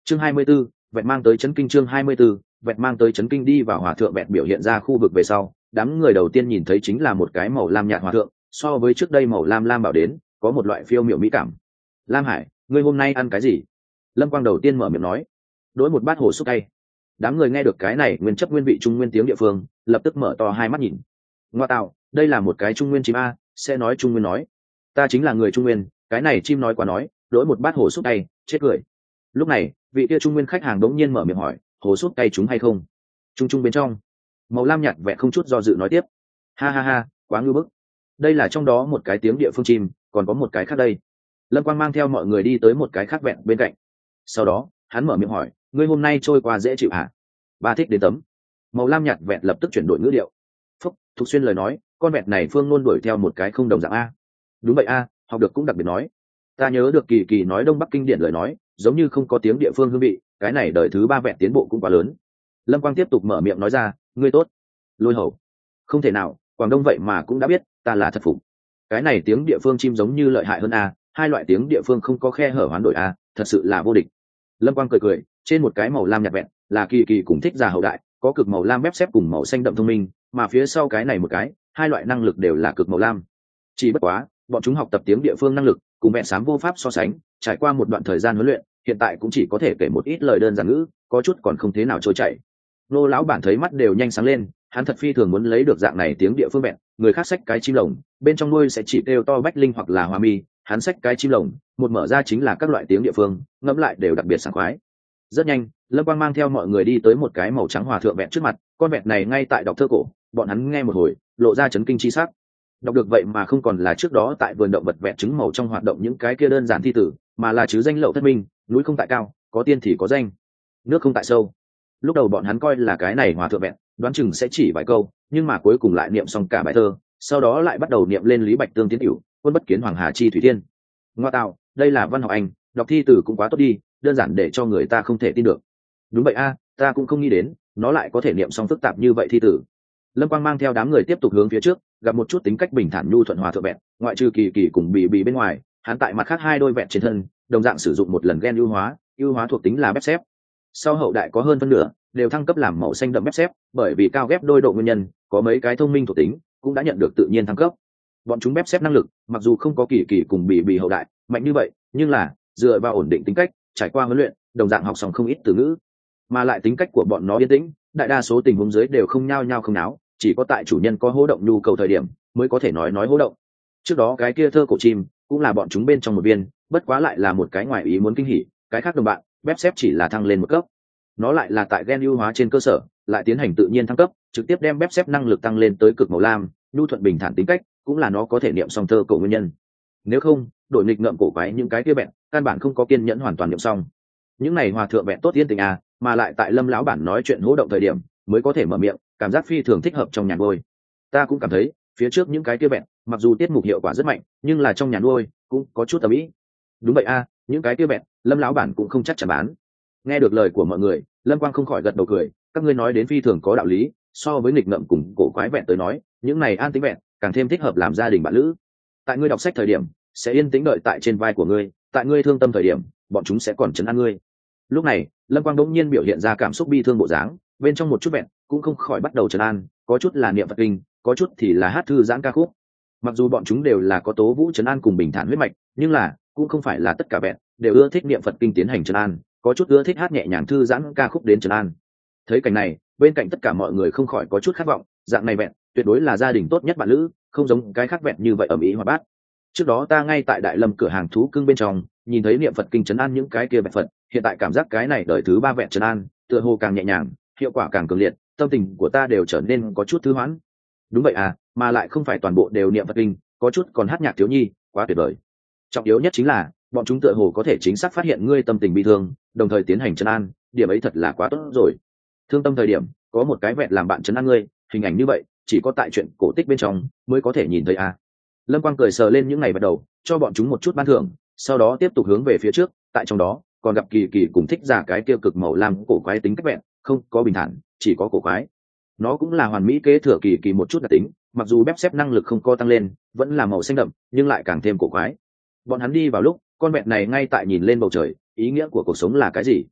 Chương 24, vẹt mang tới chấn kinh. Chương 24, vẹt mang tới chấn kinh. Đi vào hòa thượng vẹt biểu hiện ra khu vực về sau, đám người đầu tiên nhìn thấy chính là một cái màu lam nhạt hòa thượng, so với trước đây màu lam lam bảo đến có một loại phiêu miệu mỹ cảm. Lam Hải, ngươi hôm nay ăn cái gì? Lâm Quang đầu tiên mở miệng nói. Đối một bát hồ xúc cay. Đám người nghe được cái này nguyên chất nguyên vị trung nguyên tiếng địa phương, lập tức mở to hai mắt nhìn. Ngoa tạo, đây là một cái trung nguyên chim a, sẽ nói trung nguyên nói. Ta chính là người trung nguyên, cái này chim nói quá nói, đối một bát hồ xúc cay, chết cười. Lúc này, vị kia trung nguyên khách hàng đống nhiên mở miệng hỏi, hồ xúc cay chúng hay không? Trung trung bên trong, màu lam nhạt vẹn không chút do dự nói tiếp. Ha ha ha, quá ngưu bức. Đây là trong đó một cái tiếng địa phương chim, còn có một cái khác đây. Lâm Quang mang theo mọi người đi tới một cái khác vẹn bên cạnh. Sau đó, hắn mở miệng hỏi, ngươi hôm nay trôi qua dễ chịu hả? Ba thích đến tấm. Màu lam nhạt vẹn lập tức chuyển đổi ngữ điệu. Phúc, Thục Xuyên lời nói, con vẹn này phương luôn đuổi theo một cái không đồng dạng a. Đúng vậy a, học được cũng đặc biệt nói. Ta nhớ được Kỳ Kỳ nói Đông Bắc kinh điển lời nói, giống như không có tiếng địa phương hương vị, cái này đời thứ ba vẹn tiến bộ cũng quá lớn. Lâm Quang tiếp tục mở miệng nói ra, ngươi tốt. Lôi Hầu, không thể nào, Quảng Đông vậy mà cũng đã biết, ta là thật phục. Cái này tiếng địa phương chim giống như lợi hại hơn a, hai loại tiếng địa phương không có khe hở hoán đổi a, thật sự là vô địch. Lâm Quang cười cười, trên một cái màu lam nhạt vẹn, là Kỳ Kỳ cùng thích già hậu đại, có cực màu lam mép xếp cùng màu xanh đậm thông minh, mà phía sau cái này một cái, hai loại năng lực đều là cực màu lam. Chỉ bất quá, bọn chúng học tập tiếng địa phương năng lực, cùng vẹn sám vô pháp so sánh, trải qua một đoạn thời gian huấn luyện, hiện tại cũng chỉ có thể kể một ít lời đơn giản ngữ, có chút còn không thế nào trôi chảy. Nô lão bản thấy mắt đều nhanh sáng lên, hắn thật phi thường muốn lấy được dạng này tiếng địa phương vẹn, người khác xách cái chim lồng, bên trong nuôi sẽ chỉ kêu to bách linh hoặc là hoa mi, hắn xách cái chim lồng, một mở ra chính là các loại tiếng địa phương, ngẫm lại đều đặc biệt sảng khoái. Rất nhanh, Lâm Quang mang theo mọi người đi tới một cái màu trắng hòa thượng vẹn trước mặt, con vẹn này ngay tại đọc thơ cổ, bọn hắn nghe một hồi, lộ ra chấn kinh chi sắc. Đọc được vậy mà không còn là trước đó tại vườn động vật vẹn trứng màu trong hoạt động những cái kia đơn giản thi tử, mà là chứ danh lậu thất minh, núi không tại cao, có tiên thì có danh, nước không tại sâu. Lúc đầu bọn hắn coi là cái này hòa thượng vẹn, đoán chừng sẽ chỉ vài câu, nhưng mà cuối cùng lại niệm xong cả bài thơ, sau đó lại bắt đầu niệm lên Lý Bạch Tương tiến tiểu, quân bất kiến hoàng hà chi thủy thiên. Ngoa tạo, đây là văn học Anh, đọc thi tử cũng quá tốt đi, đơn giản để cho người ta không thể tin được. Đúng vậy a, ta cũng không nghĩ đến, nó lại có thể niệm xong phức tạp như vậy thi tử. Lâm Quang mang theo đám người tiếp tục hướng phía trước, gặp một chút tính cách bình thản nhu thuận hòa thượng vẹn, ngoại trừ Kỳ Kỳ cùng Bì Bì bên ngoài, hắn tại mặt khác hai đôi vẹn trên thân, đồng dạng sử dụng một lần gen ưu hóa thuộc tính là bép xếp. Sau hậu đại có hơn phân nửa đều thăng cấp làm màu xanh đậm bép xếp, bởi vì cao ghép đôi độ nguyên nhân, có mấy cái thông minh thuộc tính cũng đã nhận được tự nhiên thăng cấp. Bọn chúng bép xếp năng lực, mặc dù không có Kỳ Kỳ cùng Bì Bì hậu đại mạnh như vậy, nhưng là dựa vào ổn định tính cách, trải qua huấn luyện, đồng dạng học xong không ít từ ngữ, mà lại tính cách của bọn nó yên tĩnh, đại đa số tình huống dưới đều không nhao nhao không náo, chỉ có tại chủ nhân có hô động nhu cầu thời điểm mới có thể nói hô động. Trước đó cái kia thơ cổ chim cũng là bọn chúng bên trong một viên, bất quá lại là một cái ngoài ý muốn kinh hỉ, cái khác đồng bạn bép xếp chỉ là thăng lên một cấp, nó lại là tại gen ưu hóa trên cơ sở lại tiến hành tự nhiên thăng cấp, trực tiếp đem bép xếp năng lực tăng lên tới cực màu lam, nhu thuận bình thản tính cách cũng là nó có thể niệm xong thơ cổ nguyên nhân. Nếu không, đổi nghịch ngợm cổ quái những cái kia bẹn, căn bản không có kiên nhẫn hoàn toàn niệm xong. Những này hòa thượng bẹn tốt yên tình à, mà lại tại Lâm lão bản nói chuyện hỗ động thời điểm mới có thể mở miệng, cảm giác phi thường thích hợp trong nhà nuôi. Ta cũng cảm thấy phía trước những cái kia bẹn mặc dù tiết mục hiệu quả rất mạnh, nhưng là trong nhà nuôi cũng có chút tầm ý. Đúng vậy a, những cái kia bẹn Lâm lão bản cũng không chắc chắn bán. Nghe được lời của mọi người, Lâm Quang không khỏi gật đầu cười, các ngươi nói đến phi thường có đạo lý, so với nghịch ngợm cùng cổ quái bẹn tới nói, những này an tĩnh bẹn càng thêm thích hợp làm gia đình bạn lữ. Tại ngươi đọc sách thời điểm sẽ yên tĩnh đợi tại trên vai của ngươi, tại ngươi thương tâm thời điểm bọn chúng sẽ còn trấn an ngươi. Lúc này Lâm Quang đống nhiên biểu hiện ra cảm xúc bi thương bộ dáng, bên trong một chút bẹn cũng không khỏi bắt đầu trấn an, có chút là niệm Phật kinh, có chút thì là hát thư giãn ca khúc. Mặc dù bọn chúng đều là có tố vũ trấn an cùng bình thản huyết mạch, nhưng là cũng không phải là tất cả bẹn đều ưa thích niệm Phật kinh tiến hành trấn an, có chút ưa thích hát nhẹ nhàng thư giãn ca khúc đến trấn an. Thấy cảnh này, bên cạnh tất cả mọi người không khỏi có chút khát vọng, dạng này bẹn tuyệt đối là gia đình tốt nhất bạn lữ, không giống cái khác bẹn như vậy ầm ĩ hoạt bát. Trước đó ta ngay tại Đại Lâm cửa hàng thú cưng bên trong nhìn thấy niệm Phật kinh trấn an những cái kia bẹn Phật, hiện tại cảm giác cái này đời thứ ba vẹn trấn an tựa hồ càng nhẹ nhàng, hiệu quả càng cường liệt, tâm tình của ta đều trở nên có chút thư hoãn. Đúng vậy à, mà lại không phải toàn bộ đều niệm Phật kinh, có chút còn hát nhạc thiếu nhi, quá tuyệt vời. Trọng yếu nhất chính là bọn chúng tựa hồ có thể chính xác phát hiện ngươi tâm tình bi thương, đồng thời tiến hành trấn an, điểm ấy thật là quá tốt rồi. Thương tâm thời điểm có một cái vẹn làm bạn trấn an ngươi, hình ảnh như vậy chỉ có tại chuyện cổ tích bên trong mới có thể nhìn thấy à. Lâm Quang cười sờ lên những ngày bắt đầu, cho bọn chúng một chút ban thưởng, sau đó tiếp tục hướng về phía trước, tại trong đó còn gặp Kỳ Kỳ cùng thích giả cái kia cực màu lam cổ quái tính cách vẹn, không có bình thản, chỉ có cổ quái. Nó cũng là hoàn mỹ kế thừa Kỳ Kỳ một chút đặc tính, mặc dù bép xếp năng lực không có tăng lên, vẫn là màu xanh đậm, nhưng lại càng thêm cổ quái. Bọn hắn đi vào lúc, con vẹn này ngay tại nhìn lên bầu trời, ý nghĩa của cuộc sống là cái gì?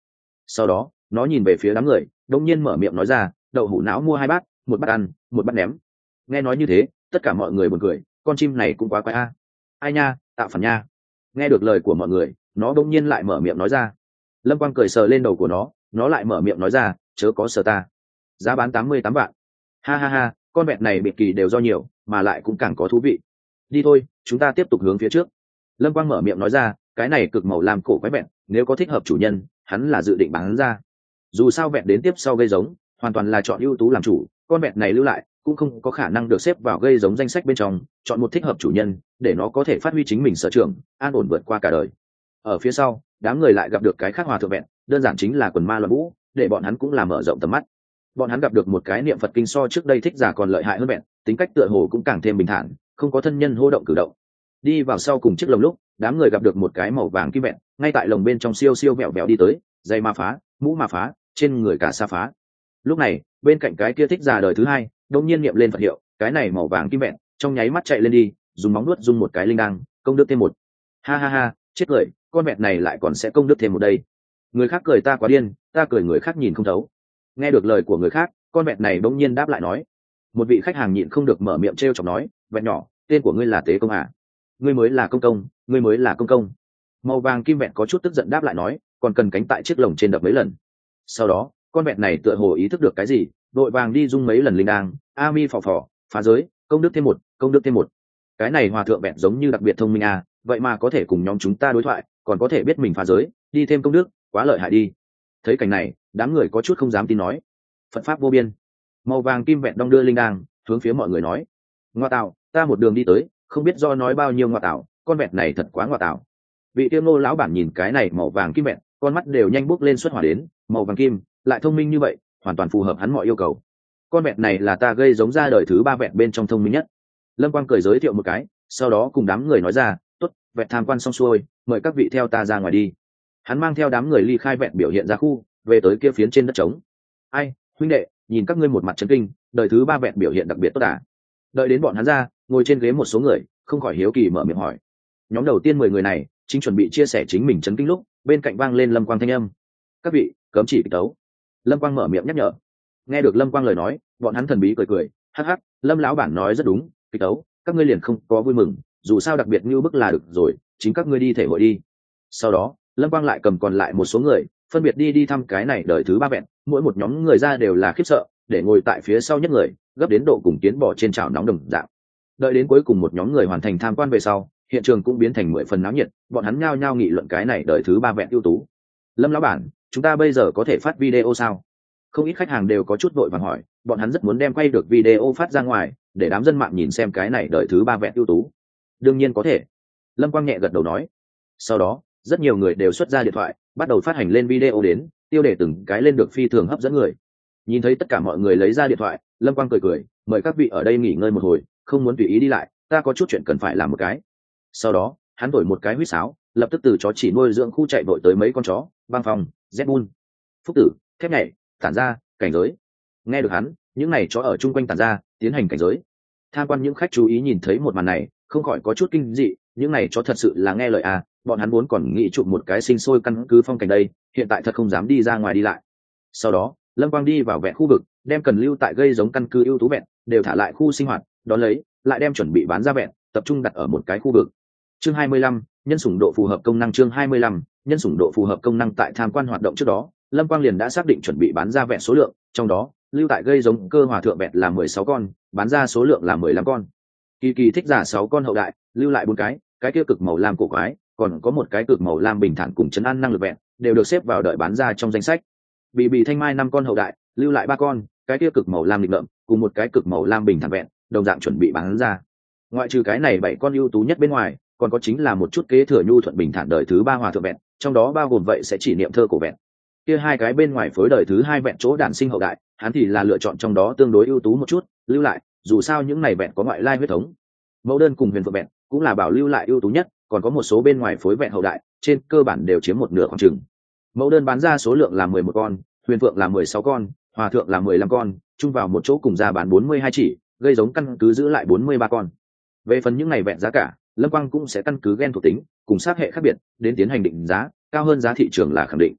Sau đó nó nhìn về phía đám người, đông nhiên mở miệng nói ra, đậu hũ não mua 2 bát, một bát ăn, một bát ném. Nghe nói như thế, tất cả mọi người buồn cười, con chim này cũng quá quái a. Ai nha, tạo phản nha. Nghe được lời của mọi người, nó đông nhiên lại mở miệng nói ra. Lâm Quang cười sờ lên đầu của nó lại mở miệng nói ra, chớ có sờ ta. Giá bán 88 vạn. Ha ha ha, con vẹt này biệt kỳ đều do nhiều, mà lại cũng càng có thú vị. Đi thôi, chúng ta tiếp tục hướng phía trước. Lâm Quang mở miệng nói ra, cái này cực màu làm cổ quái vẹn, nếu có thích hợp chủ nhân, hắn là dự định bán ra. Dù sao vẹn đến tiếp sau gây giống, hoàn toàn là chọn ưu tú làm chủ, con vẹn này lưu lại cũng không có khả năng được xếp vào gây giống danh sách bên trong, chọn một thích hợp chủ nhân để nó có thể phát huy chính mình sở trường, an ổn vượt qua cả đời. Ở phía sau, đám người lại gặp được cái khác hòa thượng vẹn, đơn giản chính là quần ma loạn vũ, để bọn hắn cũng làm mở rộng tầm mắt. Bọn hắn gặp được một cái niệm Phật kinh so trước đây thích giả còn lợi hại hơn vẹn, tính cách tựa hồ cũng càng thêm bình thản, không có thân nhân hô động cử động. Đi vào sau cùng chiếc lồng lúc, đám người gặp được một cái màu vàng kim vẹn, ngay tại lồng bên trong siêu siêu vẹo vẹo đi tới, dây ma phá, mũ ma phá, trên người cả sa phá. Lúc này, bên cạnh cái kia thích giả đời thứ hai, đông nhiên niệm lên Phật hiệu, cái này màu vàng kim vẹn, trong nháy mắt chạy lên đi, dùng móng nuốt dung một cái linh đăng, công đức thêm một. Ha ha ha, chết cười, con vẹn này lại còn sẽ công đức thêm một đây. Người khác cười ta quá điên, ta cười người khác nhìn không thấu. Nghe được lời của người khác, con vẹn này đông nhiên đáp lại nói. Một vị khách hàng nhịn không được mở miệng trêu chọc nói, vẹn nhỏ, tên của ngươi là Tế Công à? Ngươi mới là công công, ngươi mới là công công. Màu vàng kim vẹn có chút tức giận đáp lại nói, còn cần cánh tại chiếc lồng trên đập mấy lần. Sau đó, con vẹn này tựa hồ ý thức được cái gì, đội vàng đi dung mấy lần linh đang, a mi phò phò, phá giới, công đức thêm một, công đức thêm một. Cái này hòa thượng vẹn giống như đặc biệt thông minh à, vậy mà có thể cùng nhóm chúng ta đối thoại, còn có thể biết mình phá giới, đi thêm công đức, quá lợi hại đi. Thấy cảnh này, đám người có chút không dám tin nói. Phật pháp vô biên. Màu vàng kim vẹn đong đưa linh đang, hướng phía mọi người nói, ngoa tạo, ta một đường đi tới, không biết do nói bao nhiêu ngoa tạo, con vẹn này thật quá ngoa tạo. Vị tiêu ngô lão bản nhìn cái này màu vàng kim vẹn, con mắt đều nhanh bốc lên xuất hỏa đến, màu vàng kim lại thông minh như vậy, hoàn toàn phù hợp hắn mọi yêu cầu. Con vẹn này là ta gây giống ra đời thứ 3 vẹn bên trong thông minh nhất. Lâm Quang cười giới thiệu một cái, sau đó cùng đám người nói ra, tốt, vẹn tham quan xong xuôi, mời các vị theo ta ra ngoài đi. Hắn mang theo đám người ly khai vẹn biểu hiện ra khu, về tới kia phiến trên đất trống. Ai, huynh đệ, nhìn các ngươi một mặt chấn kinh, đời thứ 3 vẹn biểu hiện đặc biệt tốt à? Đợi đến bọn hắn ra, ngồi trên ghế một số người, không khỏi hiếu kỳ mở miệng hỏi. Nhóm đầu tiên 10 người này, chính chuẩn bị chia sẻ chính mình chấn kinh lúc, bên cạnh vang lên Lâm Quang thanh âm. Các vị, cấm chỉ kịch tấu. Lâm Quang mở miệng nhắc nhở. Nghe được Lâm Quang lời nói, bọn hắn thần bí cười cười, hắc hắc, Lâm lão bản nói rất đúng, kịch tấu, các ngươi liền không có vui mừng, dù sao đặc biệt như bức là được rồi, chính các ngươi đi thể hội đi. Sau đó, Lâm Quang lại cầm còn lại một số người, phân biệt đi thăm cái này đời thứ 3 vẹn, mỗi một nhóm người ra đều là khiếp sợ, để ngồi tại phía sau nhất người, gấp đến độ cùng kiến bò trên chảo nóng đồng dạng. Đợi đến cuối cùng một nhóm người hoàn thành tham quan về sau, hiện trường cũng biến thành 10 phần náo nhiệt, bọn hắn nhao nhao nghị luận cái này đời thứ 3 vẹn ưu tú. Lâm lão bản, chúng ta bây giờ có thể phát video sao? Không ít khách hàng đều có chút vội vàng hỏi, bọn hắn rất muốn đem quay được video phát ra ngoài, để đám dân mạng nhìn xem cái này đời thứ 3 vẹn ưu tú. Đương nhiên có thể. Lâm Quang nhẹ gật đầu nói. Sau đó, rất nhiều người đều xuất ra điện thoại, bắt đầu phát hành lên video đến, tiêu đề từng cái lên được phi thường hấp dẫn người. Nhìn thấy tất cả mọi người lấy ra điện thoại, Lâm Quang cười cười, mời các vị ở đây nghỉ ngơi một hồi, không muốn tùy ý đi lại, ta có chút chuyện cần phải làm một cái. Sau đó, hắn đổi một cái huýt sáo, lập tức từ chó chỉ nuôi dưỡng khu chạy vội tới mấy con chó, băng phòng, zbun, phúc tử, thép nhảy, tản ra, cảnh giới. Nghe được hắn, những này chó ở chung quanh tản ra, tiến hành cảnh giới. Tham quan những khách chú ý nhìn thấy một màn này, không khỏi có chút kinh dị, những này chó thật sự là nghe lời à, bọn hắn vốn còn nghĩ chụp một cái sinh sôi căn cứ phong cảnh đây, hiện tại thật không dám đi ra ngoài đi lại. Sau đó, Lâm Quang đi vào vẹn khu vực, đem cần lưu tại gây giống căn cứ ưu tú vẹn đều thả lại khu sinh hoạt, đón lấy lại đem chuẩn bị bán ra vẹn tập trung đặt ở một cái khu vực. Chương 25, nhân sủng độ phù hợp công năng. Chương 25, nhân sủng độ phù hợp công năng. Tại tham quan hoạt động trước đó, Lâm Quang liền đã xác định chuẩn bị bán ra vẹn số lượng, trong đó lưu tại gây giống cơ hòa thượng vẹn là 16 con, bán ra số lượng là 15 con. Kỳ thích giả 6 con hậu đại, lưu lại 4 cái kia cực màu lam cổ quái, còn có một cái cực màu lam bình thản cùng chấn an năng lực vẹn, đều được xếp vào đợi bán ra trong danh sách. Bị thanh mai 5 con hậu đại, lưu lại 3 con, cái kia cực màu lam lịch ngợm, cùng một cái cực màu lam bình thản vẹn, đồng dạng chuẩn bị bán ra. Ngoại trừ cái này 7 con ưu tú nhất bên ngoài, còn có chính là một chút kế thừa nhu thuận bình thản đời thứ 3 hòa thượng vẹn, trong đó bao gồm vậy sẽ chỉ niệm thơ cổ vẹn. Kia 2 cái bên ngoài phối đời thứ 2 vẹn chỗ đản sinh hậu đại, hắn thì là lựa chọn trong đó tương đối ưu tú một chút, lưu lại, dù sao những này vẹn có ngoại lai huyết thống. Mẫu đơn cùng huyền phượng vẹn cũng là bảo lưu lại ưu tú nhất, còn có một số bên ngoài phối vẹn hậu đại, trên cơ bản đều chiếm một nửa khoảng chừng. Mẫu đơn bán ra số lượng là 11 con, huyền phượng là 16 con, hòa thượng là 15 con, chung vào một chỗ cùng ra bán 42 chỉ, gây giống căn cứ giữ lại 43 con. Về phần những này vẹn giá cả, Lâm Quang cũng sẽ căn cứ gen thuộc tính cùng sát hệ khác biệt đến tiến hành định giá, cao hơn giá thị trường là khẳng định.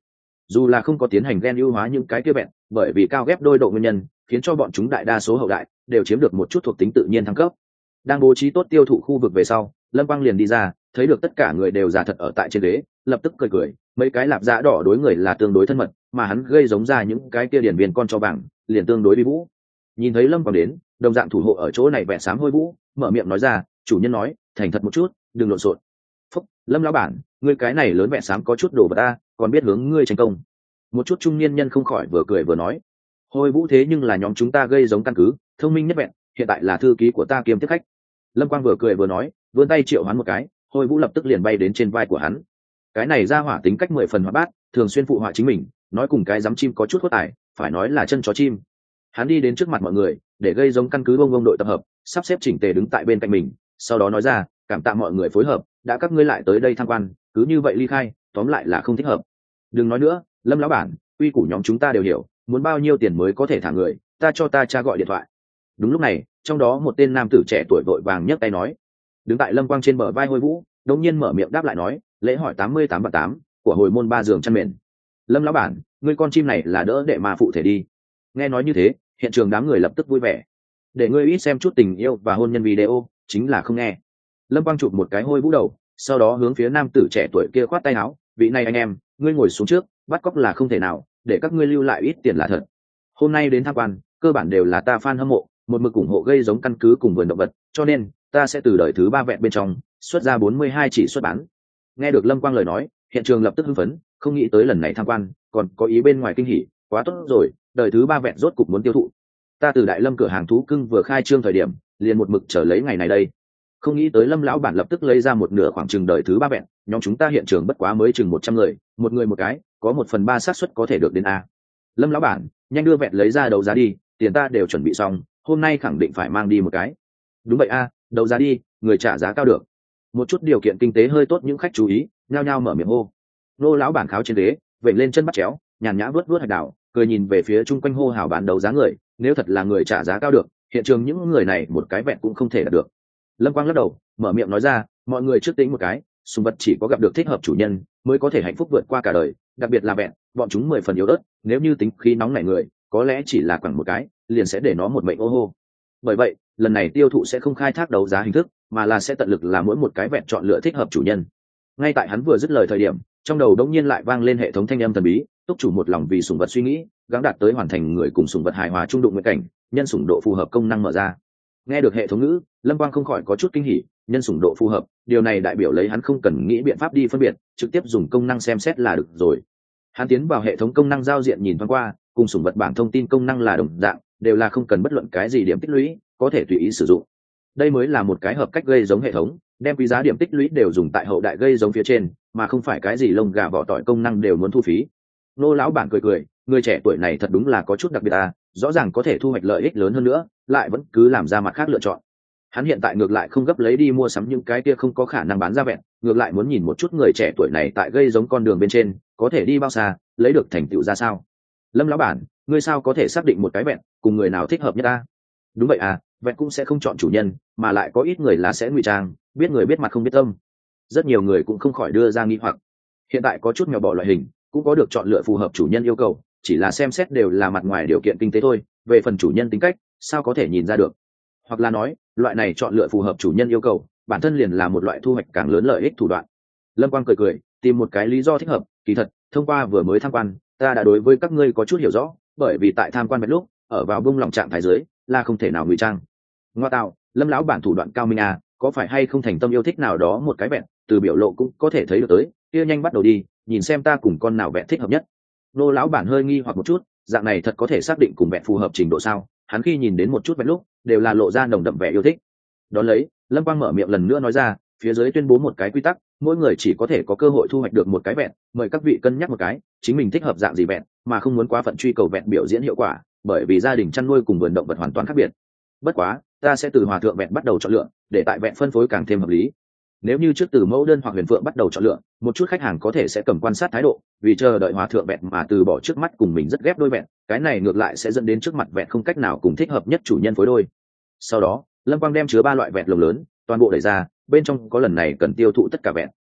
dù là không có tiến hành gen ưu hóa những cái kia vẹn, bởi vì cao ghép đôi độ nguyên nhân khiến cho bọn chúng đại đa số hậu đại đều chiếm được một chút thuộc tính tự nhiên thăng cấp. Đang bố trí tốt tiêu thụ khu vực về sau, Lâm Quang liền đi ra, thấy được tất cả người đều giả thật ở tại trên ghế, lập tức cười cười, mấy cái lạp dạ đỏ đối người là tương đối thân mật, mà hắn gây giống ra những cái kia điển viên con cho vàng liền tương đối vi vũ. Nhìn thấy Lâm Quang đến, đồng dạng thủ hộ ở chỗ này vẹn xám hôi vũ, mở miệng nói ra, chủ nhân nói, thành thật một chút, đừng lộn xộn. Phúc, Lâm lão bản, ngươi cái này lớn vẹn xám có chút đồ vật ta, còn biết hướng ngươi tranh công. Một chút trung niên nhân không khỏi vừa cười vừa nói, hôi vũ thế nhưng là nhóm chúng ta gây giống căn cứ, thông minh nhất vẹn, hiện tại là thư ký của ta kiêm tiếp khách. Lâm Quang vừa cười vừa nói, vươn tay triệu hoán một cái, hôi vũ lập tức liền bay đến trên vai của hắn. Cái này ra hỏa tính cách 10 phần hoạt bát, thường xuyên phụ họa chính mình, nói cùng cái dám chim có chút hốt tài, phải nói là chân chó chim. Hắn đi đến trước mặt mọi người, để gây giống căn cứ bông đội tập hợp, sắp xếp chỉnh tề đứng tại bên cạnh mình, sau đó nói ra, cảm tạ mọi người phối hợp, đã các ngươi lại tới đây tham quan, cứ như vậy ly khai, tóm lại là không thích hợp. Đừng nói nữa, Lâm lão bản, quy củ nhóm chúng ta đều hiểu, muốn bao nhiêu tiền mới có thể thả người, ta cho ta cha gọi điện thoại. Đúng lúc này, trong đó một tên nam tử trẻ tuổi vội vàng nhấc tay nói. Đứng tại Lâm Quang trên bờ vai hôi vũ, đột nhiên mở miệng đáp lại nói, lễ hỏi 88/8 của hồi môn 3 giường chăn mền. Lâm lão bản, ngươi con chim này là đỡ đệ mà phụ thể đi. Nghe nói như thế, hiện trường đám người lập tức vui vẻ. Để ngươi ít xem chút tình yêu và hôn nhân video, chính là không nghe. Lâm Quang chụp một cái hôi vũ đầu, sau đó hướng phía nam tử trẻ tuổi kia khoát tay áo, vị này anh em, ngươi ngồi xuống trước, bắt cóc là không thể nào, để các ngươi lưu lại ít tiền là thật. Hôm nay đến tham quan, cơ bản đều là ta fan hâm mộ, một mực ủng hộ gây giống căn cứ cùng vườn động vật, cho nên ta sẽ từ đời thứ 3 vẹn bên trong xuất ra 42 chỉ xuất bán. Nghe được Lâm Quang lời nói, hiện trường lập tức hưng phấn, không nghĩ tới lần này tham quan còn có ý bên ngoài kinh hỉ, quá tốt rồi, đời thứ 3 vẹn rốt cục muốn tiêu thụ. Ta từ Đại Lâm cửa hàng thú cưng vừa khai trương thời điểm, liền một mực chờ lấy ngày này đây. Không nghĩ tới Lâm lão bản lập tức lấy ra một nửa khoảng chừng đời thứ 3 vẹn, nhóm chúng ta hiện trường bất quá mới chừng 100 người, một người một cái, có 1/3 xác suất có thể được đến a. Lâm lão bản, nhanh đưa vẹn lấy ra đấu giá đi, tiền ta đều chuẩn bị xong, hôm nay khẳng định phải mang đi một cái. Đúng vậy a, đấu giá đi, người trả giá cao được. Một chút điều kiện kinh tế hơi tốt những khách chú ý, nhao nhao mở miệng hô. Nô lão bản kháo trên ghế, vểnh lên chân bắt chéo, nhàn nhã vớt vớt hạch đảo, cười nhìn về phía chung quanh hô hào bán đấu giá người, nếu thật là người trả giá cao được, hiện trường những người này một cái vẹn cũng không thể đạt được. Lâm Quang lắc đầu, mở miệng nói ra, mọi người trước tính một cái, sùng vật chỉ có gặp được thích hợp chủ nhân mới có thể hạnh phúc vượt qua cả đời, đặc biệt là vẹn, bọn chúng 10 phần yếu ớt, nếu như tính khí nóng nảy người, có lẽ chỉ là quẳng một cái, liền sẽ để nó một mệnh ô hô. Bởi vậy, lần này tiêu thụ sẽ không khai thác đấu giá hình thức, mà là sẽ tận lực là mỗi một cái vẹn chọn lựa thích hợp chủ nhân. Ngay tại hắn vừa dứt lời thời điểm, trong đầu đống nhiên lại vang lên hệ thống thanh âm thần bí, túc chủ một lòng vì sùng vật suy nghĩ, gắng đạt tới hoàn thành người cùng sùng vật hài hòa trung đụng nguyện cảnh, nhân sủng độ phù hợp công năng mở ra. Nghe được hệ thống ngữ, Lâm Quang không khỏi có chút kinh hỉ, nhân sủng độ phù hợp, điều này đại biểu lấy hắn không cần nghĩ biện pháp đi phân biệt, trực tiếp dùng công năng xem xét là được rồi. Hắn tiến vào hệ thống công năng giao diện nhìn thoáng qua, cùng sủng vật bảng thông tin công năng là đồng dạng, đều là không cần bất luận cái gì điểm tích lũy, có thể tùy ý sử dụng. Đây mới là một cái hợp cách gây giống hệ thống, đem quý giá điểm tích lũy đều dùng tại hậu đại gây giống phía trên, mà không phải cái gì lông gà vỏ tỏi công năng đều muốn thu phí. Nô lão bản cười cười, người trẻ tuổi này thật đúng là có chút đặc biệt à, rõ ràng có thể thu hoạch lợi ích lớn hơn nữa, lại vẫn cứ làm ra mặt khác lựa chọn. Hắn hiện tại ngược lại không gấp lấy đi mua sắm những cái kia không có khả năng bán ra vẹn, ngược lại muốn nhìn một chút người trẻ tuổi này tại gây giống con đường bên trên có thể đi bao xa, lấy được thành tựu ra sao. Lâm lão bản, ngươi sao có thể xác định một cái vẹn cùng người nào thích hợp nhất ta? Đúng vậy à, vẹn cũng sẽ không chọn chủ nhân, mà lại có ít người là sẽ ngụy trang, biết người biết mặt không biết tâm. Rất nhiều người cũng không khỏi đưa ra nghi hoặc. Hiện tại có chút mèo bỏ loại hình cũng có được chọn lựa phù hợp chủ nhân yêu cầu, chỉ là xem xét đều là mặt ngoài điều kiện kinh tế thôi, về phần chủ nhân tính cách sao có thể nhìn ra được. Hoặc là nói, loại này chọn lựa phù hợp chủ nhân yêu cầu bản thân liền là một loại thu hoạch càng lớn lợi ích thủ đoạn. Lâm Quang cười cười, tìm một cái lý do thích hợp, kỳ thật thông qua vừa mới tham quan, ta đã đối với các ngươi có chút hiểu rõ, bởi vì tại tham quan vẹn lúc ở vào bung lòng trạng thái dưới là không thể nào ngụy trang. Ngoa tạo, Lâm lão bản thủ đoạn cao minh à, có phải hay không thành tâm yêu thích nào đó một cái vẹn, từ biểu lộ cũng có thể thấy được tới, kia nhanh bắt đầu đi, nhìn xem ta cùng con nào vẹn thích hợp nhất. Nô lão bản hơi nghi hoặc một chút, dạng này thật có thể xác định cùng vẹn phù hợp trình độ sao? Hắn khi nhìn đến một chút vẹn lúc đều là lộ ra nồng đậm vẻ yêu thích. Đón lấy, Lâm Quang mở miệng lần nữa nói ra, phía dưới tuyên bố một cái quy tắc, mỗi người chỉ có thể có cơ hội thu hoạch được một cái vẹn, mời các vị cân nhắc một cái, chính mình thích hợp dạng gì vẹn, mà không muốn quá phận truy cầu vẹn biểu diễn hiệu quả, bởi vì gia đình chăn nuôi cùng vườn động vật hoàn toàn khác biệt. Bất quá, ta sẽ từ hòa thượng vẹn bắt đầu chọn lựa, để tại vẹn phân phối càng thêm hợp lý. Nếu như trước từ mẫu đơn hoặc huyền phượng bắt đầu chọn lựa, một chút khách hàng có thể sẽ cầm quan sát thái độ, vì chờ đợi hòa thượng vẹn mà từ bỏ trước mắt cùng mình rất ghép đôi vẹn, cái này ngược lại sẽ dẫn đến trước mặt vẹn không cách nào cùng thích hợp nhất chủ nhân phối đôi. Sau đó, Lâm Quang đem chứa 3 loại vẹn lồng lớn toàn bộ đẩy ra, bên trong có lần này cần tiêu thụ tất cả vẹn.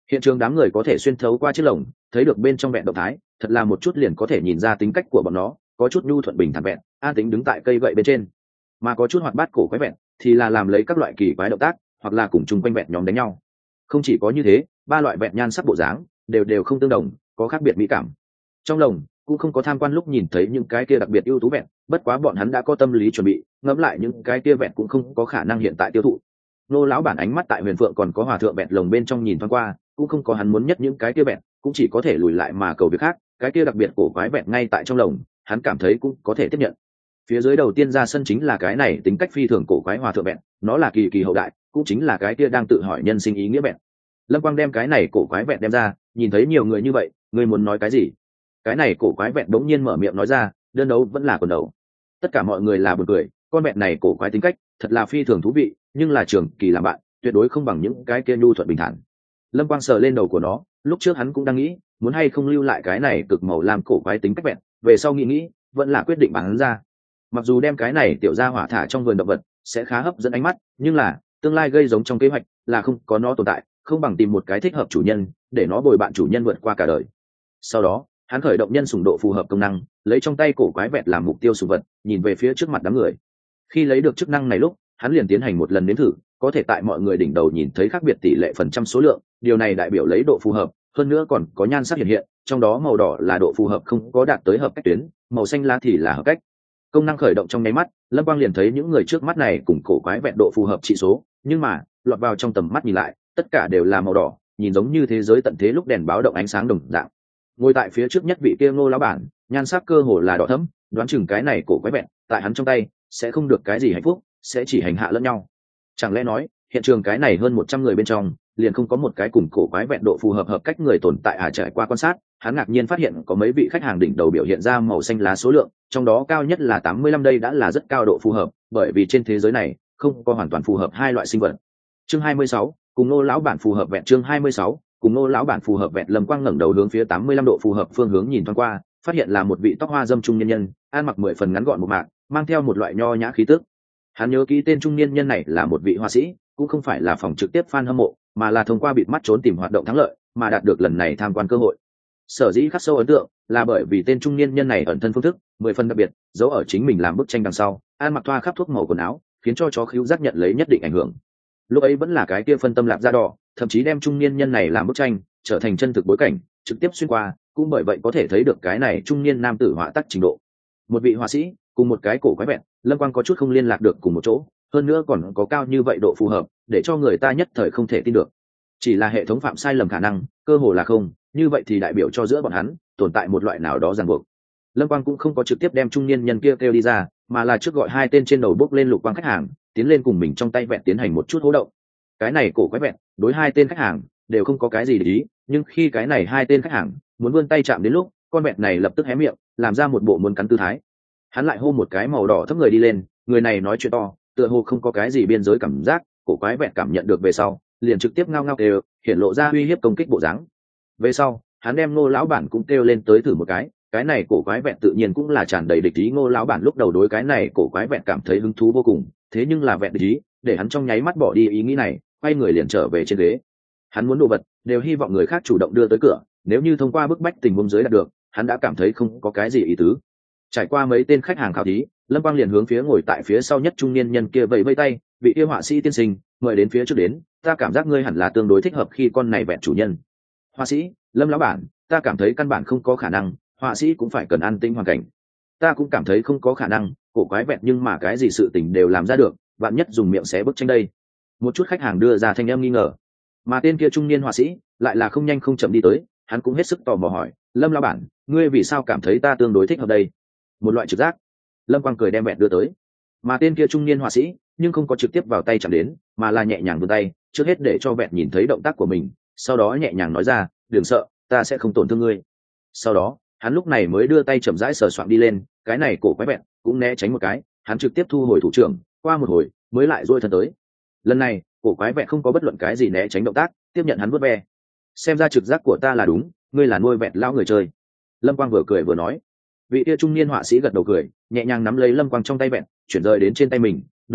Hiện trường đám người có thể xuyên thấu qua chiếc lồng thấy được bên trong vẹn động thái, thật là một chút liền có thể nhìn ra tính cách của bọn nó, có chút nhu thuận bình thản vẹn an tính đứng tại cây gậy bên trên, mà có chút hoạt bát cổ quái vẹn thì là làm lấy các loại kỳ quái động tác, hoặc là cùng chung quanh vẹn nhóm đánh nhau. Không chỉ có như thế, ba loại vẹn nhan sắc bộ dáng đều không tương đồng, có khác biệt mỹ cảm. Trong lồng cũng không có tham quan lúc nhìn thấy những cái kia đặc biệt ưu tú vẹn, bất quá bọn hắn đã có tâm lý chuẩn bị, ngẫm lại những cái kia vẹn cũng không có khả năng hiện tại tiêu thụ. Nô lão bản ánh mắt tại Huyền Phượng còn có hòa thượng vẹn lồng bên trong nhìn thoáng qua, cũng không có hắn muốn nhất những cái kia vẹn, cũng chỉ có thể lùi lại mà cầu việc khác. Cái kia đặc biệt cổ quái vẹn ngay tại trong lồng, hắn cảm thấy cũng có thể tiếp nhận. Phía dưới đầu tiên ra sân chính là cái này tính cách phi thường cổ quái hòa thượng vẹn, nó là kỳ kỳ hậu đại, cũng chính là cái kia đang tự hỏi nhân sinh ý nghĩa vẹn. Lâm Quang đem cái này cổ quái vẹn đem ra, nhìn thấy nhiều người như vậy, người muốn nói cái gì? Cái này cổ quái vẹn đống nhiên mở miệng nói ra, đơn đấu vẫn là quần đấu. Tất cả mọi người là buồn cười, con vẹn này cổ quái tính cách, thật là phi thường thú vị, nhưng là trường kỳ làm bạn, tuyệt đối không bằng những cái kia nhu thuận bình thản. Lâm Quang sờ lên đầu của nó, lúc trước hắn cũng đang nghĩ, muốn hay không lưu lại cái này cực màu lam cổ quái tính cách vẹn, về sau nghĩ vẫn là quyết định bán ra. Mặc dù đem cái này tiểu gia hỏa thả trong vườn động vật sẽ khá hấp dẫn ánh mắt, nhưng là tương lai gây giống trong kế hoạch là không có nó tồn tại, không bằng tìm một cái thích hợp chủ nhân để nó bồi bạn chủ nhân vượt qua cả đời. Sau đó hắn khởi động nhân sủng độ phù hợp công năng, lấy trong tay cổ quái vẹt làm mục tiêu sủng vật, nhìn về phía trước mặt đám người. Khi lấy được chức năng này lúc, hắn liền tiến hành một lần nếm thử, có thể tại mọi người đỉnh đầu nhìn thấy khác biệt tỷ lệ phần trăm số lượng, điều này đại biểu lấy độ phù hợp, hơn nữa còn có nhan sắc hiện hiện, trong đó màu đỏ là độ phù hợp không có đạt tới hợp cách tuyến, màu xanh lá thì là hợp cách. Công năng khởi động trong nháy mắt, Lâm Quang liền thấy những người trước mắt này cùng cổ quái vẹn độ phù hợp trị số, nhưng mà lọt vào trong tầm mắt nhìn lại, tất cả đều là màu đỏ, nhìn giống như thế giới tận thế lúc đèn báo động ánh sáng đồng dạng. Ngồi tại phía trước nhất vị kia Ngô lão bản, nhan sắc cơ hồ là đỏ thẫm, đoán chừng cái này cổ quái vẹn tại hắn trong tay sẽ không được cái gì hạnh phúc, sẽ chỉ hành hạ lẫn nhau. Chẳng lẽ nói hiện trường cái này hơn 100 người bên trong liền không có một cái cùng cổ quái vẹn độ phù hợp hợp cách người tồn tại à? Trải qua quan sát, hắn ngạc nhiên phát hiện có mấy vị khách hàng đỉnh đầu biểu hiện ra màu xanh lá số lượng, trong đó cao nhất là 85, đây đã là rất cao độ phù hợp, bởi vì trên thế giới này không có hoàn toàn phù hợp hai loại sinh vật. Chương 26, cùng Ngô lão bản phù hợp vẹn. Chương 26, cùng Ngô lão bản phù hợp vẹn. Lâm Quang ngẩng đầu hướng phía 85 độ phù hợp phương hướng nhìn thoáng qua, phát hiện là một vị tóc hoa dâm trung niên nhân, ăn mặc 10 phần ngắn gọn một mạc, mang theo một loại nho nhã khí tức. Hắn nhớ kỹ tên trung niên nhân này là một vị họa sĩ, cũng không phải là phòng trực tiếp fan hâm mộ, mà là thông qua bịt mắt trốn tìm hoạt động thắng lợi mà đạt được lần này tham quan cơ hội. Sở dĩ khắc sâu ấn tượng là bởi vì tên trung niên nhân này ẩn thân phương thức 10 phần đặc biệt, giấu ở chính mình làm bức tranh đằng sau, ăn mặc thoa khắp thuốc màu quần áo, khiến cho chó khíu giác nhận lấy nhất định ảnh hưởng. Lúc ấy vẫn là cái kia phân tâm lạp da đỏ, thậm chí đem trung niên nhân này làm bức tranh trở thành chân thực bối cảnh, trực tiếp xuyên qua, cũng bởi vậy có thể thấy được cái này trung niên nam tử họa tác trình độ. Một vị họa sĩ cùng một cái cổ quái vẹn, Lâm Quang có chút không liên lạc được cùng một chỗ, hơn nữa còn có cao như vậy độ phù hợp, để cho người ta nhất thời không thể tin được. Chỉ là hệ thống phạm sai lầm khả năng cơ hồ là không, như vậy thì đại biểu cho giữa bọn hắn tồn tại một loại nào đó ràng buộc. Lâm Quang cũng không có trực tiếp đem trung niên nhân kia kêu đi ra, mà là trước gọi hai tên trên đầu bốc lên lục quang khách hàng tiến lên cùng mình trong tay vẹn tiến hành một chút hô động. Cái này cổ quái vẹn đối hai tên khách hàng đều không có cái gì để ý, nhưng khi cái này hai tên khách hàng muốn vươn tay chạm đến lúc, con vẹn này lập tức hé miệng, làm ra một bộ muốn cắn tư thái. Hắn lại hô một cái màu đỏ thấp người đi lên, người này nói chuyện to, tựa hồ không có cái gì biên giới cảm giác, cổ quái vẹn cảm nhận được về sau, liền trực tiếp ngao ngao kêu, hiện lộ ra uy hiếp công kích bộ dáng. Về sau, hắn đem Ngô lão bản cũng kêu lên tới thử một cái này cổ quái vẹn tự nhiên cũng là tràn đầy địch ý. Ngô lão bản lúc đầu đối cái này cổ quái vẹn cảm thấy hứng thú vô cùng, thế nhưng là vẹn địch ý, để hắn trong nháy mắt bỏ đi ý nghĩ này, quay người liền trở về trên ghế. Hắn muốn đồ vật, đều hy vọng người khác chủ động đưa tới cửa, nếu như thông qua bức bách tình huống dưới đạt được, hắn đã cảm thấy không có cái gì ý tứ. Trải qua mấy tên khách hàng khảo thí, Lâm Quang liền hướng phía ngồi tại phía sau nhất trung niên nhân kia vẫy vẫy tay, vị kia họa sĩ tiên sinh, mời đến phía trước đến, ta cảm giác ngươi hẳn là tương đối thích hợp khi con này vẹn chủ nhân. Họa sĩ: Lâm lão bản, ta cảm thấy căn bản không có khả năng, họa sĩ cũng phải cần an tĩnh hoàn cảnh. Ta cũng cảm thấy không có khả năng, cổ quái vẹn nhưng mà cái gì sự tình đều làm ra được, vạn nhất dùng miệng xé bức tranh đây. Một chút khách hàng đưa ra thanh âm nghi ngờ, mà tên kia trung niên họa sĩ lại là không nhanh không chậm đi tới, hắn cũng hết sức tò mò hỏi: Lâm lão bản, ngươi vì sao cảm thấy ta tương đối thích hợp đây? Một loại trực giác. Lâm Quang cười đem vẹn đưa tới, mà tên kia trung niên họa sĩ nhưng không có trực tiếp vào tay chạm đến, mà là nhẹ nhàng vươn tay, trước hết để cho vẹn nhìn thấy động tác của mình, sau đó nhẹ nhàng nói ra: đừng sợ, ta sẽ không tổn thương ngươi. Sau đó hắn lúc này mới đưa tay chậm rãi sờ soạng đi lên, cái này cổ quái vẹn cũng né tránh một cái, hắn trực tiếp thu hồi thủ trưởng, qua một hồi mới lại duỗi thân tới. Lần này cổ quái vẹn không có bất luận cái gì né tránh động tác, tiếp nhận hắn vuốt ve. Xem ra trực giác của ta là đúng, ngươi là nuôi vẹn lão người chơi. Lâm Quang vừa cười vừa nói. Vị kia trung niên họa sĩ gật đầu cười, nhẹ nhàng nắm lấy Lâm Quang trong tay vẹn, chuyển rời đến trên tay mình. Đúng vậy,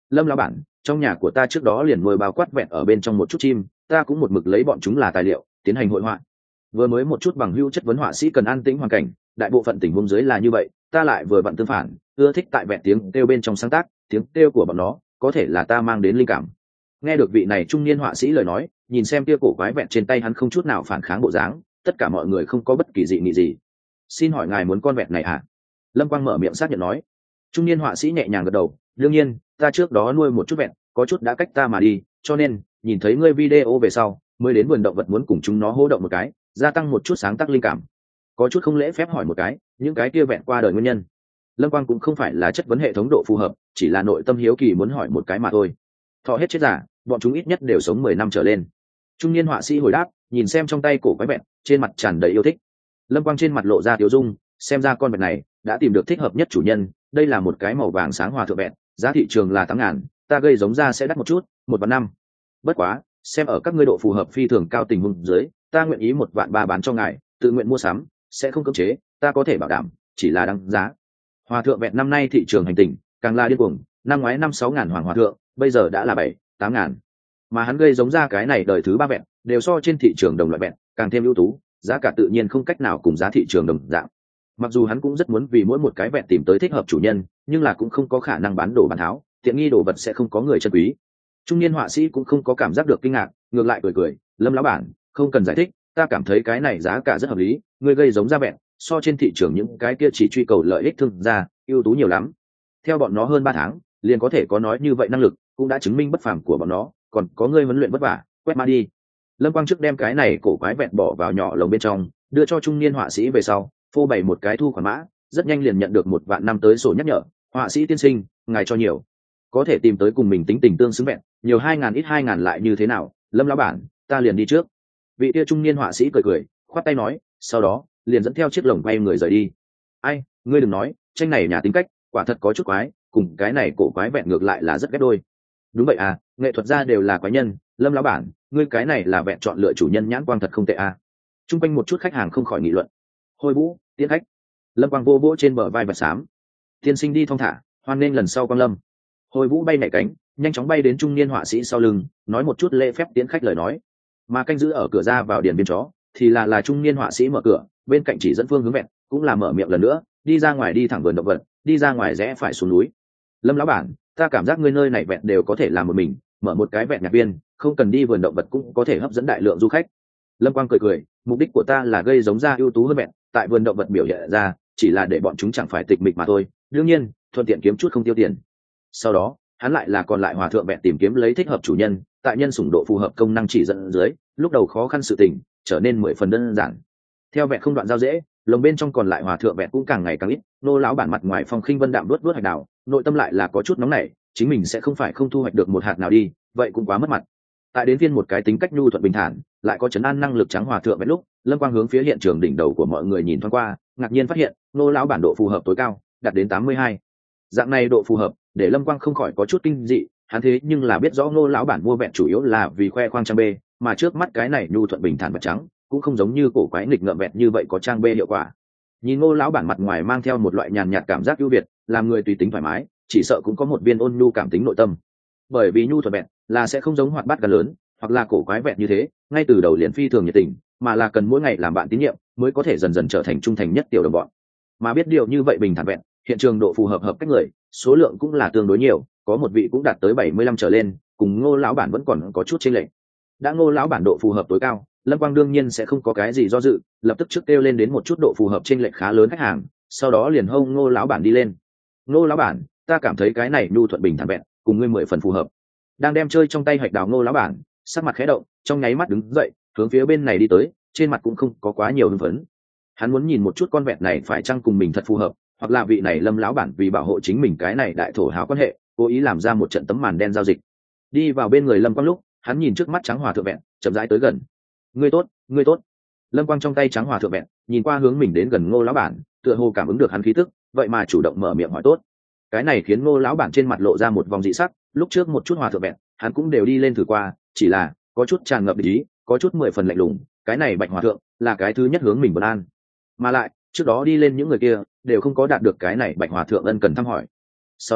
Lâm lão bản, trong nhà của ta trước đó liền nuôi bao quát vẹn ở bên trong một chút chim, ta cũng một mực lấy bọn chúng là tài liệu tiến hành hội họa. Vừa mới một chút bằng hữu chất vấn họa sĩ cần an tĩnh hoàn cảnh, đại bộ phận tình huống dưới là như vậy, ta lại vừa vặn tương phản, ưa thích tại vẹn tiếng kêu bên trong sáng tác, tiếng kêu của bọn nó có thể là ta mang đến linh cảm. Nghe được vị này trung niên họa sĩ lời nói, nhìn xem kia cổ quái vẹn trên tay hắn không chút nào phản kháng bộ dáng, tất cả mọi người không có bất kỳ dị nghị gì. Xin hỏi ngài muốn con vẹn này à? Lâm Quang mở miệng xác nhận nói. Trung niên họa sĩ nhẹ nhàng gật đầu, đương nhiên, ta trước đó nuôi một chút vẹn, có chút đã cách ta mà đi, cho nên nhìn thấy ngươi video về sau mới đến vườn động vật muốn cùng chúng nó hô động một cái, gia tăng một chút sáng tác linh cảm. Có chút không lễ phép hỏi một cái, những cái kia vẹn qua đời nguyên nhân. Lâm Quang cũng không phải là chất vấn hệ thống độ phù hợp, chỉ là nội tâm hiếu kỳ muốn hỏi một cái mà thôi. Thọ hết chết giả, bọn chúng ít nhất đều sống 10 năm trở lên. Trung niên họa sĩ hồi đáp, nhìn xem trong tay cổ quái vẹn, trên mặt tràn đầy yêu thích. Lâm Quang trên mặt lộ ra tiêu dung, xem ra con vẹn này đã tìm được thích hợp nhất chủ nhân. Đây là một cái màu vàng sáng hòa thượng vẹn, giá thị trường là 8.000, ta gây giống ra sẽ đắt một chút, 1.500. Bất quá, xem ở các ngươi độ phù hợp phi thường cao tình huống dưới, ta nguyện ý 1.300.000 bán cho ngài, tự nguyện mua sắm, sẽ không cưỡng chế, ta có thể bảo đảm, chỉ là đáng giá. Hòa thượng vẹn năm nay thị trường hành tình càng là điên cuồng, năm ngoái 5-6 ngàn hoàng hòa thượng, bây giờ đã là 7-8 ngàn. Mà hắn gây giống ra cái này đời thứ 3 vẹn, đều so trên thị trường đồng loại vẹn càng thêm ưu tú, giá cả tự nhiên không cách nào cùng giá thị trường đồng dạng. Mặc dù hắn cũng rất muốn vì mỗi một cái vẹn tìm tới thích hợp chủ nhân, nhưng là cũng không có khả năng bán đồ bán tháo, tiện nghi đồ vật sẽ không có người trân quý. Trung niên họa sĩ cũng không có cảm giác được kinh ngạc, ngược lại cười cười, Lâm lão bản, không cần giải thích, ta cảm thấy cái này giá cả rất hợp lý, ngươi gây giống ra vẹn, so trên thị trường những cái kia chỉ truy cầu lợi ích thương gia ưu tú nhiều lắm. Theo bọn nó hơn 3 tháng, liền có thể có nói như vậy năng lực, cũng đã chứng minh bất phàm của bọn nó, còn có ngươi huấn luyện vất vả, quét ma đi. Lâm Quang trước đem cái này cổ quái vẹn bỏ vào nhỏ lồng bên trong, đưa cho trung niên họa sĩ về sau, phô bày một cái thu khoản mã, rất nhanh liền nhận được 1.000.000 tới sổ nhắc nhở, họa sĩ tiên sinh, ngài cho nhiều, có thể tìm tới cùng mình tính tình tương xứng vẹn, nhiều 2.000 ít 2.000 lại như thế nào, Lâm lão bản, ta liền đi trước. Vị kia trung niên họa sĩ cười cười, khoát tay nói, sau đó liền dẫn theo chiếc lồng quay người rời đi. Ai, ngươi đừng nói, tranh này nhà tính cách quả thật có chút quái, cùng cái này cổ quái vẹn ngược lại là rất ghép đôi. Đúng vậy à, nghệ thuật gia đều là quái nhân, Lâm lão bản, ngươi cái này là vẹn chọn lựa chủ nhân nhãn quang thật không tệ à. Trung quanh một chút khách hàng không khỏi nghị luận. Hôi Vũ, tiễn khách. Lâm Quang vô vỗ trên bờ vai vật xám. Tiên sinh đi thong thả, hoan nghênh lần sau quang lâm. Hôi Vũ bay nhảy cánh, nhanh chóng bay đến trung niên họa sĩ sau lưng, nói một chút lễ phép tiễn khách lời nói. Mà canh giữ ở cửa ra vào điện biên chó, thì là trung niên họa sĩ mở cửa, bên cạnh chỉ dẫn phương hướng vẹn, cũng là mở miệng lần nữa, đi ra ngoài đi thẳng vườn động vật, đi ra ngoài rẽ phải xuống núi. Lâm lão bản, ta cảm giác ngươi nơi này vẹn đều có thể làm một mình, mở một cái vẹn nhạc viên, không cần đi vườn động vật cũng có thể hấp dẫn đại lượng du khách. Lâm Quang cười cười, mục đích của ta là gây giống ra ưu tú hơn vẹn, tại vườn động vật biểu hiện ra, chỉ là để bọn chúng chẳng phải tịch mịch mà thôi, đương nhiên, thuận tiện kiếm chút không tiêu tiền. Sau đó, hắn lại là còn lại hòa thượng vẹn tìm kiếm lấy thích hợp chủ nhân, tại nhân sủng độ phù hợp công năng chỉ dẫn dưới, lúc đầu khó khăn sự tình trở nên 10 phần đơn giản. Theo vẹn không đoạn giao dễ, lồng bên trong còn lại hòa thượng vẹn cũng càng ngày càng ít, nô lão bản mặt ngoài phong khinh vân đạm đuốt hạch đào, nội tâm lại là có chút nóng nảy, chính mình sẽ không phải không thu hoạch được một hạt nào đi, vậy cũng quá mất mặt. Tại đến viên một cái tính cách nhu thuận bình thản, lại có chấn an năng lực trắng hòa thượng vẹn lúc, Lâm Quang hướng phía hiện trường đỉnh đầu của mọi người nhìn thoáng qua, ngạc nhiên phát hiện nô lão bản độ phù hợp tối cao đạt đến 82. Dạng này độ phù hợp để Lâm Quang không khỏi có chút kinh dị, hắn thế nhưng là biết rõ nô lão bản mua vẹn chủ yếu là vì khoe khoang trang bê, mà trước mắt cái này nhu thuận bình thản vật trắng cũng không giống như cổ quái nghịch ngợm vẹn như vậy có trang bê hiệu quả. Nhìn nô lão bản mặt ngoài mang theo một loại nhàn nhạt cảm giác ưu việt, làm người tùy tính thoải mái, chỉ sợ cũng có một viên ôn nhu cảm tính nội tâm. Bởi vì nhu thuận vẹn là sẽ không giống hoạt bát gần lớn, hoặc là cổ quái vẹn như thế, ngay từ đầu liền phi thường nhiệt tình, mà là cần mỗi ngày làm bạn tín nhiệm mới có thể dần dần trở thành trung thành nhất tiểu đồng bọn. Mà biết điều như vậy bình thản vẹn, hiện trường độ phù hợp cách người, số lượng cũng là tương đối nhiều, có một vị cũng đạt tới 75 trở lên, cùng Ngô lão bản vẫn còn có chút chênh lệch. Đã Ngô lão bản độ phù hợp tối cao, Lâm Quang đương nhiên sẽ không có cái gì do dự, lập tức trước kêu lên đến một chút độ phù hợp chênh lệch khá lớn khách hàng, sau đó liền hông Ngô lão bản đi lên. Ngô lão bản, ta cảm thấy cái này nhu thuận bình thản vẹn, cùng ngươi 10 phần phù hợp. Đang đem chơi trong tay hạch đào Ngô lão bản, sắc mặt khẽ động, trong nháy mắt đứng dậy, hướng phía bên này đi tới, trên mặt cũng không có quá nhiều hưng phấn. Hắn muốn nhìn một chút con vẹn này phải chăng cùng mình thật phù hợp, hoặc là vị này Lâm lão bản vì bảo hộ chính mình cái này đại thổ hào quan hệ, cố ý làm ra một trận tấm màn đen giao dịch. Đi vào bên người Lâm Quang lúc, hắn nhìn trước mắt trắng hòa thượng vẹn, chậm rãi tới gần. Ngươi tốt, ngươi tốt. Lâm Quang trong tay trắng hòa thượng vẹn, nhìn qua hướng mình đến gần Ngô lão bản, tựa hồ cảm ứng được hắn khí tức, vậy mà chủ động mở miệng hỏi tốt. Cái này khiến Ngô lão bản trên mặt lộ ra một vòng dị sắc, lúc trước một chút hòa thượng vẹn, hắn cũng đều đi lên thử qua, chỉ là có chút tràn ngập ý, có chút 10 phần lạnh lùng, cái này bạch hòa thượng là cái thứ nhất hướng mình vân an, mà lại trước đó đi lên những người kia đều không có đạt được cái này bạch hòa thượng ân cần thăm hỏi. Sau đó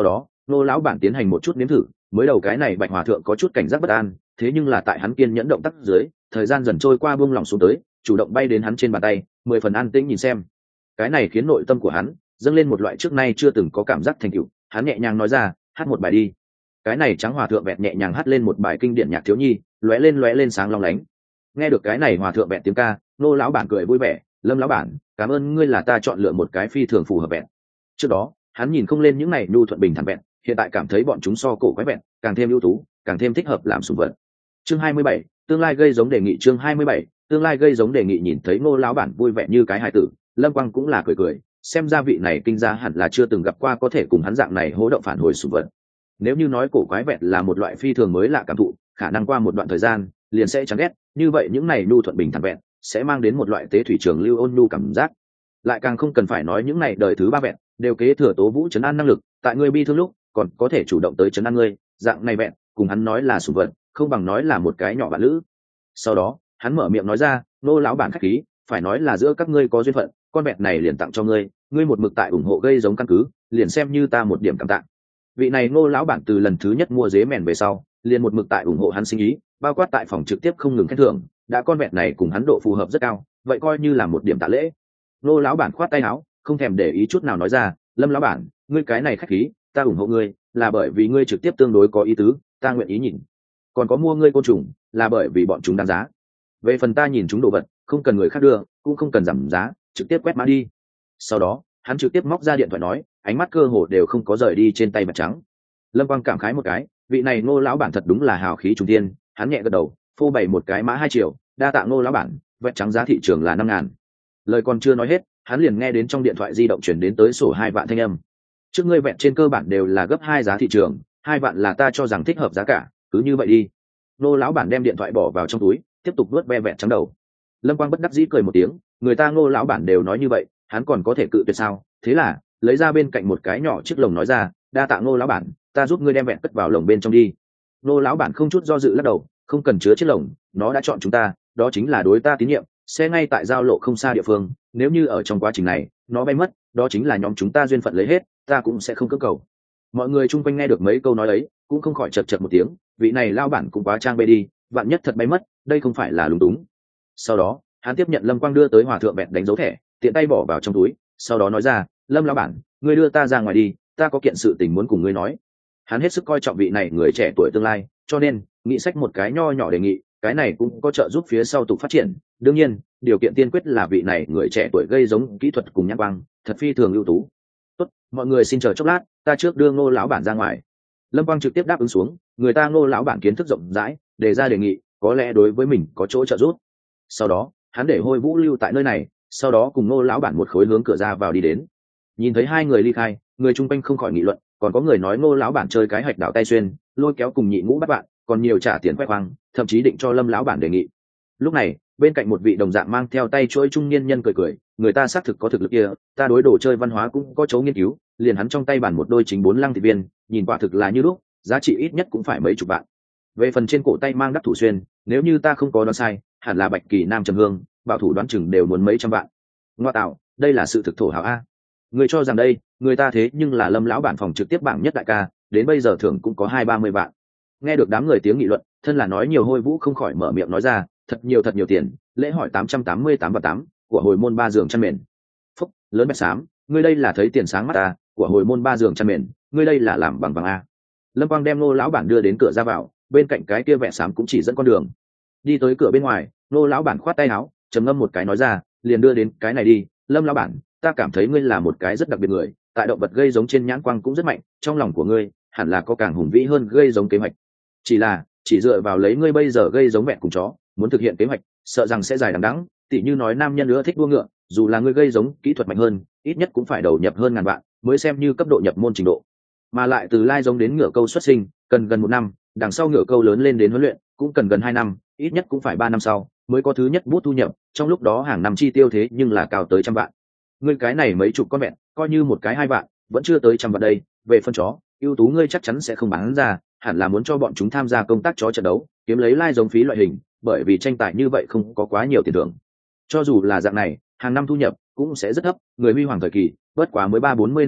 Ngô lão bản tiến hành một chút nếm thử, mới đầu cái này bạch hòa thượng có chút cảnh giác bất an, thế nhưng là tại hắn kiên nhẫn động tác dưới, thời gian dần trôi qua buông lỏng xuống tới, chủ động bay đến hắn trên bàn tay, 10 phần an tĩnh nhìn xem. Cái này khiến nội tâm của hắn dâng lên một loại trước nay chưa từng có cảm giác thành tựu. Hắn nhẹ nhàng nói ra, hát một bài đi. Cái này trắng hòa thượng bẹt nhẹ nhàng hát lên một bài kinh điển nhạc thiếu nhi, lóe lên sáng long lánh. Nghe được cái này hòa thượng bẹt tiếng ca, Ngô lão bản cười vui vẻ, Lâm lão bản, cảm ơn ngươi là ta chọn lựa một cái phi thường phù hợp bẹt. Trước đó hắn nhìn không lên những này nhu thuận bình thản bẹt, hiện tại cảm thấy bọn chúng so cổ quái bẹt càng thêm ưu tú, càng thêm thích hợp làm sủng vật. Chương 27, tương lai gây giống đề nghị. Chương 27, tương lai gây giống đề nghị. Nhìn thấy Ngô lão bản vui vẻ như cái hài tử, Lâm Quang cũng là cười cười, xem ra vị này kinh gia hẳn là chưa từng gặp qua có thể cùng hắn dạng này hố động phản hồi sủng vật. Nếu như nói cổ quái vẹt là một loại phi thường mới lạ cảm thụ, khả năng qua một đoạn thời gian liền sẽ chán ghét, như vậy những này nhu thuận bình thản vẹn sẽ mang đến một loại tế thủy trường lưu ôn nhu cảm giác. Lại càng không cần phải nói những này đời thứ ba vẹn đều kế thừa Tố Vũ trấn an năng lực, tại ngươi bi thương lúc còn có thể chủ động tới trấn an ngươi, dạng này vẹn cùng hắn nói là sủng vật không bằng nói là một cái nhỏ bạn lữ. Sau đó hắn mở miệng nói ra, Nô lão bản khách khí, phải nói là giữa các ngươi có duyên phận, con vẹt này liền tặng cho ngươi, ngươi một mực tại ủng hộ gây giống căn cứ, liền xem như ta một điểm cảm tạ. Vị này Ngô lão bản từ lần thứ nhất mua dế mèn về sau liền một mực tại ủng hộ hắn sinh ý, bao quát tại phòng trực tiếp không ngừng khen thưởng, đã con vẹt này cùng hắn độ phù hợp rất cao, vậy coi như là một điểm tạ lễ. Ngô lão bản khoát tay áo, không thèm để ý chút nào nói ra, Lâm lão bản, ngươi cái này khách khí, ta ủng hộ ngươi là bởi vì ngươi trực tiếp tương đối có ý tứ, ta nguyện ý nhìn. Còn có mua ngươi côn trùng là bởi vì bọn chúng đáng giá. Về phần ta nhìn chúng đồ vật, không cần người khác đưa, cũng không cần giảm giá, trực tiếp quét mã đi. Sau đó hắn trực tiếp móc ra điện thoại nói, ánh mắt cơ hồ đều không có rời đi trên tay mặt trắng. Lâm Quang cảm khái một cái, vị này Ngô lão bản thật đúng là hào khí trùng tiên. Hắn nhẹ gật đầu, phô bày một cái mã 2 triệu, đa tạ Ngô lão bản, vẹt trắng giá thị trường là 5.000. Lời còn chưa nói hết, hắn liền nghe đến trong điện thoại di động chuyển đến tới sổ 2 vạn thanh âm. Trước ngươi vẹt trên cơ bản đều là gấp 2 giá thị trường, 2 vạn là ta cho rằng thích hợp giá cả, cứ như vậy đi. Ngô lão bản đem điện thoại bỏ vào trong túi, tiếp tục nuốt ve vẹt trắng đầu. Lâm Quang bất đắc dĩ cười một tiếng, người ta Ngô lão bản đều nói như vậy, hắn còn có thể cự tuyệt sao? Thế là lấy ra bên cạnh một cái nhỏ chiếc lồng nói ra, đa tạ Ngô lão bản, ta giúp ngươi đem vẹn cất vào lồng bên trong đi. Ngô lão bản không chút do dự lắc đầu, không cần chứa chiếc lồng, nó đã chọn chúng ta, đó chính là đối ta tín nhiệm, xe ngay tại giao lộ không xa địa phương, nếu như ở trong quá trình này nó bay mất, đó chính là nhóm chúng ta duyên phận lấy hết, ta cũng sẽ không cưỡng cầu. Mọi người chung quanh nghe được mấy câu nói ấy cũng không khỏi chật chật một tiếng, vị này lao bản cũng quá trang bê đi, vạn nhất thật bay mất, đây không phải là lúng túng. Sau đó hắn tiếp nhận Lâm Quang đưa tới hòa thượng vẹn đánh dấu thẻ, tiện tay bỏ vào trong túi, sau đó nói ra, Lâm lão bản, ngươi đưa ta ra ngoài đi, ta có kiện sự tình muốn cùng ngươi nói. Hắn hết sức coi trọng vị này người trẻ tuổi tương lai, cho nên nghĩ sách một cái nho nhỏ đề nghị, cái này cũng có trợ giúp phía sau tục phát triển. Đương nhiên điều kiện tiên quyết là vị này người trẻ tuổi gây giống kỹ thuật cùng nhãn quang thật phi thường ưu tú. Tốt, mọi người xin chờ chốc lát, ta trước đưa Ngô lão bản ra ngoài. Lâm Quang trực tiếp đáp ứng xuống, người ta Ngô lão bản kiến thức rộng rãi, đề ra đề nghị có lẽ đối với mình có chỗ trợ giúp. Sau đó hắn để Hôi Vũ lưu tại nơi này, sau đó cùng Ngô lão bản một khối hướng cửa ra vào đi đến. Nhìn thấy hai người ly khai, người chung quanh không khỏi nghị luận, còn có người nói Ngô lão bản chơi cái hạch đảo tay xuyên, lôi kéo cùng nhị ngũ bắt bạn, còn nhiều trả tiền khoe khoang, thậm chí định cho Lâm lão bản đề nghị. Lúc này bên cạnh một vị đồng dạng mang theo tay chuỗi trung niên nhân cười cười, người ta xác thực có thực lực kia, ta đối đồ chơi văn hóa cũng có chỗ nghiên cứu, liền hắn trong tay bản một đôi chính 4 lăng thị viên, nhìn quả thực là như lúc, giá trị ít nhất cũng phải mấy chục vạn. Về phần trên cổ tay mang đắc thủ xuyên, nếu như ta không có đoán sai, hẳn là bạch kỳ nam trầm hương, bảo thủ đoán chừng đều muốn mấy trăm vạn. Ngoa tạo, đây là sự thực thổ hào a. Người cho rằng đây, người ta thế nhưng là Lâm lão bản phòng trực tiếp bảng nhất đại ca, đến bây giờ thưởng cũng có 20-30 vạn. Nghe được đám người tiếng nghị luận, thân là nói nhiều Hôi Vũ không khỏi mở miệng nói ra, thật nhiều tiền, lễ hỏi 888 và 8 của hồi môn 3 giường chăn mền. Phúc, lớn bạch xám, ngươi đây là thấy tiền sáng mắt ta, của hồi môn 3 giường chăn mền, ngươi đây là làm bằng vàng a. Lâm Quang đem Ngô lão bản đưa đến cửa ra vào, bên cạnh cái kia vẻ xám cũng chỉ dẫn con đường. Đi tới cửa bên ngoài, Ngô lão bản khoát tay áo, trầm ngâm một cái nói ra, liền đưa đến cái này đi. Lâm lão bản, ta cảm thấy ngươi là một cái rất đặc biệt người, tại động vật gây giống trên nhãn quang cũng rất mạnh, trong lòng của ngươi hẳn là có càng hùng vĩ hơn gây giống kế hoạch. Chỉ dựa vào lấy ngươi bây giờ gây giống mẹ cùng chó, muốn thực hiện kế hoạch, sợ rằng sẽ dài đằng đẵng. Tỉ như nói nam nhân nữa thích đua ngựa, dù là ngươi gây giống kỹ thuật mạnh hơn, ít nhất cũng phải đầu nhập hơn ngàn vạn, mới xem như cấp độ nhập môn trình độ. Mà lại từ lai giống đến ngựa câu xuất sinh, cần gần 1 năm, đằng sau ngựa câu lớn lên đến huấn luyện, cũng cần gần 2 năm, ít nhất cũng phải 3 năm sau mới có thứ nhất bút thu nhập, trong lúc đó hàng năm chi tiêu thế nhưng là cao tới 100 vạn. Ngươi cái này mấy chục con vẹn, coi như một cái 2 vạn, vẫn chưa tới 100 vạn đây. Về phân chó, ưu tú ngươi chắc chắn sẽ không bán ra, hẳn là muốn cho bọn chúng tham gia công tác chó trận đấu, kiếm lấy lai giống phí loại hình, bởi vì tranh tài như vậy không có quá nhiều tiền thưởng. Cho dù là dạng này, hàng năm thu nhập cũng sẽ rất thấp, người huy hoàng thời kỳ bất quá mới 30-40 năm thôi,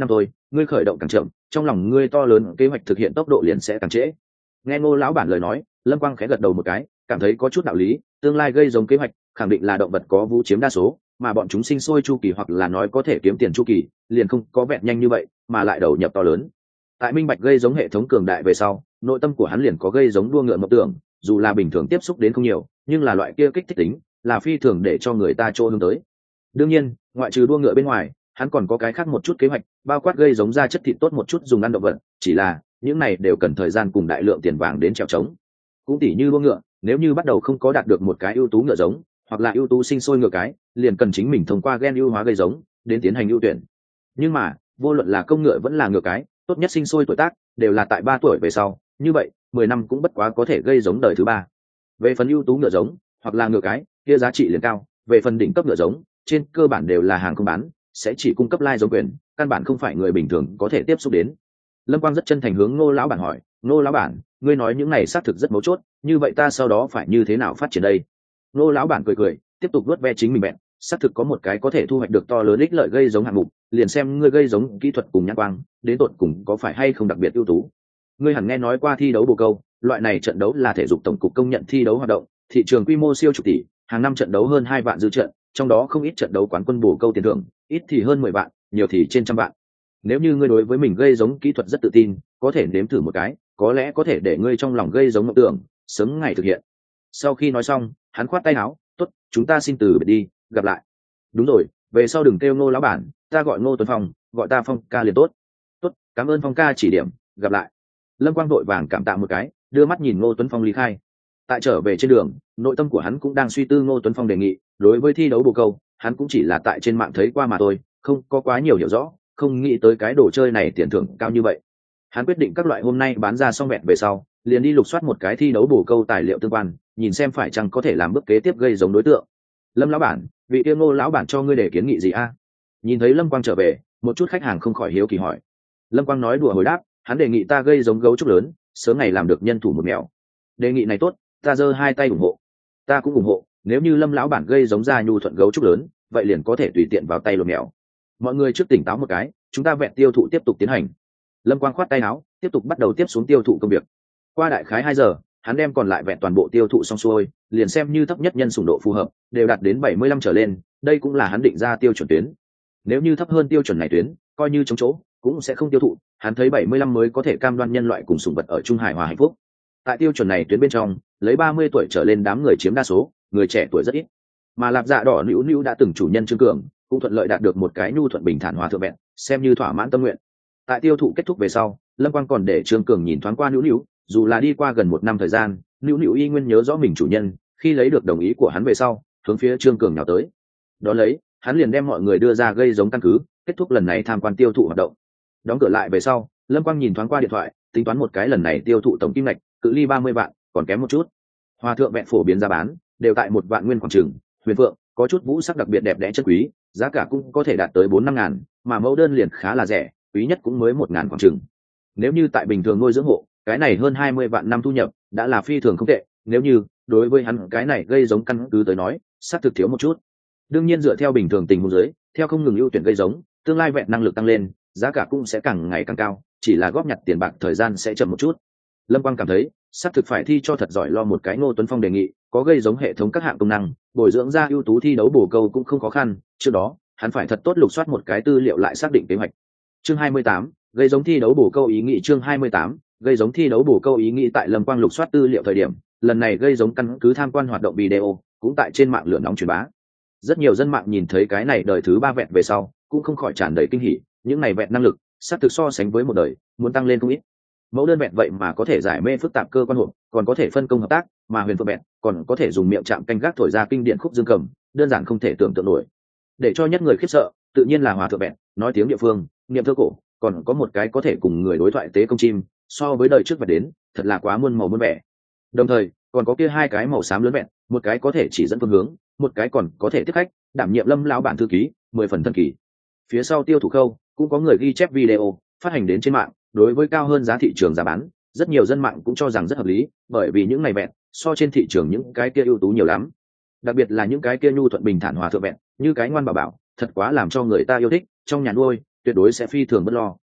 ngươi khởi động càng chậm, trong lòng ngươi to lớn kế hoạch thực hiện tốc độ liền sẽ càng trễ. Nghe Ngô lão bản lời nói, Lâm Quang khẽ gật đầu một cái, cảm thấy có chút đạo lý. Tương lai gây giống kế hoạch khẳng định là động vật có vú chiếm đa số, mà bọn chúng sinh sôi chu kỳ hoặc là nói có thể kiếm tiền chu kỳ liền không có vẹn nhanh như vậy, mà lại đầu nhập to lớn. Tại minh bạch gây giống hệ thống cường đại về sau, nội tâm của hắn liền có gây giống đua ngựa mộng tưởng, dù là bình thường tiếp xúc đến không nhiều, nhưng là loại kia kích thích tính là phi thường để cho người ta trô hướng tới. Đương nhiên, ngoại trừ đua ngựa bên ngoài, hắn còn có cái khác một chút kế hoạch, bao quát gây giống ra chất thịt tốt một chút dùng ăn động vật, chỉ là những này đều cần thời gian cùng đại lượng tiền vàng đến trèo trống. Cũng tỉ như đua ngựa, nếu như bắt đầu không có đạt được một cái ưu tú ngựa giống, hoặc là ưu tú sinh sôi ngựa cái, liền cần chính mình thông qua gen ưu hóa gây giống đến tiến hành ưu tuyển. Nhưng mà vô luận là công ngựa vẫn là ngựa cái, tốt nhất sinh sôi tuổi tác đều là tại 3 tuổi về sau, như vậy 10 năm cũng bất quá có thể gây giống đời thứ 3. Về phần ưu tú ngựa giống hoặc là ngựa cái, kia giá trị liền cao. Về phần đỉnh cấp ngựa giống, trên cơ bản đều là hàng không bán, sẽ chỉ cung cấp lai giống quyền, căn bản không phải người bình thường có thể tiếp xúc đến. Lâm Quang rất chân thành hướng Ngô lão bản hỏi, Ngô lão bản, ngươi nói những này xác thực rất mấu chốt, như vậy ta sau đó phải như thế nào phát triển đây? Ngô lão bản cười cười, tiếp tục vuốt ve chính mình bẹn, xác thực có một cái có thể thu hoạch được to lớn ích lợi gây giống hạng mục, liền xem ngươi gây giống kỹ thuật cùng nhãn quang đến tột cùng có phải hay không đặc biệt ưu tú. Ngươi hẳn nghe nói qua thi đấu bồ câu, loại này trận đấu là thể dục tổng cục công nhận thi đấu hoạt động, thị trường quy mô siêu chục tỷ, hàng năm trận đấu hơn 2 vạn dư trận, trong đó không ít trận đấu quán quân bồ câu tiền thưởng, ít thì hơn 10 vạn, nhiều thì trên trăm vạn. Nếu như ngươi đối với mình gây giống kỹ thuật rất tự tin, có thể nếm thử một cái, có lẽ có thể để ngươi trong lòng gây giống mộng tưởng sớm ngày thực hiện. Sau khi nói xong, hắn khoát tay áo, tốt, chúng ta xin từ biệt đi, gặp lại. Đúng rồi, về sau đừng kêu Ngô lão bản, ta gọi Ngô Tuấn Phong, gọi ta Phong ca liền tốt. Tốt, cảm ơn Phong ca chỉ điểm, gặp lại. Lâm Quang vội vàng cảm tạ một cái, đưa mắt nhìn Ngô Tuấn Phong ly khai. Tại trở về trên đường, nội tâm của hắn cũng đang suy tư Ngô Tuấn Phong đề nghị, đối với thi đấu bồ câu, hắn cũng chỉ là tại trên mạng thấy qua mà thôi, không có quá nhiều hiểu rõ, không nghĩ tới cái đồ chơi này tiền thưởng cao như vậy. Hắn quyết định các loại hôm nay bán ra xong vẹn về sau, liền đi lục soát một cái thi đấu bồ câu tài liệu tương quan, nhìn xem phải chăng có thể làm bước kế tiếp gây giống đối tượng. Lâm lão bản, vị tiêu Ngô lão bản cho ngươi để kiến nghị gì a? Nhìn thấy Lâm Quang trở về, một chút khách hàng không khỏi hiếu kỳ hỏi. Lâm Quang nói đùa hồi đáp, hắn đề nghị ta gây giống gấu trúc lớn, sớm ngày làm được nhân thủ một mèo. Đề nghị này tốt, ta giơ 2 tay ủng hộ. Ta cũng ủng hộ, nếu như Lâm lão bản gây giống ra nhu thuận gấu trúc lớn, vậy liền có thể tùy tiện vào tay lột mèo. Mọi người trước tỉnh táo một cái, chúng ta vẹn tiêu thụ tiếp tục tiến hành. Lâm Quang khoát tay áo, tiếp tục bắt đầu tiếp xuống tiêu thụ công việc. Qua đại khái 2 giờ, hắn đem còn lại vẹn toàn bộ tiêu thụ xong xuôi, liền xem như thấp nhất nhân sủng độ phù hợp, đều đạt đến 75 trở lên, đây cũng là hắn định ra tiêu chuẩn tuyến. Nếu như thấp hơn tiêu chuẩn này tuyến, coi như chống chỗ, cũng sẽ không tiêu thụ, hắn thấy 75 mới có thể cam đoan nhân loại cùng sủng vật ở trung hài hòa hạnh phúc. Tại tiêu chuẩn này tuyến bên trong, lấy 30 tuổi trở lên đám người chiếm đa số, người trẻ tuổi rất ít. Mà Lạp Dạ Đỏ Nữu Nữu đã từng chủ nhân Trương Cường, cũng thuận lợi đạt được một cái nhu thuận bình thản hòa thượng vẹn, xem như thỏa mãn tâm nguyện. Tại tiêu thụ kết thúc về sau, Lâm Quang còn để Trương Cường nhìn thoáng qua Nữu Nữu, dù là đi qua gần 1 năm thời gian, Nữu Nữu y nguyên nhớ rõ mình chủ nhân, khi lấy được đồng ý của hắn về sau, hướng phía Trương Cường nhào tới. Đó lấy, hắn liền đem mọi người đưa ra gây giống căn cứ, kết thúc lần này tham quan tiêu thụ hoạt động. Đóng cửa lại về sau, Lâm Quang nhìn thoáng qua điện thoại, tính toán một cái lần này tiêu thụ tổng kim ngạch, cự ly 30 vạn, còn kém một chút. Hòa thượng vẹn phổ biến giá bán, đều tại 1 vạn nguyên khoảng chừng, huyền phượng, có chút vũ sắc đặc biệt đẹp đẽ chân quý, giá cả cũng có thể đạt tới 4-5 ngàn, mà mẫu đơn liền khá là rẻ, quý nhất cũng mới 1 ngàn khoảng chừng. Nếu như tại bình thường nuôi dưỡng hộ, cái này hơn 20 vạn năm thu nhập, đã là phi thường không tệ, nếu như đối với hắn cái này gây giống căn cứ tới nói, xác thực thiếu một chút. Đương nhiên dựa theo bình thường tình huống dưới, theo không ngừng ưu tuyển gây giống, tương lai vẹn năng lực tăng lên, giá cả cũng sẽ càng ngày càng cao, chỉ là góp nhặt tiền bạc thời gian sẽ chậm một chút. Lâm Quang cảm thấy, xác thực phải thi cho thật giỏi lo một cái Ngô Tuấn Phong đề nghị, có gây giống hệ thống các hạng công năng, bồi dưỡng ra ưu tú thi đấu bổ câu cũng không khó khăn, trước đó, hắn phải thật tốt lục soát một cái tư liệu lại xác định kế hoạch. Chương 28, gây giống thi đấu bổ câu ý nghĩ chương 28, gây giống thi đấu bổ câu ý nghĩ tại Lâm Quang lục soát tư liệu thời điểm, lần này gây giống căn cứ tham quan hoạt động video, cũng tại trên mạng lửa nóng truyền bá. Rất nhiều dân mạng nhìn thấy cái này đời thứ 3 vẹn về sau, cũng không khỏi tràn đầy kinh hỉ, những này vẹn năng lực, xác thực so sánh với một đời, muốn tăng lên không ít. Mẫu đơn vẹn vậy mà có thể giải mê phức tạp cơ quan hộp, còn có thể phân công hợp tác, mà huyền phượng vẹn còn có thể dùng miệng chạm canh gác thổi ra kinh điển khúc dương cầm, đơn giản không thể tưởng tượng nổi. Để cho nhất người khiếp sợ, tự nhiên là hòa thượng vẹn, nói tiếng địa phương, niệm thơ cổ, còn có một cái có thể cùng người đối thoại tế công chim, so với đời trước và đến, thật là quá muôn màu muôn vẻ. Đồng thời, còn có kia 2 cái màu xám lớn vẹn, một cái có thể chỉ dẫn phương hướng, một cái còn có thể tiếp khách, đảm nhiệm Lâm lão bản thư ký, 10 phần thân kỳ. Phía sau tiêu thụ khâu, cũng có người ghi chép video, phát hành đến trên mạng, đối với cao hơn giá thị trường giá bán, rất nhiều dân mạng cũng cho rằng rất hợp lý, bởi vì những này vẹn, so trên thị trường những cái kia ưu tú nhiều lắm. Đặc biệt là những cái kia nhu thuận bình thản hòa thượng vẹn, như cái ngoan bảo bảo, thật quá làm cho người ta yêu thích, trong nhà nuôi, tuyệt đối sẽ phi thường bất lo.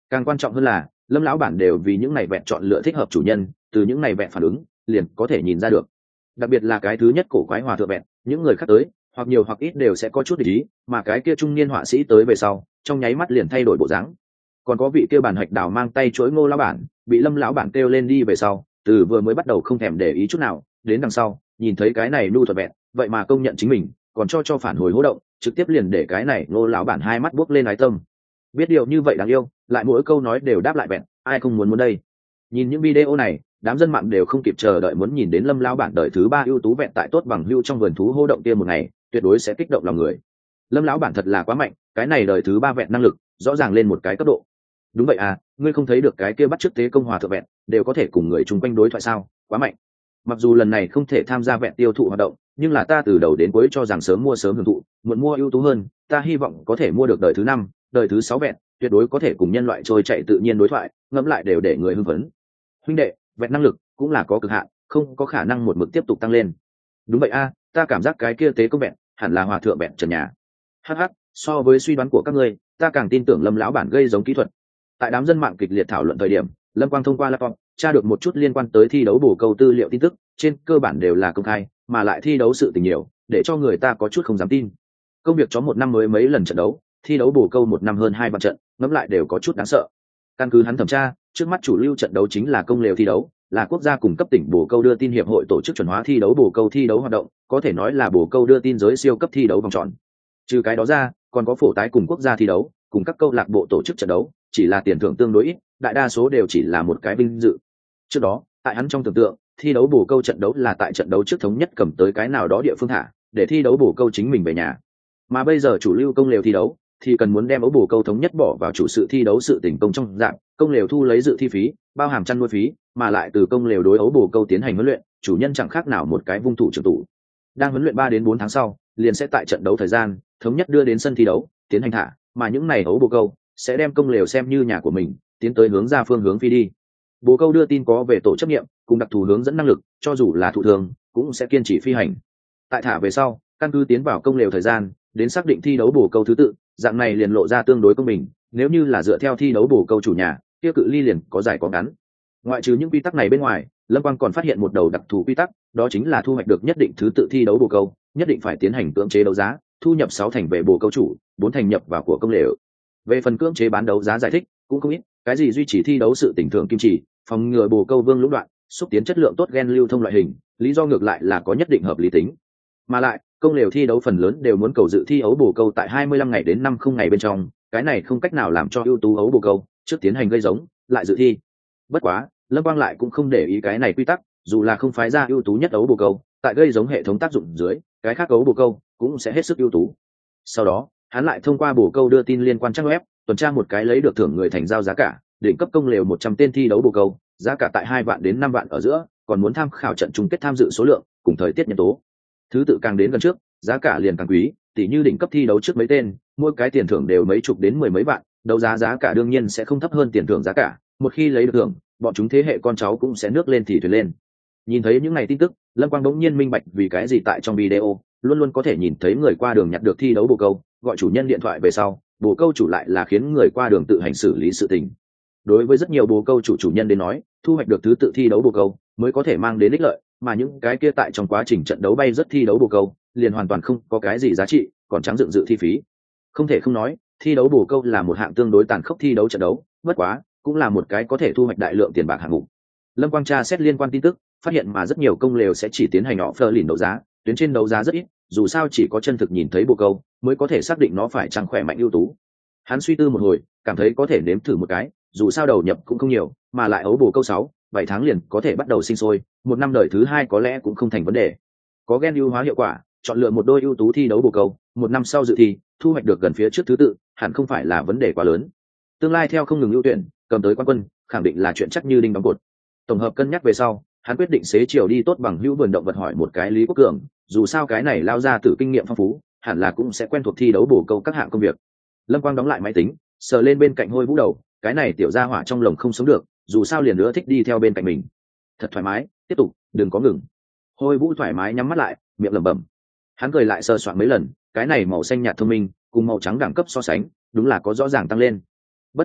Càng quan trọng hơn là Lâm lão bản đều vì những này vẹn chọn lựa thích hợp chủ nhân, từ những này vẹn phản ứng liền có thể nhìn ra được. Đặc biệt là cái thứ nhất cổ quái hòa thượng vẹn, những người khác tới hoặc nhiều hoặc ít đều sẽ có chút để ý, mà cái kia trung niên họa sĩ tới về sau trong nháy mắt liền thay đổi bộ dáng. Còn có vị kia bản hạch đào mang tay chuỗi Ngô lão bản, bị Lâm lão bản kêu lên đi về sau, từ vừa mới bắt đầu không thèm để ý chút nào, đến đằng sau nhìn thấy cái này nu thuật vẹn, vậy mà công nhận chính mình, còn cho phản hồi hố động, trực tiếp liền để cái này Ngô lão bản hai mắt buốc lên ái tâm. Biết điều như vậy đáng yêu, lại mỗi câu nói đều đáp lại vẹn, ai không muốn đây. Nhìn những video này, đám dân mạng đều không kịp chờ đợi muốn nhìn đến Lâm lão bản đời thứ ba ưu tú vẹn tại tốt bằng hưu trong vườn thú hô động kia một ngày, tuyệt đối sẽ kích động lòng người. Lâm lão bản thật là quá mạnh, cái này đời thứ ba vẹn năng lực rõ ràng lên một cái cấp độ. Đúng vậy à, ngươi không thấy được cái kia bắt chước tế công hòa thượng vẹn đều có thể cùng người chung quanh đối thoại sao, quá mạnh. Mặc dù lần này không thể tham gia vẹn tiêu thụ hoạt động, nhưng là ta từ đầu đến cuối cho rằng sớm mua sớm hưởng thụ, muộn mua ưu tú hơn, ta hy vọng có thể mua được đời thứ năm, đời thứ sáu vẹn, tuyệt đối có thể cùng nhân loại trôi chạy tự nhiên đối thoại, ngẫm lại đều để người hưng phấn. Huynh đệ, vẹn năng lực cũng là có cực hạn, không có khả năng một mực tiếp tục tăng lên. Đúng vậy a, ta cảm giác cái kia tế công vẹn hẳn là hòa thượng vẹn trần nhà. Hắc, so với suy đoán của các ngươi, ta càng tin tưởng Lâm lão bản gây giống kỹ thuật. Tại đám dân mạng kịch liệt thảo luận thời điểm, Lâm Quang thông qua laptop tra được một chút liên quan tới thi đấu bổ câu tư liệu tin tức, trên cơ bản đều là công khai, mà lại thi đấu sự tình nhiều, để cho người ta có chút không dám tin. Công việc chó một năm mới mấy lần trận đấu, thi đấu bổ câu một năm hơn 2 vạn trận, ngẫm lại đều có chút đáng sợ. Căn cứ hắn thẩm tra, trước mắt chủ lưu trận đấu chính là công lều thi đấu, là quốc gia cung cấp tỉnh bổ câu đưa tin hiệp hội tổ chức chuẩn hóa thi đấu bổ câu thi đấu hoạt động, có thể nói là bổ câu đưa tin giới siêu cấp thi đấu vòng tròn. Trừ cái đó ra, còn có phổ tái cùng quốc gia thi đấu, cùng các câu lạc bộ tổ chức trận đấu, chỉ là tiền thưởng tương đối ít, đại đa số đều chỉ là một cái vinh dự. Trước đó, tại hắn trong tưởng tượng, thi đấu bổ câu trận đấu là tại trận đấu trước thống nhất cầm tới cái nào đó địa phương thả, để thi đấu bổ câu chính mình về nhà. Mà bây giờ chủ lưu công lều thi đấu thì cần muốn đem ấu bổ câu thống nhất bỏ vào chủ sự thi đấu sự tỉnh công trong dạng, công lều thu lấy dự thi phí, bao hàm chăn nuôi phí, mà lại từ công lều đối ấu bổ câu tiến hành huấn luyện, chủ nhân chẳng khác nào một cái vung thủ trưởng tủ. Đang huấn luyện 3 đến 4 tháng sau, liền sẽ tại trận đấu thời gian thống nhất đưa đến sân thi đấu, tiến hành thả, mà những này ấu bổ câu sẽ đem công lều xem như nhà của mình, tiến tới hướng ra phương hướng phi đi. Bồ câu đưa tin có về tổ chấp nghiệm cùng đặc thù hướng dẫn năng lực, cho dù là thụ thường cũng sẽ kiên trì phi hành. Tại thả về sau, căn cứ tiến vào công lều thời gian đến xác định thi đấu bồ câu thứ tự, dạng này liền lộ ra tương đối công bình. Nếu như là dựa theo thi đấu bồ câu chủ nhà, kia cự ly liền có dài có ngắn. Ngoại trừ những quy tắc này bên ngoài, Lâm Quang còn phát hiện một đầu đặc thù quy tắc, đó chính là thu hoạch được nhất định thứ tự thi đấu bồ câu, nhất định phải tiến hành cưỡng chế đấu giá, thu nhập 6 thành về bồ câu chủ, 4 thành nhập vào của công lều. Về phần cưỡng chế bán đấu giá giải thích cũng không ít, cái gì duy trì thi đấu sự tỉnh thưởng kim chỉ, phòng ngừa bồ câu vương lũng đoạn, xúc tiến chất lượng tốt gen lưu thông loại hình, lý do ngược lại là có nhất định hợp lý tính. Mà lại, công lều thi đấu phần lớn đều muốn cầu dự thi ấu bồ câu tại 25 ngày đến 50 ngày bên trong, cái này không cách nào làm cho ưu tú ấu bồ câu trước tiến hành gây giống, lại dự thi. Bất quá, Lâm Quang lại cũng không để ý cái này quy tắc, dù là không phái ra ưu tú nhất ấu bồ câu, tại gây giống hệ thống tác dụng dưới, cái khác ấu bồ câu cũng sẽ hết sức ưu tú. Sau đó, hắn lại thông qua bồ câu đưa tin liên quan trang web, tuần tra một cái lấy được thưởng người thành giao giá cả, đỉnh cấp công lều 100 tên thi đấu bồ câu, giá cả tại 2 vạn đến 5 vạn ở giữa, còn muốn tham khảo trận chung kết tham dự số lượng cùng thời tiết nhân tố. Thứ tự càng đến gần trước, giá cả liền càng quý, tỉ như đỉnh cấp thi đấu trước mấy tên, mỗi cái tiền thưởng đều mấy chục đến mười mấy vạn, đấu giá giá cả đương nhiên sẽ không thấp hơn tiền thưởng giá cả, một khi lấy được thưởng, bọn chúng thế hệ con cháu cũng sẽ nước lên thì thuyền lên. Nhìn thấy những ngày tin tức, Lâm Quang bỗng nhiên minh bạch vì cái gì tại trong video luôn luôn có thể nhìn thấy người qua đường nhặt được thi đấu bồ câu, gọi chủ nhân điện thoại về sau, bồ câu chủ lại là khiến người qua đường tự hành xử lý sự tình. Đối với rất nhiều bồ câu chủ nhân đến nói, thu hoạch được thứ tự thi đấu bồ câu mới có thể mang đến ích lợi, mà những cái kia tại trong quá trình trận đấu bay rất thi đấu bồ câu liền hoàn toàn không có cái gì giá trị, còn trắng dựng dự thi phí. Không thể không nói, thi đấu bồ câu là một hạng tương đối tàn khốc thi đấu trận đấu, bất quá cũng là một cái có thể thu hoạch đại lượng tiền bạc hạng mục. Lâm Quang tra xét liên quan tin tức, phát hiện mà rất nhiều công lều sẽ chỉ tiến hành họ phơ lìn đấu giá, tuyến trên đấu giá rất ít, dù sao chỉ có chân thực nhìn thấy bồ câu mới có thể xác định nó phải chăng khỏe mạnh ưu tú. Hắn suy tư một hồi, cảm thấy có thể nếm thử một cái, dù sao đầu nhập cũng không nhiều, mà lại ấu bồ câu 6-7 tháng liền có thể bắt đầu sinh sôi, một năm đời thứ 2 có lẽ cũng không thành vấn đề. Có gen ưu hóa hiệu quả, chọn lựa một đôi ưu tú thi đấu bồ câu, một năm sau dự thi, thu hoạch được gần phía trước thứ tự, hẳn không phải là vấn đề quá lớn. Tương lai theo không ngừng ưu tuyển, cầm tới quán quân, khẳng định là chuyện chắc như đinh đóng cột. Tổng hợp cân nhắc về sau, hắn quyết định xế chiều đi tốt bằng hữu vườn động vật hỏi một cái Lý Quốc Cường, dù sao cái này lao ra từ kinh nghiệm phong phú, hẳn là cũng sẽ quen thuộc thi đấu bồ câu các hạng công việc. Lâm Quang đóng lại máy tính, sờ lên bên cạnh Hôi Vũ đầu, cái này tiểu gia hỏa trong lồng không sống được, dù sao liền nữa thích đi theo bên cạnh mình. Thật thoải mái, tiếp tục, đừng có ngừng. Hôi Vũ thoải mái nhắm mắt lại, miệng lẩm bẩm. Hắn cười lại sờ soạn mấy lần, cái này màu xanh nhạt thông minh cùng màu trắng đẳng cấp so sánh, đúng là có rõ ràng tăng lên. Bất quá,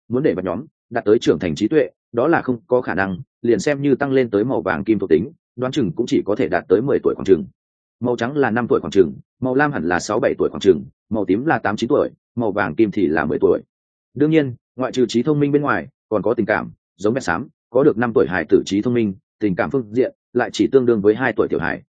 muốn để vật nhóm đạt tới trưởng thành trí tuệ đó là không có khả năng, liền xem như tăng lên tới màu vàng kim thuộc tính đoán chừng cũng chỉ có thể đạt tới 10 tuổi khoảng chừng. Màu trắng là 5 tuổi khoảng chừng, màu lam hẳn là 6-7 tuổi khoảng chừng, màu tím là 8-9 tuổi, màu vàng kim thì là 10 tuổi. Đương nhiên ngoại trừ trí thông minh bên ngoài còn có tình cảm, giống bẹt xám có được 5 tuổi hài tử trí thông minh, tình cảm phương diện lại chỉ tương đương với 2 tuổi tiểu hài.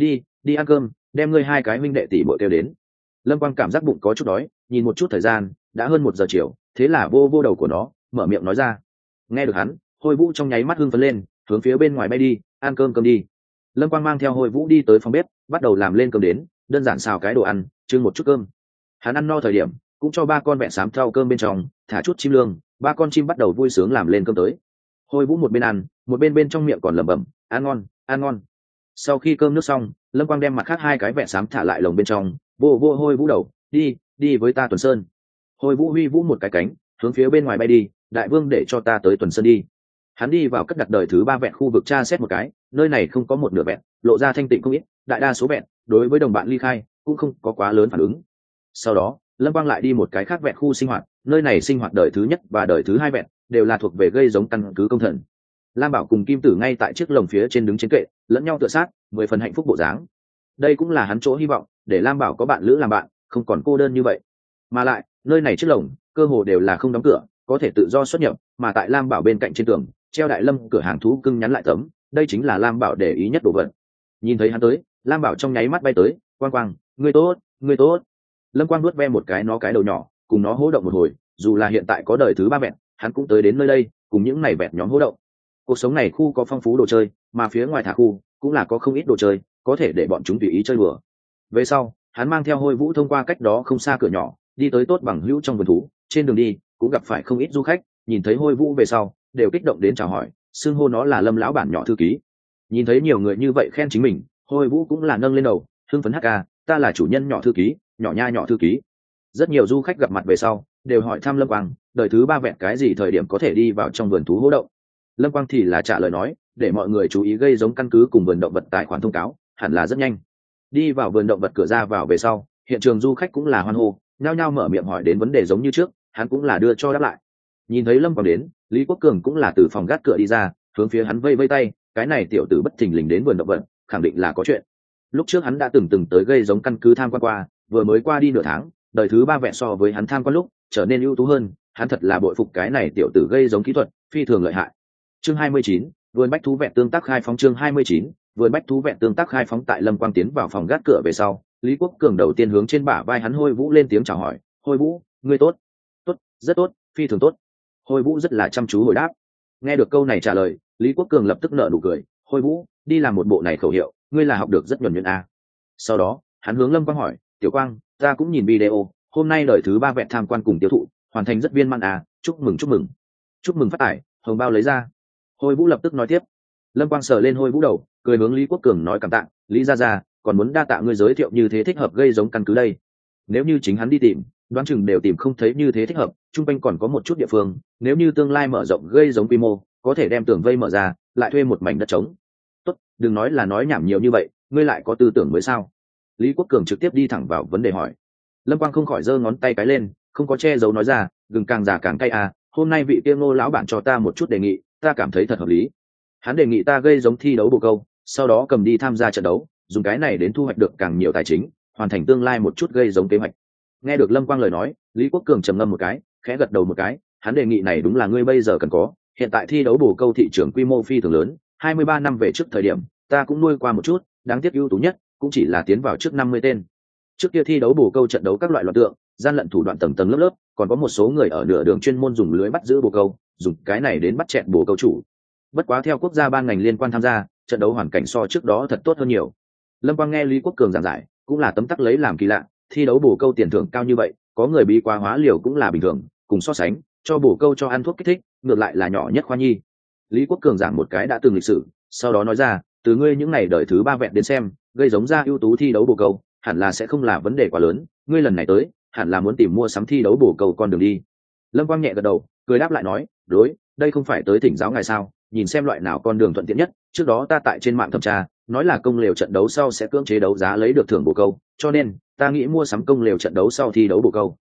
Đi ăn cơm, đem ngươi hai cái huynh đệ tỷ muội kêu đến. Lâm Quang cảm giác bụng có chút đói, nhìn một chút thời gian đã hơn 1 giờ chiều, thế là vô đầu của nó mở miệng nói ra. Nghe được hắn, Hôi Vũ trong nháy mắt hưng phấn lên, hướng phía bên ngoài bay đi. Ăn cơm đi. Lâm Quang mang theo Hôi Vũ đi tới phòng bếp, bắt đầu làm lên cơm đến, đơn giản xào cái đồ ăn, trưng một chút cơm. Hắn ăn no thời điểm cũng cho ba con vẹn xám theo cơm bên trong thả chút chim lương, ba con chim bắt đầu vui sướng làm lên cơm tới. Hôi Vũ một bên ăn một bên trong miệng còn lẩm bẩm ăn ngon ăn ngon. Sau khi cơm nước xong, Lâm Quang đem mặt khác hai cái vẹn xám thả lại lồng bên trong, vô Hôi Vũ đầu, đi với ta Tuần Sơn. Hôi Vũ huy vũ một cái cánh hướng phía bên ngoài bay đi. Đại vương để cho ta tới Tuần Sơn đi. Hắn đi vào cất đặt đời thứ 3 vẹn khu vực tra xét một cái, nơi này không có một nửa vẹn, lộ ra thanh tịnh không ít, đại đa số vẹn đối với đồng bạn ly khai cũng không có quá lớn phản ứng. Sau đó Lâm Quang lại đi một cái khác vẹn khu sinh hoạt, nơi này sinh hoạt đời thứ nhất và đời thứ 2 vẹn đều là thuộc về gây giống căn cứ công thần. Lam Bảo cùng Kim Tử ngay tại chiếc lồng phía trên đứng trên kệ, lẫn nhau tựa sát, 10 phần hạnh phúc bộ dáng. Đây cũng là hắn chỗ hy vọng, để Lam Bảo có bạn lữ làm bạn, không còn cô đơn như vậy. Mà lại nơi này chiếc lồng cơ hồ đều là không đóng cửa, có thể tự do xuất nhập, mà tại Lam Bảo bên cạnh trên tường treo Đại Lâm cửa hàng thú cưng nhắn lại tấm, đây chính là Lam Bảo để ý nhất đồ vật. Nhìn thấy hắn tới, Lam Bảo trong nháy mắt bay tới, Quang, ngươi tốt. Lâm Quang nuốt ve một cái nó cái đầu nhỏ, cùng nó hô động một hồi, dù là hiện tại có đời thứ 3 vẹn, hắn cũng tới đến nơi đây, cùng những này vẹn nhóm hô động. Cuộc sống này khu có phong phú đồ chơi, mà phía ngoài thả khu cũng là có không ít đồ chơi, có thể để bọn chúng tùy ý chơi đùa. Về sau, hắn mang theo Hôi Vũ thông qua cách đó không xa cửa nhỏ, đi tới Tốt Bằng Hữu trong vườn thú, trên đường đi cũng gặp phải không ít du khách, nhìn thấy Hôi Vũ về sau, đều kích động đến chào hỏi, xưng hô nó là Lâm lão bản nhỏ thư ký. Nhìn thấy nhiều người như vậy khen chính mình, Hôi Vũ cũng là nâng lên đầu, hưng phấn hk, ta là chủ nhân nhỏ thư ký, nhỏ thư ký. Rất nhiều du khách gặp mặt về sau đều hỏi thăm Lâm Quang đời thứ 3 vẹn cái gì thời điểm có thể đi vào trong vườn thú hỗ động. Lâm Quang thì là trả lời nói, để mọi người chú ý gây giống căn cứ cùng vườn động vật tài khoản thông cáo, hẳn là rất nhanh. Đi vào vườn động vật cửa ra vào về sau, hiện trường du khách cũng là hoan hô, nhao nhao mở miệng hỏi đến vấn đề giống như trước, hắn cũng là đưa cho đáp lại. Nhìn thấy Lâm Quang đến, Lý Quốc Cường cũng là từ phòng gác cửa đi ra, hướng phía hắn vây tay, cái này tiểu tử bất thình lình đến vườn động vật, khẳng định là có chuyện. Lúc trước hắn đã từng tới gây giống căn cứ tham quan qua, vừa mới qua đi nửa tháng, đời thứ 3 vẹn so với hắn tham quan lúc trở nên ưu tú hơn, hắn thật là bội phục cái này tiểu tử gây giống kỹ thuật phi thường lợi hại. Chương 29, vườn bách thú vẹn tương tác khai phóng. Chương 29, vườn bách thú vẹn tương tác khai phóng. Tại Lâm Quang tiến vào phòng gác cửa về sau, Lý Quốc Cường đầu tiên hướng trên bả vai hắn Hôi Vũ lên tiếng chào hỏi, Hôi Vũ, ngươi tốt. Tốt, rất tốt, phi thường tốt. Hôi Vũ rất là chăm chú hồi đáp. Nghe được câu này trả lời, Lý Quốc Cường lập tức nở nụ cười, Hôi Vũ, đi làm một bộ này khẩu hiệu, ngươi là học được rất nhuần nhuyễn à. Sau đó hắn hướng Lâm Quang hỏi, Tiểu Quang, ta cũng nhìn video, hôm nay đời thứ 3 vẹn tham quan cùng tiêu thụ hoàn thành rất viên mãn à, chúc mừng phát tải, hồng bao lấy ra. Hôi Vũ lập tức nói tiếp. Lâm Quang sờ lên Hôi Vũ đầu, cười hướng Lý Quốc Cường nói cảm tạ, Lý gia còn muốn đa tạ ngươi giới thiệu như thế thích hợp gây giống căn cứ đây. Nếu như chính hắn đi tìm, đoán chừng đều tìm không thấy như thế thích hợp, chung quanh còn có một chút địa phương, nếu như tương lai mở rộng gây giống quy mô, có thể đem tường vây mở ra, lại thuê một mảnh đất trống. Tốt, đừng nói là nói nhảm nhiều như vậy, ngươi lại có tư tưởng mới sao? Lý Quốc Cường trực tiếp đi thẳng vào vấn đề hỏi. Lâm Quang không khỏi giơ ngón tay cái lên, không có che giấu nói ra, gừng càng già càng cay à, hôm nay vị kia Ngô lão bản cho ta một chút đề nghị, ta cảm thấy thật hợp lý. Hắn đề nghị ta gây giống thi đấu bồ câu, sau đó cầm đi tham gia trận đấu, dùng cái này đến thu hoạch được càng nhiều tài chính, hoàn thành tương lai một chút gây giống kế hoạch. Nghe được Lâm Quang lời nói, Lý Quốc Cường trầm ngâm một cái, khẽ gật đầu một cái, hắn đề nghị này đúng là ngươi bây giờ cần có, hiện tại thi đấu bồ câu thị trường quy mô phi thường lớn, 23 năm về trước thời điểm, ta cũng nuôi qua một chút, đáng tiếc ưu tú nhất cũng chỉ là tiến vào trước 50 tên. Trước kia thi đấu bồ câu trận đấu các loại loạn tượng, gian lận thủ đoạn tầng tầng lớp lớp, còn có một số người ở nửa đường chuyên môn dùng lưới bắt giữ bồ câu, dùng cái này đến bắt chẹn bồ câu chủ. Bất quá theo quốc gia ban ngành liên quan tham gia, trận đấu hoàn cảnh so trước đó thật tốt hơn nhiều. Lâm Quang nghe Lý Quốc Cường giảng giải, cũng là tấm tắc lấy làm kỳ lạ, thi đấu bồ câu tiền thưởng cao như vậy, có người bí quá hóa liều cũng là bình thường, cùng so sánh, cho bồ câu cho ăn thuốc kích thích, ngược lại là nhỏ nhất khoa nhi. Lý Quốc Cường giảng một cái đã từng lịch sử, sau đó nói ra, từ ngươi những ngày đời thứ 3 vẹn đến xem, gây giống ra ưu tú thi đấu bồ câu, hẳn là sẽ không là vấn đề quá lớn, ngươi lần này tới, hẳn là muốn tìm mua sắm thi đấu bồ câu con đường đi. Lâm Quang nhẹ gật đầu, cười đáp lại nói, đối, đây không phải tới thỉnh giáo ngài sao, nhìn xem loại nào con đường thuận tiện nhất, trước đó ta tại trên mạng thẩm tra, nói là công lều trận đấu sau sẽ cưỡng chế đấu giá lấy được thưởng bồ câu, cho nên ta nghĩ mua sắm công lều trận đấu sau thi đấu bồ câu.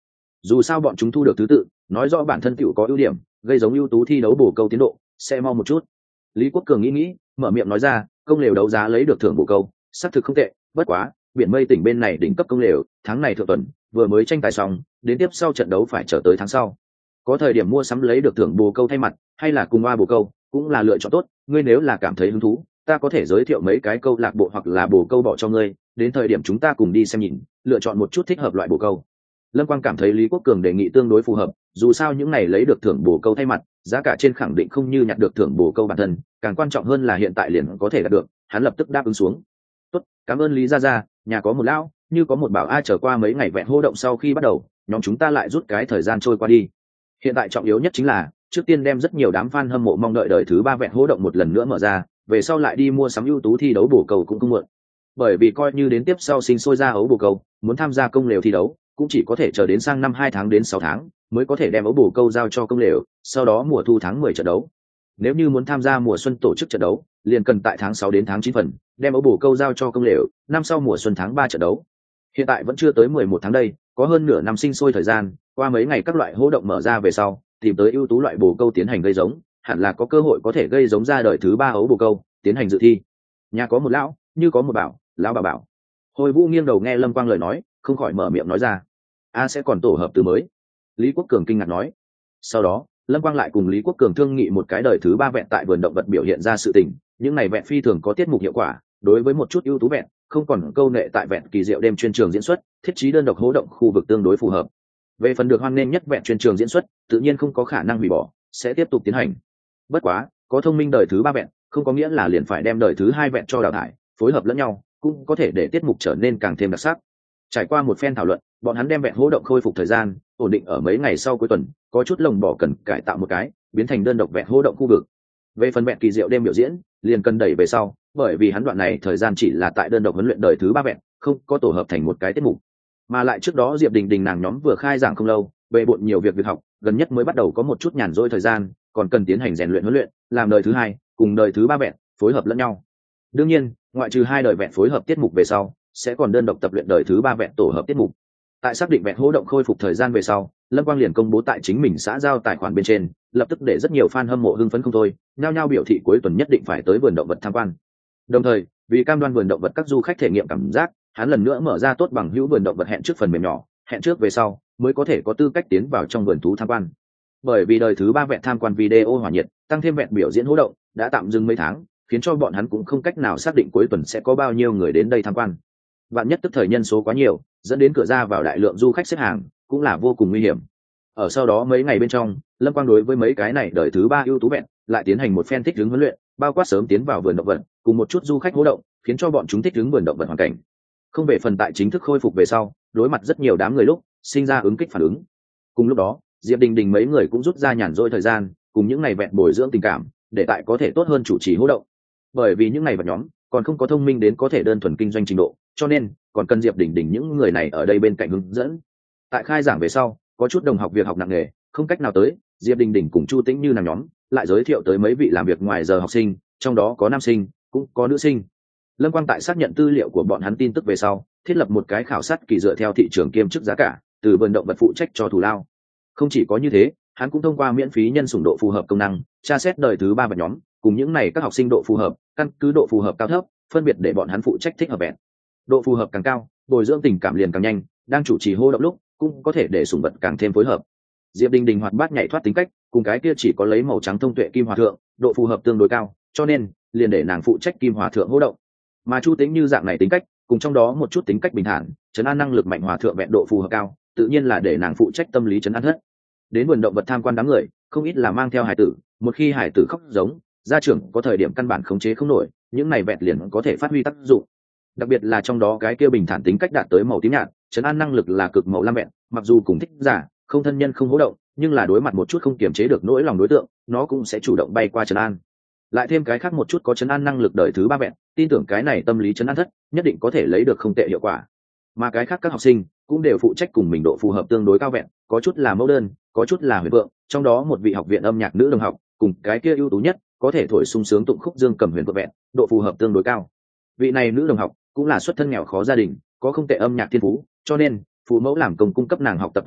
dù sao bọn chúng thu được thứ tự nói rõ bản thân tựu có ưu điểm, gây giống ưu tú thi đấu bổ câu tiến độ sẽ mau một chút. Lý Quốc Cường nghĩ mở miệng nói ra, công lều đấu giá lấy được thưởng bổ câu xác thực không tệ, bất quá biển mây tỉnh bên này đỉnh cấp công lều tháng này thượng tuần vừa mới tranh tài xong, đến tiếp sau trận đấu phải chờ tới tháng sau. Có thời điểm mua sắm lấy được thưởng bồ câu thay mặt hay là cùng oa bồ câu cũng là lựa chọn tốt, ngươi nếu là cảm thấy hứng thú ta có thể giới thiệu mấy cái câu lạc bộ hoặc là bồ câu bỏ cho ngươi, đến thời điểm chúng ta cùng đi xem nhìn, lựa chọn một chút thích hợp loại bồ câu. Lâm Quang cảm thấy Lý Quốc Cường đề nghị tương đối phù hợp, dù sao những này lấy được thưởng bồ câu thay mặt giá cả trên khẳng định không như nhặt được thưởng bồ câu bản thân, càng quan trọng hơn là hiện tại liền có thể đạt được, hắn lập tức đáp ứng xuống. Tốt, cảm ơn Lý gia gia, nhà có một lão như có một bảo. Ai trở qua mấy ngày vẹn hô động sau khi bắt đầu, nhóm chúng ta lại rút cái thời gian trôi qua đi. Hiện tại trọng yếu nhất chính là trước tiên đem rất nhiều đám fan hâm mộ mong đợi đời thứ 3 vẹn hô động một lần nữa mở ra, về sau lại đi mua sắm ưu tú thi đấu bổ cầu cũng không muộn. Bởi vì coi như đến tiếp sau sinh sôi ra ấu bổ cầu, muốn tham gia công lều thi đấu cũng chỉ có thể chờ đến sang năm 2 tháng đến 6 tháng mới có thể đem ấu bổ câu giao cho công lều, sau đó mùa thu tháng 10 trận đấu. Nếu như muốn tham gia mùa xuân tổ chức trận đấu, liền cần tại tháng 6 đến tháng 9 phần, đem ấu bổ câu giao cho công lều, năm sau mùa xuân tháng 3 trận đấu. Hiện tại vẫn chưa tới 11 tháng đây, có hơn nửa năm sinh sôi thời gian, qua mấy ngày các loại hô động mở ra về sau, tìm tới ưu tú loại bồ câu tiến hành gây giống, hẳn là có cơ hội có thể gây giống ra đời thứ 3 ấu bồ câu, tiến hành dự thi. Nhà có một lão, như có một bảo, lão bảo. Hồi Vũ nghiêng đầu nghe Lâm Quang lời nói, không khỏi mở miệng nói ra, a sẽ còn tổ hợp từ mới. Lý Quốc Cường kinh ngạc nói. Sau đó, Lâm Quang lại cùng Lý Quốc Cường thương nghị một cái đời thứ 3 vẹn tại vườn động vật biểu hiện ra sự tình, những này vẹn phi thường có tiết mục hiệu quả, đối với một chút ưu tú vẹn, không còn câu nệ tại vẹn kỳ diệu đêm chuyên trường diễn xuất, thiết trí đơn độc hố động khu vực tương đối phù hợp. Về phần được hoan nghênh nhất vẹn chuyên trường diễn xuất, tự nhiên không có khả năng hủy bỏ, sẽ tiếp tục tiến hành. Bất quá, có thông minh đời thứ 3 vẹn, không có nghĩa là liền phải đem đời thứ 2 vẹn cho đào thải, phối hợp lẫn nhau, cũng có thể để tiết mục trở nên càng thêm đặc sắc. Trải qua một phen thảo luận, bọn hắn đem vẹn hố động khôi phục thời gian ổn định ở mấy ngày sau cuối tuần, có chút lồng bỏ cần cải tạo một cái, biến thành đơn độc vẹn hố động khu vực. Về phần vẹn kỳ diệu đêm biểu diễn, liền cần đẩy về sau, bởi vì hắn đoạn này thời gian chỉ là tại đơn độc huấn luyện đời thứ 3 vẹn, không có tổ hợp thành một cái tiết mục. Mà lại trước đó Diệp Đình Đình nàng nhóm vừa khai giảng không lâu, bề bộn nhiều việc học, gần nhất mới bắt đầu có một chút nhàn rỗi thời gian, còn cần tiến hành rèn luyện huấn luyện, làm đời thứ 2 cùng đời thứ 3 vẹn phối hợp lẫn nhau. Đương nhiên, ngoại trừ 2 đời vẹn phối hợp tiết mục về sau, sẽ còn đơn độc tập luyện đời thứ 3 vẹn tổ hợp tiết mục. Tại xác định vẹn hô động khôi phục thời gian về sau, Lâm Quang liền công bố tại chính mình xã giao tài khoản bên trên, lập tức để rất nhiều fan hâm mộ hưng phấn không thôi, nhao nhao biểu thị cuối tuần nhất định phải tới vườn động vật tham quan. Đồng thời, vì cam đoan vườn động vật các du khách thể nghiệm cảm giác, hắn lần nữa mở ra tốt bằng hữu vườn động vật hẹn trước phần mềm nhỏ, hẹn trước về sau mới có thể có tư cách tiến vào trong vườn thú tham quan. Bởi vì đời thứ 3 vẹn tham quan video hỏa nhiệt, tăng thêm vẹn biểu diễn hỗ động, đã tạm dừng mấy tháng, khiến cho bọn hắn cũng không cách nào xác định cuối tuần sẽ có bao nhiêu người đến đây tham quan. Vạn nhất tức thời nhân số quá nhiều, dẫn đến cửa ra vào đại lượng du khách xếp hàng, cũng là vô cùng nguy hiểm. Ở sau đó mấy ngày bên trong, Lâm Quang đối với mấy cái này đời thứ 3 ưu tú vẹn lại tiến hành một phen thích ứng huấn luyện, bao quát sớm tiến vào vườn động vật, cùng một chút du khách hỗ động, khiến cho bọn chúng thích ứng vườn động vật hoàn cảnh. Không về phần tại chính thức khôi phục về sau, đối mặt rất nhiều đám người lúc sinh ra ứng kích phản ứng. Cùng lúc đó, Diệp Đình Đình mấy người cũng rút ra nhàn rỗi thời gian, cùng những ngày vẹn bồi dưỡng tình cảm, để tại có thể tốt hơn chủ trì hỗ động. Bởi vì những ngày vật nhóm còn không có thông minh đến có thể đơn thuần kinh doanh trình độ, cho nên còn cần Diệp Đình Đình những người này ở đây bên cạnh hướng dẫn. Tại khai giảng về sau, có chút đồng học việc học nặng nề, không cách nào tới, Diệp Đình Đình cùng Chu Tĩnh Như nàng nhóm lại giới thiệu tới mấy vị làm việc ngoài giờ học sinh, trong đó có nam sinh cũng có nữ sinh. Lâm Quang tại xác nhận tư liệu của bọn hắn tin tức về sau, thiết lập một cái khảo sát kỳ dựa theo thị trường kiêm chức giá cả, từ vườn động vật phụ trách cho thù lao. Không chỉ có như thế, hắn cũng thông qua miễn phí nhân sủng độ phù hợp công năng, tra xét đời thứ 3 vật nhóm, cùng những này các học sinh độ phù hợp, căn cứ độ phù hợp cao thấp, phân biệt để bọn hắn phụ trách thích hợp vẹn. Độ phù hợp càng cao, bồi dưỡng tình cảm liền càng nhanh, đang chủ trì hô động lúc, cũng có thể để sủng vật càng thêm phối hợp. Diệp Đình Đình hoạt bát nhảy thoát tính cách, cùng cái kia chỉ có lấy màu trắng thông tuệ kim hòa thượng, độ phù hợp tương đối cao, cho nên liền để nàng phụ trách kim hòa thượng hô động. Mà Chu Tĩnh Như dạng này tính cách, cùng trong đó một chút tính cách bình thản, trấn an năng lực mạnh hòa thượng vẹn độ phù hợp cao, tự nhiên là để nàng phụ trách tâm lý trấn an hết. Đến vườn động vật tham quan đám người, không ít là mang theo hải tử, một khi hải tử khóc giống, gia trưởng có thời điểm căn bản khống chế không nổi, những này vẹn liền có thể phát huy tác dụng. Đặc biệt là trong đó cái kia bình thản tính cách đạt tới màu tím nhạt, trấn an năng lực là cực màu lam vẹn, mặc dù cùng thích giả, không thân nhân không hỗ động, nhưng là đối mặt một chút không kiềm chế được nỗi lòng đối tượng, nó cũng sẽ chủ động bay qua trấn an. Lại thêm cái khác một chút có trấn an năng lực đời thứ 3 vẹn, tin tưởng cái này tâm lý trấn an thất nhất định có thể lấy được không tệ hiệu quả. Mà cái khác các học sinh cũng đều phụ trách cùng mình độ phù hợp tương đối cao vẹn, có chút là mẫu đơn, có chút là huyền vượng, trong đó một vị học viện âm nhạc nữ đồng học cùng cái kia ưu tú nhất có thể thổi sung sướng tụng khúc dương cầm huyền vượng vẹn, độ phù hợp tương đối cao. Vị này nữ đồng học cũng là xuất thân nghèo khó gia đình, có không tệ âm nhạc thiên phú, cho nên phụ mẫu làm công cung cấp nàng học tập âm nhạc,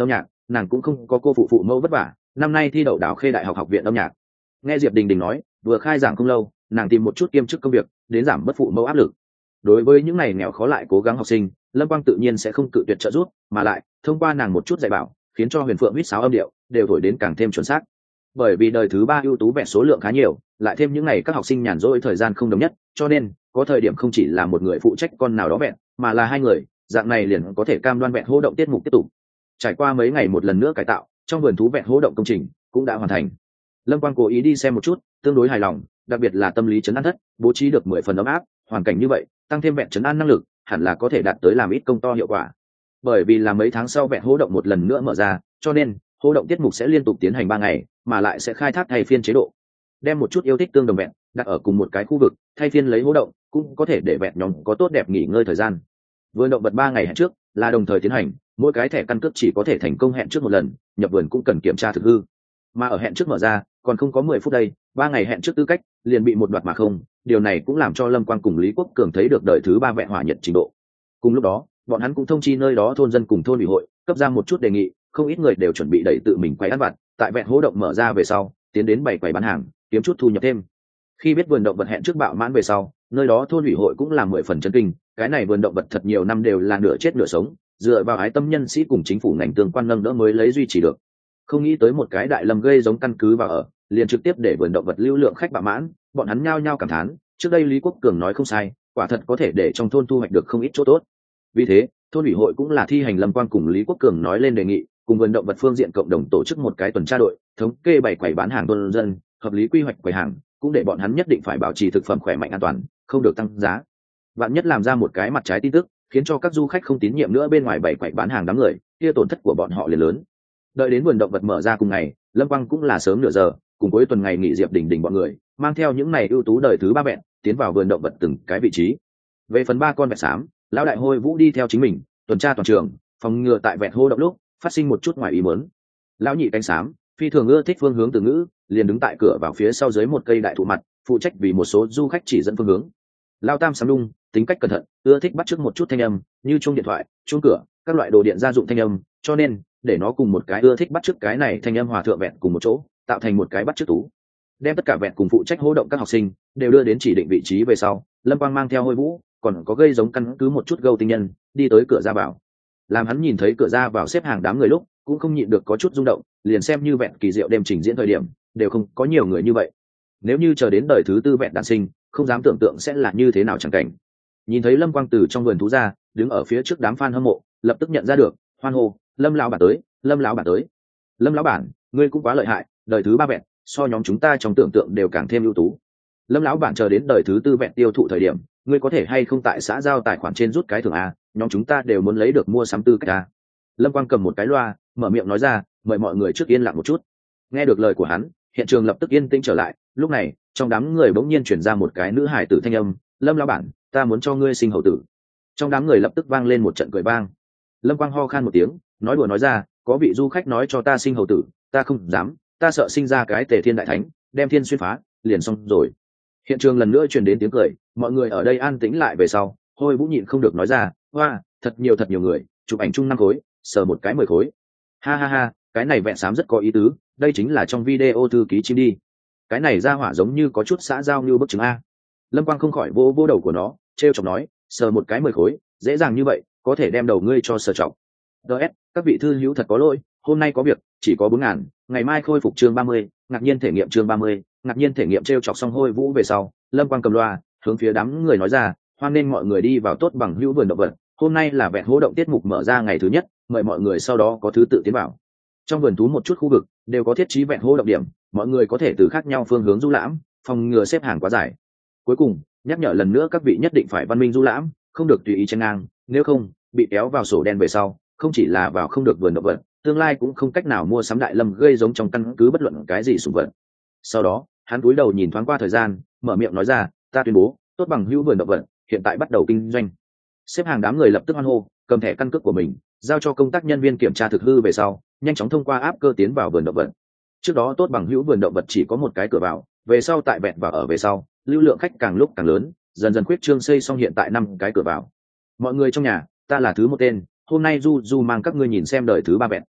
nàng cũng không có cô phụ mẫu vất vả, năm nay thi đậu Đào Khê Đại học học viện âm nhạc. Nghe Diệp Đình Đình nói, vừa khai giảng không lâu, nàng tìm một chút kiêm chức công việc, đến giảm bất phụ mẫu áp lực. Đối với những này nghèo khó lại cố gắng học sinh, Lâm Quang tự nhiên sẽ không cự tuyệt trợ giúp, mà lại thông qua nàng một chút dạy bảo, khiến cho Huyền Phượng huýt sáo âm điệu đều thổi đến càng thêm chuẩn xác. Bởi vì đời thứ ba ưu tú vẹn số lượng khá nhiều, lại thêm những ngày các học sinh nhàn rỗi thời gian không đồng nhất, cho nên có thời điểm không chỉ là một người phụ trách con nào đó vẹn, mà là hai người, dạng này liền có thể cam đoan vẹn hô động tiết mục tiếp tục. Trải qua mấy ngày một lần nữa cải tạo, trong vườn thú vẹn hô động công trình cũng đã hoàn thành. Lâm Quang cố ý đi xem một chút, tương đối hài lòng, đặc biệt là tâm lý trấn an thất, bố trí được 10 phần ấm áp, hoàn cảnh như vậy, tăng thêm vẹn trấn an năng lực, hẳn là có thể đạt tới làm ít công to hiệu quả. Bởi vì là mấy tháng sau vẹn hô động một lần nữa mở ra, cho nên hô động tiết mục sẽ liên tục tiến hành 3 ngày, mà lại sẽ khai thác thay phiên chế độ. Đem một chút yêu thích tương đồng vẹn đặt ở cùng một cái khu vực, thay phiên lấy hô động, cũng có thể để vẹn nhóm có tốt đẹp nghỉ ngơi thời gian. Vườn động vật 3 ngày hẹn trước là đồng thời tiến hành, mỗi cái thẻ căn cước chỉ có thể thành công hẹn trước một lần, nhập vườn cũng cần kiểm tra thực hư. Mà ở hẹn trước mở ra, còn không có 10 phút đây, 3 ngày hẹn trước tư cách liền bị một đoạt mà không, điều này cũng làm cho Lâm Quang cùng Lý Quốc Cường thấy được đời thứ ba vẹn hỏa nhiệt trình độ. Cùng lúc đó, bọn hắn cũng thông chi nơi đó thôn dân cùng thôn ủy hội, cấp ra một chút đề nghị, không ít người đều chuẩn bị đẩy tự mình quay ăn vặt, tại vẹn hố động mở ra về sau, tiến đến bày quầy bán hàng, kiếm chút thu nhập thêm. Khi biết vườn động vật hẹn trước bạo mãn về sau, nơi đó thôn ủy hội cũng làm 10 phần chấn kinh, cái này vườn động vật thật nhiều năm đều là nửa chết nửa sống, dựa vào ái tâm nhân sĩ cùng chính phủ ngành tương quan nâng đỡ mới lấy duy trì được. Không nghĩ tới một cái đại lâm gây giống căn cứ vào ở, liền trực tiếp để vườn động vật lưu lượng khách bạo mãn, bọn hắn nhao nhao cảm thán, trước đây Lý Quốc Cường nói không sai, quả thật có thể để trong thôn thu hoạch được không ít chỗ tốt. Vì thế, thôn ủy hội cũng là thi hành Lâm Quang cùng Lý Quốc Cường nói lên đề nghị, cùng vườn động vật phương diện cộng đồng tổ chức một cái tuần tra đội, thống kê bày quầy bán hàng thôn dân, hợp lý quy hoạch quầy hàng, cũng để bọn hắn nhất định phải bảo trì thực phẩm khỏe mạnh an toàn, không được tăng giá. Vạn nhất làm ra một cái mặt trái tin tức, khiến cho các du khách không tín nhiệm nữa bên ngoài bày quầy bán hàng đám người, kia tổn thất của bọn họ liền lớn. Đợi đến vườn động vật mở ra cùng ngày, Lâm Quang cũng là sớm nửa giờ, cùng cuối tuần ngày nghỉ Diệp Đình Đình bọn người, mang theo những này ưu tú đời thứ ba vẹn, tiến vào vườn động vật từng cái vị trí. Về phần 3 con vẹn xám, lão đại Hôi Vũ đi theo chính mình, tuần tra toàn trường, phòng ngừa tại vẹn hô động lúc phát sinh một chút ngoài ý muốn. Lão nhị cánh xám, phi thường ưa thích phương hướng từ ngữ, liền đứng tại cửa vào phía sau dưới một cây đại thụ mặt, phụ trách vì một số du khách chỉ dẫn phương hướng. Lão tam xám đung, tính cách cẩn thận, ưa thích bắt chước một chút thanh âm, như chuông điện thoại, chuông cửa, các loại đồ điện gia dụng thanh âm, cho nên để nó cùng một cái ưa thích bắt chước cái này thanh âm hòa thượng vẹn cùng một chỗ, tạo thành một cái bắt chước tú. Đem tất cả vẹn cùng phụ trách hô động các học sinh đều đưa đến chỉ định vị trí về sau, Lâm Quang mang theo Hôi Vũ, còn có gây giống căn cứ một chút gâu tinh nhân, đi tới cửa ra vào. Làm hắn nhìn thấy cửa ra vào xếp hàng đám người lúc, cũng không nhịn được có chút rung động, liền xem như vẹn kỳ diệu đêm trình diễn thời điểm, đều không có nhiều người như vậy. Nếu như chờ đến đời thứ tư vẹn đản sinh, không dám tưởng tượng sẽ là như thế nào chẳng cảnh. Nhìn thấy Lâm Quang từ trong vườn thú ra, đứng ở phía trước đám fan hâm mộ, lập tức nhận ra được, hoan hô, Lâm lão bản tới, Lâm lão bản tới. Lâm lão bản, ngươi cũng quá lợi hại, đời thứ ba vẹn, so nhóm chúng ta trong tưởng tượng đều càng thêm ưu tú. Lâm lão bản chờ đến đời thứ tư vẹn tiêu thụ thời điểm, ngươi có thể hay không tại xã giao tài khoản trên rút cái thưởng a, nhóm chúng ta đều muốn lấy được mua sắm tư cách a. Lâm Quang cầm một cái loa, mở miệng nói ra, mời mọi người trước yên lặng một chút. Nghe được lời của hắn, hiện trường lập tức yên tĩnh trở lại. Lúc này, trong đám người bỗng nhiên chuyển ra một cái nữ hài tử thanh âm, Lâm lão bản, ta muốn cho ngươi sinh hậu tử. Trong đám người lập tức vang lên một trận cười vang. Lâm Quang ho khan một tiếng, nói đùa nói ra, có vị du khách nói cho ta sinh hậu tử, ta không dám, ta sợ sinh ra cái Tề Thiên đại thánh, đem thiên xuyên phá, liền xong rồi. Hiện trường lần nữa truyền đến tiếng cười, mọi người ở đây an tĩnh lại về sau, Hôi Vũ nhịn không được nói ra, hoa, thật nhiều người, chụp ảnh chung 5 khối, sờ một cái 10 khối. Ha ha ha, cái này vẹn xám rất có ý tứ, đây chính là trong video thư ký chim đi. Cái này ra hỏa giống như có chút xã giao như bức chứng a. Lâm Quang không khỏi vô đầu của nó, trêu chọc nói, sờ một cái 10 khối, dễ dàng như vậy, có thể đem đầu ngươi cho sờ chọc. DS, các vị thư hữu thật có lỗi, hôm nay có việc, chỉ có 4.000, ngày mai khôi phục chương 30, ngạc nhiên thể nghiệm chương 30, ngạc nhiên thể nghiệm trêu chọc xong Hôi Vũ về sau, Lâm Quang cầm loa, hướng phía đám người nói ra, hoan nên mọi người đi vào tốt bằng hữu vườn động vật, hôm nay là vẹn hố động tiết mục mở ra ngày thứ nhất, mời mọi người sau đó có thứ tự tiến vào. Trong vườn thú một chút khu vực đều có thiết trí vẹn hố động điểm, mọi người có thể từ khác nhau phương hướng du lãm, phòng ngừa xếp hàng quá dài. Cuối cùng, nhắc nhở lần nữa các vị nhất định phải văn minh du lãm, không được tùy ý chen ngang, nếu không, bị kéo vào sổ đen về sau, không chỉ là vào không được vườn động vật, tương lai cũng không cách nào mua sắm đại lâm gây giống trong căn cứ bất luận cái gì sủng vật. Sau đó, hắn cúi đầu nhìn thoáng qua thời gian, mở miệng nói ra, ta tuyên bố, tốt bằng hữu vườn động vật hiện tại bắt đầu kinh doanh. Xếp hàng đám người lập tức hoan hô, cầm thẻ căn cước của mình, giao cho công tác nhân viên kiểm tra thực hư về sau, nhanh chóng thông qua áp cơ tiến vào vườn động vật. Trước đó tốt bằng hữu vườn động vật chỉ có một cái cửa vào, về sau tại vẹn và ở về sau, lưu lượng khách càng lúc càng lớn, dần dần khuyết trương xây xong hiện tại 5 cái cửa vào. Mọi người trong nhà, ta là thứ một tên, hôm nay du mang các ngươi nhìn xem đời thứ ba vẹn.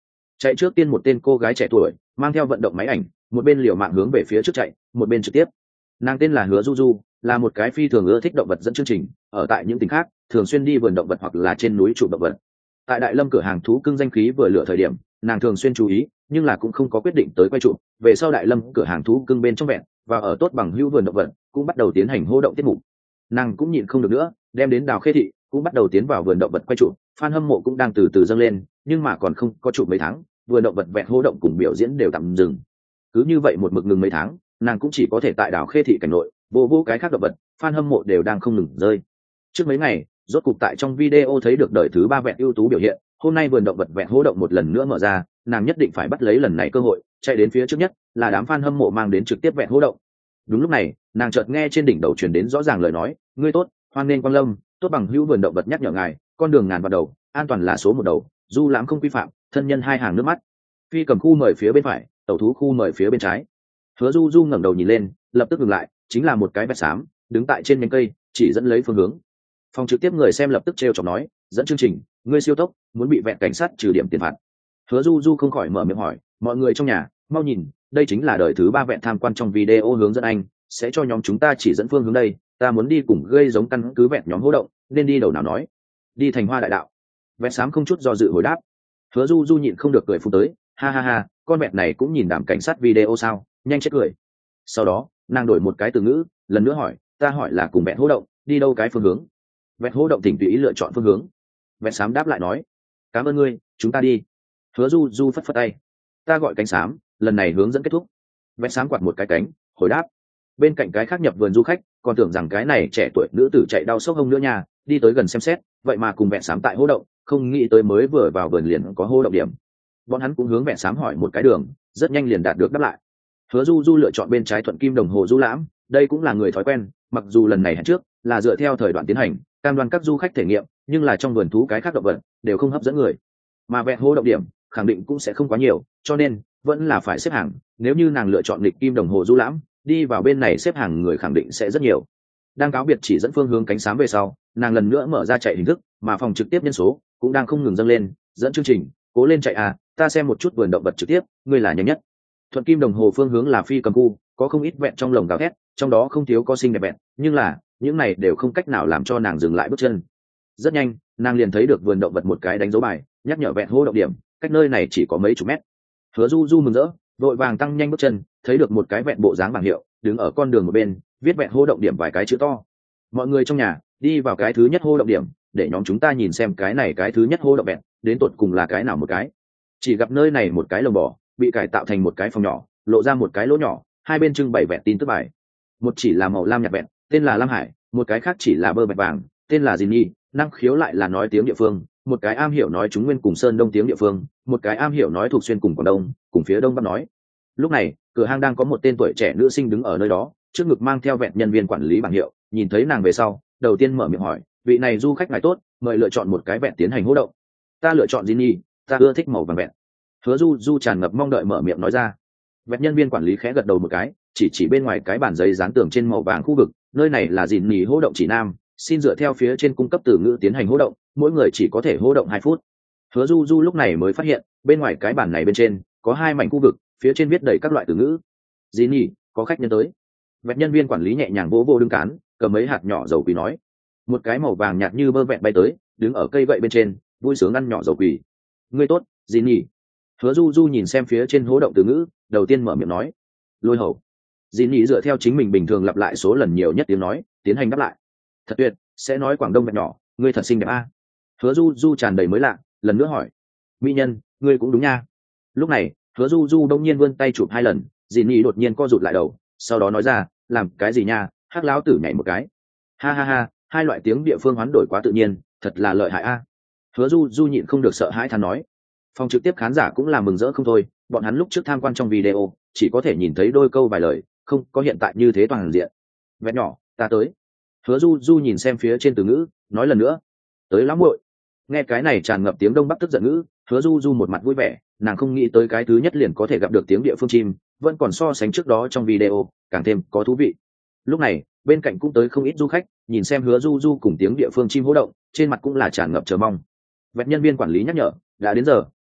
Chạy trước tiên một tên cô gái trẻ tuổi mang theo vận động máy ảnh, một bên liều mạng hướng về phía trước chạy, một bên trực tiếp. Nàng tên là Hứa Du Du, là một cái phi thường ưa thích động vật dẫn chương trình, ở tại những tỉnh khác thường xuyên đi vườn động vật hoặc là trên núi chụp động vật. Tại Đại Lâm cửa hàng thú cưng danh khí vừa lựa thời điểm, nàng thường xuyên chú ý, nhưng là cũng không có quyết định tới quay chụp. Về sau Đại Lâm cửa hàng thú cưng bên trong vẹn và ở tốt bằng hữu vườn động vật cũng bắt đầu tiến hành hô động tiết mục. Nàng cũng nhịn không được nữa, đem đến Đào Khê Thị cũng bắt đầu tiến vào vườn động vật quay chụp. Fan hâm mộ cũng đang từ từ dâng lên, nhưng mà còn không có chụp mấy tháng, vườn động vật vẹn hô động cùng biểu diễn đều tạm dừng. Cứ như vậy một mực ngừng mấy tháng, nàng cũng chỉ có thể tại Đào Khê Thị cảnh nội vô cái khác động vật, fan hâm mộ đều đang không ngừng rơi. Trước mấy ngày, rốt cục tại trong video thấy được đời thứ 3 vẹn ưu tú biểu hiện. Hôm nay vườn động vật vẹn hô động một lần nữa mở ra, nàng nhất định phải bắt lấy lần này cơ hội, chạy đến phía trước nhất là đám fan hâm mộ mang đến trực tiếp vẹn hô động. Đúng lúc này, nàng chợt nghe trên đỉnh đầu truyền đến rõ ràng lời nói: "Ngươi tốt, hoan nghênh quang lâm, tốt bằng hữu vườn động vật nhắc nhở ngài, con đường ngàn vào đầu, an toàn là số một đầu, du lãm không vi phạm, thân nhân hai hàng nước mắt. Phi cầm khu mời phía bên phải, tẩu thú khu mời phía bên trái." Hứa Du Du ngẩng đầu nhìn lên, lập tức ngừng lại, chính là một cái vẹt xám đứng tại trên nhánh cây, chỉ dẫn lấy phương hướng. Phòng trực tiếp người xem lập tức trêu chọc nói: "Dẫn chương trình, ngươi siêu tốc, muốn bị vẹn cảnh sát trừ điểm tiền phạt." Hứa Du Du không khỏi mở miệng hỏi: "Mọi người trong nhà, mau nhìn, đây chính là đời thứ 3 vẹn tham quan trong video hướng dẫn anh, sẽ cho nhóm chúng ta chỉ dẫn phương hướng đây, ta muốn đi cùng gây giống căn cứ vẹn nhóm hô động, nên đi đầu nào nói?" "Đi Thành Hoa đại đạo." Vẹn xám không chút do dự hồi đáp. Hứa Du Du nhịn không được cười phun tới: "Ha ha ha, con vẹn này cũng nhìn đảm cảnh sát video sao, nhanh chết cười." Sau đó, nàng đổi một cái từ ngữ, lần nữa hỏi: "Ta hỏi là cùng vẹn hô động, đi đâu cái phương hướng?" Vẹn hô động tỉnh tùy ý lựa chọn phương hướng. Vẹn xám đáp lại nói: "Cảm ơn ngươi, chúng ta đi." Hứa Du Du phất phất tay: "Ta gọi cánh xám, lần này hướng dẫn kết thúc." Vẹn xám quạt một cái cánh, hồi đáp. Bên cạnh cái khác nhập vườn du khách còn tưởng rằng cái này trẻ tuổi nữ tử chạy đau sốc hông nữa nha, đi tới gần xem xét, vậy mà cùng vẹn xám tại hô động, không nghĩ tới mới vừa vào vườn liền có hô động điểm. Bọn hắn cũng hướng vẹn xám hỏi một cái đường, rất nhanh liền đạt được đáp lại. Hứa Du Du lựa chọn bên trái thuận kim đồng hồ du lãm, đây cũng là người thói quen, mặc dù lần này hẹn trước là dựa theo thời đoạn tiến hành, cam đoan các du khách thể nghiệm, nhưng là trong vườn thú cái khác động vật đều không hấp dẫn người, mà vẹn hô động điểm khẳng định cũng sẽ không quá nhiều, cho nên vẫn là phải xếp hàng. Nếu như nàng lựa chọn lịch kim đồng hồ du lãm, đi vào bên này xếp hàng người khẳng định sẽ rất nhiều. Đang cáo biệt chỉ dẫn phương hướng cánh xám về sau, nàng lần nữa mở ra chạy hình thức, mà phòng trực tiếp nhân số cũng đang không ngừng dâng lên. "Dẫn chương trình, cố lên chạy à, ta xem một chút vườn động vật trực tiếp, ngươi là nhanh nhất." Thuận kim đồng hồ phương hướng là phi cầm khu, có không ít vẹn trong lồng gào thét, trong đó không thiếu có xinh đẹp vẹn, nhưng là những này đều không cách nào làm cho nàng dừng lại bước chân. Rất nhanh, nàng liền thấy được vườn động vật một cái đánh dấu bài, nhắc nhở vẹn hô động điểm, cách nơi này chỉ có mấy chục mét. Hứa Du Du mừng rỡ, vội vàng tăng nhanh bước chân, thấy được một cái vẹn bộ dáng bảng hiệu đứng ở con đường một bên, viết vẹn hô động điểm vài cái chữ to. "Mọi người trong nhà, đi vào cái thứ nhất hô động điểm, để nhóm chúng ta nhìn xem cái này cái thứ nhất hô động vẹn đến tột cùng là cái nào một cái." Chỉ gặp nơi này một cái lồng bò bị cải tạo thành một cái phòng nhỏ, lộ ra một cái lỗ nhỏ, hai bên trưng bày vẹn tin tức bài. Một chỉ là màu lam nhạt vẹn, tên là Lam Hải, một cái khác chỉ là bơ bạch vàng, tên là Jinny, năng khiếu lại là nói tiếng địa phương, một cái am hiểu nói Trung Nguyên cùng Sơn Đông tiếng địa phương, một cái am hiểu nói thuộc xuyên cùng Quảng Đông, cùng phía Đông Bắc nói. Lúc này, cửa hang đang có một tên tuổi trẻ nữ sinh đứng ở nơi đó, trước ngực mang theo vẹn nhân viên quản lý bảng hiệu, nhìn thấy nàng về sau, đầu tiên mở miệng hỏi: "Vị này du khách ngài tốt, mời lựa chọn một cái vẹn tiến hành hô động." "Ta lựa chọn Jinny, ta ưa thích màu vàng vẹn." Hứa Du Du tràn ngập mong đợi mở miệng nói ra. Vẹn nhân viên quản lý khẽ gật đầu một cái, chỉ bên ngoài cái bản giấy dán tường trên màu vàng khu vực, nơi này là Jinny hô động chỉ nam, xin dựa theo phía trên cung cấp từ ngữ tiến hành hô động, mỗi người chỉ có thể hô động 2 phút. Hứa Du Du lúc này mới phát hiện, bên ngoài cái bản này bên trên có 2 mảnh khu vực, phía trên viết đầy các loại từ ngữ. "Jinny, có khách nhân tới." Vẹn nhân viên quản lý nhẹ nhàng vỗ đứng cán, cầm mấy hạt nhỏ dầu quỳ nói. Một cái màu vàng nhạt như bơ vẹn bay tới, đứng ở cây gậy bên trên, vui sướng ăn nhỏ dầu quỳ. "Ngươi tốt, Jinny." Hứa Du Du nhìn xem phía trên hô động từ ngữ, đầu tiên mở miệng nói. "Lôi hầu." Jinny dựa theo chính mình bình thường lặp lại số lần nhiều nhất tiếng nói, tiến hành đáp lại. "Thật tuyệt, sẽ nói Quảng Đông vẹn nhỏ, ngươi thật xinh đẹp a." Hứa Du Du tràn đầy mới lạ, lần nữa hỏi. "Mỹ nhân, ngươi cũng đúng nha." Lúc này, Hứa Du Du đông nhiên vươn tay chụp 2 lần, Jinny đột nhiên co rụt lại đầu, sau đó nói ra: "Làm cái gì nha?" Hắc lão tử nhảy một cái. "Ha ha ha, 2 loại tiếng địa phương hoán đổi quá tự nhiên, thật là lợi hại a." Hứa Du Du nhịn không được sợ hãi than nói. Phòng trực tiếp khán giả cũng là mừng rỡ không thôi, bọn hắn lúc trước tham quan trong video chỉ có thể nhìn thấy đôi câu vài lời, không có hiện tại như thế toàn diện. "Vẹn nhỏ, ta tới." Hứa Du Du nhìn xem phía trên từ ngữ, nói lần nữa: "Tới lắm muội." Nghe cái này tràn ngập tiếng Đông Bắc tức giận ngữ, Hứa Du Du một mặt vui vẻ, nàng không nghĩ tới cái thứ nhất liền có thể gặp được tiếng địa phương chim, vẫn còn so sánh trước đó trong video càng thêm có thú vị. Lúc này, bên cạnh cũng tới không ít du khách, nhìn xem Hứa Du Du cùng tiếng địa phương chim hô động, trên mặt cũng là tràn ngập chờ mong. Vẹn nhân viên quản lý nhắc nhở: "Đã đến giờ,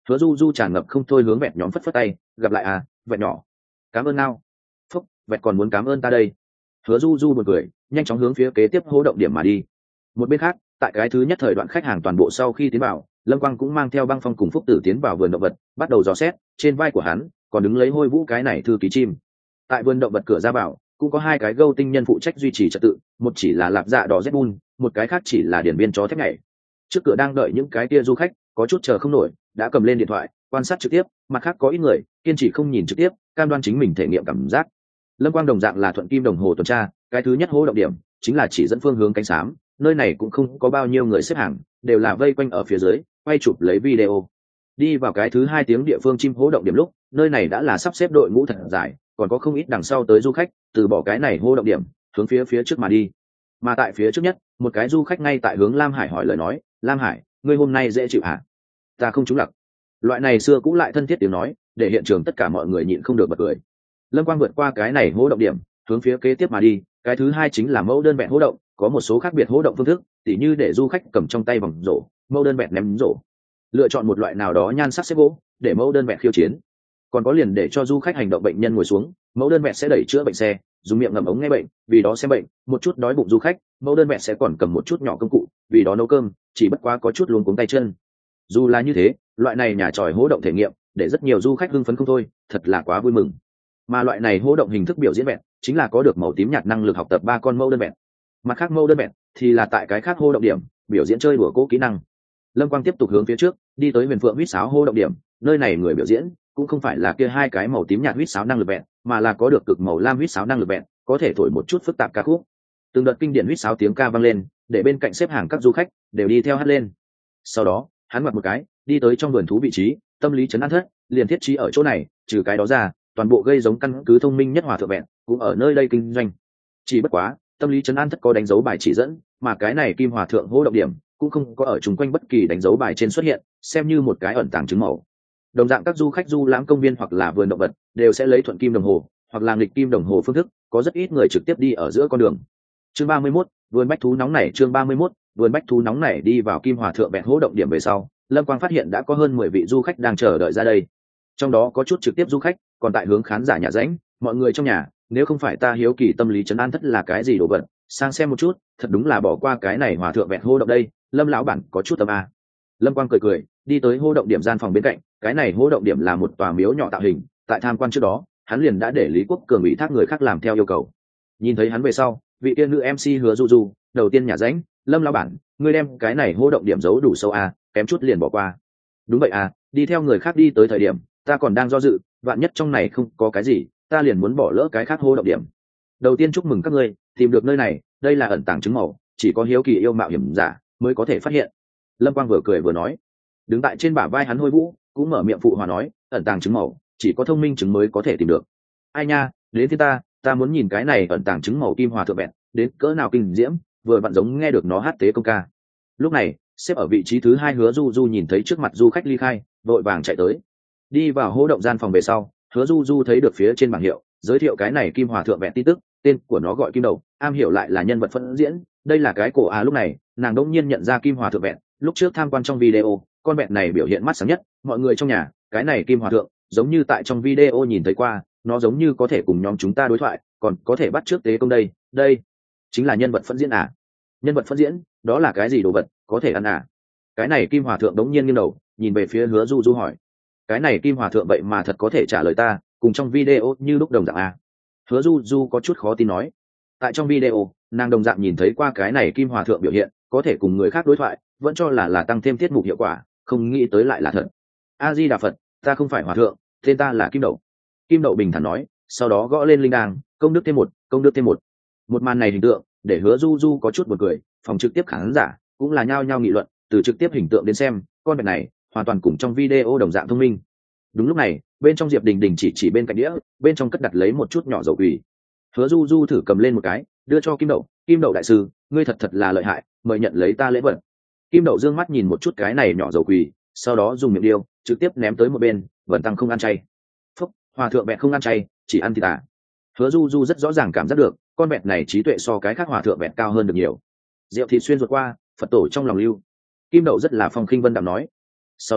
Hứa du du tràn ngập không thôi hướng vẹt nhóm phất phất tay, gặp lại à, vẹt nhỏ, cảm ơn nào. Phúc, vẹt còn muốn cảm ơn ta đây. Hứa du du buồn cười, nhanh chóng hướng phía kế tiếp hố động điểm mà đi. Một bên khác, tại cái thứ nhất thời đoạn khách hàng toàn bộ sau khi tiến vào, Lâm Quang cũng mang theo Băng Phong cùng Phúc Tử tiến vào vườn động vật, bắt đầu dò xét. Trên vai của hắn còn đứng lấy Hôi Vũ cái này thư ký chim. Tại vườn động vật cửa ra vào cũng có hai cái gâu tinh nhân phụ trách duy trì trật tự, một chỉ là lạp dạ đỏ Zbun, một cái khác chỉ là điển viên chó thép nhảy. Trước cửa đang đợi những cái kia du khách, có chút chờ không nổi, đã cầm lên điện thoại quan sát trực tiếp, mặt khác có ít người kiên trì không nhìn trực tiếp, cam đoan chính mình thể nghiệm cảm giác. Lâm Quang đồng dạng là thuận kim đồng hồ tuần tra, cái thứ nhất hố động điểm chính là chỉ dẫn phương hướng cánh xám, nơi này cũng không có bao nhiêu người xếp hàng, đều là vây quanh ở phía dưới quay chụp lấy video. Đi vào cái thứ hai tiếng địa phương chim hố động điểm lúc, nơi này đã là sắp xếp đội ngũ thật dài, còn có không ít đằng sau tới du khách từ bỏ cái này hố động điểm hướng phía trước mà đi. Mà tại phía trước nhất, một cái du khách ngay tại hướng Lam Hải hỏi lời nói, Lam Hải, ngươi hôm nay dễ chịu hả? Ta không trúng lặc. Loại này xưa cũng lại thân thiết tiếng nói, để hiện trường tất cả mọi người nhịn không được bật cười. Lâm Quang vượt qua cái này hố động điểm hướng phía kế tiếp mà đi, cái thứ hai chính là mẫu đơn vẹn hố động, có một số khác biệt hố động phương thức, tỉ như để du khách cầm trong tay vòng rổ, mẫu đơn vẹn ném rổ, lựa chọn một loại nào đó nhan sắc xếp gỗ để mẫu đơn vẹn khiêu chiến. Còn có liền để cho du khách hành động bệnh nhân ngồi xuống, mẫu đơn vẹn sẽ đẩy chữa bệnh xe, dùng miệng ngậm ống nghe bệnh, vì đó xem bệnh. Một chút đói bụng du khách, mẫu đơn vẹn sẽ còn cầm một chút nhỏ công cụ, vì đó nấu cơm, chỉ bất quá có chút luống cuống tay chân. Dù là như thế, loại này nhà tròi hố động thể nghiệm để rất nhiều du khách hưng phấn không thôi, thật là quá vui mừng. Mà loại này hố động hình thức biểu diễn vẹn chính là có được màu tím nhạt năng lực học tập 3 con mẫu đơn vẹn. Mặt khác mẫu đơn vẹn thì là tại cái khác hố động điểm biểu diễn chơi đùa cố kỹ năng. Lâm Quang tiếp tục hướng phía trước đi tới Huyền Phượng huýt sáo hố động điểm, nơi này người biểu diễn cũng không phải là kia hai cái màu tím nhạt huýt sáo năng lực vẹn, mà là có được cực màu lam huýt sáo năng lực vẹn, có thể thổi một chút phức tạp ca khúc. Từng đợt kinh điển huýt sáo tiếng ca vang lên, để bên cạnh xếp hàng các du khách đều đi theo hát lên. Sau đó hắn ngoặt một cái đi tới trong vườn thú vị trí tâm lý trấn an thất, liền thiết trí ở chỗ này. Trừ cái đó ra, toàn bộ gây giống căn cứ thông minh nhất hòa thượng vẹn cũng ở nơi đây kinh doanh. Chỉ bất quá tâm lý trấn an thất có đánh dấu bài chỉ dẫn, mà cái này kim hòa thượng hố động điểm cũng không có ở chung quanh bất kỳ đánh dấu bài trên xuất hiện, xem như một cái ẩn tàng chứng màu. Đồng dạng các du khách du lãm công viên hoặc là vườn động vật đều sẽ lấy thuận kim đồng hồ hoặc là nghịch kim đồng hồ phương thức, có rất ít người trực tiếp đi ở giữa con đường. Chương 31, vườn bách thú nóng này. Chương 31, vườn bách thú nóng này. Đi vào kim hòa thượng vẹn hố động điểm về sau, Lâm Quang phát hiện đã có hơn 10 vị du khách đang chờ đợi ra đây. Trong đó có chút trực tiếp du khách còn tại hướng khán giả nhà rãnh, mọi người trong nhà, nếu không phải ta hiếu kỳ tâm lý trấn an thất là cái gì đồ vật, sang xem một chút, thật đúng là bỏ qua cái này hòa thượng vẹn hô động đây. Lâm lão bản có chút tâm a. Lâm Quang cười cười đi tới hô động điểm gian phòng bên cạnh, cái này hô động điểm là một tòa miếu nhỏ tạo hình, tại tham quan trước đó hắn liền đã để Lý Quốc Cường ủy thác người khác làm theo yêu cầu. Nhìn thấy hắn về sau, vị tiên nữ MC Hứa Du Du đầu tiên nhà rãnh, Lâm lão bản, ngươi đem cái này hô động điểm giấu đủ sâu a, kém chút liền bỏ qua. Đúng vậy à, đi theo người khác đi tới thời điểm ta còn đang do dự, vạn nhất trong này không có cái gì, ta liền muốn bỏ lỡ cái khác hô động điểm. Đầu tiên chúc mừng các ngươi tìm được nơi này, đây là ẩn tàng chứng màu, chỉ có hiếu kỳ yêu mạo hiểm giả mới có thể phát hiện. Lâm Quang vừa cười vừa nói. Đứng tại trên bả vai hắn Hôi Vũ cũng mở miệng phụ hòa nói, ẩn tàng chứng màu chỉ có thông minh chứng mới có thể tìm được. Ai nha, đến thì ta muốn nhìn cái này ẩn tàng chứng màu kim hòa thượng vẹn đến cỡ nào kinh diễm, vừa vặn giống nghe được nó hát tế công ca. Lúc này xếp ở vị trí thứ hai Hứa Du Du nhìn thấy trước mặt du khách ly khai, vội vàng chạy tới. Đi vào hố động gian phòng về sau, Hứa Du Du thấy được phía trên bảng hiệu giới thiệu cái này kim hòa thượng vẹn tin tức, tên của nó gọi Kim Đầu, am hiểu lại là nhân vật phân diễn, đây là cái cổ lúc này nàng đông nhiên nhận ra kim hòa thượng vẹn, lúc trước tham quan trong video con vẹn này biểu hiện mắt sáng nhất, mọi người trong nhà, cái này kim hòa thượng giống như tại trong video nhìn thấy qua, nó giống như có thể cùng nhóm chúng ta đối thoại, còn có thể bắt trước tế công đây chính là nhân vật phân diễn à? Nhân vật phân diễn đó là cái gì đồ vật, có thể ăn à? Cái này kim hòa thượng đống nhiên nghiêng đầu nhìn về phía Hứa Du Du hỏi. Cái này kim hòa thượng vậy mà thật có thể trả lời ta, cùng trong video như lúc đồng dạng à? Hứa Du Du có chút khó tin nói. Tại trong video nàng đồng dạng nhìn thấy qua cái này kim hòa thượng biểu hiện, có thể cùng người khác đối thoại, vẫn cho là tăng thêm tiết mục hiệu quả, không nghĩ tới lại là thật. A Di Đà Phật, ta không phải hòa thượng, tên ta là Kim Đậu. Kim Đậu bình thản nói, sau đó gõ lên linh đàng, công đức thêm một, công đức thêm một. Một màn này hình tượng để Hứa Du Du có chút buồn cười, phòng trực tiếp khán giả cũng là nhao nhao nghị luận, từ trực tiếp hình tượng đến xem, con vẹn này hoàn toàn cùng trong video đồng dạng thông minh. Đúng lúc này, bên trong Diệp Đình Đình chỉ bên cạnh đĩa, bên trong cất đặt lấy một chút nhỏ dầu quỷ. Hứa Du Du thử cầm lên một cái, đưa cho Kim Đậu. Kim Đậu đại sư, ngươi thật là lợi hại, mời nhận lấy ta lễ vật. Kim Đậu dương mắt nhìn một chút cái này nhỏ dầu quỷ, sau đó dùng miệng điêu trực tiếp ném tới một bên. Vẩn Tăng không ăn chay. Phúc, hòa thượng vẹn không ăn chay, chỉ ăn thịt à? Hứa Du Du rất rõ ràng cảm giác được, con vẹn này trí tuệ so cái khác hòa thượng vẹn cao hơn được nhiều. Rượu thịt xuyên ruột qua, Phật tổ trong lòng lưu. Kim Đậu rất là phong khinh vân đạm nói. Sau đó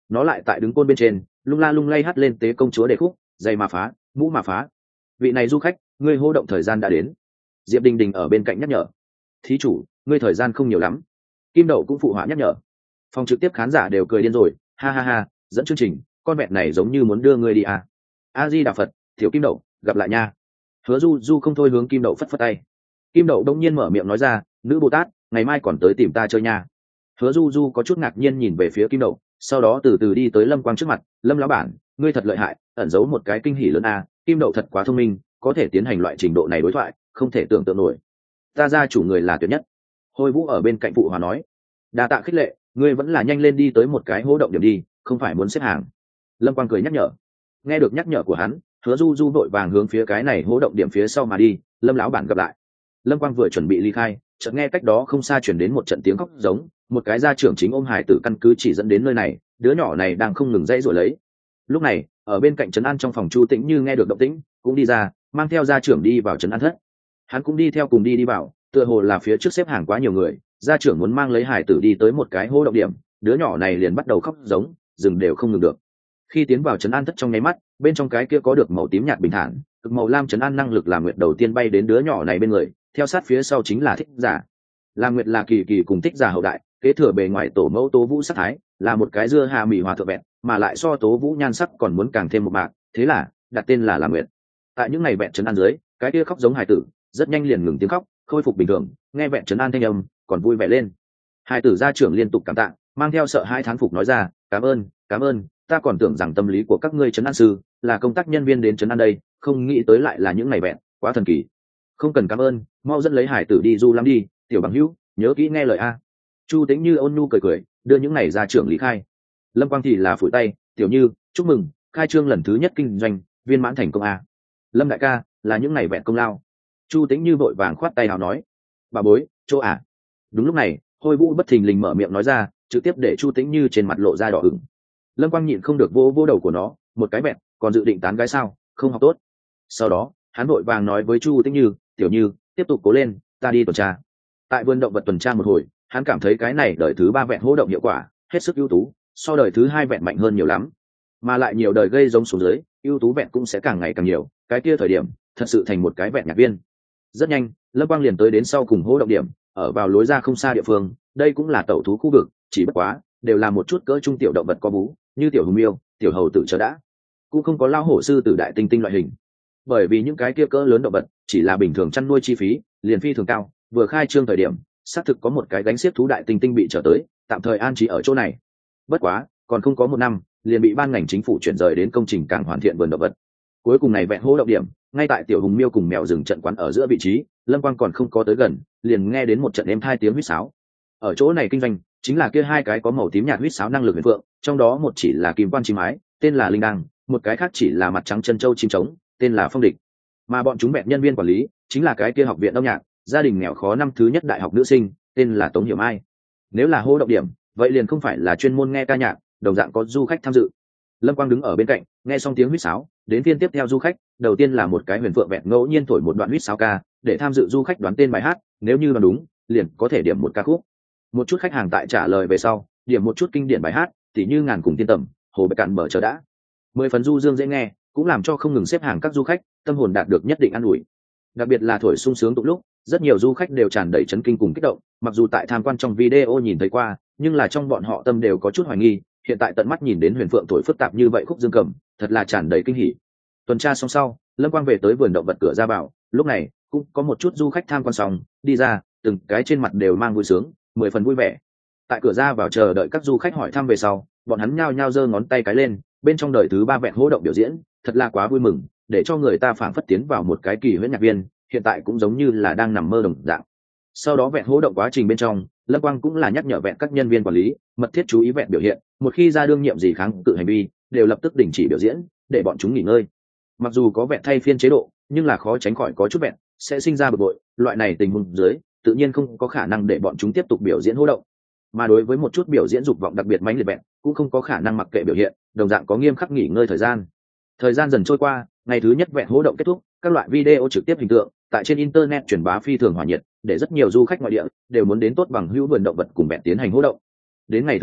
nó lại tại đứng côn bên trên lung la lung lay hắt lên tế công chúa để khúc, giày mà phá, mũ mà phá. Vị này du khách, ngươi hô động thời gian đã đến. Diệp Đình Đình ở bên cạnh nhắc nhở. Thí chủ, ngươi thời gian không nhiều lắm. Kim Đậu cũng phụ họa nhắc nhở. Phòng trực tiếp khán giả đều cười điên rồi, ha ha ha, dẫn chương trình, con vẹn này giống như muốn đưa ngươi đi à. A Di Đà Phật, Tiểu Kim Đậu, gặp lại nha. Hứa Du Du không thôi hướng Kim Đậu phất phất tay. Kim Đậu đông nhiên mở miệng nói ra, nữ Bồ Tát, ngày mai còn tới tìm ta chơi nha. Hứa Du Du có chút ngạc nhiên nhìn về phía Kim Đậu, sau đó từ từ đi tới Lâm Quang trước mặt. Lâm lão bản, ngươi thật lợi hại, ẩn giấu một cái kinh hỉ lớn a. Kim Đậu thật quá thông minh, có thể tiến hành loại trình độ này đối thoại, không thể tưởng tượng nổi. Ta gia chủ người là tuyệt nhất. Hôi Vũ ở bên cạnh phụ hòa nói. Đa tạ khích lệ, ngươi vẫn là nhanh lên đi tới một cái hố động điểm đi, không phải muốn xếp hàng. Lâm Quang cười nhắc nhở. Nghe được nhắc nhở của hắn, Hứa Du Du vội vàng hướng phía cái này hố động điểm phía sau mà đi. Lâm lão bản gặp lại. Lâm Quang vừa chuẩn bị ly khai, chợt nghe cách đó không xa chuyển đến một trận tiếng khóc giống, một cái gia trưởng chính ôm hải tử căn cứ chỉ dẫn đến nơi này, đứa nhỏ này đang không ngừng dãy rồi lấy. Lúc này, ở bên cạnh trấn an trong phòng Chu Tĩnh Như nghe được động tĩnh, cũng đi ra, mang theo gia trưởng đi vào trấn an thất. Hắn cũng đi theo cùng đi vào, tựa hồ là phía trước xếp hàng quá nhiều người, gia trưởng muốn mang lấy hải tử đi tới một cái hố động điểm, đứa nhỏ này liền bắt đầu khóc giống, dừng đều không ngừng được. Khi tiến vào trấn an thất trong nháy mắt, bên trong cái kia có được màu tím nhạt bình thản, cực màu lam trấn an năng lực làm nguyệt đầu tiên bay đến đứa nhỏ này bên người, theo sát phía sau chính là Thích Giả. Lam Nguyệt là kỳ kỳ cùng Thích Giả hậu đại, kế thừa bề ngoài tổ mẫu Tố Vũ sắc thái, là một cái dưa hà mì hòa thượng vẹn, mà lại so Tố Vũ nhan sắc còn muốn càng thêm một bạc, thế là đặt tên là Lam Nguyệt. Tại những ngày vẹn trấn an dưới, cái kia khóc giống hài tử, rất nhanh liền ngừng tiếng khóc, khôi phục bình thường, nghe vẹn trấn an thanh âm, còn vui vẻ lên. Hài tử gia trưởng liên tục cảm tạ, mang theo sợ hai thán phục nói ra, cảm ơn, ta còn tưởng rằng tâm lý của các ngươi trấn an sư là công tác nhân viên đến trấn an đây, không nghĩ tới lại là những ngày vẹn, quá thần kỳ. Không cần cảm ơn, mau dẫn lấy hải tử đi du lắm đi, tiểu bằng hữu, nhớ kỹ nghe lời a. Chu Tĩnh Như ôn nhu cười cười, đưa những này ra trưởng lý khai. Lâm Quang thì là phủi tay, tiểu Như, chúc mừng, khai trương lần thứ nhất kinh doanh, viên mãn thành công a. Lâm đại ca, là những ngày vẹn công lao. Chu Tĩnh Như vội vàng khoát tay nào nói, bà bối, chỗ à. Đúng lúc này, Hôi Vũ bất thình lình mở miệng nói ra, trực tiếp để Chu Tĩnh Như trên mặt lộ ra đỏ ửng. Lâm Quang nhịn không được vô đầu của nó, một cái vẹn, còn dự định tán gái sao, không học tốt. Sau đó, hắn vội vàng nói với Chu Tĩnh Như, tiểu Như, tiếp tục cố lên, ta đi tuần tra. Tại vườn động vật tuần tra một hồi, hắn cảm thấy cái này đời thứ 3 vẹn hô động hiệu quả hết sức ưu tú, so đời thứ 2 vẹn mạnh hơn nhiều lắm, mà lại nhiều đời gây giống xuống dưới, ưu tú vẹn cũng sẽ càng ngày càng nhiều. Cái kia thời điểm thật sự thành một cái vẹn nhạc viên. Rất nhanh, Lâm Quang liền tới đến sau cùng hô động điểm, ở vào lối ra không xa địa phương, đây cũng là tẩu thú khu vực, chỉ bất quá đều là một chút cỡ trung tiểu động vật có vú, như tiểu hùng miêu, tiểu hầu tử chờ đã, cũng không có lao hổ sư tử đại tinh tinh loại hình, bởi vì những cái kia cỡ lớn động vật chỉ là bình thường chăn nuôi chi phí liền phi thường cao, vừa khai trương thời điểm xác thực có một cái gánh xiếc thú đại tinh tinh bị trở tới, tạm thời an trí ở chỗ này. Bất quá còn không có một năm liền bị ban ngành chính phủ chuyển rời đến công trình càng hoàn thiện vườn động vật. Cuối cùng này vẹn hô động điểm ngay tại tiểu hùng miêu cùng mèo rừng trận quán ở giữa vị trí. Lâm Quang còn không có tới gần, liền nghe đến một trận êm thai tiếng huýt sáo. Ở chỗ này kinh doanh chính là kia hai cái có màu tím nhạt huýt sáo năng lực huyền phượng, trong đó một chỉ là kim quan chim mái, tên là Linh Đăng, một cái khác chỉ là mặt trắng chân châu chim trống, tên là Phong Địch. Mà bọn chúng vẹn nhân viên quản lý chính là cái kia học viện âm nhạc, gia đình nghèo khó năm thứ nhất đại học nữ sinh, tên là Tống Hiểu Mai. Nếu là hô động điểm, vậy liền không phải là chuyên môn nghe ca nhạc, đồng dạng có du khách tham dự. Lâm Quang đứng ở bên cạnh, nghe xong tiếng huýt sáo, đến phiên tiếp theo du khách, đầu tiên là một cái huyền phượng vẹn ngẫu nhiên thổi một đoạn huýt sáo ca, để tham dự du khách đoán tên bài hát, nếu như đoán đúng, liền có thể điểm một ca khúc. Một chút khách hàng tại trả lời về sau, điểm một chút kinh điển bài hát, tỉ như Ngàn Cùng Tiên Tầm, Hồ Bạch Cạn Bờ Chờ Đã. 10 phần du dương dễ nghe, cũng làm cho không ngừng xếp hàng các du khách tâm hồn đạt được nhất định an ủi. Đặc biệt là thổi sung sướng tụng lúc, rất nhiều du khách đều tràn đầy chấn kinh cùng kích động, mặc dù tại tham quan trong video nhìn thấy qua, nhưng là trong bọn họ tâm đều có chút hoài nghi, hiện tại tận mắt nhìn đến huyền phượng thổi phức tạp như vậy khúc dương cầm, thật là tràn đầy kinh hỉ. Tuần tra xong sau, Lâm Quang về tới vườn động vật cửa ra vào, lúc này cũng có một chút du khách tham quan xong đi ra, từng cái trên mặt đều mang vui sướng, 10 phần vui vẻ. Tại cửa ra vào chờ đợi các du khách hỏi thăm về sau, bọn hắn nhao nhao giơ ngón tay cái lên, bên trong đời thứ 3 vẹn hô động biểu diễn, thật là quá vui mừng, để cho người ta phảng phất tiến vào một cái kỳ huyễn nhạc viên, hiện tại cũng giống như là đang nằm mơ đồng dạng. Sau đó vẹn hô động quá trình bên trong, Lâm Quang cũng là nhắc nhở vẹn các nhân viên quản lý mật thiết chú ý vẹn biểu hiện, một khi ra đương nhiệm gì kháng cự hành vi, đều lập tức đình chỉ biểu diễn, để bọn chúng nghỉ ngơi. Mặc dù có vẹn thay phiên chế độ, nhưng là khó tránh khỏi có chút vẹn sẽ sinh ra bực bội, loại này tình huống dưới, tự nhiên không có khả năng để bọn chúng tiếp tục biểu diễn hô động. Mà đối với một chút biểu diễn dục vọng đặc biệt mãnh liệt vẹn, cũng không có khả năng mặc kệ biểu hiện, đồng dạng có nghiêm khắc nghỉ ngơi thời gian. Thời gian dần trôi qua, ngày thứ nhất vẹn hô động kết thúc, các loại video trực tiếp hình tượng tại trên internet truyền bá phi thường hỏa nhiệt, để rất nhiều du khách ngoại địa đều muốn đến tốt bằng hữu vườn động vật cùng vẹn tiến hành hô động. Đến ngày thứ 2,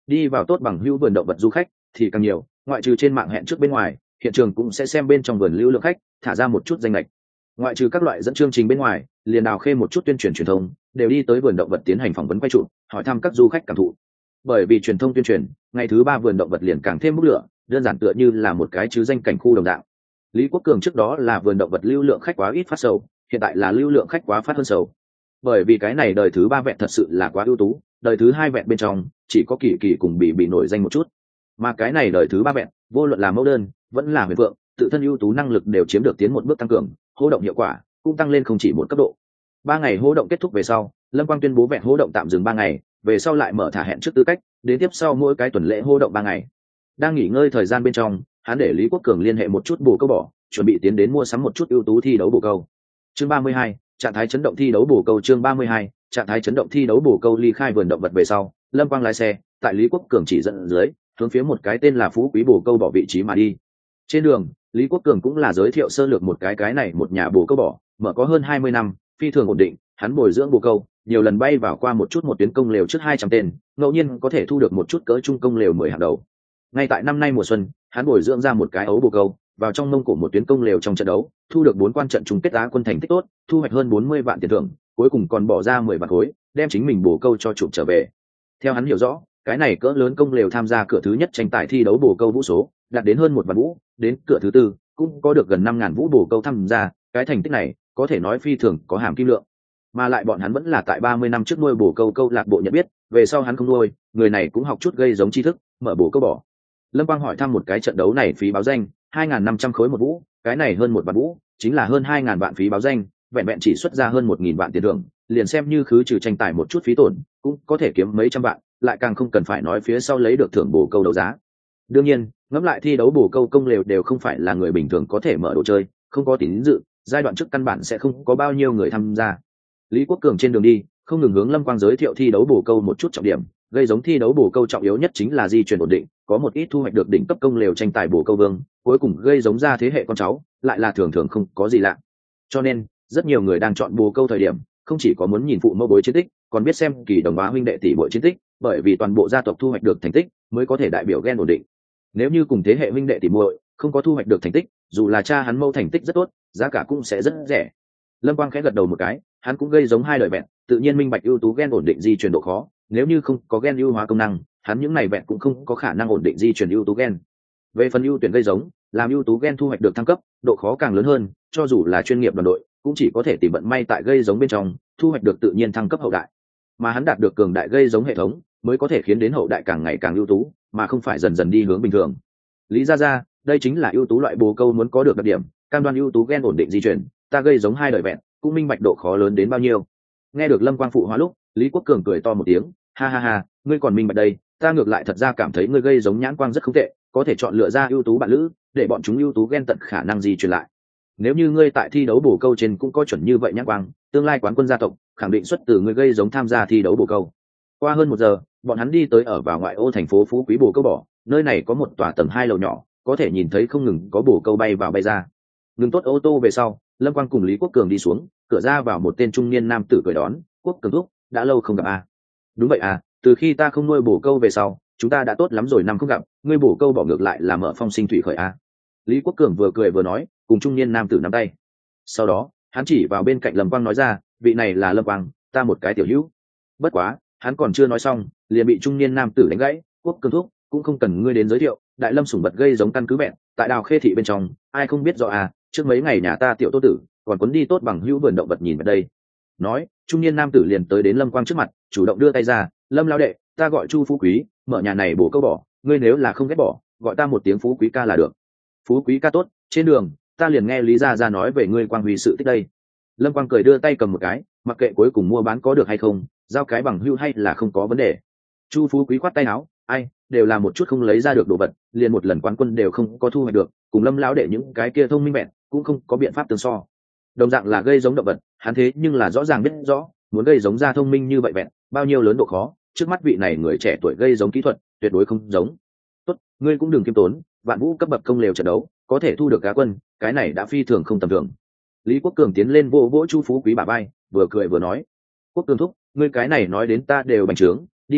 đi vào tốt bằng hữu vườn động vật du khách thì càng nhiều, ngoại trừ trên mạng hẹn trước bên ngoài, hiện trường cũng sẽ xem bên trong vườn lưu lượng khách thả ra một chút danh lệch. Ngoại trừ các loại dẫn chương trình bên ngoài, liền đào khê một chút tuyên truyền truyền thông đều đi tới vườn động vật tiến hành phỏng vấn quay trụ, hỏi thăm các du khách cảm thụ. Bởi vì truyền thông tuyên truyền, ngày thứ 3 vườn động vật liền càng thêm bốc lửa, đơn giản tựa như là một cái chứ danh cảnh khu đồng dạng. Lý Quốc Cường trước đó là vườn động vật lưu lượng khách quá ít phát sầu, hiện tại là lưu lượng khách quá phát hơn sầu. Bởi vì cái này đời thứ 3 vẹn thật sự là quá ưu tú, đời thứ 2 vẹn bên trong chỉ có Kỳ Kỳ cùng bị nổi danh một chút, mà cái này đời thứ 3 vẹn vô luận là mẫu đơn vẫn là huyền vượng, tự thân ưu tú năng lực đều chiếm được tiến một bước tăng cường, hô động hiệu quả cũng tăng lên không chỉ một cấp độ. 3 ngày hô động kết thúc về sau, Lâm Quang tuyên bố vẹn hô động tạm dừng 3 ngày, về sau lại mở thả hẹn trước tư cách, đến tiếp sau mỗi cái tuần lễ hô động 3 ngày. Đang nghỉ ngơi thời gian bên trong, hắn để Lý Quốc Cường liên hệ một chút bồ câu bỏ, chuẩn bị tiến đến mua sắm một chút ưu tú thi đấu bồ câu. Chương 32, trạng thái chấn động thi đấu bồ câu. Chương 32, trạng thái chấn động thi đấu bồ câu. Ly khai vườn động vật về sau, Lâm Quang lái xe tại Lý Quốc Cường chỉ dẫn dưới, hướng phía một cái tên là Phú Quý bồ câu bỏ vị trí mà đi. Trên đường, Lý Quốc Cường cũng là giới thiệu sơ lược một cái này một nhà bồ câu bỏ, mở có hơn 20 năm, phi thường ổn định, hắn bồi dưỡng bồ câu, nhiều lần bay vào qua một chút một tuyến công lều trước 200 tên, ngẫu nhiên có thể thu được một chút cỡ trung công lều 10 hàng đầu. Ngay tại năm nay mùa xuân, hắn bồi dưỡng ra một cái ấu bồ câu, vào trong mông cổ một tuyến công lều trong trận đấu, thu được 4 quan trận chung kết Á quân thành tích tốt, thu hoạch hơn 40 vạn tiền thưởng, cuối cùng còn bỏ ra 10 vạn khối, đem chính mình bồ câu cho chụp trở về. Theo hắn hiểu rõ, cái này cỡ lớn công lều tham gia cửa thứ nhất tranh tài thi đấu bồ câu vũ số, đạt đến hơn 1 vạn vũ, đến cửa thứ tư cũng có được gần 5.000 vũ bồ câu tham gia, cái thành tích này có thể nói phi thường có hàm kim lượng. Mà lại bọn hắn vẫn là tại 30 năm trước nuôi bồ câu câu lạc bộ nhận biết, về sau hắn không nuôi, người này cũng học chút gây giống tri thức, mở bồ câu bỏ. Lâm Quang hỏi thăm một cái trận đấu này phí báo danh 2.500 khối một vũ, cái này hơn 1 vạn vũ chính là hơn 2.000 vạn phí báo danh, vẹn vẹn chỉ xuất ra hơn 1.000 vạn tiền thưởng, liền xem như khứ trừ tranh tài một chút phí tổn cũng có thể kiếm mấy trăm vạn, lại càng không cần phải nói phía sau lấy được thưởng bồ câu đấu giá. Đương nhiên, ngẫm lại thi đấu bồ câu công lều đều không phải là người bình thường có thể mở đồ chơi, không có tín dự, giai đoạn trước căn bản sẽ không có bao nhiêu người tham gia. Lý Quốc Cường trên đường đi không ngừng hướng Lâm Quang giới thiệu thi đấu bồ câu một chút trọng điểm, gây giống thi đấu bồ câu trọng yếu nhất chính là di chuyển ổn định, có một ít thu hoạch được đỉnh cấp công lều tranh tài bồ câu vương, cuối cùng gây giống ra thế hệ con cháu, lại là thường thường không có gì lạ. Cho nên, rất nhiều người đang chọn bồ câu thời điểm, không chỉ có muốn nhìn phụ mẫu bối chiến tích, còn biết xem kỳ đồng bá huynh đệ tỷ muội chiến tích, bởi vì toàn bộ gia tộc thu hoạch được thành tích mới có thể đại biểu gen ổn định. Nếu như cùng thế hệ huynh đệ tỷ muội không có thu hoạch được thành tích, dù là cha hắn mâu thành tích rất tốt, giá cả cũng sẽ rất rẻ. Lâm Quang khẽ gật đầu một cái, hắn cũng gây giống 2 đời vẹn, tự nhiên minh bạch ưu tú gen ổn định di truyền độ khó, nếu như không có gen ưu hóa công năng, hắn những này vẹn cũng không có khả năng ổn định di truyền ưu tú gen. Về phần ưu tuyển gây giống, làm ưu tú gen thu hoạch được thăng cấp, độ khó càng lớn hơn, cho dù là chuyên nghiệp đoàn đội, cũng chỉ có thể tìm vận may tại gây giống bên trong, thu hoạch được tự nhiên thăng cấp hậu đại. Mà hắn đạt được cường đại gây giống hệ thống, mới có thể khiến đến hậu đại càng ngày càng ưu tú, mà không phải dần dần đi hướng bình thường. Lý Gia, đây chính là ưu tú loại bồ câu muốn có được đặc điểm, cam đoan ưu tú gen ổn định di truyền, ta gây giống 2 đời vẹn, cũng minh bạch độ khó lớn đến bao nhiêu. Nghe được Lâm Quang phụ hóa lúc, Lý Quốc Cường cười to một tiếng, ha ha ha, ngươi còn minh bạch đây, ta ngược lại thật ra cảm thấy ngươi gây giống nhãn quang rất không tệ, có thể chọn lựa ra ưu tú bạn lữ, để bọn chúng ưu tú gen tận khả năng di truyền lại. Nếu như ngươi tại thi đấu bồ câu trên cũng có chuẩn như vậy nhãn quang, tương lai quán quân gia tộc khẳng định xuất từ ngươi gây giống tham gia thi đấu bồ câu. Qua hơn 1 giờ, bọn hắn đi tới ở vào ngoại ô thành phố Phú Quý bồ câu bỏ, nơi này có một tòa tầng 2 lầu nhỏ, có thể nhìn thấy không ngừng có bồ câu bay vào bay ra. Ngừng tốt ô tô về sau, Lâm Quang cùng Lý Quốc Cường đi xuống, cửa ra vào một tên trung niên nam tử cười đón, Quốc Cường thúc, đã lâu không gặp à. Đúng vậy à, từ khi ta không nuôi bồ câu về sau, chúng ta đã tốt lắm rồi năm không gặp, ngươi bồ câu bỏ ngược lại là mở phong sinh thủy khởi à. Lý Quốc Cường vừa cười vừa nói, cùng trung niên nam tử nắm tay. Sau đó, hắn chỉ vào bên cạnh Lâm Quang nói ra, vị này là Lâm Quang, ta một cái tiểu hữu. Bất quá, hắn còn chưa nói xong, liền bị trung niên nam tử đánh gãy, Quốc Cường thúc, cũng không cần ngươi đến giới thiệu, Đại Lâm sủng vật gây giống căn cứ vẹn, tại Đào Khê thị bên trong, ai không biết rõ à, trước mấy ngày nhà ta tiểu Tô tử, còn cuốn đi tốt bằng hữu vườn động vật nhìn vào đây. Nói, trung niên nam tử liền tới đến Lâm Quang trước mặt, chủ động đưa tay ra, Lâm lão đệ, ta gọi Chu Phú Quý, mở nhà này bổ câu bỏ, ngươi nếu là không ghét bỏ, gọi ta một tiếng Phú Quý ca là được. Phú Quý ca tốt, trên đường ta liền nghe Lý Gia nói về ngươi quang huy sự tích đây. Lâm Quang cười đưa tay cầm một cái, mặc kệ cuối cùng mua bán có được hay không, giao cái bằng hữu hay là không có vấn đề. Chu Phú Quý khoát tay áo, ai, đều là một chút không lấy ra được đồ vật, liền một lần quán quân đều không có thu hoạch được, cùng Lâm lão đệ những cái kia thông minh bẹn, cũng không có biện pháp tương so. Đồng dạng là gây giống động vật, hắn thế nhưng là rõ ràng biết rõ, muốn gây giống ra thông minh như vậy vẹn, bao nhiêu lớn độ khó, trước mắt vị này người trẻ tuổi gây giống kỹ thuật, tuyệt đối không giống. Tốt, ngươi cũng đừng kiêm tốn, vạn vũ cấp bậc công lều trận đấu, có thể thu được cá quân, cái này đã phi thường không tầm thường. Lý Quốc Cường tiến lên vỗ vỗ Chu Phú Quý bả vai, vừa cười vừa nói, Quốc Cường thúc, ngươi cái này nói đến ta đều bành trướng, đi thôi,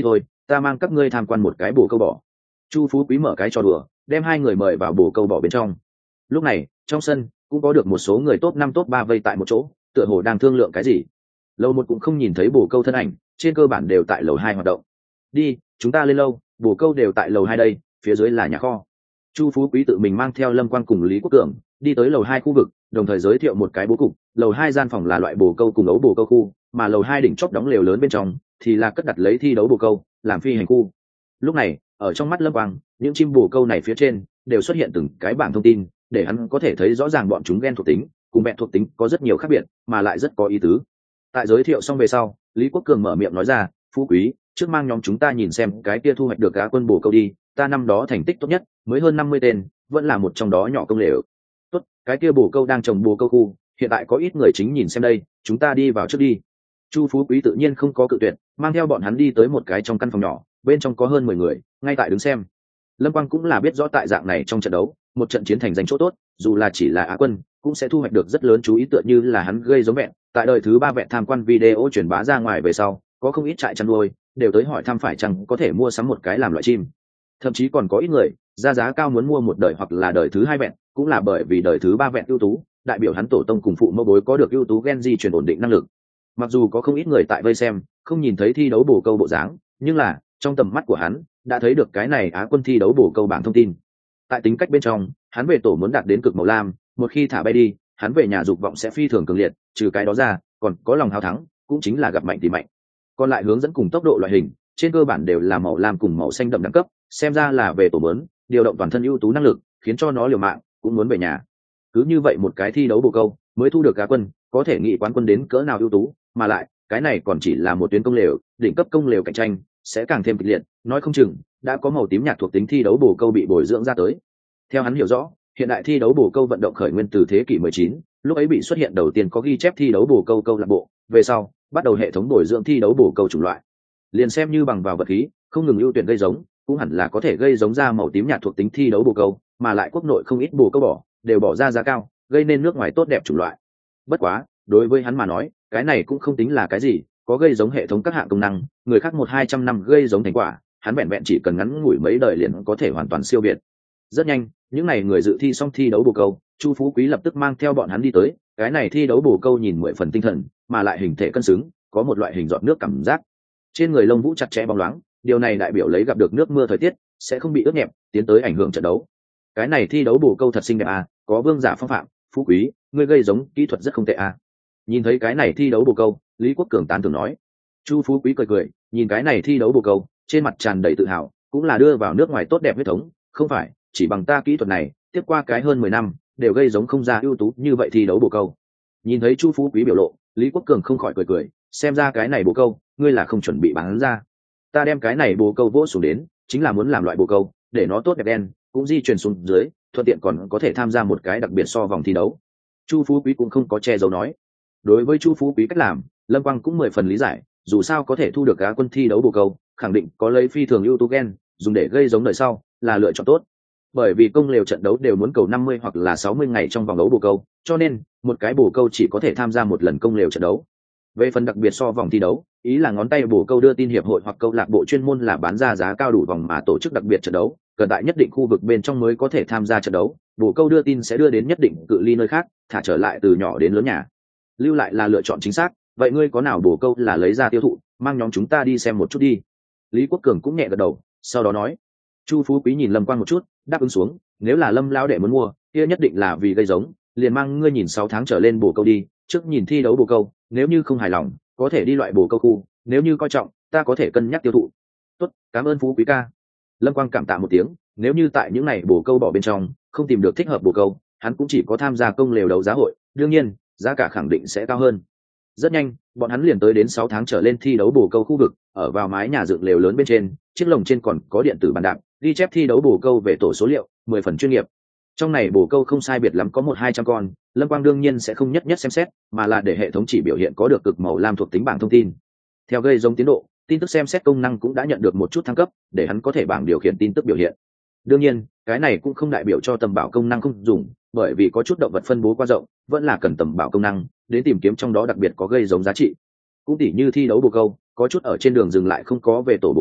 ta mang các ngươi tham quan một cái bồ câu bỏ. Chu Phú Quý mở cái trò đùa, đem hai người mời vào bồ câu bỏ bên trong. Lúc này trong sân cũng có được một số người top 5 top 3 vây tại một chỗ, tựa hồ đang thương lượng cái gì. Lầu 1 cũng không nhìn thấy bồ câu thân ảnh, trên cơ bản đều tại lầu 2 hoạt động. Đi, chúng ta lên lâu, bồ câu đều tại lầu 2 đây, phía dưới là nhà kho. Chu Phú Quý tự mình mang theo Lâm Quang cùng Lý Quốc Cường đi tới lầu 2 khu vực, đồng thời giới thiệu một cái bố cục. Lầu 2 gian phòng là loại bồ câu cùng ấu bồ câu khu, mà lầu 2 đỉnh chóp đóng lều lớn bên trong thì là cất đặt lấy thi đấu bồ câu, làm phi hành khu. Lúc này ở trong mắt Lâm Quang, những chim bồ câu này phía trên đều xuất hiện từng cái bảng thông tin, để hắn có thể thấy rõ ràng bọn chúng gen thuộc tính cùng bẹn thuộc tính có rất nhiều khác biệt, mà lại rất có ý tứ. Tại giới thiệu xong về sau, Lý Quốc Cường mở miệng nói ra, Phú Quý, trước mang nhóm chúng ta nhìn xem cái kia thu hoạch được cá quân bồ câu đi, ta năm đó thành tích tốt nhất mới hơn 50 tên, vẫn là một trong đó nhỏ công lều. Tốt, cái kia bồ câu đang trồng bồ câu khu, hiện tại có ít người chính nhìn xem đây, chúng ta đi vào trước đi. Chu Phú Quý tự nhiên không có cự tuyệt, mang theo bọn hắn đi tới một cái trong căn phòng nhỏ, bên trong có hơn 10 người ngay tại đứng xem. Lâm Quang cũng là biết rõ tại dạng này trong trận đấu, một trận chiến thành danh chỗ tốt, dù là chỉ là Á quân cũng sẽ thu hoạch được rất lớn chú ý, tựa như là hắn gây giống vẹn tại đời thứ 3 vẹn tham quan video truyền bá ra ngoài về sau, có không ít trại chăn nuôi đều tới hỏi thăm phải chăng có thể mua sắm một cái làm loại chim, thậm chí còn có ít người ra giá cao muốn mua một đời hoặc là đời thứ 2 vẹn, cũng là bởi vì đời thứ 3 vẹn ưu tú, đại biểu hắn tổ tông cùng phụ mẫu bối có được ưu tú gen di truyền ổn định năng lực. Mặc dù có không ít người tại vây xem không nhìn thấy thi đấu bồ câu bộ dáng, nhưng là trong tầm mắt của hắn đã thấy được cái này Á quân thi đấu bồ câu bảng thông tin. Tại tính cách bên trong, hắn về tổ muốn đạt đến cực màu lam, một khi thả bay đi, hắn về nhà dục vọng sẽ phi thường cường liệt, trừ cái đó ra còn có lòng hào thắng, cũng chính là gặp mạnh thì mạnh. Còn lại hướng dẫn cùng tốc độ loại hình trên cơ bản đều là màu lam cùng màu xanh đậm đẳng cấp, xem ra là về tổ muốn điều động toàn thân ưu tú năng lực, khiến cho nó liều mạng cũng muốn về nhà. Cứ như vậy một cái thi đấu bồ câu mới thu được Á quân, có thể nghĩ quán quân đến cỡ nào ưu tú, mà lại cái này còn chỉ là một tuyến công lều, đỉnh cấp công lều cạnh tranh sẽ càng thêm kịch liệt, nói không chừng đã có màu tím nhạt thuộc tính thi đấu bồ câu bị bồi dưỡng ra tới. Theo hắn hiểu rõ, hiện đại thi đấu bồ câu vận động khởi nguyên từ thế kỷ 19, lúc ấy bị xuất hiện đầu tiên có ghi chép thi đấu bồ câu câu lạc bộ, về sau bắt đầu hệ thống bồi dưỡng thi đấu bồ câu chủng loại. Liền xem như bằng vào vật khí, không ngừng ưu tuyển gây giống, cũng hẳn là có thể gây giống ra màu tím nhạt thuộc tính thi đấu bồ câu, mà lại quốc nội không ít bồ câu bỏ đều bỏ ra giá cao, gây nên nước ngoài tốt đẹp chủng loại. Bất quá, đối với hắn mà nói, cái này cũng không tính là cái gì, có gây giống hệ thống các hạng công năng, người khác 100-200 năm gây giống thành quả, hắn vẹn vẹn chỉ cần ngắn ngủi mấy đời liền có thể hoàn toàn siêu việt. Rất nhanh, những này người dự thi xong thi đấu bồ câu, Chu Phú Quý lập tức mang theo bọn hắn đi tới, cái này thi đấu bồ câu nhìn 10 phần tinh thần, mà lại hình thể cân xứng, có một loại hình giọt nước cảm giác. Trên người lông vũ chặt chẽ bóng loáng, điều này đại biểu lấy gặp được nước mưa thời tiết sẽ không bị ướt nhẹp, tiến tới ảnh hưởng trận đấu. Cái này thi đấu bồ câu thật xinh đẹp à, có vương giả phong phạm, Phú Quý, ngươi gây giống kỹ thuật rất không tệ à. Nhìn thấy cái này thi đấu bồ câu, Lý Quốc Cường tán thưởng nói. Chu Phú Quý cười cười, nhìn cái này thi đấu bồ câu, trên mặt tràn đầy tự hào, cũng là đưa vào nước ngoài tốt đẹp huyết thống, không phải chỉ bằng ta kỹ thuật này, tiếp qua cái hơn 10 năm đều gây giống không ra ưu tú như vậy thi đấu bồ câu. Nhìn thấy Chu Phú Quý biểu lộ, Lý Quốc Cường không khỏi cười cười, xem ra cái này bồ câu ngươi là không chuẩn bị bán ra. Ta đem cái này bồ câu vỗ xuống đến, chính là muốn làm loại bồ câu để nó tốt đẹp đen, cũng di chuyển xuống dưới, thuận tiện còn có thể tham gia một cái đặc biệt so vòng thi đấu. Chu Phú Quý cũng không có che giấu nói. Đối với Chu Phú Quý cách làm, Lâm Quang cũng 10 phần lý giải, dù sao có thể thu được Á quân thi đấu bồ câu, khẳng định có lấy phi thường ưu tú gen, dùng để gây giống đời sau là lựa chọn tốt. Bởi vì công lều trận đấu đều muốn cầu 50 hoặc là 60 ngày trong vòng đấu bồ câu, cho nên một cái bồ câu chỉ có thể tham gia một lần công lều trận đấu. Về phần đặc biệt so vòng thi đấu, ý là ngón tay bồ câu đưa tin hiệp hội hoặc câu lạc bộ chuyên môn là bán ra giá cao đủ vòng mà tổ chức đặc biệt trận đấu, cần tại nhất định khu vực bên trong mới có thể tham gia trận đấu, bồ câu đưa tin sẽ đưa đến nhất định cự ly nơi khác, thả trở lại từ nhỏ đến lớn nhà. Lưu lại là lựa chọn chính xác, vậy ngươi có nào bồ câu là lấy ra tiêu thụ, mang nhóm chúng ta đi xem một chút đi. Lý Quốc Cường cũng nhẹ gật đầu, sau đó nói. Chu Phú Quý nhìn Lâm Quang một chút, đáp ứng xuống, nếu là Lâm lão đệ muốn mua, kia nhất định là vì gây giống, liền mang ngươi nhìn 6 tháng trở lên bồ câu đi, trước nhìn thi đấu bồ câu, nếu như không hài lòng, có thể đi loại bồ câu khu, nếu như coi trọng, ta có thể cân nhắc tiêu thụ. Tốt, cảm ơn Phú Quý ca. Lâm Quang cảm tạ một tiếng, nếu như tại những này bồ câu bỏ bên trong không tìm được thích hợp bồ câu, hắn cũng chỉ có tham gia công lều đấu giá hội, đương nhiên giá cả khẳng định sẽ cao hơn. Rất nhanh, bọn hắn liền tới đến 6 tháng trở lên thi đấu bồ câu khu vực, ở vào mái nhà dựng lều lớn bên trên, chiếc lồng trên còn có điện tử bàn đạp, ghi chép thi đấu bồ câu về tổ số liệu, 10 phần chuyên nghiệp. Trong này bồ câu không sai biệt lắm có 100-200 con, Lâm Quang đương nhiên sẽ không nhất nhất xem xét, mà là để hệ thống chỉ biểu hiện có được cực màu lam thuộc tính bảng thông tin. Theo gây giống tiến độ, tin tức xem xét công năng cũng đã nhận được một chút thăng cấp, để hắn có thể bảng điều khiển tin tức biểu hiện. Đương nhiên, cái này cũng không đại biểu cho tầm bảo công năng không dùng, bởi vì có chút động vật phân bố quá rộng, vẫn là cần tầm bảo công năng đến tìm kiếm trong đó đặc biệt có gây giống giá trị. Cũng tỉ như thi đấu bồ câu, có chút ở trên đường dừng lại không có về tổ bồ câu,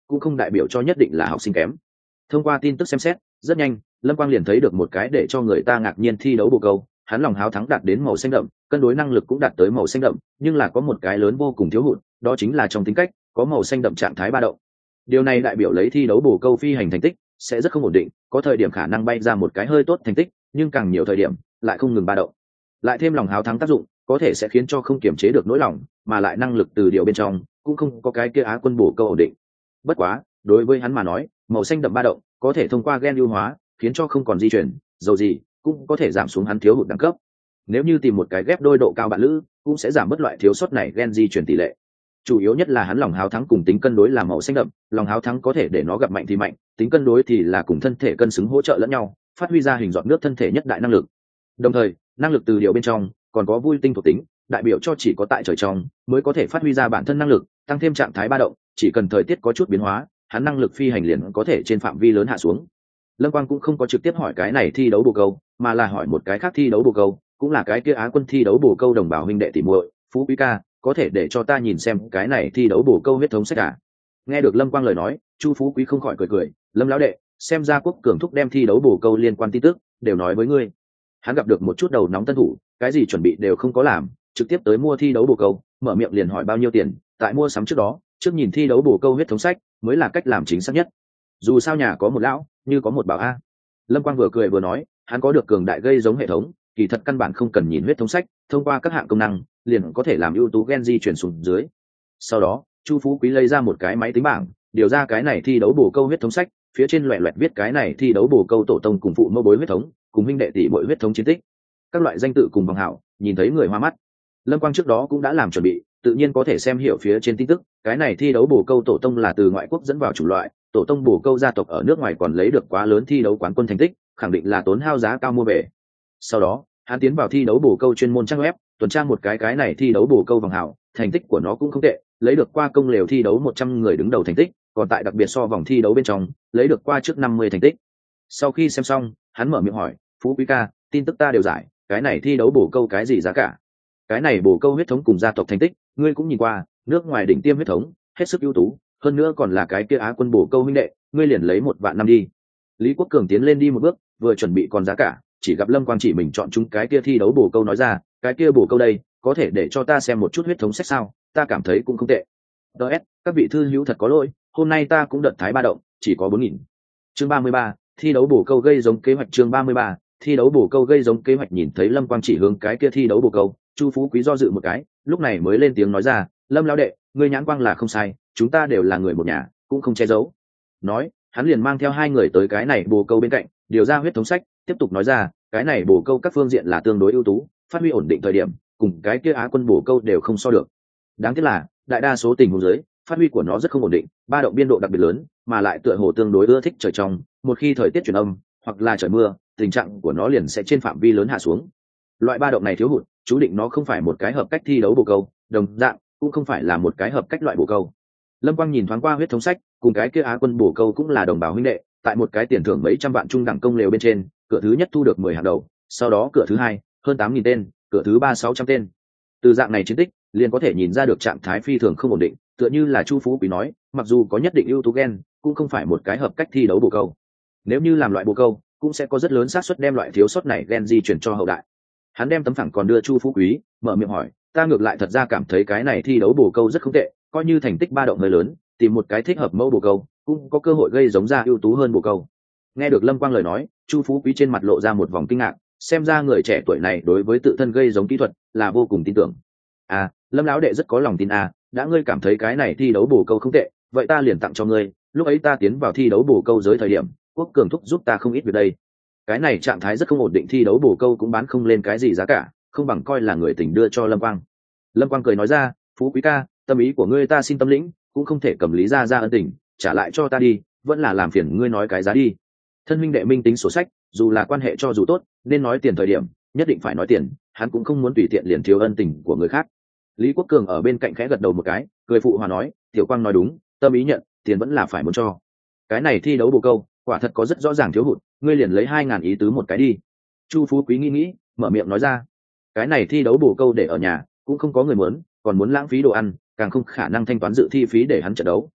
cũng không đại biểu cho nhất định là học sinh kém. Thông qua tin tức xem xét, rất nhanh Lâm Quang liền thấy được một cái để cho người ta ngạc nhiên thi đấu bồ câu. Hắn lòng háo thắng đạt đến màu xanh đậm, cân đối năng lực cũng đạt tới màu xanh đậm, nhưng là có một cái lớn vô cùng thiếu hụt, đó chính là trong tính cách có màu xanh đậm trạng thái ba động. Điều này đại biểu lấy thi đấu bồ câu phi hành thành tích sẽ rất không ổn định, có thời điểm khả năng bay ra một cái hơi tốt thành tích, nhưng càng nhiều thời điểm lại không ngừng ba động. Lại thêm lòng háo thắng tác dụng, có thể sẽ khiến cho không kiềm chế được nỗi lòng, mà lại năng lực từ điều bên trong cũng không có cái kia Á quân bồ câu ổn định. Bất quá, đối với hắn mà nói, màu xanh đậm ba động có thể thông qua gen ưu hóa khiến cho không còn di chuyển, dầu gì cũng có thể giảm xuống hắn thiếu hụt đẳng cấp. Nếu như tìm một cái ghép đôi độ cao bạn lữ, cũng sẽ giảm bớt loại thiếu sót này gen di chuyển tỷ lệ. Chủ yếu nhất là hắn lòng háo thắng cùng tính cân đối là màu xanh đậm, lòng háo thắng có thể để nó gặp mạnh thì mạnh, tính cân đối thì là cùng thân thể cân xứng hỗ trợ lẫn nhau, phát huy ra hình dọn nước thân thể nhất đại năng lực. Đồng thời, năng lực từ điều bên trong còn có vui tinh thuộc tính, đại biểu cho chỉ có tại trời trong mới có thể phát huy ra bản thân năng lực, tăng thêm trạng thái ba động, chỉ cần thời tiết có chút biến hóa, hắn năng lực phi hành liền có thể trên phạm vi lớn hạ xuống. Lâm Quang cũng không có trực tiếp hỏi cái này thi đấu bồ câu, mà là hỏi một cái khác thi đấu bồ câu, cũng là cái kia Á quân thi đấu bồ câu đồng bào huynh đệ tỷ muội, Phú Quý ca, có thể để cho ta nhìn xem cái này thi đấu bồ câu huyết thống sách à? Nghe được Lâm Quang lời nói, Chu Phú Quý không khỏi cười cười, Lâm lão đệ, xem ra Quốc Cường thúc đem thi đấu bồ câu liên quan tin tức đều nói với ngươi. Hắn gặp được một chút đầu nóng tân thủ, cái gì chuẩn bị đều không có làm, trực tiếp tới mua thi đấu bồ câu, mở miệng liền hỏi bao nhiêu tiền, tại mua sắm trước đó, trước nhìn thi đấu bồ câu huyết thống sách mới là cách làm chính xác nhất. Dù sao nhà có một lão, như có một bảo a. Lâm Quang vừa cười vừa nói, hắn có được cường đại gây giống hệ thống, kỳ thật căn bản không cần nhìn huyết thống sách, thông qua các hạng công năng liền có thể làm ưu tú gen di chuyển xuống dưới. Sau đó Chu Phú Quý lấy ra một cái máy tính bảng, điều ra cái này thi đấu bồ câu huyết thống sách, phía trên loẹt loẹt viết cái này thi đấu bồ câu tổ tông cùng phụ mẫu bối huyết thống, cùng huynh đệ tỷ muội huyết thống chiến tích, các loại danh tự cùng bằng hảo, nhìn thấy người hoa mắt. Lâm Quang trước đó cũng đã làm chuẩn bị, tự nhiên có thể xem hiểu phía trên tin tức, cái này thi đấu bồ câu tổ tông là từ ngoại quốc dẫn vào chủng loại, tổ tông bồ câu gia tộc ở nước ngoài còn lấy được quá lớn thi đấu quán quân thành tích, khẳng định là tốn hao giá cao mua về. Sau đó hắn tiến vào thi đấu bồ câu chuyên môn trang web, tuần tra một cái này thi đấu bồ câu bằng hảo, thành tích của nó cũng không tệ, lấy được qua công lều thi đấu 100 người đứng đầu thành tích, còn tại đặc biệt so vòng thi đấu bên trong lấy được qua trước 50 thành tích. Sau khi xem xong, hắn mở miệng hỏi, Phú Quý ca, tin tức ta đều giải, cái này thi đấu bồ câu cái gì giá cả? Cái này bồ câu huyết thống cùng gia tộc thành tích ngươi cũng nhìn qua, nước ngoài đỉnh tiêm huyết thống, hết sức ưu tú, hơn nữa còn là cái kia Á quân bồ câu huynh đệ, ngươi liền lấy 1,000,000 đi. Lý Quốc Cường tiến lên đi một bước, vừa chuẩn bị còn giá cả, chỉ gặp Lâm Quang chỉ mình chọn chúng cái kia thi đấu bồ câu nói ra, cái kia bồ câu đây, có thể để cho ta xem một chút huyết thống sách sao? Ta cảm thấy cũng không tệ. DS, các vị thư hữu thật có lỗi, hôm nay ta cũng đợt thái ba động, chỉ có 4.000. Chương 33, thi đấu bồ câu gây giống kế hoạch. Chương 33, thi đấu bồ câu gây giống kế hoạch. Nhìn thấy Lâm Quang chỉ hướng cái kia thi đấu bồ câu, Chu Phú Quý do dự một cái, lúc này mới lên tiếng nói ra, Lâm lão đệ, ngươi nhãn quang là không sai, chúng ta đều là người một nhà, cũng không che giấu. Nói, hắn liền mang theo hai người tới cái này bồ câu bên cạnh, điều ra huyết thống sách, tiếp tục nói ra, cái này bồ câu các phương diện là tương đối ưu tú, phát huy ổn định thời điểm, cùng cái kia Á quân bồ câu đều không so được. Đáng tiếc là, đại đa số tình huống dưới, phát huy của nó rất không ổn định, ba động biên độ đặc biệt lớn, mà lại tựa hồ tương đối ưa thích trời trong, một khi thời tiết chuyển âm hoặc là trời mưa, tình trạng của nó liền sẽ trên phạm vi lớn hạ xuống. Loại ba động này thiếu hụt, chú định nó không phải một cái hợp cách thi đấu bồ câu, đồng dạng cũng không phải là một cái hợp cách loại bồ câu. Lâm Quang nhìn thoáng qua huyết thống sách, cùng cái kia Á quân bồ câu cũng là đồng bào huynh đệ, tại một cái tiền thưởng mấy trăm vạn trung đẳng công lều bên trên, cửa thứ nhất thu được 10 hạng đầu, sau đó cửa thứ hai hơn 8.000 tên, cửa thứ ba 600 tên. Từ dạng này chiến tích, liền có thể nhìn ra được trạng thái phi thường không ổn định, tựa như là Chu Phú Quý nói, mặc dù có nhất định ưu tú gen, cũng không phải một cái hợp cách thi đấu bồ câu. Nếu như làm loại bồ câu, cũng sẽ có rất lớn xác suất đem loại thiếu sót này gen di chuyển cho hậu đại. Hắn đem tấm phẳng còn đưa Chu Phú Quý, mở miệng hỏi, ta ngược lại thật ra cảm thấy cái này thi đấu bồ câu rất không tệ, coi như thành tích ba động hơi lớn, tìm một cái thích hợp mẫu bồ câu, cũng có cơ hội gây giống ra ưu tú hơn bồ câu. Nghe được Lâm Quang lời nói, Chu Phú Quý trên mặt lộ ra một vòng kinh ngạc, xem ra người trẻ tuổi này đối với tự thân gây giống kỹ thuật là vô cùng tin tưởng. À, Lâm lão đệ rất có lòng tin à, đã ngươi cảm thấy cái này thi đấu bồ câu không tệ, vậy ta liền tặng cho ngươi, lúc ấy ta tiến vào thi đấu bồ câu giới thời điểm, Quốc Cường thúc giúp ta không ít việc đây. Cái này trạng thái rất không ổn định thi đấu bồ câu cũng bán không lên cái gì giá cả, không bằng coi là người tình đưa cho Lâm Quang. Lâm Quang cười nói ra, Phú Quý ca, tâm ý của ngươi ta xin tâm lĩnh, cũng không thể cầm lý ra ân tình, trả lại cho ta đi, vẫn là làm phiền ngươi nói cái giá đi. Thân huynh đệ minh tính sổ sách, dù là quan hệ cho dù tốt, nên nói tiền thời điểm nhất định phải nói tiền, hắn cũng không muốn tùy tiện liền thiếu ân tình của người khác. Lý Quốc Cường ở bên cạnh khẽ gật đầu một cái, cười phụ hòa nói, Tiểu Quang nói đúng, tâm ý nhận, tiền vẫn là phải muốn cho. Cái này thi đấu bồ câu, quả thật có rất rõ ràng thiếu hụt, ngươi liền lấy 2.000 ý tứ một cái đi. Chu Phú Quý nghĩ, mở miệng nói ra, cái này thi đấu bồ câu để ở nhà, cũng không có người muốn, còn muốn lãng phí đồ ăn, càng không khả năng thanh toán dự thi phí để hắn trận đấu,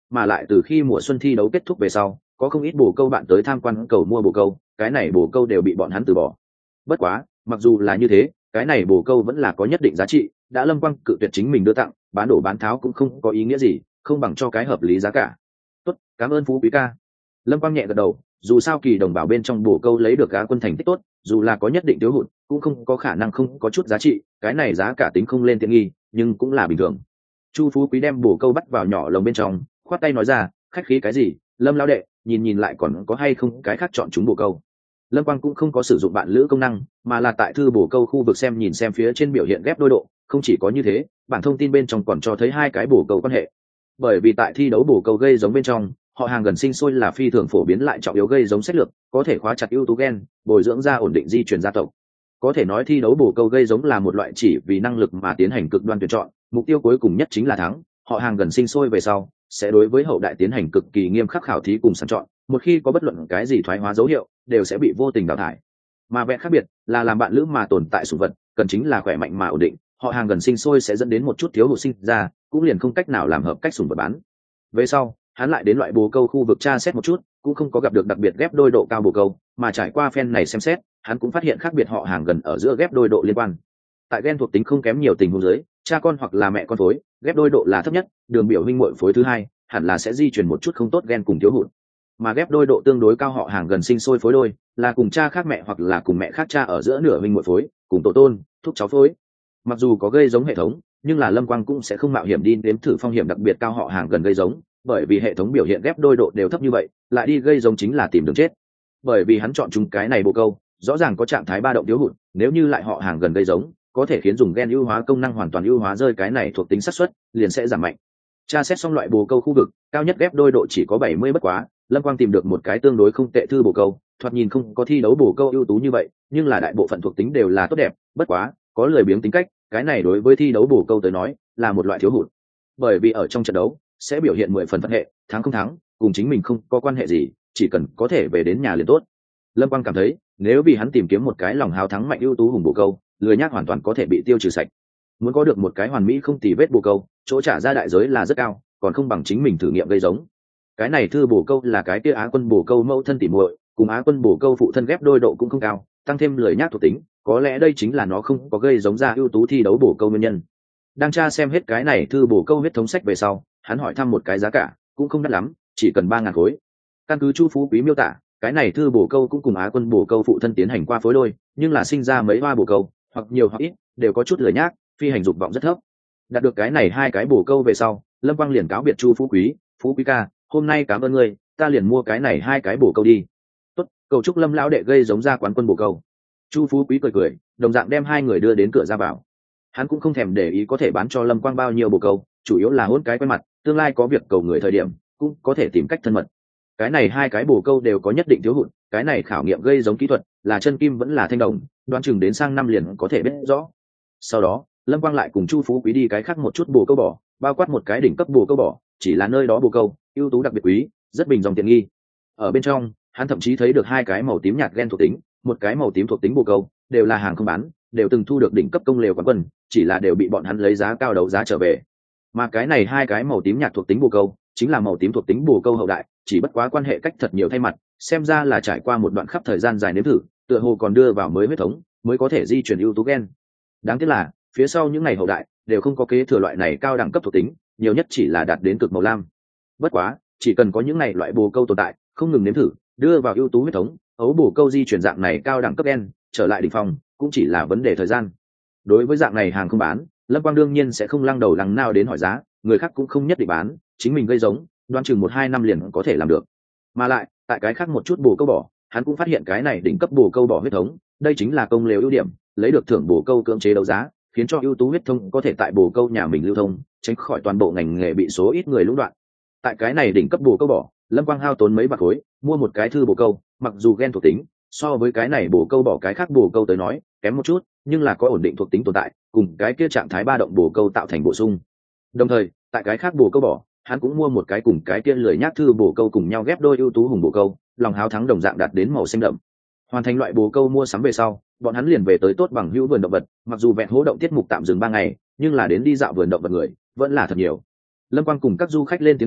mà lại từ khi mùa xuân thi đấu kết thúc về sau có không ít bồ câu bạn tới tham quan cầu mua bồ câu, cái này bồ câu đều bị bọn hắn từ bỏ. Bất quá mặc dù là như thế, cái này bồ câu vẫn là có nhất định giá trị, đã Lâm Quang cự tuyệt chính mình đưa tặng, bán đổ bán tháo cũng không có ý nghĩa gì, không bằng cho cái hợp lý giá cả. Tốt, cảm ơn phú quý ca. Lâm Quang nhẹ gật đầu, dù sao kỳ đồng bào bên trong bồ câu lấy được cá quân thành tích tốt, dù là có nhất định thiếu hụt cũng không có khả năng không có chút giá trị, cái này giá cả tính không lên tiện nghi nhưng cũng là bình thường. Chu phú quý đem bồ câu bắt vào nhỏ lồng bên trong, khoát tay nói ra, khách khí cái gì, Lâm lão đệ, nhìn nhìn lại còn có hay không cái khác chọn chúng bồ câu. Lâm Quang cũng không có sử dụng bạn lữ công năng, mà là tại thư bồ câu khu vực xem nhìn xem phía trên biểu hiện ghép đôi độ, không chỉ có như thế, bản thông tin bên trong còn cho thấy hai cái bồ câu quan hệ. Bởi vì tại thi đấu bồ câu gây giống bên trong, họ hàng gần sinh sôi là phi thường phổ biến lại trọng yếu gây giống sách lược, có thể khóa chặt ưu tú gen, bồi dưỡng ra ổn định di truyền gia tộc. Có thể nói thi đấu bồ câu gây giống là một loại chỉ vì năng lực mà tiến hành cực đoan tuyển chọn, mục tiêu cuối cùng nhất chính là thắng. Họ hàng gần sinh sôi về sau sẽ đối với hậu đại tiến hành cực kỳ nghiêm khắc khảo thí cùng sàng chọn, một khi có bất luận cái gì thoái hóa dấu hiệu đều sẽ bị vô tình đào thải. Mà vẹn khác biệt là làm bạn lữ mà tồn tại sủng vật cần chính là khỏe mạnh mà ổn định, họ hàng gần sinh sôi sẽ dẫn đến một chút thiếu hụt sinh ra, cũng liền không cách nào làm hợp cách sủng vật bán. Về sau hắn lại đến loại bồ câu khu vực tra xét một chút, cũng không có gặp được đặc biệt ghép đôi độ cao bồ câu, mà trải qua phen này xem xét hắn cũng phát hiện khác biệt họ hàng gần ở giữa ghép đôi độ liên quan. Tại gen thuộc tính không kém nhiều tình huống dưới, cha con hoặc là mẹ con phối ghép đôi độ là thấp nhất, đường biểu huynh muội phối thứ hai hẳn là sẽ di chuyển một chút không tốt gen cùng thiếu hụt. Mà ghép đôi độ tương đối cao họ hàng gần sinh sôi phối đôi là cùng cha khác mẹ hoặc là cùng mẹ khác cha ở giữa nửa huynh muội phối, cùng tổ tôn thúc cháu phối. Mặc dù có gây giống hệ thống, nhưng là Lâm Quang cũng sẽ không mạo hiểm đi nếm thử phong hiểm đặc biệt cao họ hàng gần gây giống, bởi vì hệ thống biểu hiện ghép đôi độ đều thấp như vậy, lại đi gây giống chính là tìm đường chết. Bởi vì hắn chọn chúng cái này bồ câu rõ ràng có trạng thái ba động thiếu hụt, nếu như lại họ hàng gần gây giống có thể khiến dùng gen ưu hóa công năng hoàn toàn ưu hóa rơi cái này thuộc tính xác suất liền sẽ giảm mạnh. Tra xét xong loại bồ câu khu vực cao nhất ghép đôi độ chỉ có 70 bất quá, Lâm Quang tìm được một cái tương đối không tệ thư bồ câu, thoạt nhìn không có thi đấu bồ câu ưu tú như vậy, nhưng là đại bộ phận thuộc tính đều là tốt đẹp, bất quá có lười biếng tính cách, cái này đối với thi đấu bồ câu tới nói là một loại thiếu hụt. Bởi vì ở trong trận đấu sẽ biểu hiện 10 phần phận hệ, thắng không thắng cùng chính mình không có quan hệ gì, chỉ cần có thể về đến nhà liền tốt. Lâm Quang cảm thấy nếu vì hắn tìm kiếm một cái lòng hào thắng mạnh ưu tú hùng bồ câu, lười nhác hoàn toàn có thể bị tiêu trừ sạch. Muốn có được một cái hoàn mỹ không tì vết bồ câu, chỗ trả ra đại giới là rất cao, còn không bằng chính mình thử nghiệm gây giống. Cái này thư bồ câu là cái kia Á quân bồ câu mẫu thân tỉ muội, cùng Á quân bồ câu phụ thân ghép đôi độ cũng không cao, tăng thêm lười nhác thuộc tính, có lẽ đây chính là nó không có gây giống ra ưu tú thi đấu bồ câu nguyên nhân. Đang tra xem hết cái này thư bồ câu huyết thống sách về sau, hắn hỏi thăm một cái giá cả, cũng không đắt lắm, chỉ cần 3.000 khối. Căn cứ Chu Phú Quý miêu tả, cái này thư bồ câu cũng cùng Á quân bồ câu phụ thân tiến hành qua phối đôi, nhưng là sinh ra mấy hoa bồ câu, hoặc nhiều hoặc ít đều có chút lười nhác, phi hành dục vọng rất thấp. Đạt được cái này hai cái bồ câu về sau, Lâm Quang liền cáo biệt Chu Phú Quý, Phú Quý ca, hôm nay cảm ơn ngươi, ta liền mua cái này hai cái bồ câu đi. Tốt, cầu chúc Lâm lão đệ gây giống ra quán quân bồ câu. Chu Phú Quý cười cười, đồng dạng đem hai người đưa đến cửa ra vào. Hắn cũng không thèm để ý có thể bán cho Lâm Quang bao nhiêu bồ câu, chủ yếu là hôn cái quen mặt, tương lai có việc cầu người thời điểm cũng có thể tìm cách thân mật. Cái này hai cái bồ câu đều có nhất định thiếu hụt, cái này khảo nghiệm gây giống kỹ thuật là chân kim vẫn là thanh đồng, đoán chừng đến sang năm liền có thể biết rõ. Sau đó Lâm Quang lại cùng Chu Phú Quý đi cái khác một chút bồ câu bỏ, bao quát một cái đỉnh cấp bồ câu bỏ, chỉ là nơi đó bồ câu ưu tú đặc biệt quý, rất bình dòng tiện nghi. Ở bên trong hắn thậm chí thấy được hai cái màu tím nhạt gen thuộc tính, một cái màu tím thuộc tính bồ câu, đều là hàng không bán, đều từng thu được đỉnh cấp công lều quán quân, chỉ là đều bị bọn hắn lấy giá cao đấu giá trở về. Mà cái này hai cái màu tím nhạt thuộc tính bồ câu chính là màu tím thuộc tính bồ câu hậu đại, chỉ bất quá quan hệ cách thật nhiều thay mặt, xem ra là trải qua một đoạn khắp thời gian dài nếm thử, tựa hồ còn đưa vào mới huyết thống mới có thể di chuyển ưu tú gen. Đáng tiếc là phía sau những ngày hậu đại đều không có kế thừa loại này cao đẳng cấp thuộc tính, nhiều nhất chỉ là đạt đến cực màu lam. Bất quá chỉ cần có những ngày loại bồ câu tồn tại, không ngừng nếm thử đưa vào ưu tú huyết thống, ấu bồ câu di chuyển dạng này cao đẳng cấp gen trở lại đỉnh phong cũng chỉ là vấn đề thời gian. Đối với dạng này hàng không bán, Lâm Quang đương nhiên sẽ không lăng đầu lăng nào đến hỏi giá, người khác cũng không nhất định bán, chính mình gây giống đoán chừng 1-2 năm liền có thể làm được. Mà lại tại cái khác một chút bồ câu bỏ, hắn cũng phát hiện cái này đỉnh cấp bồ câu bỏ huyết thống, đây chính là công lều ưu điểm, lấy được thưởng bồ câu cưỡng chế đấu giá, khiến cho ưu tú huyết thống có thể tại bồ câu nhà mình lưu thông, tránh khỏi toàn bộ ngành nghề bị số ít người lũng đoạn. Tại cái này đỉnh cấp bồ câu bỏ, Lâm Quang hao tốn mấy bạc khối mua một cái thư bồ câu, mặc dù gen thuộc tính so với cái này bồ câu bỏ cái khác bồ câu tới nói kém một chút, nhưng là có ổn định thuộc tính tồn tại, cùng cái kia trạng thái ba động bồ câu tạo thành bổ sung. Đồng thời tại cái khác bồ câu bỏ, hắn cũng mua một cái cùng cái kia lười nhác thư bồ câu cùng nhau ghép đôi ưu tú hùng bồ câu, lòng háo thắng đồng dạng đạt đến màu xanh đậm. Hoàn thành loại bồ câu mua sắm về sau, bọn hắn liền về tới Tốt Bằng Hữu vườn động vật, mặc dù vẹn hố động tiết mục tạm dừng 3 ngày, nhưng là đến đi dạo vườn động vật người vẫn là thật nhiều. Lâm Quang cùng các du khách lên tiếng chào,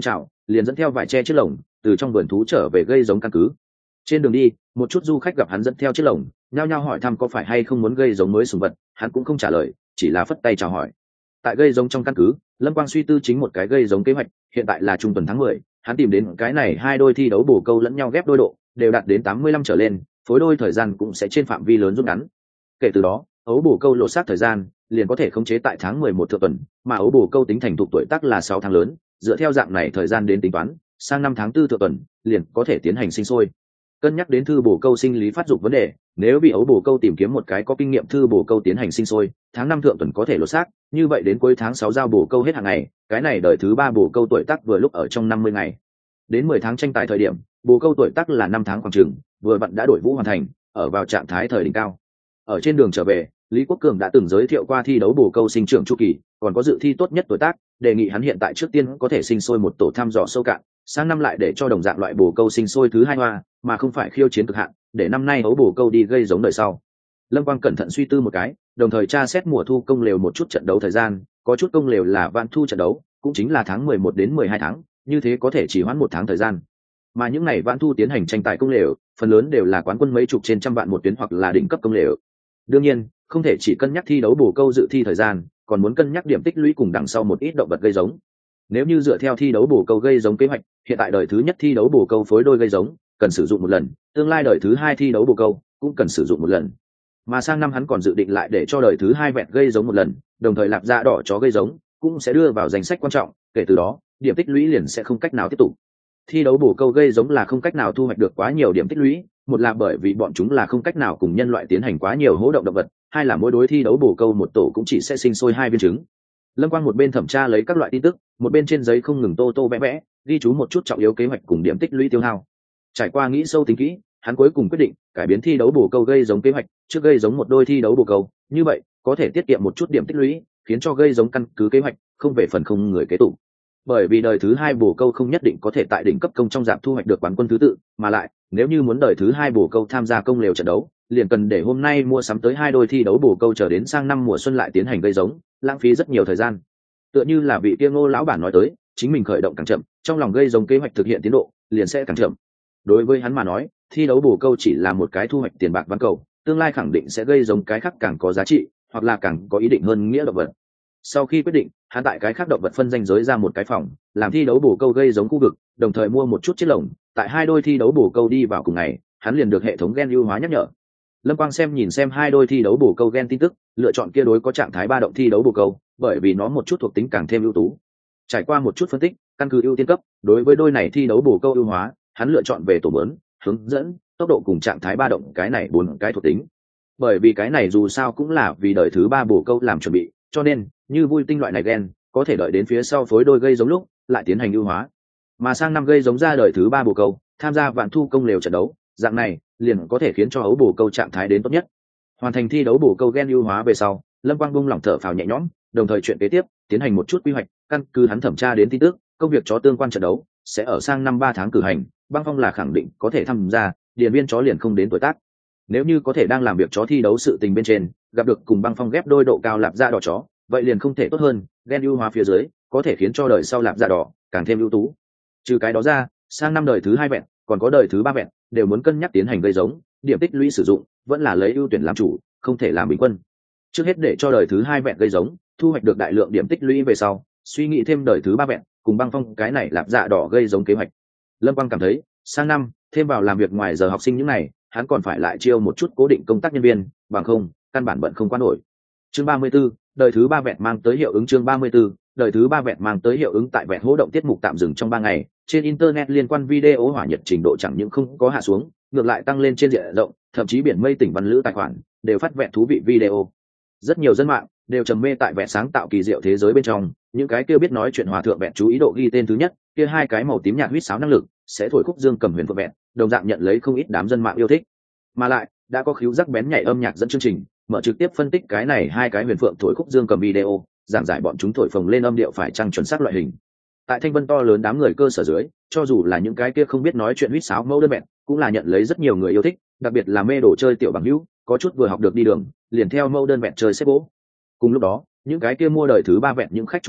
liền dẫn theo vải che chiếc lồng từ trong vườn thú trở về gây giống căn cứ. Trên đường đi, một chút du khách gặp hắn dẫn theo chiếc lồng, nhao nhao hỏi thăm có phải hay không muốn gây giống mới sùng vật, hắn cũng không trả lời, chỉ là phất tay chào hỏi. Tại gây giống trong căn cứ, Lâm Quang suy tư chính một cái gây giống kế hoạch. Hiện tại là trung tuần tháng 10, hắn tìm đến cái này hai đôi thi đấu bồ câu lẫn nhau ghép đôi độ đều đạt đến 85 trở lên, phối đôi thời gian cũng sẽ trên phạm vi lớn rút ngắn. Kể từ đó, ấu bồ câu lột xác thời gian liền có thể khống chế tại tháng 11 thượng tuần, mà ấu bồ câu tính thành thục tuổi tác là 6 tháng lớn, dựa theo dạng này thời gian đến tính toán, sang năm tháng 4 thượng tuần liền có thể tiến hành sinh sôi. Cân nhắc đến thư bồ câu sinh lý phát dục vấn đề, nếu bị ấu bồ câu tìm kiếm một cái có kinh nghiệm thư bồ câu tiến hành sinh sôi, tháng 5 thượng tuần có thể lột xác, như vậy đến cuối tháng 6 giao bồ câu hết hàng ngày, cái này đời thứ 3 bồ câu tuổi tác vừa lúc ở trong 50 ngày. Đến 10 tháng tranh tài thời điểm, bồ câu tuổi tác là 5 tháng khoảng chừng, vừa vặn đã đổi vũ hoàn thành, ở vào trạng thái thời đỉnh cao. Ở trên đường trở về, Lý Quốc Cường đã từng giới thiệu qua thi đấu bồ câu sinh trưởng chu kỳ, còn có dự thi tốt nhất tuổi tác, đề nghị hắn hiện tại trước tiên có thể sinh sôi một tổ thăm dò sâu cạn, sang năm lại để cho đồng dạng loại bồ câu sinh sôi thứ 2 hoa, mà không phải khiêu chiến cực hạn, để năm nay ấu bồ câu đi gây giống đời sau. Lâm Quang cẩn thận suy tư một cái, đồng thời tra xét mùa thu công lều một chút trận đấu thời gian, có chút công lều là vạn thu trận đấu, cũng chính là tháng 11 đến 12 tháng, như thế có thể chỉ hoãn 1 tháng thời gian. Mà những ngày vạn thu tiến hành tranh tài công lều, phần lớn đều là quán quân mấy chục trên trăm vạn một tuyến hoặc là đỉnh cấp công lều. Đương nhiên, không thể chỉ cân nhắc thi đấu bồ câu dự thi thời gian, còn muốn cân nhắc điểm tích lũy cùng đằng sau một ít động vật gây giống. Nếu như dựa theo thi đấu bồ câu gây giống kế hoạch, hiện tại đời thứ nhất thi đấu bồ câu phối đôi gây giống cần sử dụng một lần, tương lai đời thứ 2 thi đấu bồ câu cũng cần sử dụng một lần. Mà sang năm hắn còn dự định lại để cho đời thứ 2 vẹn gây giống một lần, đồng thời lạp da đỏ chó gây giống cũng sẽ đưa vào danh sách quan trọng, kể từ đó, điểm tích lũy liền sẽ không cách nào tiếp tục. Thi đấu bồ câu gây giống là không cách nào thu hoạch được quá nhiều điểm tích lũy, một là bởi vì bọn chúng là không cách nào cùng nhân loại tiến hành quá nhiều hỗ động động vật, hai là mỗi đối thi đấu bồ câu một tổ cũng chỉ sẽ sinh sôi 2 viên trứng. Lâm Quang một bên thẩm tra lấy các loại tin tức, một bên trên giấy không ngừng tô vẽ vẽ, ghi chú một chút trọng yếu kế hoạch cùng điểm tích lũy tiêu hao. Trải qua nghĩ sâu tính kỹ, hắn cuối cùng quyết định cải biến thi đấu bồ câu gây giống kế hoạch, trước gây giống một đôi thi đấu bồ câu, như vậy có thể tiết kiệm một chút điểm tích lũy, khiến cho gây giống căn cứ kế hoạch không về phần không người kế tục. Bởi vì đời thứ 2 bồ câu không nhất định có thể tại đỉnh cấp công trong dạng thu hoạch được quán quân thứ tự, mà lại nếu như muốn đời thứ 2 bồ câu tham gia công lều trận đấu, liền cần để hôm nay mua sắm tới 2 đôi thi đấu bồ câu chờ đến sang năm mùa xuân lại tiến hành gây giống, lãng phí rất nhiều thời gian. Tựa như là vị kia Ngô lão bản nói tới, chính mình khởi động càng chậm, trong lòng gây giống kế hoạch thực hiện tiến độ liền sẽ càng chậm. Đối với hắn mà nói, thi đấu bồ câu chỉ là một cái thu hoạch tiền bạc ván cầu, tương lai khẳng định sẽ gây giống cái khác càng có giá trị, hoặc là càng có ý định hơn nghĩa động vật. Sau khi quyết định, hắn tại cái khác động vật phân danh giới ra một cái phòng, làm thi đấu bồ câu gây giống khu vực, đồng thời mua một chút chiếc lồng, tại 2 đôi thi đấu bồ câu đi vào cùng ngày, hắn liền được hệ thống gen ưu hóa nhắc nhở. Lâm Quang nhìn xem 2 đôi thi đấu bồ câu gen tin tức, lựa chọn kia đối có trạng thái ba động thi đấu bồ câu, bởi vì nó một chút thuộc tính càng thêm ưu tú. Trải qua một chút phân tích, căn cứ ưu tiên cấp, đối với đôi này thi đấu bồ câu ưu hóa, hắn lựa chọn về tổ mớn, hướng dẫn, tốc độ cùng trạng thái ba động cái này 4 cái thuộc tính. Bởi vì cái này dù sao cũng là vì đời thứ 3 bồ câu làm chuẩn bị, cho nên như vui tinh loại này gen có thể đợi đến phía sau phối đôi gây giống lúc lại tiến hành ưu hóa. Mà sang năm gây giống ra đời thứ 3 bồ câu, tham gia vạn thu công lều trận đấu, dạng này liền có thể khiến cho ấu bồ câu trạng thái đến tốt nhất. Hoàn thành thi đấu bồ câu gen ưu hóa về sau, Lâm Quang bung lỏng thở phào nhẹ nhõm, đồng thời chuyện kế tiếp tiến hành một chút quy hoạch, căn cứ hắn thẩm tra đến tin tức, công việc chó tương quan trận đấu sẽ ở sang năm 3 tháng cử hành, Băng Phong là khẳng định có thể tham gia, điền viên chó liền không đến tuổi tác. Nếu như có thể đang làm việc chó thi đấu sự tình bên trên gặp được cùng Băng Phong ghép đôi độ cao lạp da đỏ chó, vậy liền không thể tốt hơn, gen ưu hóa phía dưới có thể khiến cho đời sau lạp da đỏ càng thêm ưu tú. Trừ cái đó ra, sang năm đời thứ 2 vẹn, còn có đời thứ 3 vẹn, đều muốn cân nhắc tiến hành gây giống, điểm tích lũy sử dụng vẫn là lấy ưu tuyển làm chủ, không thể làm bình quân. Trước hết để cho đời thứ 2 vẹn gây giống, thu hoạch được đại lượng điểm tích lũy về sau, suy nghĩ thêm đời thứ 3 vẹn cùng Băng Phong cái này lạp dạ đỏ gây giống kế hoạch. Lâm Quang cảm thấy, sang năm thêm vào làm việc ngoài giờ học sinh những này, hắn còn phải lại chiêu một chút cố định công tác nhân viên, bằng không căn bản bận không qua nổi. Chương 34, đời thứ 3 vẹn mang tới hiệu ứng. Chương 34, đời thứ 3 vẹn mang tới hiệu ứng. Tại vẹn hỗ động tiết mục tạm dừng trong 3 ngày, trên internet liên quan video hỏa nhiệt trình độ chẳng những không có hạ xuống, ngược lại tăng lên trên diện rộng, thậm chí biển mây tỉnh văn lữ tài khoản đều phát vẹn thú vị video. Rất nhiều dân mạng đều trầm mê tại vẹn sáng tạo kỳ diệu thế giới bên trong, những cái kia biết nói chuyện hòa thượng vẹn chú ý độ ghi tên thứ nhất, kia 2 cái màu tím nhạt huýt sáo năng lực sẽ thổi khúc dương cầm huyền phượng vẹn, đồng dạng nhận lấy không ít đám dân mạng yêu thích. Mà lại đã có khíu giác bén nhạy âm nhạc dẫn chương trình mở trực tiếp phân tích cái này 2 cái huyền phượng thổi khúc dương cầm video, giảng giải bọn chúng thổi phồng lên âm điệu phải chăng chuẩn xác loại hình. Tại thanh vân to lớn đám người cơ sở dưới, cho dù là những cái kia không biết nói chuyện huýt sáo mẫu đơn vẹn cũng là nhận lấy rất nhiều người yêu thích, đặc biệt là mê đồ chơi tiểu bằng hữu, có chút vừa học được đi đường liền theo mẫu đơn vẹn chơi xếp gỗ. Cùng lúc đó, những cái kia mua đời thứ 3 vẹn những khách chú ý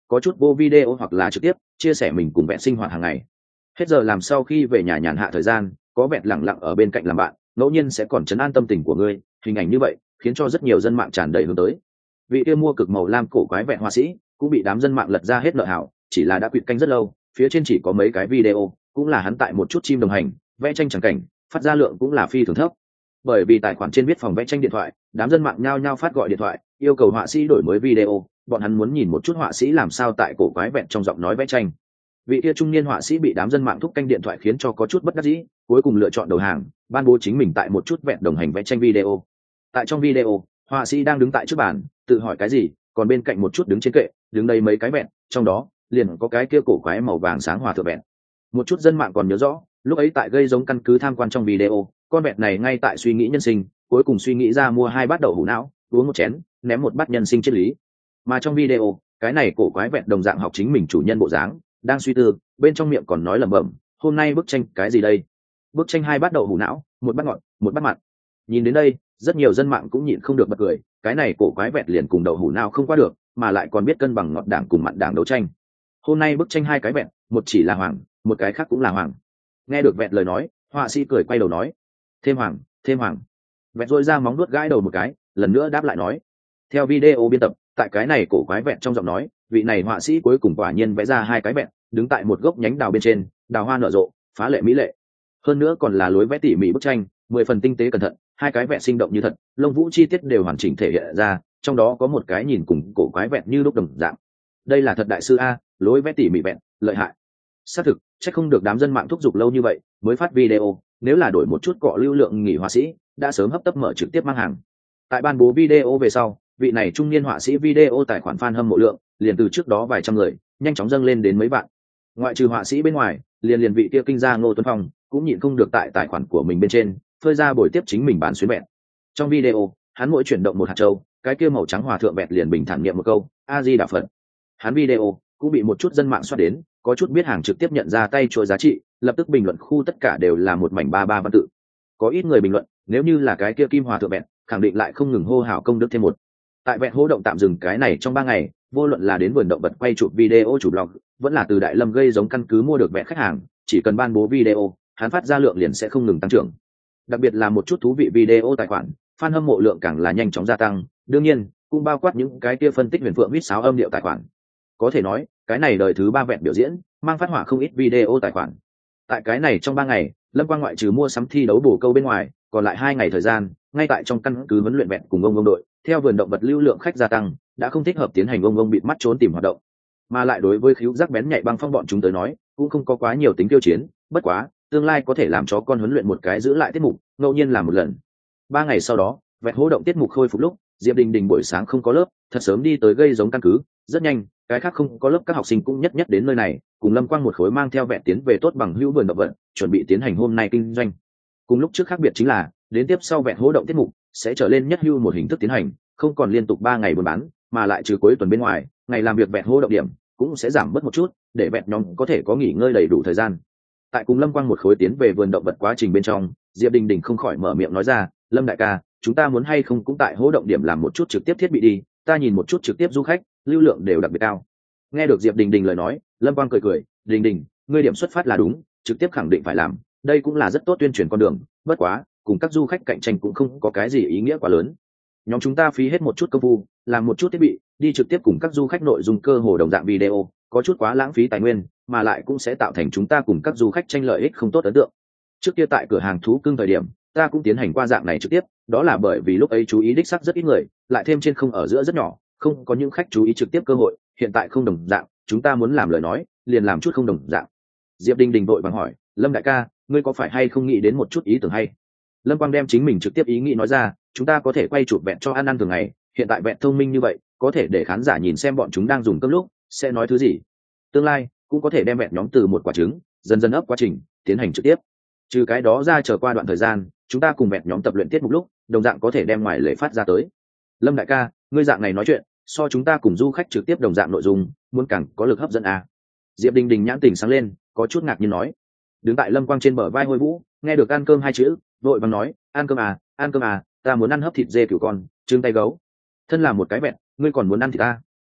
có chút vô video hoặc là trực tiếp chia sẻ mình cùng vẹn sinh hoạt hàng ngày. Hết giờ làm sau khi về nhà nhàn hạ thời gian, có vẹn lẳng lặng ở bên cạnh làm bạn, ngẫu nhiên sẽ còn trấn an tâm tình của ngươi. Hình ảnh như vậy khiến cho rất nhiều dân mạng tràn đầy hướng tới. Vị kia mua cực màu lam cổ quái vẹn họa sĩ cũng bị đám dân mạng lật ra hết nợ hảo, chỉ là đã quỵt canh rất lâu, phía trên chỉ có mấy cái video, cũng là hắn tại một chút chim đồng hành vẽ tranh chẳng cảnh, phát ra lượng cũng là phi thường thấp. Bởi vì tài khoản trên viết phòng vẽ tranh điện thoại, đám dân mạng nhao nhao phát gọi điện thoại yêu cầu họa sĩ đổi mới video, bọn hắn muốn nhìn một chút họa sĩ làm sao tại cổ quái vẹn trong giọng nói vẽ tranh. Vị kia trung niên họa sĩ bị đám dân mạng thúc canh điện thoại khiến cho có chút bất đắc dĩ, cuối cùng lựa chọn đầu hàng, ban bố chính mình tại một chút vẹn đồng hành vẽ tranh video. Tại trong video, họa sĩ đang đứng tại trước bàn tự hỏi cái gì, còn bên cạnh một chút đứng trên kệ đứng đây mấy cái vẹn, trong đó liền có cái kia cổ quái màu vàng sáng hòa thượng vẹn. Một chút dân mạng còn nhớ rõ lúc ấy tại gây giống căn cứ tham quan trong video, con vẹn này ngay tại suy nghĩ nhân sinh, cuối cùng suy nghĩ ra mua 2 bát đậu hũ não, uống một chén, ném một bát nhân sinh triết lý. Mà trong video, cái này cổ quái vẹn đồng dạng học chính mình chủ nhân bộ dáng, đang suy tư, bên trong miệng còn nói lẩm bẩm, hôm nay bức tranh cái gì đây? Bức tranh 2 bát đậu hũ não, 1 bát ngọt, 1 bát mặn. Nhìn đến đây, rất nhiều dân mạng cũng nhịn không được bật cười, cái này cổ quái vẹn liền cùng đậu hũ não không qua được, mà lại còn biết cân bằng ngọt đảng cùng mặn đảng đấu tranh. Hôm nay bức tranh 2 cái vẹn, một chỉ là hoàng, một cái khác cũng là hoàng. Nghe được vẹn lời nói, họa sĩ cười quay đầu nói, thêm hoàng, thêm hoàng. Vẹn dội ra móng đuốt gãi đầu một cái, lần nữa đáp lại nói. Theo video biên tập, tại cái này cổ quái vẹn trong giọng nói, vị này họa sĩ cuối cùng quả nhiên vẽ ra 2 cái vẹn, đứng tại một gốc nhánh đào bên trên, đào hoa nở rộ, phá lệ mỹ lệ. Hơn nữa còn là lối vẽ tỉ mỉ bức tranh, 10 phần tinh tế cẩn thận, 2 cái vẹn sinh động như thật, lông vũ chi tiết đều hoàn chỉnh thể hiện ra, trong đó có một cái nhìn cùng cổ quái vẹn như lúc đồng dạng. Đây là thật đại sư a, lối vẽ tỉ mỉ vẹn, lợi hại. Xác thực, chắc không được đám dân mạng thúc giục lâu như vậy mới phát video, nếu là đổi một chút cọ lưu lượng nghỉ họa sĩ đã sớm hấp tấp mở trực tiếp mang hàng. Tại ban bố video về sau, vị này trung niên họa sĩ video tài khoản fan hâm mộ lượng liền từ trước đó vài trăm người nhanh chóng dâng lên đến mấy vạn. Ngoại trừ họa sĩ bên ngoài, liền vị kia kinh gia Ngô Tuấn Phong cũng nhịn không được tại tài khoản của mình bên trên phơi ra buổi tiếp chính mình bán xuyến vẹn. Trong video, hắn mỗi chuyển động một hạt châu, cái kia màu trắng hòa thượng vẹn liền bình thản niệm một câu a di đà phật. Hắn video cũng bị một chút dân mạng soát đến, có chút biết hàng trực tiếp nhận ra tay chuỗi giá trị, lập tức bình luận khu tất cả đều là một mảnh 33 văn tự. Có ít người bình luận, nếu như là cái kia kim hòa thượng vẹn, khẳng định lại không ngừng hô hào công đức thêm một. Tại vẹn hô động tạm dừng cái này trong 3 ngày, vô luận là đến vườn động vật quay chụp video chủ blog, vẫn là từ Đại Lâm gây giống căn cứ mua được vẹn khách hàng, chỉ cần ban bố video, hắn phát ra lượng liền sẽ không ngừng tăng trưởng. Đặc biệt là một chút thú vị video tài khoản, fan hâm mộ lượng càng là nhanh chóng gia tăng, đương nhiên, cũng bao quát những cái kia phân tích huyền phượng huýt sáo âm điệu tài khoản. Có thể nói, cái này đời thứ 3 vẹn biểu diễn, mang phát hỏa không ít video tài khoản. Tại cái này trong 3 ngày, Lâm Quang ngoại trừ mua sắm thi đấu bổ câu bên ngoài, còn lại 2 ngày thời gian, ngay tại trong căn cứ huấn luyện vẹn cùng ông đội, theo vườn động vật lưu lượng khách gia tăng, đã không thích hợp tiến hành ông bịt mắt trốn tìm hoạt động. Mà lại đối với khíu giác bén nhạy băng phong bọn chúng tới nói, cũng không có quá nhiều tính tiêu chiến, bất quá, tương lai có thể làm cho con huấn luyện một cái giữ lại tiết mục, ngẫu nhiên làm một lần. 3 ngày sau đó, vẹn hô động tiết mục khôi phục lúc, Diệp Đình Đình buổi sáng không có lớp, thật sớm đi tới gây giống căn cứ, rất nhanh, cái khác không có lớp các học sinh cũng nhất đến nơi này, cùng Lâm Quang một khối mang theo vẹn tiến về tốt bằng hữu vườn động vật, chuẩn bị tiến hành hôm nay kinh doanh. Cùng lúc trước khác biệt chính là, đến tiếp sau vẹn hô động tiết mục sẽ trở lên nhất hưu một hình thức tiến hành, không còn liên tục 3 ngày buôn bán, mà lại trừ cuối tuần bên ngoài, ngày làm việc vẹn hô động điểm cũng sẽ giảm bớt một chút, để vẹn nhóm có thể có nghỉ ngơi đầy đủ thời gian. Tại cùng Lâm Quang một khối tiến về vườn động vật quá trình bên trong, Diệp Đình Đình không khỏi mở miệng nói ra, Lâm đại ca, chúng ta muốn hay không cũng tại hô động điểm làm một chút trực tiếp thiết bị đi, ta nhìn một chút trực tiếp du khách lưu lượng đều đặc biệt cao. Nghe được Diệp Đình Đình lời nói, Lâm Quang cười cười, Đình Đình, ngươi điểm xuất phát là đúng, trực tiếp khẳng định phải làm, đây cũng là rất tốt tuyên truyền con đường, bất quá cùng các du khách cạnh tranh cũng không có cái gì ý nghĩa quá lớn. Nhóm chúng ta phí hết một chút công phu, làm một chút thiết bị, đi trực tiếp cùng các du khách nội dung cơ hồ đồng dạng video, có chút quá lãng phí tài nguyên, mà lại cũng sẽ tạo thành chúng ta cùng các du khách tranh lợi ích không tốt ấn tượng. Trước kia tại cửa hàng thú cưng thời điểm, ta cũng tiến hành qua dạng này trực tiếp, đó là bởi vì lúc ấy chú ý đích sắc rất ít người, lại thêm trên không ở giữa rất nhỏ, không có những khách chú ý trực tiếp cơ hội, hiện tại không đồng dạng, chúng ta muốn làm lời nói, liền làm chút không đồng dạng. Diệp Đình Đình vội vàng hỏi, Lâm đại ca, ngươi có phải hay không nghĩ đến một chút ý tưởng hay? Lâm Quang đem chính mình trực tiếp ý nghĩ nói ra, chúng ta có thể quay chụp vẹn cho ăn thường ngày, hiện tại vẹn thông minh như vậy, có thể để khán giả nhìn xem bọn chúng đang dùng cơm lúc sẽ nói thứ gì. Tương lai cũng có thể đem vẹn nhóm từ một quả trứng dần dần ấp quá trình tiến hành trực tiếp. Trừ cái đó ra, chờ qua đoạn thời gian, chúng ta cùng vẹn nhóm tập luyện tiết mục lúc đồng dạng có thể đem ngoài lễ phát ra tới. Lâm đại ca, ngươi dạng này nói chuyện, so chúng ta cùng du khách trực tiếp đồng dạng nội dung, muốn càng có lực hấp dẫn à? Diệp Đình Đình nhãn tình sáng lên, có chút ngạc nhiên nói. Đứng tại Lâm Quang trên bờ vai Hôi Vũ, nghe được ăn cơm 2 chữ, vội vàng nói, ăn cơm à, ta muốn ăn hấp thịt dê cừu con, trứng tay gấu. Thân là một cái vẹn, ngươi còn muốn ăn thịt ta?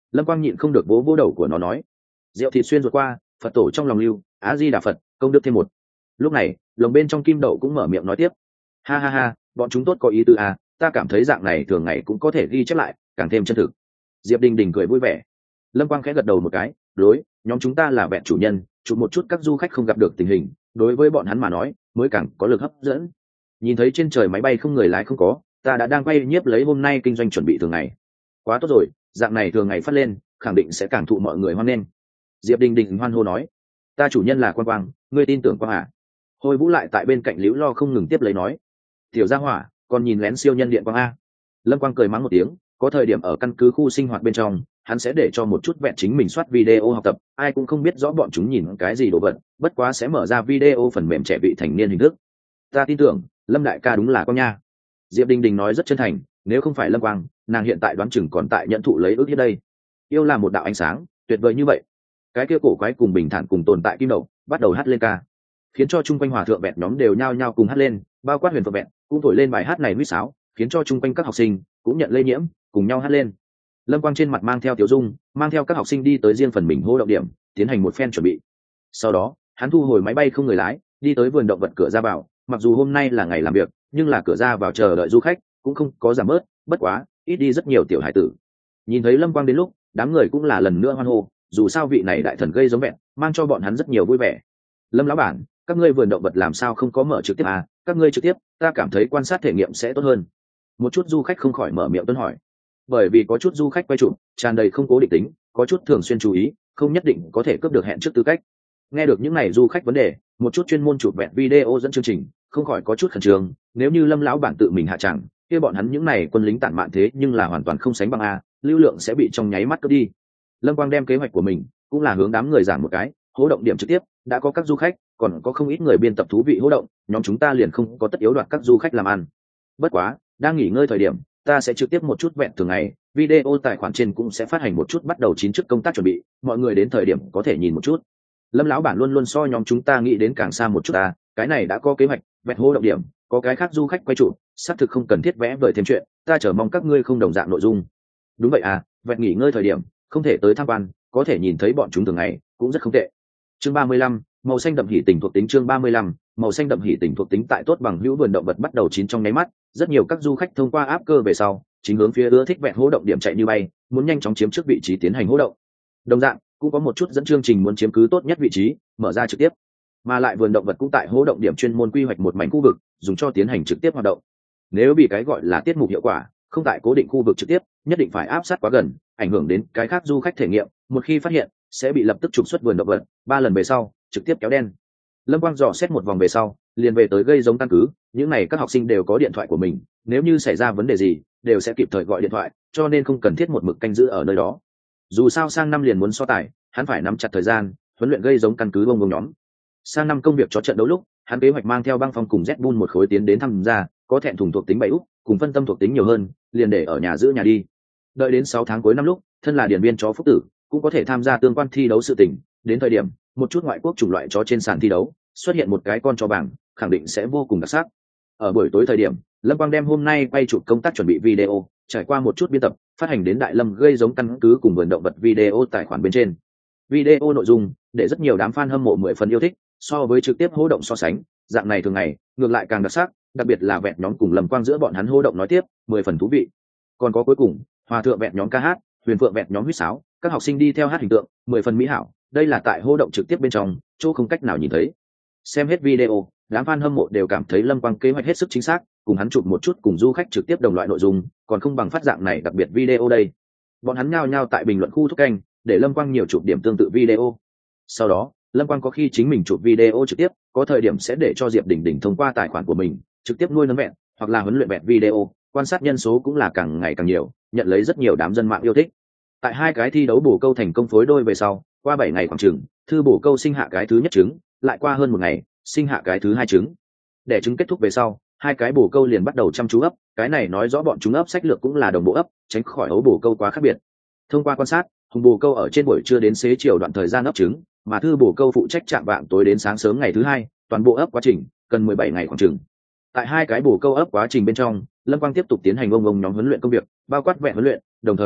Lâm Quang nhịn không được vỗ vỗ đầu của nó nói, rượu thịt xuyên ruột qua, Phật tổ trong lòng lưu, Á Di Đà Phật, công đức thêm một. Lúc này lồng bên trong kim đậu cũng mở miệng nói tiếp, ha ha ha, bọn chúng tốt có ý tứ à, ta cảm thấy dạng này thường ngày cũng có thể ghi chép lại, càng thêm chân thực. Diệp Đình Đình cười vui vẻ. Lâm Quang khẽ gật đầu một cái, đối, nhóm chúng ta là vẹn chủ nhân, chụp một chút các du khách không gặp được tình hình, đối với bọn hắn mà nói mới càng có lực hấp dẫn. Nhìn thấy trên trời máy bay không người lái không có, ta đã đang quay nhiếp lấy hôm nay kinh doanh chuẩn bị thường ngày. Quá tốt rồi, dạng này thường ngày phát lên, khẳng định sẽ càng thụ mọi người hoan nghênh. Diệp Đình Đình hoan hô nói, ta chủ nhân là Quang Quang, ngươi tin tưởng Quang à? Hồi Vũ lại tại bên cạnh liễu lo không ngừng tiếp lấy nói, tiểu gia hỏa còn nhìn lén siêu nhân điện Quang a. Lâm Quang cười mắng một tiếng, có thời điểm ở căn cứ khu sinh hoạt bên trong, hắn sẽ để cho một chút vẹn chính mình soát video học tập, ai cũng không biết rõ bọn chúng nhìn cái gì đồ vật, bất quá sẽ mở ra video phần mềm trẻ vị thành niên hình thức. Ta tin tưởng Lâm đại ca đúng là Quang nha. Diệp Đình Đình nói rất chân thành, nếu không phải Lâm Quang, nàng hiện tại đoán chừng còn tại nhận thụ lấy ước hiếp đây. Yêu là một đạo ánh sáng tuyệt vời như vậy, cái kia cổ quái cùng bình thản cùng tồn tại kim đậu bắt đầu hát lên ca, khiến cho chung quanh hòa thượng vẹn nhóm đều nhao nhao cùng hát lên, bao quát huyền phật vẹn cũng thổi lên bài hát này huýt sáo, khiến cho chung quanh các học sinh cũng nhận lây nhiễm, cùng nhau hát lên. Lâm Quang trên mặt mang theo tiểu dung, mang theo các học sinh đi tới riêng phần mình hô động điểm, tiến hành một phen chuẩn bị. Sau đó hắn thu hồi máy bay không người lái, đi tới vườn động vật cửa ra vào. Mặc dù hôm nay là ngày làm việc, nhưng là cửa ra vào chờ đợi du khách cũng không có giảm bớt, bất quá ít đi rất nhiều tiểu hải tử. Nhìn thấy Lâm Quang đến lúc, đám người cũng là lần nữa hoan hô, dù sao vị này đại thần gây giống vẹn, mang cho bọn hắn rất nhiều vui vẻ. Lâm lão bản, các ngươi vườn động vật làm sao không có mở trực tiếp à? Các ngươi trực tiếp, ta cảm thấy quan sát thể nghiệm sẽ tốt hơn. Một chút du khách không khỏi mở miệng tuân hỏi, bởi vì có chút du khách quay chụp tràn đầy không cố định tính, có chút thường xuyên chú ý, không nhất định có thể cướp được hẹn trước tư cách. Nghe được những này du khách vấn đề, một chút chuyên môn chụp vẹn video dẫn chương trình không khỏi có chút khẩn trương, nếu như Lâm lão bản tự mình hạ tràng, kia bọn hắn những này quân lính tản mạn thế nhưng là hoàn toàn không sánh bằng a, lưu lượng sẽ bị trong nháy mắt cướp đi. Lâm Quang đem kế hoạch của mình cũng là hướng đám người giảng một cái, hỗ động điểm trực tiếp đã có các du khách, còn có không ít người biên tập thú vị hỗ động, nhóm chúng ta liền không có tất yếu đoạt các du khách làm ăn. Bất quá đang nghỉ ngơi thời điểm, ta sẽ trực tiếp một chút vẹn thường ngày, video tài khoản trên cũng sẽ phát hành một chút bắt đầu chín trước công tác chuẩn bị, mọi người đến thời điểm có thể nhìn một chút. Lâm lão bản luôn luôn so nhóm chúng ta nghĩ đến càng xa một chút ta, cái này đã có kế hoạch, vẹn hô động điểm, có cái khác du khách quay trụ, xác thực không cần thiết vẽ vời thêm chuyện, ta chờ mong các ngươi không đồng dạng nội dung. Đúng vậy à, vẹn nghỉ ngơi thời điểm không thể tới tham quan, có thể nhìn thấy bọn chúng thường ngày cũng rất không tệ. Chương 35, màu xanh đậm hỉ tình thuộc tính. Chương 35, màu xanh đậm hỉ tình thuộc tính. Tại tốt bằng hữu vườn động vật bắt đầu chín trong nháy mắt, rất nhiều các du khách thông qua áp cơ về sau chính hướng phía ưa thích vẹn hô động điểm chạy như bay, muốn nhanh chóng chiếm trước vị trí tiến hành hô động. Đồng dạng cũng có một chút dẫn chương trình muốn chiếm cứ tốt nhất vị trí, mở ra trực tiếp, mà lại vườn động vật cũng tại hô động điểm chuyên môn quy hoạch một mảnh khu vực dùng cho tiến hành trực tiếp hoạt động. Nếu bị cái gọi là tiết mục hiệu quả không tại cố định khu vực trực tiếp, nhất định phải áp sát quá gần, ảnh hưởng đến cái khác du khách thể nghiệm, một khi phát hiện sẽ bị lập tức trục xuất vườn động vật, 3 lần về sau trực tiếp kéo đen. Lâm Quang dò xét một vòng về sau liền về tới gây giống căn cứ, những này các học sinh đều có điện thoại của mình, nếu như xảy ra vấn đề gì đều sẽ kịp thời gọi điện thoại, cho nên không cần thiết một mực canh giữ ở nơi đó. Dù sao sang năm liền muốn so tài, hắn phải nắm chặt thời gian huấn luyện gây giống căn cứ bông bông nhóm. Sang năm công việc cho trận đấu lúc, hắn kế hoạch mang theo Băng Phong cùng Z Bull một khối tiến đến tham gia, có thẹn thùng thuộc tính 7 úc cùng phân tâm thuộc tính nhiều hơn, liền để ở nhà giữ nhà đi. Đợi đến 6 tháng cuối năm lúc, thân là điển viên chó phúc tử cũng có thể tham gia tương quan thi đấu sự tình, đến thời điểm một chút ngoại quốc chủng loại chó trên sàn thi đấu xuất hiện một cái con chó vàng, khẳng định sẽ vô cùng đặc sắc. Ở buổi tối thời điểm, Lâm Quang đem hôm nay quay chụp công tác chuẩn bị video trải qua một chút biên tập, phát hành đến Đại Lâm gây giống căn cứ cùng vườn động vật video tài khoản bên trên. Video nội dung để rất nhiều đám fan hâm mộ 10 phần yêu thích, so với trực tiếp hô động so sánh, dạng này thường ngày ngược lại càng đặc sắc, đặc biệt là vẹn nhóm cùng Lâm Quang giữa bọn hắn hô động nói tiếp, 10 phần thú vị. Còn có cuối cùng, hòa thượng vẹn nhóm ca hát, huyền phượng vẹn nhóm huýt sáo, các học sinh đi theo hát hình tượng, 10 phần mỹ hảo, đây là tại hô động trực tiếp bên trong, chỗ không cách nào nhìn thấy. Xem hết video, đám fan hâm mộ đều cảm thấy Lâm Quang kế hoạch hết sức chính xác, cùng hắn chụp một chút cùng du khách trực tiếp đồng loại nội dung, còn không bằng phát dạng này đặc biệt video đây. Bọn hắn nhao nhao tại bình luận khu thúc canh, để Lâm Quang nhiều chụp điểm tương tự video. Sau đó, Lâm Quang có khi chính mình chụp video trực tiếp, có thời điểm sẽ để cho Diệp Đình Đình thông qua tài khoản của mình trực tiếp nuôi nấng vẹn, hoặc là huấn luyện vẹn video, quan sát nhân số cũng là càng ngày càng nhiều, nhận lấy rất nhiều đám dân mạng yêu thích. Tại 2 cái thi đấu bổ câu thành công phối đôi về sau, qua 7 ngày khoảng chừng, thư bổ câu sinh hạ cái thứ nhất trứng, lại qua hơn 1 ngày, sinh hạ cái thứ 2 trứng. Để trứng kết thúc về sau, 2 cái bổ câu liền bắt đầu chăm chú ấp, cái này nói rõ bọn chúng ấp sách lược cũng là đồng bộ ấp, tránh khỏi ấu bổ câu quá khác biệt. Thông qua quan sát, hùng bồ câu ở trên buổi trưa đến xế chiều đoạn thời gian ấp trứng, mà thư bồ câu phụ trách chạm vạng tối đến sáng sớm ngày thứ 2, toàn bộ ấp quá trình cần 17 ngày khoảng chừng. Tại 2 cái bồ câu ấp quá trình bên trong, Lâm Quang tiếp tục tiến hành ông nhóm huấn luyện công việc, bao quát vẹn huấn luyện, đồng thời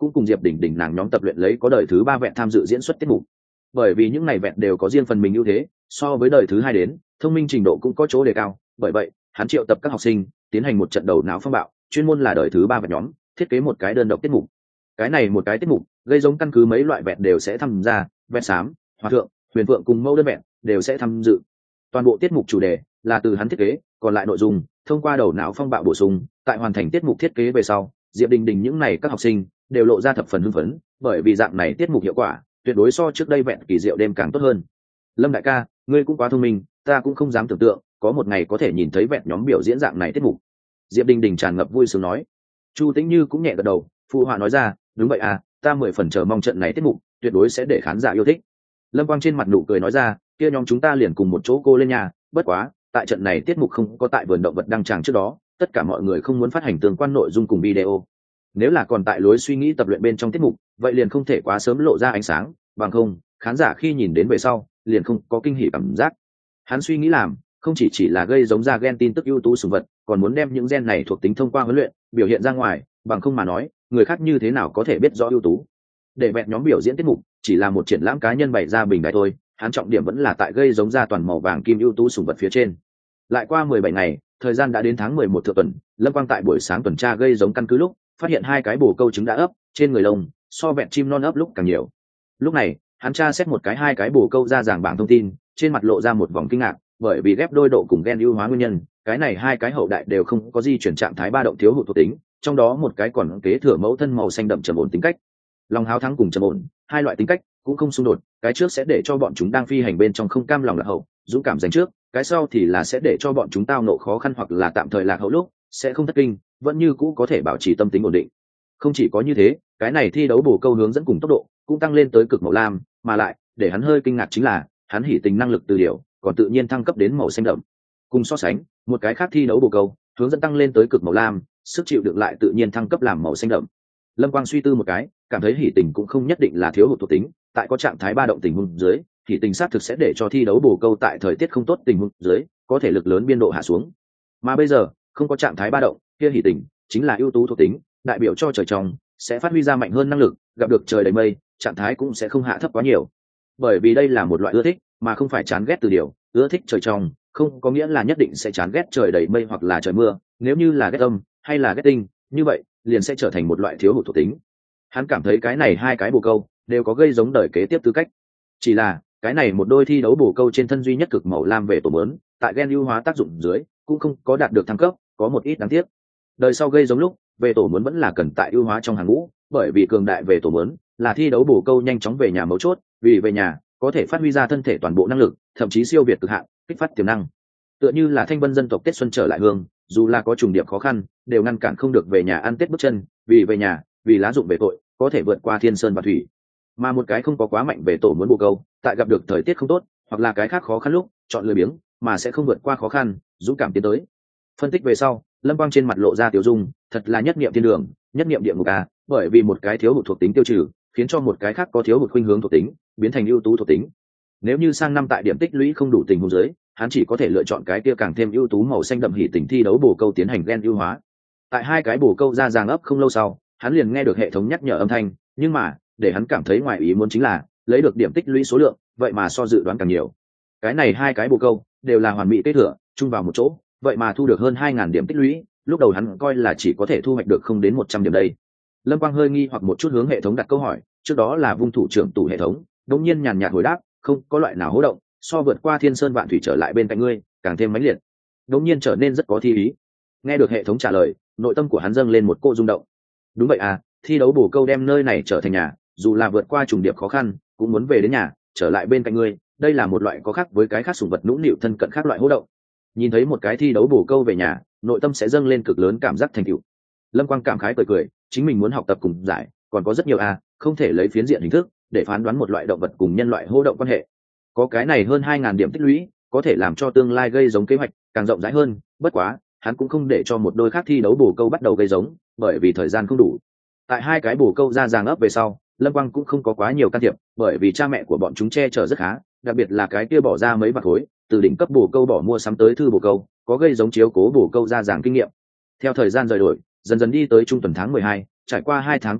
cũng cùng Diệp Đình Đình nàng nhóm tập luyện lấy có đời thứ 3 vẹn tham dự diễn xuất tiết mục. Bởi vì những này vẹn đều có riêng phần mình ưu thế, so với đời thứ 2 đến, thông minh trình độ cũng có chỗ đề cao, bởi vậy, hắn triệu tập các học sinh, tiến hành một trận đầu não phong bạo, chuyên môn là đời thứ 3 vẹn nhóm, thiết kế một cái đơn độc tiết mục. Cái này một cái tiết mục, gây giống căn cứ mấy loại vẹn đều sẽ tham gia, vẹn xám, hòa thượng, huyền vượng cùng mẫu đơn vẹn đều sẽ tham dự. Toàn bộ tiết mục chủ đề là từ hắn thiết kế, còn lại nội dung thông qua đầu não phong bạo bổ sung. Tại hoàn thành tiết mục thiết kế về sau, Diệp Đình Đình những này các học sinh đều lộ ra thập phần hưng phấn, bởi vì dạng này tiết mục hiệu quả tuyệt đối so trước đây vẹn kỳ diệu đêm càng tốt hơn. Lâm đại ca, ngươi cũng quá thông minh, ta cũng không dám tưởng tượng có một ngày có thể nhìn thấy vẹn nhóm biểu diễn dạng này tiết mục. Diệp Đình Đình tràn ngập vui sướng nói. Chu Tĩnh Như cũng nhẹ gật đầu, phụ họa nói ra, đúng vậy à, ta 10 phần chờ mong trận này tiết mục, tuyệt đối sẽ để khán giả yêu thích. Lâm Quang trên mặt nụ cười nói ra, kia nhóm chúng ta liền cùng một chỗ cô lên nhà, bất quá tại trận này tiết mục không có tại vườn động vật đăng tràng trước đó, tất cả mọi người không muốn phát hành tương quan nội dung cùng video. Nếu là còn tại lối suy nghĩ tập luyện bên trong tiết mục, vậy liền không thể quá sớm lộ ra ánh sáng, bằng không khán giả khi nhìn đến về sau liền không có kinh hỉ cảm giác. Hắn suy nghĩ làm không chỉ là gây giống ra gen tin tức ưu tú sủng vật, còn muốn đem những gen này thuộc tính thông qua huấn luyện biểu hiện ra ngoài, bằng không mà nói người khác như thế nào có thể biết rõ ưu tú. Để vẹn nhóm biểu diễn tiết mục chỉ là một triển lãm cá nhân bày ra bình đại thôi, hắn trọng điểm vẫn là tại gây giống ra toàn màu vàng kim ưu tú sủng vật phía trên. Lại qua 17 ngày, thời gian đã đến tháng 11 thượng tuần, Lâm Quang tại buổi sáng tuần tra gây giống căn cứ lúc phát hiện 2 cái bồ câu trứng đã ấp, trên người lông so vẹn chim non ấp lúc càng nhiều. Lúc này hắn tra xét một cái 2 cái bồ câu ra giảng bảng thông tin, trên mặt lộ ra một vòng kinh ngạc, bởi vì ghép đôi độ cùng gen ưu hóa nguyên nhân, cái này 2 cái hậu đại đều không có di chuyển trạng thái ba động thiếu hụt thuộc tính, trong đó một cái còn kế thừa mẫu thân màu xanh đậm trầm ổn tính cách. Lòng háo thắng cùng trầm ổn, 2 loại tính cách cũng không xung đột, cái trước sẽ để cho bọn chúng đang phi hành bên trong không cam lòng lạc hậu, dũng cảm giành trước, cái sau thì là sẽ để cho bọn chúng tao nộ khó khăn hoặc là tạm thời lạc hậu lúc sẽ không thất kinh, vẫn như cũ có thể bảo trì tâm tính ổn định. Không chỉ có như thế, cái này thi đấu bồ câu hướng dẫn cùng tốc độ cũng tăng lên tới cực màu lam, mà lại để hắn hơi kinh ngạc chính là hắn hỉ tình năng lực từ điều còn tự nhiên thăng cấp đến màu xanh đậm. Cùng so sánh, một cái khác thi đấu bồ câu hướng dẫn tăng lên tới cực màu lam, sức chịu đựng lại tự nhiên thăng cấp làm màu xanh đậm. Lâm Quang suy tư một cái, cảm thấy hỉ tình cũng không nhất định là thiếu hụt thuộc tính, tại có trạng thái ba động tình huống dưới, hỉ tình xác thực sẽ để cho thi đấu bồ câu tại thời tiết không tốt tình huống dưới có thể lực lớn biên độ hạ xuống. Mà bây giờ không có trạng thái ba động, kia hỉ tình chính là ưu tú thuộc tính, đại biểu cho trời trong sẽ phát huy ra mạnh hơn năng lực, gặp được trời đầy mây, trạng thái cũng sẽ không hạ thấp quá nhiều. Bởi vì đây là một loại ưa thích mà không phải chán ghét từ điều, ưa thích trời trong không có nghĩa là nhất định sẽ chán ghét trời đầy mây hoặc là trời mưa, nếu như là ghét âm hay là ghét tinh, như vậy liền sẽ trở thành một loại thiếu hụt thuộc tính. Hắn cảm thấy cái này 2 cái bồ câu đều có gây giống đời kế tiếp tư cách, chỉ là cái này một đôi thi đấu bồ câu trên thân duy nhất cực màu lam về tổ mớn, tại gen ưu hóa tác dụng dưới cũng không có đạt được thăng cấp, có một ít đáng tiếc. Đời sau gây giống lúc về tổ mớn vẫn là cần tại ưu hóa trong hàng ngũ, bởi vì cường đại về tổ mớn là thi đấu bồ câu nhanh chóng về nhà mấu chốt, vì về nhà có thể phát huy ra thân thể toàn bộ năng lực, thậm chí siêu việt cực hạn, kích phát tiềm năng. Tựa như là thanh vân dân tộc Tết xuân trở lại hương, dù là có trùng điệp khó khăn đều ngăn cản không được về nhà ăn Tết bước chân, vì về nhà, vì lá dụng về tội, có thể vượt qua thiên sơn và thủy. Mà một cái không có quá mạnh về tổ muốn bồ câu, tại gặp được thời tiết không tốt hoặc là cái khác khó khăn lúc chọn lười biếng mà sẽ không vượt qua khó khăn, dũng cảm tiến tới. Phân tích về sau, Lâm Quang trên mặt lộ ra tiêu dung, thật là nhất niệm thiên đường, nhất niệm địa ngục à, bởi vì một cái thiếu hụt thuộc tính tiêu trừ khiến cho một cái khác có thiếu hụt khuynh hướng thuộc tính biến thành ưu tú thuộc tính. Nếu như sang năm tại điểm tích lũy không đủ tình huống dưới, hắn chỉ có thể lựa chọn cái kia càng thêm ưu tú màu xanh đậm hỉ tình thi đấu bồ câu tiến hành gen ưu hóa. Tại 2 cái bồ câu ra giang ấp không lâu sau, hắn liền nghe được hệ thống nhắc nhở âm thanh, nhưng mà để hắn cảm thấy ngoài ý muốn chính là lấy được điểm tích lũy số lượng vậy mà so dự đoán càng nhiều. Cái này 2 cái bồ câu đều là hoàn mỹ kết thừa chung vào một chỗ, vậy mà thu được hơn 2.000 điểm tích lũy, lúc đầu hắn coi là chỉ có thể thu hoạch được không đến 100 điểm đây. Lâm Quang hơi nghi hoặc một chút hướng hệ thống đặt câu hỏi, trước đó là vung thủ trưởng tủ hệ thống đống nhiên nhàn nhạt hồi đáp, không có loại nào hố động so vượt qua thiên sơn vạn thủy trở lại bên cạnh ngươi càng thêm mãnh liệt. Đống nhiên trở nên rất có thi ý. Nghe được hệ thống trả lời, nội tâm của hắn dâng lên một cô rung động. Đúng vậy à, thi đấu bồ câu đem nơi này trở thành nhà, dù là vượt qua trùng điệp khó khăn cũng muốn về đến nhà, trở lại bên cạnh ngươi, đây là một loại có khác với cái khác sủng vật nũng nịu thân cận khác loại hố động. Nhìn thấy một cái thi đấu bồ câu về nhà, nội tâm sẽ dâng lên cực lớn cảm giác thành tựu. Lâm Quang cảm khái cười cười, chính mình muốn học tập cùng giải còn có rất nhiều à, không thể lấy phiến diện hình thức để phán đoán một loại động vật cùng nhân loại hô động quan hệ. Có cái này hơn 2.000 điểm tích lũy có thể làm cho tương lai gây giống kế hoạch càng rộng rãi hơn, bất quá hắn cũng không để cho một đôi khác thi đấu bồ câu bắt đầu gây giống, bởi vì thời gian không đủ. Tại 2 cái bồ câu ra giang ấp về sau, Lâm Quang cũng không có quá nhiều can thiệp, bởi vì cha mẹ của bọn chúng che chở rất khá, đặc biệt là cái kia bỏ ra mấy bạc khối từ đỉnh cấp bồ câu bỏ mua sắm tới thư bồ câu, có gây giống chiếu cố bồ câu ra giảng kinh nghiệm. Theo thời gian rời đổi, dần dần đi tới trung tuần tháng 12, trải qua 2 tháng tập luyện,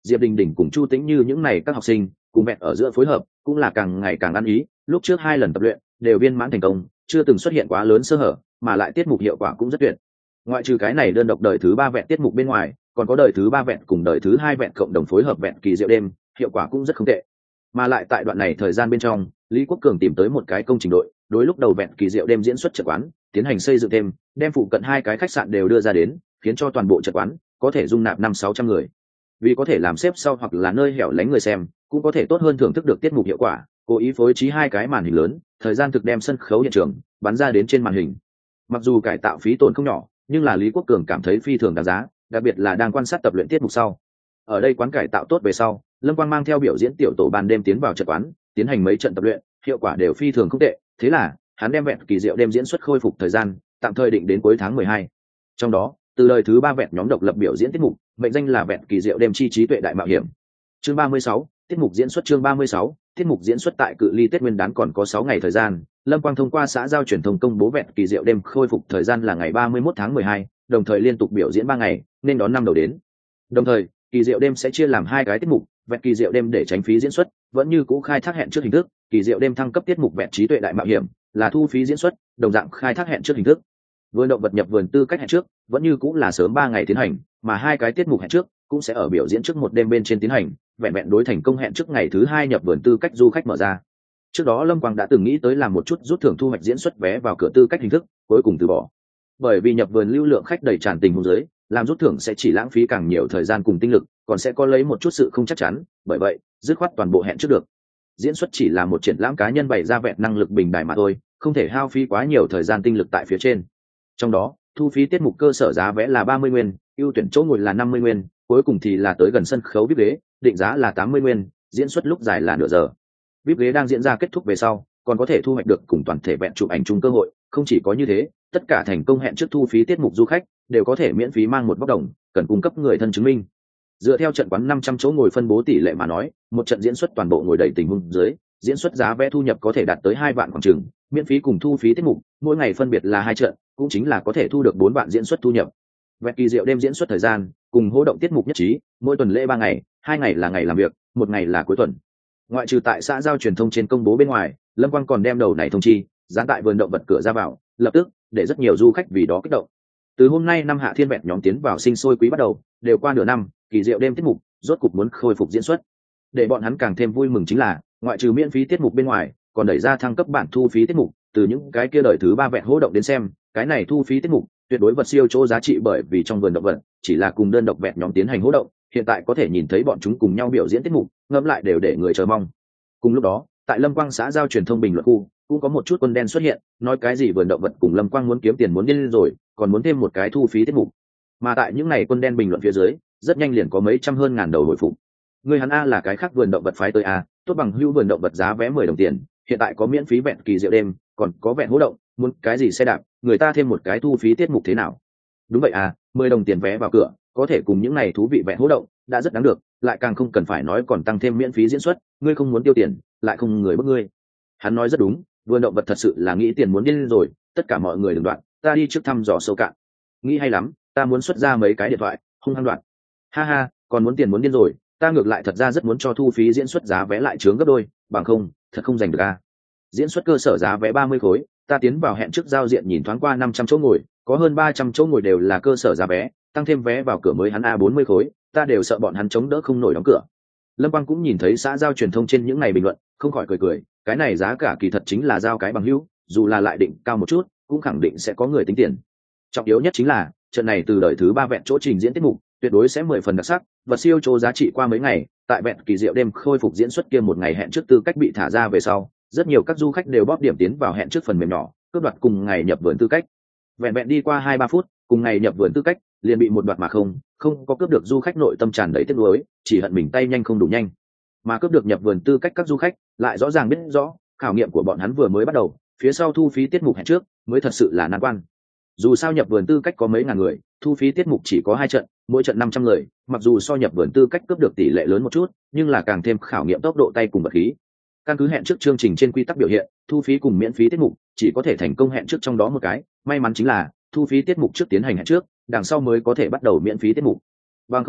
Diệp Đình Đình cùng Chu Tĩnh Như những này các học sinh cùng vẹn ở giữa phối hợp cũng là càng ngày càng ăn ý, lúc trước 2 lần tập luyện đều viên mãn thành công, chưa từng xuất hiện quá lớn sơ hở, mà lại tiết mục hiệu quả cũng rất tuyệt. Ngoại trừ cái này đơn độc đời thứ 3 vẹn tiết mục bên ngoài, còn có đời thứ 3 vẹn cùng đời thứ 2 vẹn cộng đồng phối hợp vẹn kỳ diệu đêm, hiệu quả cũng rất không tệ. Mà lại tại đoạn này thời gian bên trong, Lý Quốc Cường tìm tới một cái công trình đội, đối lúc đầu vẹn kỳ diệu đêm diễn xuất trận quán tiến hành xây dựng thêm, đem phụ cận 2 cái khách sạn đều đưa ra đến, khiến cho toàn bộ trận quán có thể dung nạp 500-600 người. Vì có thể làm xếp sau hoặc là nơi hẻo lánh người xem, cũng có thể tốt hơn thưởng thức được tiết mục hiệu quả, cố ý phối trí 2 cái màn hình lớn, thời gian thực đem sân khấu hiện trường bắn ra đến trên màn hình. Mặc dù cải tạo phí tổn không nhỏ, nhưng là Lý Quốc Cường cảm thấy phi thường đáng giá, đặc biệt là đang quan sát tập luyện tiết mục sau. Ở đây quán cải tạo tốt về sau, Lâm Quang mang theo biểu diễn tiểu tổ ban đêm tiến vào trận quán, tiến hành mấy trận tập luyện, hiệu quả đều phi thường không tệ, thế là hắn đem vẹn kỳ diệu đêm diễn xuất khôi phục thời gian, tạm thời định đến cuối tháng 12. Trong đó, từ đời thứ 3 vẹn nhóm độc lập biểu diễn tiết mục, mệnh danh là vẹn kỳ diệu đêm chi trí tuệ đại mạo hiểm. Chương 36, tiết mục diễn xuất chương 36, tiết mục diễn xuất tại cự ly Tết Nguyên đán còn có 6 ngày thời gian, Lâm Quang thông qua xã giao truyền thông công bố vẹn kỳ diệu đêm khôi phục thời gian là ngày 31 tháng 12, đồng thời liên tục biểu diễn 3 ngày, nên đón năm đầu đến. Đồng thời, kỳ diệu đêm sẽ chia làm 2 cái tiết mục, vẹn kỳ diệu đêm để tránh phí diễn xuất, vẫn như cũ khai thác hẹn trước hình thức, kỳ diệu đêm thăng cấp tiết mục vẹn trí tuệ đại mạo hiểm, là thu phí diễn xuất, đồng dạng khai thác hẹn trước hình thức. Vườn động vật nhập vườn tư cách hẹn trước, vẫn như cũng là sớm 3 ngày tiến hành, mà 2 cái tiết mục hẹn trước cũng sẽ ở biểu diễn trước một đêm bên trên tiến hành, vẹn vẹn đối thành công hẹn trước ngày thứ 2 nhập vườn tư cách du khách mở ra. Trước đó Lâm Quang đã từng nghĩ tới làm một chút rút thưởng thu hoạch diễn xuất vé vào cửa tư cách hình thức, cuối cùng từ bỏ. Bởi vì nhập vườn lưu lượng khách đầy tràn tình huống dưới, làm rút thưởng sẽ chỉ lãng phí càng nhiều thời gian cùng tinh lực, còn sẽ có lấy một chút sự không chắc chắn, bởi vậy, dứt khoát toàn bộ hẹn trước được. Diễn xuất chỉ là một triển lãm cá nhân bày ra vẹn năng lực bình đài mà thôi, không thể hao phí quá nhiều thời gian tinh lực tại phía trên. Trong đó, thu phí tiết mục cơ sở giá vé là 30 nguyên, ưu tuyển chỗ ngồi là 50 nguyên, cuối cùng thì là tới gần sân khấu VIP ghế, định giá là 80 nguyên, diễn xuất lúc dài là nửa giờ. VIP ghế đang diễn ra kết thúc về sau, còn có thể thu hoạch được cùng toàn thể vẹn chụp ảnh chung cơ hội, không chỉ có như thế, tất cả thành công hẹn trước thu phí tiết mục du khách đều có thể miễn phí mang một bóc đồng, cần cung cấp người thân chứng minh. Dựa theo trận quán 500 chỗ ngồi phân bố tỷ lệ mà nói, một trận diễn xuất toàn bộ ngồi đầy tình huống dưới, diễn xuất giá vé thu nhập có thể đạt tới 2 vạn khoảng chừng, miễn phí cùng thu phí tiết mục, mỗi ngày phân biệt là 2 trận, cũng chính là có thể thu được 4 vạn diễn xuất thu nhập. Vẹn kỳ diệu đêm diễn xuất thời gian, cùng hô động tiết mục nhất trí, mỗi tuần lễ 3 ngày, 2 ngày là ngày làm việc, 1 ngày là cuối tuần. Ngoại trừ tại xã giao truyền thông trên công bố bên ngoài, Lâm Quang còn đem đầu này thông chi, dán tại vườn động vật cửa ra vào, lập tức để rất nhiều du khách vì đó kích động. Từ hôm nay năm hạ thiên vẹn nhóm tiến vào sinh sôi quý bắt đầu, đều qua nửa năm, kỳ diệu đêm tiết mục rốt cục muốn khôi phục diễn xuất. Để bọn hắn càng thêm vui mừng chính là, ngoại trừ miễn phí tiết mục bên ngoài, còn đẩy ra thăng cấp bản thu phí tiết mục, từ những cái kia đời thứ 3 vẹn hô động đến xem, cái này thu phí tiết mục tuyệt đối vật siêu chỗ giá trị, bởi vì trong vườn động vật chỉ là cùng đơn độc vẹn nhóm tiến hành hô động, hiện tại có thể nhìn thấy bọn chúng cùng nhau biểu diễn tiết mục, ngẫm lại đều để người chờ mong. Cùng lúc đó, tại Lâm Quang xã giao truyền thông bình luận khu, cũng có một chút quân đen xuất hiện, nói cái gì vườn động vật cùng Lâm Quang muốn kiếm tiền muốn điên rồi, còn muốn thêm một cái thu phí tiết mục. Mà tại những này quân đen bình luận phía dưới, rất nhanh liền có mấy trăm hơn ngàn đầu hồi phục. Người hắn a là cái khác vườn động vật phái tới a, tốt bằng hữu vườn động vật giá vé 10 đồng tiền, hiện tại có miễn phí vẹn kỳ diệu đêm, còn có vẹn hỗ động, muốn cái gì xe đạp, người ta thêm một cái thu phí tiết mục thế nào? Đúng vậy à, 10 đồng tiền vé vào cửa, có thể cùng những này thú vị vẹn hỗ động, đã rất đáng được, lại càng không cần phải nói còn tăng thêm miễn phí diễn xuất, ngươi không muốn tiêu tiền, lại không người bức ngươi. Hắn nói rất đúng, vườn động vật thật sự là nghĩ tiền muốn điên rồi, tất cả mọi người đừng đoạn, ta đi trước thăm dò sâu cạn. Nghĩ hay lắm, ta muốn xuất ra mấy cái điện thoại, hung hăng đoạn. Ha ha, còn muốn tiền muốn điên rồi, ta ngược lại thật ra rất muốn cho thu phí diễn xuất giá vé lại trướng gấp đôi, bằng không, thật không giành được a. Diễn xuất cơ sở giá vé 30 khối, ta tiến vào hẹn trước giao diện nhìn thoáng qua 500 chỗ ngồi, có hơn 300 chỗ ngồi đều là cơ sở giá vé, tăng thêm vé vào cửa mới hắn a 40 khối, ta đều sợ bọn hắn chống đỡ không nổi đóng cửa. Lâm Quang cũng nhìn thấy xã giao truyền thông trên những ngày bình luận, không khỏi cười cười, cái này giá cả kỳ thật chính là giao cái bằng hữu, dù là lại định cao một chút, cũng khẳng định sẽ có người tính tiền. Trọng yếu nhất chính là, trận này từ đời thứ 3 vẹn chỗ trình diễn tiết mục, tuyệt đối sẽ 10 phần đặc sắc, và siêu chỗ giá trị qua mấy ngày, tại vẹn kỳ diệu đêm khôi phục diễn xuất kia một ngày hẹn trước tư cách bị thả ra về sau, rất nhiều các du khách đều bóp điểm tiến vào hẹn trước phần mềm nhỏ, cướp đoạt cùng ngày nhập vườn tư cách. Vẹn đi qua 2-3 phút, cùng ngày nhập vườn tư cách, liền bị một đoạt mà không có cướp được, du khách nội tâm tràn đầy tiếc nuối, chỉ hận mình tay nhanh không đủ nhanh. Mà cướp được nhập vườn tư cách các du khách, lại rõ ràng biết rõ, khảo nghiệm của bọn hắn vừa mới bắt đầu, phía sau thu phí tiết mục hẹn trước mới thật sự là nan quan. Dù sao nhập vườn tư cách có mấy ngàn người, thu phí tiết mục chỉ có 2 trận, mỗi trận 500 người, mặc dù so nhập vườn tư cách cướp được tỷ lệ lớn một chút, nhưng là càng thêm khảo nghiệm tốc độ tay cùng vật khí. Căn cứ hẹn trước chương trình trên quy tắc biểu hiện, thu phí cùng miễn phí tiết mục chỉ có thể thành công hẹn trước trong đó một cái, may mắn chính là thu phí tiết mục trước tiến hành hẹn trước, đằng sau mới có thể bắt đầu miễn phí tiết mục. Bằng không,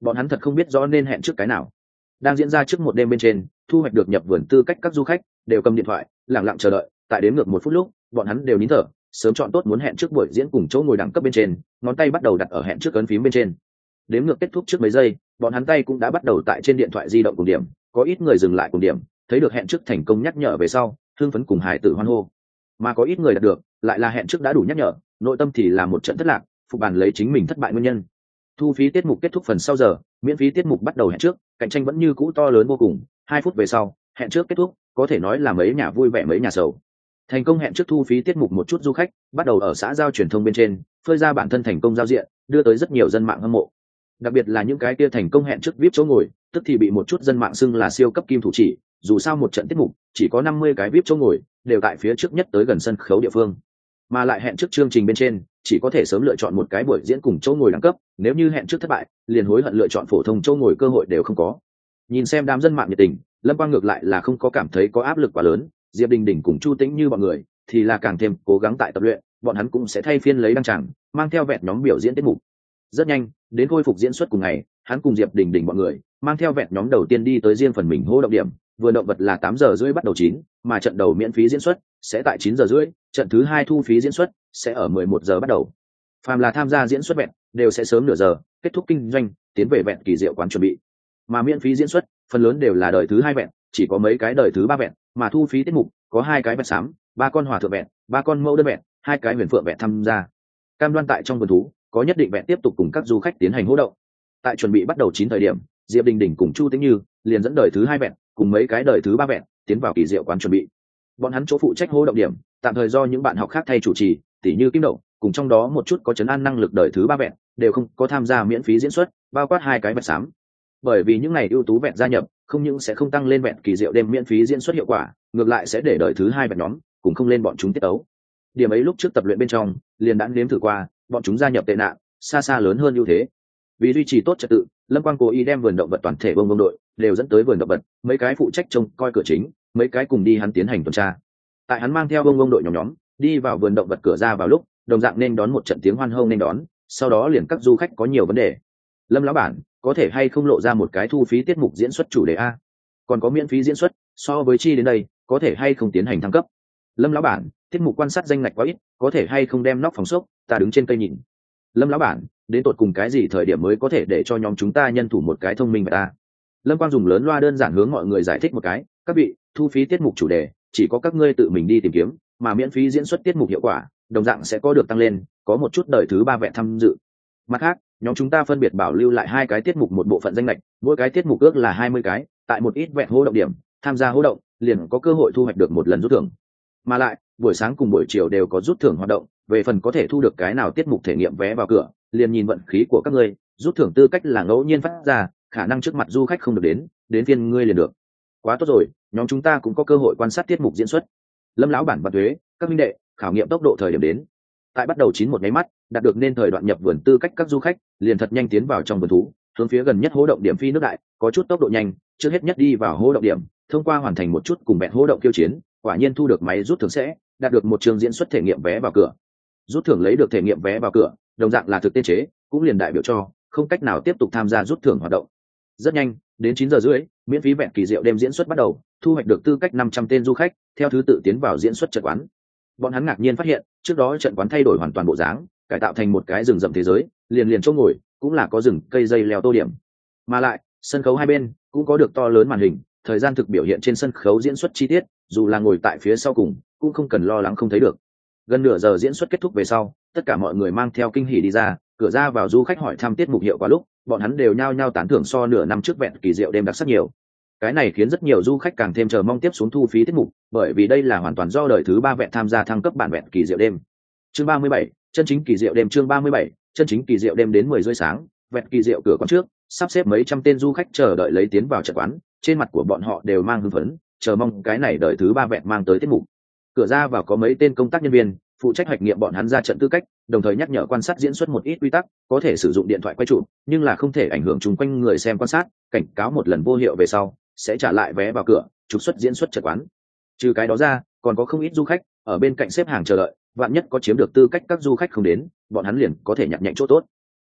bọn hắn thật không biết rõ nên hẹn trước cái nào. Đang diễn ra trước một đêm bên trên, thu hoạch được nhập vườn tư cách các du khách đều cầm điện thoại lẳng lặng chờ đợi. Tại đếm ngược 1 phút lúc, bọn hắn đều nín thở, sớm chọn tốt muốn hẹn trước buổi diễn cùng chỗ ngồi đẳng cấp bên trên, ngón tay bắt đầu đặt ở hẹn trước ấn phím bên trên. Đếm ngược kết thúc trước mấy giây, bọn hắn tay cũng đã bắt đầu tại trên điện thoại di động cùng điểm. Có ít người dừng lại cùng điểm, thấy được hẹn trước thành công nhắc nhở về sau, hưng phấn cùng hài tử hoan hô. Mà có ít người đạt được, lại là hẹn trước đã đủ nhắc nhở, nội tâm thì là một trận thất lạc, phục bàn lấy chính mình thất bại nguyên nhân. Thu phí tiết mục kết thúc phần sau giờ, miễn phí tiết mục bắt đầu hẹn trước, cạnh tranh vẫn như cũ to lớn vô cùng. 2 phút về sau, hẹn trước kết thúc, có thể nói là mấy nhà vui vẻ mấy nhà sầu. Thành công hẹn trước thu phí tiết mục một chút du khách bắt đầu ở xã giao truyền thông bên trên phơi ra bản thân thành công giao diện, đưa tới rất nhiều dân mạng hâm mộ. Đặc biệt là những cái kia thành công hẹn trước VIP chỗ ngồi, tức thì bị một chút dân mạng xưng là siêu cấp kim thủ chỉ, dù sao một trận tiết mục chỉ có 50 cái VIP chỗ ngồi, đều tại phía trước nhất tới gần sân khấu địa phương. Mà lại hẹn trước chương trình bên trên, chỉ có thể sớm lựa chọn một cái buổi diễn cùng chỗ ngồi đẳng cấp, nếu như hẹn trước thất bại, liền hối hận lựa chọn phổ thông chỗ ngồi cơ hội đều không có. Nhìn xem đám dân mạng nhiệt tình, Lâm Quang ngược lại là không có cảm thấy có áp lực quá lớn, Diệp Đình Đình cùng Chu Tĩnh như bọn người thì là càng thêm cố gắng tại tập luyện, bọn hắn cũng sẽ thay phiên lấy đăng tràng, mang theo vẹn nhóm biểu diễn tiết mục. Rất nhanh, đến khôi phục diễn xuất cùng ngày, hắn cùng Diệp Đình Đình bọn người mang theo vẹn nhóm đầu tiên đi tới riêng phần mình hô động điểm, vừa động vật là 8 giờ rưỡi bắt đầu chín, mà trận đầu miễn phí diễn xuất sẽ tại 9 giờ rưỡi, trận thứ 2 thu phí diễn xuất sẽ ở 11 giờ bắt đầu. Phàm là tham gia diễn xuất vẹn đều sẽ sớm nửa giờ kết thúc kinh doanh, tiến về vẹn kỳ diệu quán chuẩn bị. Mà miễn phí diễn xuất phần lớn đều là đời thứ 2 vẹn, chỉ có mấy cái đời thứ 3 vẹn, mà thu phí tiết mục có 2 cái vẹn xám, 3 con hòa thượng vẹn, 3 con mẫu đơn vẹn, 2 cái huyền phượng vẹn tham gia. Cam đoan tại trong vườn thú có nhất định vẹn tiếp tục cùng các du khách tiến hành hỗ động. Tại chuẩn bị bắt đầu 9 thời điểm, Diệp Đình Đình cùng Chu Tĩnh Như liền dẫn đời thứ 2 vẹn cùng mấy cái đời thứ 3 vẹn tiến vào kỳ diệu quán chuẩn bị. Bọn hắn chỗ phụ trách hỗ động điểm tạm thời do những bạn học khác thay chủ trì, tỉ như Kim Đậu, cùng trong đó một chút có trấn an năng lực đời thứ 3 vẹn đều không có tham gia miễn phí diễn xuất, bao quát 2 cái vẹn xám. Bởi vì những ngày ưu tú vẹn gia nhập, không những sẽ không tăng lên vẹn kỳ diệu đêm miễn phí diễn xuất hiệu quả, ngược lại sẽ để đời thứ 2 vẹn nhóm cùng không lên bọn chúng tiết ấu. Điểm ấy lúc trước tập luyện bên trong liền đã nếm thử qua, bọn chúng gia nhập tệ nạn xa xa lớn hơn ưu thế. Vì duy trì tốt trật tự, Lâm Quang cố ý đem vườn động vật toàn thể bông đội đều dẫn tới vườn động vật, mấy cái phụ trách trông coi cửa chính, mấy cái cùng đi hắn tiến hành tuần tra. Tại hắn mang theo bông đội nhóm đi vào vườn động vật cửa ra vào lúc, đồng dạng nên đón một trận tiếng hoan hô nên đón, sau đó liền các du khách có nhiều vấn đề. Lâm lão bản, có thể hay không lộ ra một cái thu phí tiết mục diễn xuất chủ đề a? Còn có miễn phí diễn xuất, so với chi đến đây, có thể hay không tiến hành thăng cấp? Lâm lão bản, tiết mục quan sát danh ngạch quá ít, có thể hay không đem nóc phòng xốc, ta đứng trên cây nhìn. Lâm lão bản, đến tột cùng cái gì thời điểm mới có thể để cho nhóm chúng ta nhân thủ một cái thông minh vậy ta? Lâm Quang dùng lớn loa đơn giản hướng mọi người giải thích một cái, các vị, thu phí tiết mục chủ đề chỉ có các ngươi tự mình đi tìm kiếm, mà miễn phí diễn xuất tiết mục hiệu quả đồng dạng sẽ có được tăng lên, có một chút đời thứ 3 vẹn tham dự. Mặt khác, nhóm chúng ta phân biệt bảo lưu lại 2 cái tiết mục một bộ phận danh lệch, mỗi cái tiết mục ước là 20 cái, tại một ít vẹn hô động điểm tham gia hô động liền có cơ hội thu hoạch được một lần rút thưởng. Mà lại buổi sáng cùng buổi chiều đều có rút thưởng hoạt động, về phần có thể thu được cái nào tiết mục thể nghiệm vé vào cửa liền nhìn vận khí của các ngươi, rút thưởng tư cách là ngẫu nhiên phát ra, khả năng trước mặt du khách không được đến phiên ngươi liền được. Quá tốt rồi, nhóm chúng ta cũng có cơ hội quan sát tiết mục diễn xuất. Lâm lão bản và thuế, các minh đệ, khảo nghiệm tốc độ thời điểm đến. Tại bắt đầu 9 một nháy mắt, đạt được nên thời đoạn nhập vườn tư cách các du khách liền thật nhanh tiến vào trong vườn thú, hướng phía gần nhất hố động điểm phi nước đại, có chút tốc độ nhanh, trước hết nhất đi vào hố động điểm, thông qua hoàn thành một chút cùng bẹn hố động kiêu chiến, quả nhiên thu được máy rút thưởng sẽ đạt được một trường diễn xuất thể nghiệm vé vào cửa. Rút thưởng lấy được thể nghiệm vé vào cửa, đồng dạng là thực tên chế, cũng liền đại biểu cho không cách nào tiếp tục tham gia rút thưởng hoạt động. Rất nhanh, đến 9 giờ rưỡi, miễn phí vẹn kỳ diệu đêm diễn xuất bắt đầu, thu hoạch được tư cách 500 tên du khách theo thứ tự tiến vào diễn xuất trận quán. Bọn hắn ngạc nhiên phát hiện, trước đó trận quán thay đổi hoàn toàn bộ dáng, cải tạo thành một cái rừng rậm thế giới, liền chỗ ngồi cũng là có rừng cây dây leo tô điểm, mà lại sân khấu hai bên cũng có được to lớn màn hình, thời gian thực biểu hiện trên sân khấu diễn xuất chi tiết, dù là ngồi tại phía sau cùng cũng không cần lo lắng không thấy được. Gần nửa giờ diễn xuất kết thúc về sau, tất cả mọi người mang theo kinh hỉ đi ra, cửa ra vào du khách hỏi thăm tiết mục hiệu quả lúc, bọn hắn đều nhao nhao tán thưởng so nửa năm trước vẹn kỳ diệu đêm đặc sắc nhiều. Cái này khiến rất nhiều du khách càng thêm chờ mong tiếp xuống thu phí tiết mục, bởi vì đây là hoàn toàn do đời thứ 3 vẹn tham gia thăng cấp bản vẹn kỳ diệu đêm. Chương 37, chân chính kỳ diệu đêm. Chương 37, chân chính kỳ diệu đêm. Đến 10 rưỡi sáng, vẹn kỳ diệu cửa quán trước sắp xếp mấy trăm tên du khách chờ đợi lấy tiến vào trận quán, trên mặt của bọn họ đều mang hưng phấn, chờ mong cái này đời thứ 3 vẹn mang tới tiết mục. Cửa ra vào có mấy tên công tác nhân viên phụ trách hoạch nghiệm bọn hắn ra trận tư cách, đồng thời nhắc nhở quan sát diễn xuất một ít quy tắc, có thể sử dụng điện thoại quay chụp, nhưng là không thể ảnh hưởng chung quanh người xem quan sát, cảnh cáo một lần vô hiệu về sau sẽ trả lại vé vào cửa, trục xuất diễn xuất trận quán. Trừ cái đó ra, còn có không ít du khách ở bên cạnh xếp hàng chờ đợi, vạn nhất có chiếm được tư cách các du khách không đến, bọn hắn liền có thể nhặt nhạnh chỗ tốt.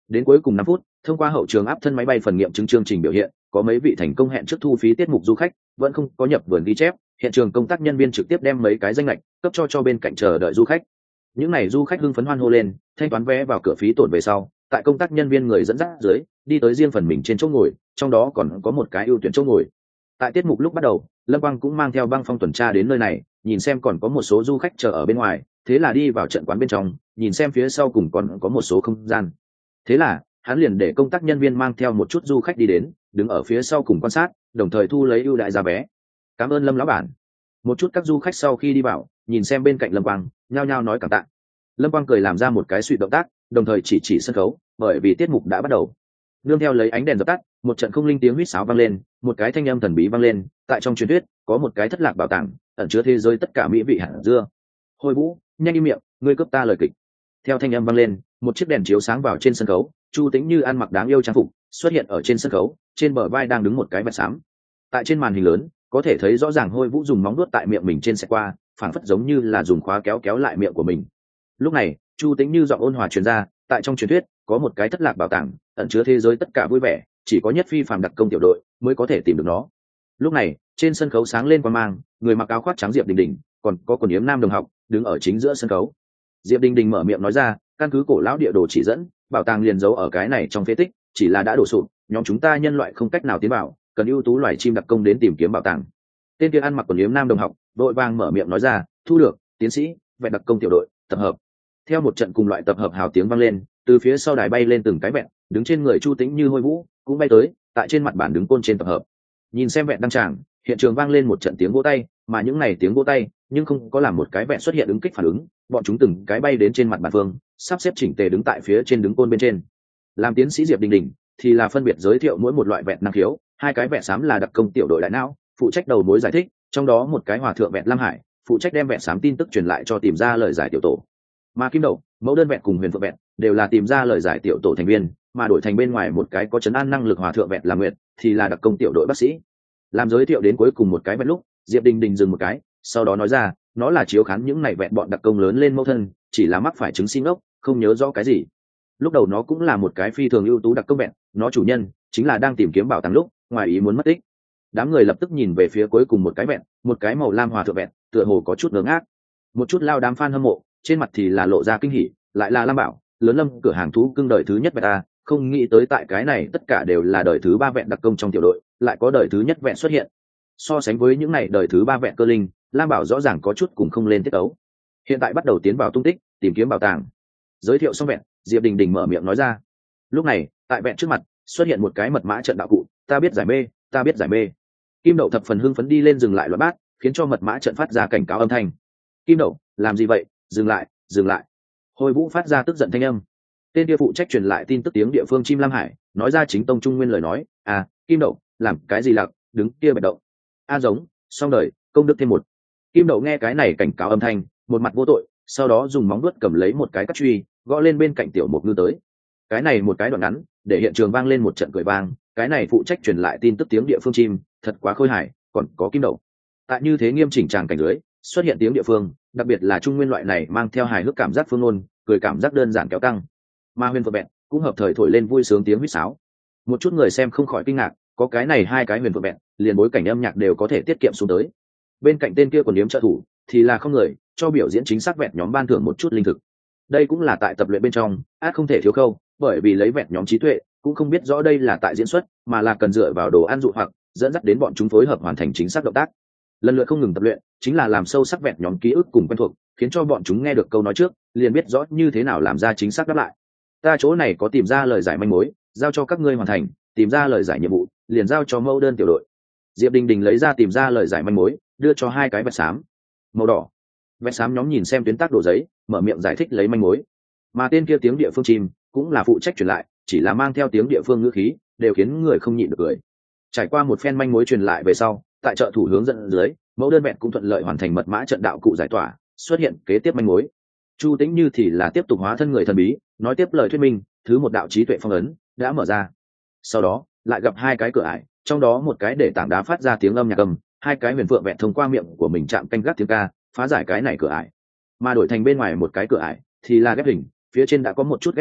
Đến cuối cùng 5 phút, thông qua hậu trường áp thân máy bay phần nghiệm chứng chương trình biểu hiện, có mấy vị thành công hẹn trước thu phí tiết mục du khách vẫn không có nhập vườn ghi chép. Hiện trường công tác nhân viên trực tiếp đem mấy cái danh lệch cấp cho bên cạnh chờ đợi du khách. Những này du khách hưng phấn hoan hô lên, thanh toán vé vào cửa phí tổn về sau, tại công tác nhân viên người dẫn dắt dưới đi tới riêng phần mình trên chỗ ngồi, trong đó còn có một cái ưu tuyển chỗ ngồi. Tại tiết mục lúc bắt đầu, Lâm Quang cũng mang theo băng phong tuần tra đến nơi này, nhìn xem còn có một số du khách chờ ở bên ngoài, thế là đi vào trận quán bên trong, nhìn xem phía sau cùng còn có một số không gian. Thế là hắn liền để công tác nhân viên mang theo một chút du khách đi đến, đứng ở phía sau cùng quan sát, đồng thời thu lấy ưu đại giá vé. Cảm ơn Lâm lão bản. Một chút các du khách sau khi đi vào, nhìn xem bên cạnh Lâm Quang, nhao nhao nói cảm tạ. Lâm Quang cười làm ra một cái suy động tác, đồng thời chỉ sân khấu, bởi vì tiết mục đã bắt đầu. Nương theo lấy ánh đèn dập tắt, một trận không linh tiếng huýt sáo vang lên, một cái thanh âm thần bí vang lên. Tại trong truyền thuyết, có một cái thất lạc bảo tàng, ẩn chứa thế giới tất cả mỹ vị hạt dưa. Hôi Vũ, nhanh im miệng, ngươi cướp ta lời kịch. Theo thanh âm vang lên, một chiếc đèn chiếu sáng vào trên sân khấu, Chu Tĩnh Như ăn mặc đáng yêu trang phục, xuất hiện ở trên sân khấu, trên bờ vai đang đứng một cái vẹt xám. Tại trên màn hình lớn, có thể thấy rõ ràng Hôi Vũ dùng móng vuốt tại miệng mình trên xẹt qua, phảng phất giống như là dùng khóa kéo lại miệng của mình. Lúc này, Chu Tĩnh Như giọng ôn hòa truyền ra, tại trong truyền thuyết, có một cái thất lạc bảo tàng, ẩn chứa thế giới tất cả vui vẻ, chỉ có nhất phi phàm đặc công tiểu đội mới có thể tìm được nó. Lúc này, trên sân khấu sáng lên quang mang, người mặc áo khoác trắng Diệp Đình Đình, còn có quần yếm nam đồng học, đứng ở chính giữa sân khấu. Diệp Đình Đình mở miệng nói ra, căn cứ cổ lão địa đồ chỉ dẫn, bảo tàng liền giấu ở cái này trong phế tích, chỉ là đã đổ sụp, nhóm chúng ta nhân loại không cách nào tiến vào, cần ưu tú loài chim đặc công đến tìm kiếm bảo tàng. Tên kia ăn mặc quần yếm nam đồng học, vội vàng mở miệng nói ra, thu được, tiến sĩ, vẹn đặc công tiểu đội, tập hợp. Theo một trận cùng loại tập hợp hào tiếng vang lên, từ phía sau đài bay lên từng cái vẹn, đứng trên người Chu Tĩnh Như Hôi Vũ cũng bay tới, tại trên mặt bản đứng côn trên tập hợp. Nhìn xem vẹn đăng tràng, hiện trường vang lên một trận tiếng vỗ tay, mà những này tiếng vỗ tay nhưng không có làm một cái vẹn xuất hiện ứng kích phản ứng, bọn chúng từng cái bay đến trên mặt bản phương, sắp xếp chỉnh tề đứng tại phía trên đứng côn bên trên. Làm tiến sĩ Diệp Đình Đình thì là phân biệt giới thiệu mỗi một loại vẹn năng khiếu, hai cái vẹn xám là đặc công tiểu đội đại não, phụ trách đầu mối giải thích, trong đó một cái hòa thượng vẹn Lam Hải phụ trách đem vẹn xám tin tức truyền lại cho tìm ra lời giải tiểu tổ. Mà Kim Đậu, Mẫu Đơn vẹn cùng Huyền Phượng vẹn đều là tìm ra lời giải tiểu tổ thành viên, mà đổi thành bên ngoài một cái có chấn an năng lực hòa thượng vẹn là Nguyệt thì là đặc công tiểu đội bác sĩ. Làm giới thiệu đến cuối cùng một cái vẹn lúc, Diệp Đình Đình dừng một cái, sau đó nói ra, nó là chiếu khán những này vẹn bọn đặc công lớn lên mẫu thân, chỉ là mắc phải chứng si ngốc, không nhớ rõ cái gì. Lúc đầu nó cũng là một cái phi thường ưu tú đặc công vẹn, nó chủ nhân chính là đang tìm kiếm bảo tàng lúc ngoài ý muốn mất tích. Đám người lập tức nhìn về phía cuối cùng một cái vẹn, một cái màu lam hòa thượng vẹn, tựa hồ có chút ngớ ngác. Một chút lao đám fan hâm mộ, trên mặt thì là lộ ra kinh hỉ, lại là Lam Bảo, lớn Lâm cửa hàng thú cưng đời thứ nhất vẹn ta, không nghĩ tới tại cái này tất cả đều là đời thứ 3 vẹn đặc công trong tiểu đội, lại có đời thứ nhất vẹn xuất hiện. So sánh với những này đời thứ 3 vẹn cơ linh, Lam Bảo rõ ràng có chút cùng không lên tiết ấu. Hiện tại bắt đầu tiến vào tung tích, tìm kiếm bảo tàng. Giới thiệu xong vẹn, Diệp Đình Đình mở miệng nói ra. Lúc này, tại vẹn trước mặt xuất hiện một cái mật mã trận đạo cụ, ta biết giải mê, ta biết giải mê. Kim Đậu thập phần hưng phấn đi lên dừng lại loạt bát, khiến cho mật mã trận phát ra cảnh cáo âm thanh. Kim Đậu, làm gì vậy? Dừng lại, dừng lại. Hồi Vũ phát ra tức giận thanh âm. Tên kia phụ trách truyền lại tin tức tiếng địa phương chim Lam Hải, nói ra chính tông trung nguyên lời nói, à, Kim Đậu, làm cái gì lặc, đứng kia bạch đậu. A giống, xong đời, công đức thêm một. Kim Đậu nghe cái này cảnh cáo âm thanh, một mặt vô tội, sau đó dùng móng vuốt cầm lấy một cái cắt truy, gõ lên bên cạnh tiểu mục ngư tới. Cái này một cái đoạn ngắn, để hiện trường vang lên một trận cười vang, cái này phụ trách truyền lại tin tức tiếng địa phương chim, thật quá khôi hài, còn có Kim Đậu. Tại như thế nghiêm chỉnh tràng cảnh dưới, xuất hiện tiếng địa phương, đặc biệt là trung nguyên loại này mang theo hài hước cảm giác phương ngôn, cười cảm giác đơn giản kéo căng. Mà Huyền Phượng vẹn cũng hợp thời thổi lên vui sướng tiếng huýt sáo. Một chút người xem không khỏi kinh ngạc, có cái này hai cái Huyền Phượng vẹn, liền bối cảnh âm nhạc đều có thể tiết kiệm xuống tới. Bên cạnh tên kia còn điếm trợ thủ thì là không người cho biểu diễn chính xác vẹn nhóm ban thưởng một chút linh thực. Đây cũng là tại tập luyện bên trong át không thể thiếu khâu, bởi vì lấy vẹn nhóm trí tuệ cũng không biết rõ đây là tại diễn xuất, mà là cần dựa vào đồ ăn dụ hoặc dẫn dắt đến bọn chúng phối hợp hoàn thành chính xác động tác. Lần lượt không ngừng tập luyện chính là làm sâu sắc vẹn nhóm ký ức cùng quen thuộc, khiến cho bọn chúng nghe được câu nói trước liền biết rõ như thế nào làm ra chính xác đáp lại. Ta chỗ này có tìm ra lời giải manh mối, giao cho các ngươi hoàn thành, tìm ra lời giải nhiệm vụ liền giao cho Mẫu Đơn tiểu đội. Diệp Đình Đình lấy ra tìm ra lời giải manh mối, đưa cho hai cái vẹt xám màu đỏ. Vẹt xám nhóm nhìn xem tuyến tác đồ giấy, mở miệng giải thích lấy manh mối. Mà tên kia tiếng địa phương chim cũng là phụ trách truyền lại, chỉ là mang theo tiếng địa phương ngữ khí, đều khiến người không nhịn được cười. Trải qua một phen manh mối truyền lại về sau, tại trợ thủ hướng dẫn dưới, Mẫu Đơn vẹn cũng thuận lợi hoàn thành mật mã trận đạo cụ giải tỏa, xuất hiện kế tiếp manh mối. Chu Tĩnh Như thì là tiếp tục hóa thân người thần bí, nói tiếp lời thuyết minh, thứ một đạo trí tuệ phong ấn đã mở ra. Sau đó lại gặp hai cái cửa ải, trong đó một cái để tảng đá phát ra tiếng âm nhạc cầm, hai cái Huyền Phượng vẹn thông qua miệng của mình chạm canh gác tiếng ca, phá giải cái này cửa ải. Mà đổi thành bên ngoài một cái cửa ải thì là ghép hình, phía trên đã có một chút ghép hình,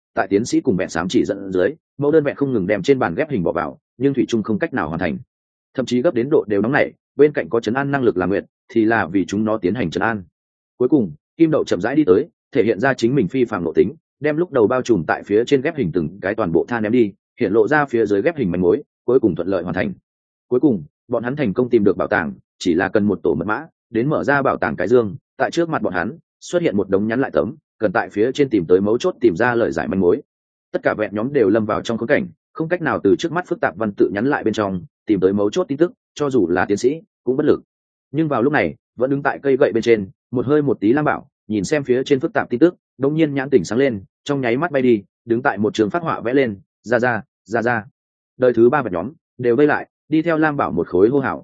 tại tiến sĩ cùng vẹn xám chỉ dẫn dưới, mẫu đơn vẹn không ngừng đem trên bàn ghép hình bỏ vào, nhưng thủy chung không cách nào hoàn thành, thậm chí gấp đến độ đều nóng nảy. Bên cạnh có trấn an năng lực làm nguyện thì là vì chúng nó tiến hành trấn an. Cuối cùng kim đậu chậm rãi đi tới, thể hiện ra chính mình phi phàm nội tính, đem lúc đầu bao trùm tại phía trên ghép hình từng cái toàn bộ than ném đi, hiện lộ ra phía dưới ghép hình manh mối, cuối cùng thuận lợi hoàn thành. Cuối cùng bọn hắn thành công tìm được bảo tàng, chỉ là cần một tổ mật mã đến mở ra bảo tàng cái dương. Tại trước mặt bọn hắn xuất hiện một đống nhắn lại tấm, cần tại phía trên tìm tới mấu chốt, tìm ra lời giải manh mối. Tất cả vẹn nhóm đều lâm vào trong khốn cảnh, không cách nào từ trước mắt phức tạp văn tự nhắn lại bên trong tìm tới mấu chốt tin tức, cho dù là tiến sĩ cũng bất lực. Nhưng vào lúc này vẫn đứng tại cây gậy bên trên, một hơi một tí Lam Bảo nhìn xem phía trên phức tạp tin tức, đột nhiên nhãn tỉnh sáng lên, trong nháy mắt bay đi, đứng tại một trường phát họa vẽ lên ra. Đời thứ ba vẹn nhóm đều vây lại, đi theo Lam Bảo một khối hô hào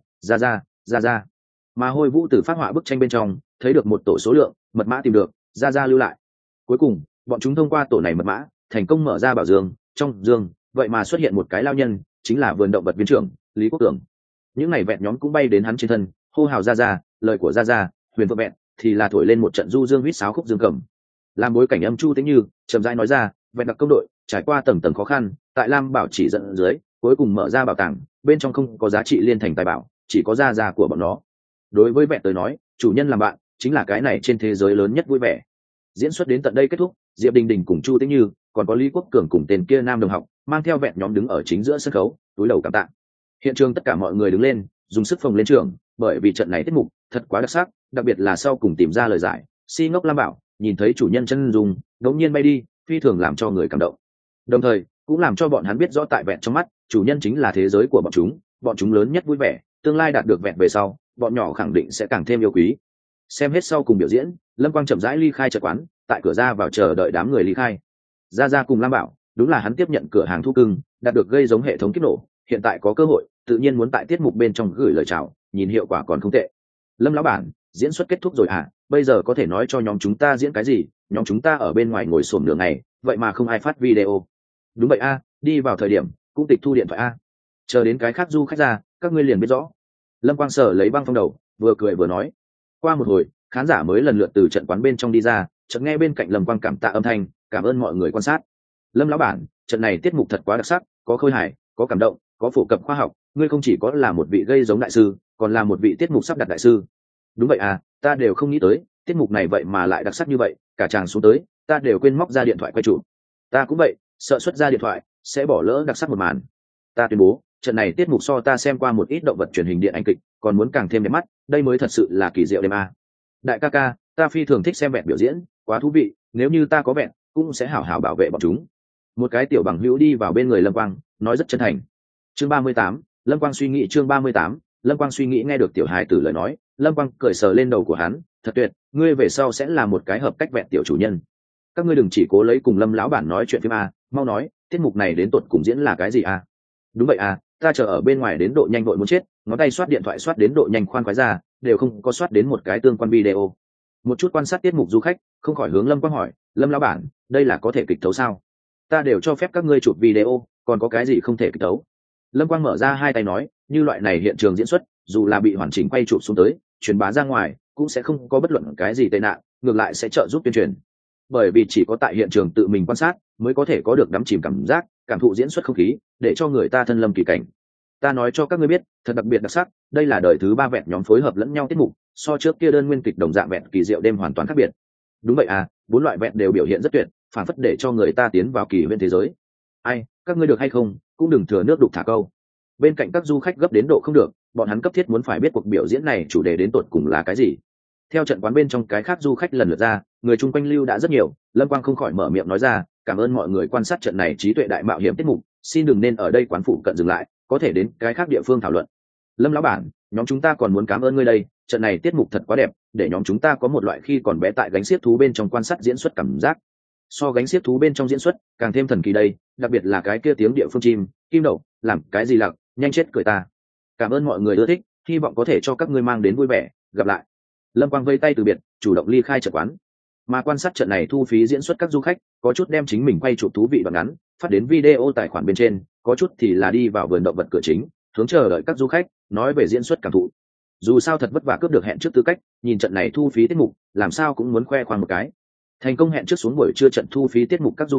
ra. Mà Hôi Vũ từ phát họa bức tranh bên trong thấy được một tổ số lượng mật mã tìm được, ra lưu lại. Cuối cùng bọn chúng thông qua tổ này mật mã thành công mở ra bảo dương. Trong dương vậy mà xuất hiện một cái lao nhân, chính là vườn động vật viên trưởng Lý Quốc Tưởng. Những ngày vẹn nhóm cũng bay đến hắn trên thân, hô hào ra. Lời của ra huyền vợ vẹn thì là thổi lên một trận du dương huýt sáo khúc dương cầm, làm bối cảnh âm chu tĩnh như chậm rãi nói ra, vẹn đặc công đội trải qua tầng tầng khó khăn, tại Lam Bảo chỉ dẫn dưới cuối cùng mở ra bảo tàng, bên trong không có giá trị liên thành tài bảo, chỉ có ra của bọn nó. Đối với vẹn tới nói, chủ nhân làm bạn chính là cái này trên thế giới lớn nhất vui vẻ. Diễn xuất đến tận đây kết thúc, Diệp Đình Đình cùng Chu Tĩnh Như còn có Lý Quốc Cường cùng tên kia nam đồng học mang theo vẹn nhóm đứng ở chính giữa sân khấu, túi đầu cảm tạ. Hiện trường tất cả mọi người đứng lên, dùng sức phồng lên trường, bởi vì trận này tiết mục thật quá đặc sắc, đặc biệt là sau cùng tìm ra lời giải. Si ngốc Lam Bảo nhìn thấy chủ nhân chân dung đột nhiên bay đi, phi thường làm cho người cảm động, đồng thời cũng làm cho bọn hắn biết rõ tại vẹn trong mắt chủ nhân chính là thế giới của bọn chúng lớn nhất vui vẻ. Tương lai đạt được vẹn về sau, bọn nhỏ khẳng định sẽ càng thêm yêu quý. Xem hết sau cùng biểu diễn, Lâm Quang chậm rãi ly khai chợ quán, tại cửa ra vào chờ đợi đám người ly khai. Ra cùng Lam Bảo đúng là hắn tiếp nhận cửa hàng thu cưng, đạt được gây giống hệ thống kiếp nổ, hiện tại có cơ hội tự nhiên muốn tại tiết mục bên trong gửi lời chào, nhìn hiệu quả còn không tệ. Lâm lão bản, diễn xuất kết thúc rồi à? Bây giờ có thể nói cho nhóm chúng ta diễn cái gì? Nhóm chúng ta ở bên ngoài ngồi xổm nửa ngày, vậy mà không ai phát video. Đúng vậy a, đi vào thời điểm cũng tịch thu điện thoại a. Chờ đến cái khác du khách ra, các ngươi liền biết rõ. Lâm Quang Sở lấy băng phong đầu, vừa cười vừa nói. Qua một hồi, khán giả mới lần lượt từ trận quán bên trong đi ra, chợt nghe bên cạnh Lâm Quang cảm tạ âm thanh, cảm ơn mọi người quan sát. Lâm lão bản, trận này tiết mục thật quá đặc sắc, có khôi hài, có cảm động, có phổ cập khoa học, ngươi không chỉ có là một vị gây giống đại sư, còn là một vị tiết mục sắp đặt đại sư. Đúng vậy à, ta đều không nghĩ tới tiết mục này vậy mà lại đặc sắc như vậy, cả chàng xuống tới ta đều quên móc ra điện thoại quay chụp. Ta cũng vậy, sợ xuất ra điện thoại sẽ bỏ lỡ đặc sắc một màn. Ta tuyên bố trận này tiết mục so ta xem qua một ít động vật truyền hình điện ảnh kịch còn muốn càng thêm đẹp mắt, đây mới thật sự là kỳ diệu đêm a. Đại ca ca, ta phi thường thích xem vẹn biểu diễn, quá thú vị, nếu như ta có vẹn cũng sẽ hảo hảo bảo vệ bọn chúng. Một cái tiểu bằng hữu đi vào bên người Lâm Quang, nói rất chân thành. Chương 38, Lâm Quang suy nghĩ. Chương 38, Lâm Quang suy nghĩ. Nghe được tiểu hài tử lời nói, Lâm Quang cười sờ lên đầu của hắn, thật tuyệt, ngươi về sau sẽ là một cái hợp cách vẹn tiểu chủ nhân. Các ngươi đừng chỉ cố lấy cùng Lâm lão bản nói chuyện phim a, mau nói, tiết mục này đến tột cùng diễn là cái gì a? Đúng vậy à, ta chờ ở bên ngoài đến độ nhanh vội muốn chết, ngón tay soát điện thoại soát đến độ nhanh khoan khoái ra, đều không có soát đến một cái tương quan video. Một chút quan sát tiết mục du khách không khỏi hướng Lâm Quang hỏi, Lâm lão bản, đây là có thể kịch tấu sao? Ta đều cho phép các ngươi chụp video, còn có cái gì không thể kịch tấu? Lâm Quang mở ra hai tay nói, như loại này hiện trường diễn xuất, dù là bị hoàn chỉnh quay chụp xuống tới, truyền bá ra ngoài, cũng sẽ không có bất luận cái gì tệ nạn, ngược lại sẽ trợ giúp tuyên truyền. Bởi vì chỉ có tại hiện trường tự mình quan sát, mới có thể có được đắm chìm cảm giác, cảm thụ diễn xuất không khí, để cho người ta thân lâm kỳ cảnh. Ta nói cho các ngươi biết, thật đặc biệt đặc sắc, đây là đời thứ ba vẹn nhóm phối hợp lẫn nhau tiết mục, so trước kia đơn nguyên kịch đồng dạng vẹn kỳ diệu đêm hoàn toàn khác biệt. Đúng vậy à, bốn loại vẹn đều biểu hiện rất tuyệt, phản phất để cho người ta tiến vào kỳ huyễn thế giới. Ai, các ngươi được hay không, cũng đừng thừa nước đục thả câu. Bên cạnh các du khách gấp đến độ không được, bọn hắn cấp thiết muốn phải biết cuộc biểu diễn này chủ đề đến tột cùng là cái gì. Theo trận quán bên trong cái khác du khách lần lượt ra, người chung quanh lưu đã rất nhiều, Lâm Quang không khỏi mở miệng nói ra, cảm ơn mọi người quan sát trận này trí tuệ đại mạo hiểm tiết mục, xin đừng nên ở đây quán phụ cận dừng lại, có thể đến cái khác địa phương thảo luận. Lâm lão bản, nhóm chúng ta còn muốn cảm ơn ngươi đây, trận này tiết mục thật quá đẹp, để nhóm chúng ta có một loại khi còn bé tại gánh xiếc thú bên trong quan sát diễn xuất cảm giác. So gánh xiếc thú bên trong diễn xuất càng thêm thần kỳ đây, đặc biệt là cái kia tiếng địa phương chim kim đậu làm cái gì lặng, nhanh chết cười ta. Cảm ơn mọi người ưa thích, hy vọng có thể cho các ngươi mang đến vui vẻ, gặp lại. Lâm Quang vây tay từ biệt, chủ động ly khai trận quán. Mà quan sát trận này thu phí diễn xuất các du khách, có chút đem chính mình quay chụp thú vị đoạn ngắn phát đến video tài khoản bên trên, có chút thì là đi vào vườn động vật cửa chính, hướng chờ đợi các du khách nói về diễn xuất cảm thụ. Dù sao thật vất vả cướp được hẹn trước tư cách, nhìn trận này thu phí tiết mục, làm sao cũng muốn khoe khoang một cái. Thành công hẹn trước xuống buổi trưa trận thu phí tiết mục các du khách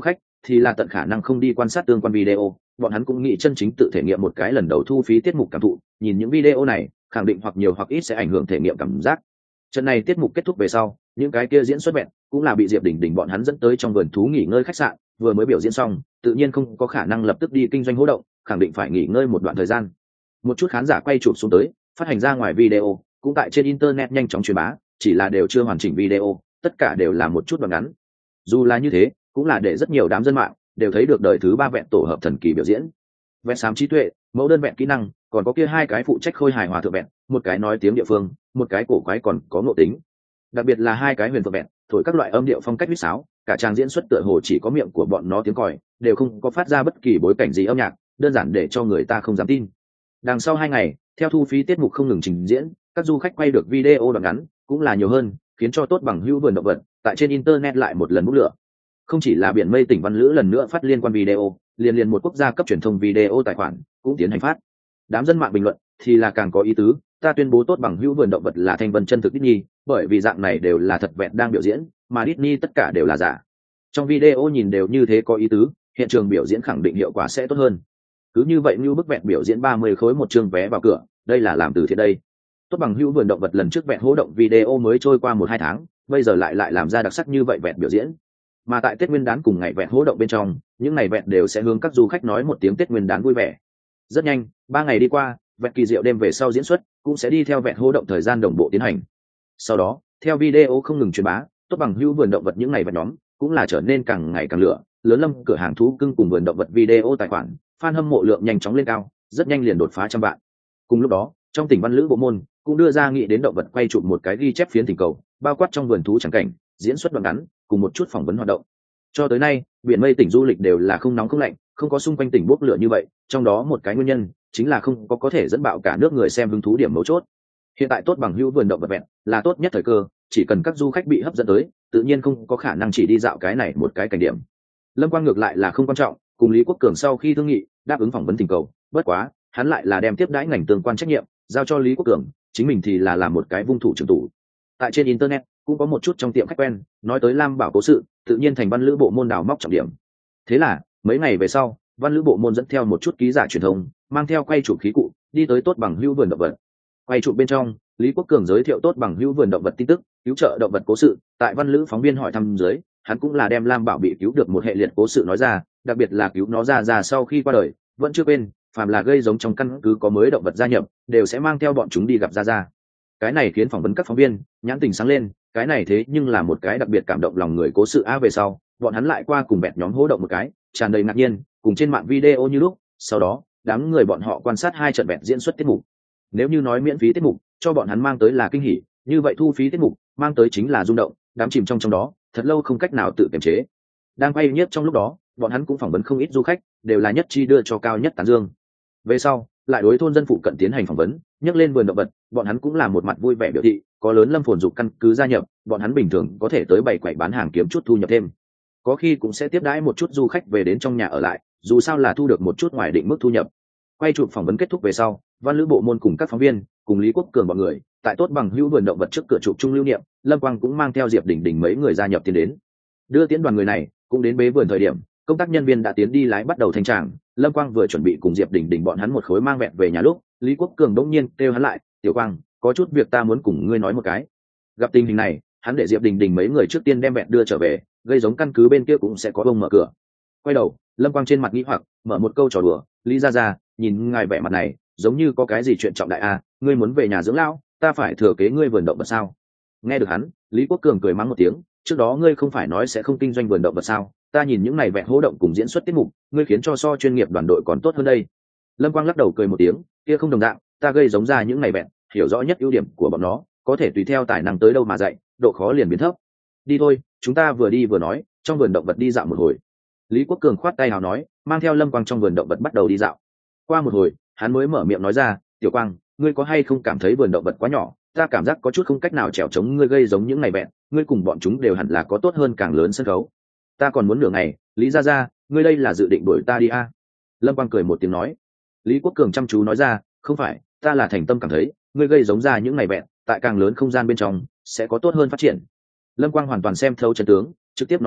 thì là tận khả năng không đi quan sát tương quan video, bọn hắn cũng nghĩ chân chính tự thể nghiệm một cái lần đầu thu phí tiết mục cảm thụ, nhìn những video này khẳng định hoặc nhiều hoặc ít sẽ ảnh hưởng thể nghiệm cảm giác. Trận này tiết mục kết thúc về sau, những cái kia diễn xuất vẹn cũng là bị Diệp Đình Đình bọn hắn dẫn tới trong vườn thú nghỉ ngơi khách sạn, vừa mới biểu diễn xong tự nhiên không có khả năng lập tức đi kinh doanh hỗ động, khẳng định phải nghỉ ngơi một đoạn thời gian. Một chút khán giả quay chụp xuống tới phát hành ra ngoài video, cũng tại trên internet nhanh chóng truyền bá, chỉ là đều chưa hoàn chỉnh video, tất cả đều là một chút đoạn ngắn. Dù là như thế cũng là để rất nhiều đám dân mạng đều thấy được đời thứ ba vẹn tổ hợp thần kỳ biểu diễn. Vẹn xám trí tuệ, mẫu đơn vẹn kỹ năng, còn có kia hai cái phụ trách khôi hài hòa thượng vẹn, một cái nói tiếng địa phương, một cái cổ quái còn có ngộ tính. Đặc biệt là hai cái huyền phượng vẹn thổi các loại âm điệu phong cách huýt sáo, cả trang diễn xuất tựa hồ chỉ có miệng của bọn nó tiếng còi, đều không có phát ra bất kỳ bối cảnh gì âm nhạc, đơn giản để cho người ta không dám tin. Đằng sau 2 ngày, theo thu phí tiết mục không ngừng trình diễn, các du khách quay được video đoạn ngắn cũng là nhiều hơn, khiến cho Tốt Bằng Hữu vườn động vật tại trên internet lại một lần bốc lửa. Không chỉ là biển mây tỉnh Văn Lữ lần nữa phát liên quan video, liền một quốc gia cấp truyền thông video tài khoản cũng tiến hành phát. Đám dân mạng bình luận thì là càng có ý tứ, ta tuyên bố Tốt Bằng Hữu vườn động vật là thành vân chân thực Disney, bởi vì dạng này đều là thật vẹn đang biểu diễn, mà Disney tất cả đều là giả. Trong video nhìn đều như thế có ý tứ, hiện trường biểu diễn khẳng định hiệu quả sẽ tốt hơn. Cứ như vậy như bức vẹn biểu diễn 30 khối một chương vé vào cửa, đây là làm từ thiện đây. Tốt Bằng Hữu vườn động vật lần trước vẹn hỗ động video mới trôi qua 1-2 tháng, bây giờ lại làm ra đặc sắc như vậy vẹn biểu diễn. Mà tại Tết Nguyên đán cùng ngày vẹn hỗ động bên trong, những ngày vẹn đều sẽ hướng các du khách nói một tiếng Tết Nguyên đán vui vẻ. Rất nhanh, 3 ngày đi qua, vẹn kỳ diệu đêm về sau diễn xuất cũng sẽ đi theo vẹn hỗ động thời gian đồng bộ tiến hành. Sau đó, theo video không ngừng truyền bá, Tốt Bằng Hữu vườn động vật những ngày vẹn nhóm cũng là trở nên càng ngày càng lửa, lớn lâm cửa hàng thú cưng cùng vườn động vật video tài khoản, fan hâm mộ lượng nhanh chóng lên cao, rất nhanh liền đột phá 100 vạn. Cùng lúc đó, trong tỉnh Văn Lữ bộ môn cũng đưa ra nghị đến động vật quay chụp một cái ghi chép phiến thỉnh cầu, bao quát trong vườn thú chẳng cảnh, diễn xuất đoạn ngắn, cùng một chút phỏng vấn hoạt động. Cho tới nay, biển mây tỉnh du lịch đều là không nóng không lạnh, không có xung quanh tỉnh bốc lửa như vậy, trong đó một cái nguyên nhân chính là không có thể dẫn bạo cả nước người xem hứng thú điểm mấu chốt. Hiện tại Tốt Bằng Hữu vườn động vật vẹn là tốt nhất thời cơ, chỉ cần các du khách bị hấp dẫn tới, tự nhiên không có khả năng chỉ đi dạo cái này một cái cảnh điểm. Lâm Quang ngược lại là không quan trọng, cùng Lý Quốc Cường sau khi thương nghị, đáp ứng phỏng vấn thỉnh cầu, bất quá, hắn lại là đem tiếp đãi ngành tương quan trách nhiệm, giao cho Lý Quốc Cường, chính mình thì là làm một cái vung thủ trưởng tủ. Tại trên internet cũng có một chút trong tiệm khách quen nói tới Lam Bảo cố sự, tự nhiên thành Văn Lữ bộ môn đào móc trọng điểm. Thế là mấy ngày về sau, Văn Lữ bộ môn dẫn theo một chút ký giả truyền thông, mang theo quay chụp khí cụ, đi tới Tốt Bằng Hữu vườn động vật. Quay chụp bên trong, Lý Quốc Cường giới thiệu Tốt Bằng Hữu vườn động vật tin tức, cứu trợ động vật cố sự. Tại Văn Lữ phóng viên hỏi thăm dưới, hắn cũng là đem Lam Bảo bị cứu được một hệ liệt cố sự nói ra, đặc biệt là cứu nó ra sau khi qua đời, vẫn chưa quên, phàm là gây giống trong căn cứ có mới động vật gia nhập, đều sẽ mang theo bọn chúng đi gặp ra. Cái này khiến phỏng vấn các phóng viên nhãn tình sáng lên, cái này thế nhưng là một cái đặc biệt cảm động lòng người cố sự về sau, bọn hắn lại qua cùng bẹt nhóm hô động một cái, tràn đầy ngạc nhiên, cùng trên mạng video như lúc. Sau đó, đám người bọn họ quan sát 2 trận bẹt diễn xuất tiết mục. Nếu như nói miễn phí tiết mục cho bọn hắn mang tới là kinh hỉ, như vậy thu phí tiết mục mang tới chính là rung động, đám chìm trong đó, thật lâu không cách nào tự kiềm chế. Đang quay nhất trong lúc đó, bọn hắn cũng phỏng vấn không ít du khách, đều là nhất chi đưa cho cao nhất tán dương. Về sau, lại đối thôn dân phụ cận tiến hành phỏng vấn, nhắc lên vườn động vật, bọn hắn cũng là một mặt vui vẻ biểu thị, có lớn lâm phồn dục căn cứ gia nhập, bọn hắn bình thường có thể tới bày quầy bán hàng kiếm chút thu nhập thêm. Có khi cũng sẽ tiếp đãi một chút du khách về đến trong nhà ở lại, dù sao là thu được một chút ngoài định mức thu nhập. Quay chụp phỏng vấn kết thúc về sau, Văn Lữ bộ môn cùng các phóng viên, cùng Lý Quốc Cường bọn người, tại Tốt Bằng Hữu vườn động vật trước cửa chụp chung lưu niệm, Lâm Quang cũng mang theo Diệp Đình Đình mấy người gia nhập tiến đến. Đưa tiễn đoàn người này, cũng đến bế vườn thời điểm, công tác nhân viên đã tiến đi lái bắt đầu thanh tràng. Lâm Quang vừa chuẩn bị cùng Diệp Đình Đình bọn hắn một khối mang vẹn về nhà lúc, Lý Quốc Cường đột nhiên kêu hắn lại, "Tiểu Quang, có chút việc ta muốn cùng ngươi nói một cái." Gặp tình hình này, hắn để Diệp Đình Đình mấy người trước tiên đem vẹn đưa trở về, gây giống căn cứ bên kia cũng sẽ có bông mở cửa. Quay đầu, Lâm Quang trên mặt nghĩ hoặc, mở một câu trò đùa, "Lý gia, nhìn ngài vẻ mặt này, giống như có cái gì chuyện trọng đại à, ngươi muốn về nhà dưỡng lão, ta phải thừa kế ngươi vườn động vật sao?" Nghe được hắn, Lý Quốc Cường cười mắng một tiếng, "Trước đó ngươi không phải nói sẽ không kinh doanh vườn động vật sao? Ta nhìn những này vẹn hỗ động cùng diễn xuất tiết mục, ngươi khiến cho so chuyên nghiệp đoàn đội còn tốt hơn đây." Lâm Quang lắc đầu cười một tiếng, "Kia không đồng dạng, ta gây giống ra những này vẹn, hiểu rõ nhất ưu điểm của bọn nó, có thể tùy theo tài năng tới đâu mà dạy, độ khó liền biến thấp. Đi thôi, chúng ta vừa đi vừa nói, trong vườn động vật đi dạo một hồi." Lý Quốc Cường khoát tay hào nói, mang theo Lâm Quang trong vườn động vật bắt đầu đi dạo. Qua một hồi, hắn mới mở miệng nói ra, "Tiểu Quang, ngươi có hay không cảm thấy vườn động vật quá nhỏ? Ta cảm giác có chút không cách nào trèo chống ngươi gây giống những này vẹn, ngươi cùng bọn chúng đều hẳn là có tốt hơn càng lớn sân khấu." "Ta còn muốn nửa ngày, Lý gia, ngươi đây là dự định đuổi ta đi à?" Lâm Quang cười một tiếng nói. Lý Quốc Cường chăm chú nói ra, "Không phải, ta là thành tâm cảm thấy, ngươi gây giống ra những này vẹn, tại càng lớn không gian bên trong sẽ có tốt hơn phát triển." Lâm Quang hoàn toàn xem thấu chân tướng, trực tiếp nói ra,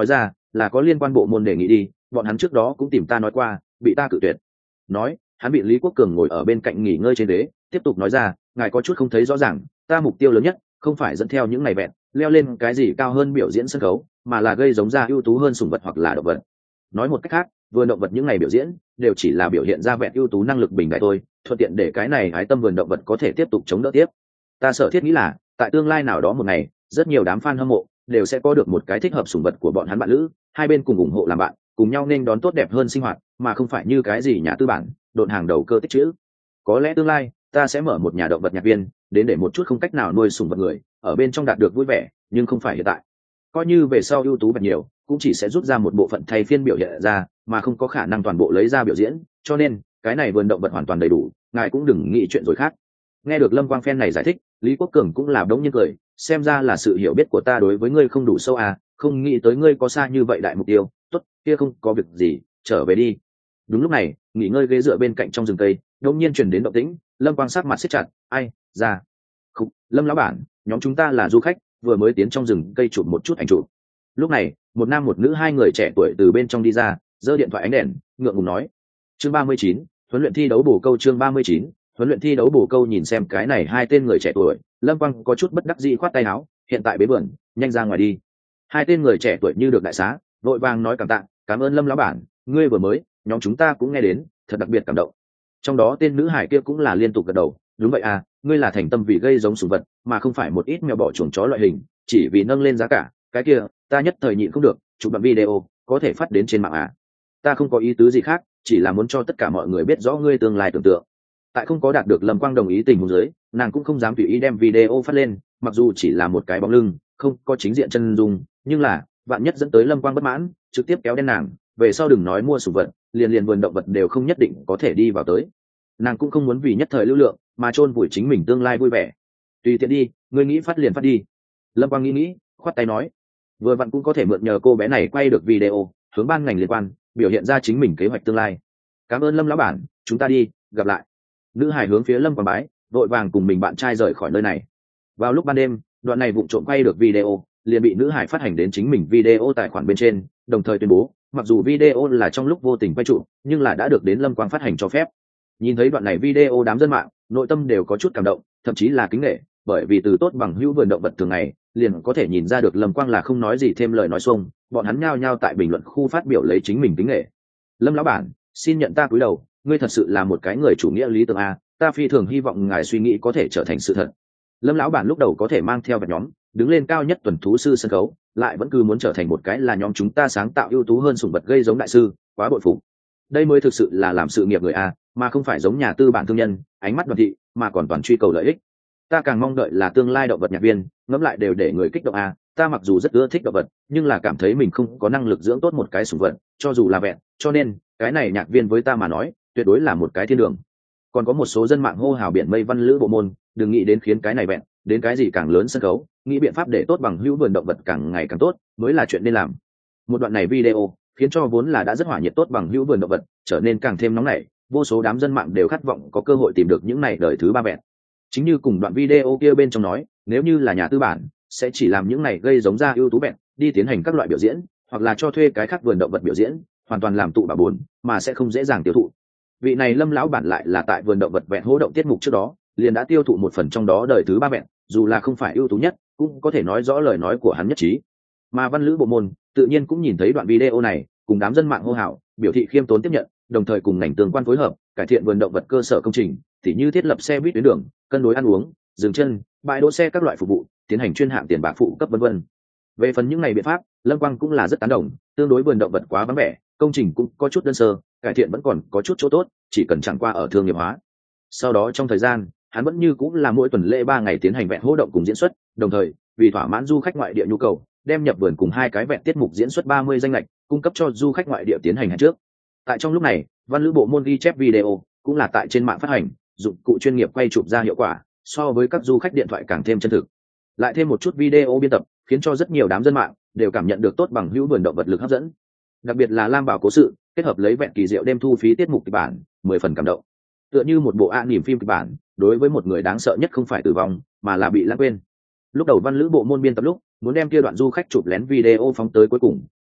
là có liên quan bộ môn đề nghị đi, bọn hắn trước đó cũng tìm ta nói qua, bị ta cự tuyệt. Nói, hắn bị Lý Quốc Cường ngồi ở bên cạnh nghỉ ngơi trên đế, tiếp tục nói ra, ngài có chút không thấy rõ ràng, ta mục tiêu lớn nhất không phải dẫn theo những ngày vẹn leo lên cái gì cao hơn biểu diễn sân khấu, mà là gây giống ra ưu tú hơn sủng vật hoặc là động vật. Nói một cách khác, vườn động vật những ngày biểu diễn đều chỉ là biểu hiện ra vẹn ưu tú năng lực bình đại thôi, thuận tiện để cái này hái tâm vườn động vật có thể tiếp tục chống đỡ tiếp. Ta sở thiết nghĩ là tại tương lai nào đó một ngày, rất nhiều đám fan hâm mộ đều sẽ có được một cái thích hợp sủng vật của bọn hắn bạn lữ, hai bên cùng ủng hộ làm bạn, cùng nhau nên đón tốt đẹp hơn sinh hoạt, mà không phải như cái gì nhà tư bản độn hàng đầu cơ tích chữ. Có lẽ tương lai ta sẽ mở một nhà động vật nhạc viên, đến để một chút không cách nào nuôi sủng vật người ở bên trong đạt được vui vẻ, nhưng không phải hiện tại. Coi như về sau ưu tú vật nhiều, cũng chỉ sẽ rút ra một bộ phận thay phiên biểu hiện ra, mà không có khả năng toàn bộ lấy ra biểu diễn, cho nên cái này vườn động vật hoàn toàn đầy đủ, ngài cũng đừng nghĩ chuyện rồi khác. Nghe được Lâm Quang Phen này giải thích, Lý Quốc Cường cũng là đống nhiên cười, xem ra là sự hiểu biết của ta đối với ngươi không đủ sâu à, không nghĩ tới ngươi có xa như vậy đại mục tiêu, tốt, kia không có việc gì, trở về đi. Đúng lúc này, nghỉ ngơi ghế dựa bên cạnh trong rừng cây, đống nhiên truyền đến động tĩnh, Lâm Quang sắc mặt siết chặt, ai, ra. Khúc, Lâm lão bản, nhóm chúng ta là du khách, vừa mới tiến trong rừng cây chụp một chút ảnh chụp. Lúc này, một nam một nữ hai người trẻ tuổi từ bên trong đi ra, giơ điện thoại ánh đèn, ngượng ngùng nói. Chương 39, huấn luyện thi đấu bổ câu. Chương 39, huấn luyện thi đấu bổ câu. Nhìn xem cái này hai tên người trẻ tuổi, Lâm Quang có chút bất đắc dĩ khoát tay áo, hiện tại bế vườn, nhanh ra ngoài đi. Hai tên người trẻ tuổi như được đại xá, vội vàng nói cảm tạ, cảm ơn Lâm lão bản, ngươi vừa mới, nhóm chúng ta cũng nghe đến, thật đặc biệt cảm động. Trong đó tên nữ hải kia cũng là liên tục gật đầu, đúng vậy à, ngươi là thành tâm vì gây giống sủng vật, mà không phải một ít mèo bỏ chuồng chó loại hình, chỉ vì nâng lên giá cả, cái kia, ta nhất thời nhịn không được, chụp đoạn video, có thể phát đến trên mạng à? Ta không có ý tứ gì khác, chỉ là muốn cho tất cả mọi người biết rõ ngươi tương lai tưởng tượng. Tại không có đạt được Lâm Quang đồng ý tình huống dưới, nàng cũng không dám tùy ý đem video phát lên, mặc dù chỉ là một cái bóng lưng, không có chính diện chân dung, nhưng là, vạn nhất dẫn tới Lâm Quang bất mãn, trực tiếp kéo đen nàng, về sau đừng nói mua sủng vật, liền vườn động vật đều không nhất định có thể đi vào tới. Nàng cũng không muốn vì nhất thời lưu lượng mà chôn vùi chính mình tương lai vui vẻ. Tùy tiện đi, ngươi nghĩ phát liền phát đi. Lâm Quang nghĩ, khoát tay nói, vừa vặn cũng có thể mượn nhờ cô bé này quay được video, hướng ban ngành liên quan, biểu hiện ra chính mình kế hoạch tương lai. Cảm ơn Lâm lão bản, chúng ta đi, gặp lại. Nữ hải hướng phía Lâm Quang bái, vội vàng cùng mình bạn trai rời khỏi nơi này. Vào lúc ban đêm, đoạn này vụng trộm quay được video, liền bị nữ hải phát hành đến chính mình video tài khoản bên trên, đồng thời tuyên bố, mặc dù video là trong lúc vô tình quay trụ, nhưng là đã được đến Lâm Quang phát hành cho phép. Nhìn thấy đoạn này video, đám dân mạng nội tâm đều có chút cảm động, thậm chí là kính nể, bởi vì từ tốt bằng hữu vườn động vật thường ngày liền có thể nhìn ra được Lâm Quang là không nói gì thêm lời nói xuông, bọn hắn nhao nhao tại bình luận khu phát biểu lấy chính mình kính nể. Lâm lão bản, xin nhận ta cúi đầu, ngươi thật sự là một cái người chủ nghĩa lý tưởng a, ta phi thường hy vọng ngài suy nghĩ có thể trở thành sự thật. Lâm lão bản lúc đầu có thể mang theo vật nhóm đứng lên cao nhất tuần thú sư sân khấu, lại vẫn cứ muốn trở thành một cái là nhóm chúng ta sáng tạo ưu tú hơn sủng vật gây giống đại sư, quá bội phục. Đây mới thực sự là làm sự nghiệp người a, mà không phải giống nhà tư bản thương nhân, ánh mắt đoàn thị, mà còn toàn truy cầu lợi ích. Ta càng mong đợi là tương lai động vật nhạc viên, ngẫm lại đều để người kích động a. Ta mặc dù rất ưa thích động vật, nhưng là cảm thấy mình không có năng lực dưỡng tốt một cái sủng vật, cho dù là vẹn, cho nên cái này nhạc viên với ta mà nói, tuyệt đối là một cái thiên đường. Còn có một số dân mạng hô hào biển mây văn lữ bộ môn, đừng nghĩ đến khiến cái này vẹn, đến cái gì càng lớn sân khấu, nghĩ biện pháp để tốt bằng hữu vườn động vật càng ngày càng tốt, mới là chuyện nên làm. Một đoạn này video khiến cho vốn là đã rất hỏa nhiệt tốt bằng hữu vườn động vật trở nên càng thêm nóng nảy, vô số đám dân mạng đều khát vọng có cơ hội tìm được những này đời thứ ba vẹn. Chính như cùng đoạn video kia bên trong nói, nếu như là nhà tư bản sẽ chỉ làm những này gây giống ra ưu tú vẹn đi tiến hành các loại biểu diễn, hoặc là cho thuê cái khác vườn động vật biểu diễn, hoàn toàn làm tụ bà buồn mà sẽ không dễ dàng tiêu thụ. Vị này Lâm lão bản lại là tại vườn động vật vẹn hỗ động tiết mục trước đó liền đã tiêu thụ một phần trong đó đời thứ ba vẹn, dù là không phải ưu tú nhất cũng có thể nói rõ lời nói của hắn nhất trí. Mà văn lữ bộ môn tự nhiên cũng nhìn thấy đoạn video này, cùng đám dân mạng hô hào biểu thị khiêm tốn tiếp nhận, đồng thời cùng ngành tương quan phối hợp cải thiện vườn động vật cơ sở công trình, tỉ như thiết lập xe buýt tuyến đường, cân đối ăn uống, dừng chân, bãi đỗ xe các loại phục vụ, tiến hành chuyên hạng tiền bạc phụ cấp vân vân. Về phần những này biện pháp, Lâm Quang cũng là rất tán đồng, tương đối vườn động vật quá vắng vẻ, công trình cũng có chút đơn sơ, cải thiện vẫn còn có chút chỗ tốt, chỉ cần chẳng qua ở thương nghiệp hóa. Sau đó trong thời gian, hắn vẫn như cũng là mỗi tuần lễ 3 ngày tiến hành vẹn hỗ động cùng diễn xuất, đồng thời vì thỏa mãn du khách ngoại địa nhu cầu, đem nhập vườn cùng 2 cái vẹn tiết mục diễn xuất 30 danh lệch, cung cấp cho du khách ngoại địa tiến hành hẹn trước. Tại trong lúc này, văn lữ bộ môn ghi chép video cũng là tại trên mạng phát hành, dụng cụ chuyên nghiệp quay chụp ra hiệu quả, so với các du khách điện thoại càng thêm chân thực. Lại thêm một chút video biên tập, khiến cho rất nhiều đám dân mạng đều cảm nhận được tốt bằng hữu vườn động vật lực hấp dẫn. Đặc biệt là Lam Bảo cố sự, kết hợp lấy vẹn kỳ diệu đêm thu phí tiết mục kịch bản, 10 phần cảm động. Tựa như một bộ niềm phim kịch bản, đối với một người đáng sợ nhất không phải tử vong, mà là bị lãng quên. Lúc đầu văn lữ bộ môn biên tập lúc muốn đem kia đoạn du khách chụp lén video phóng tới cuối cùng,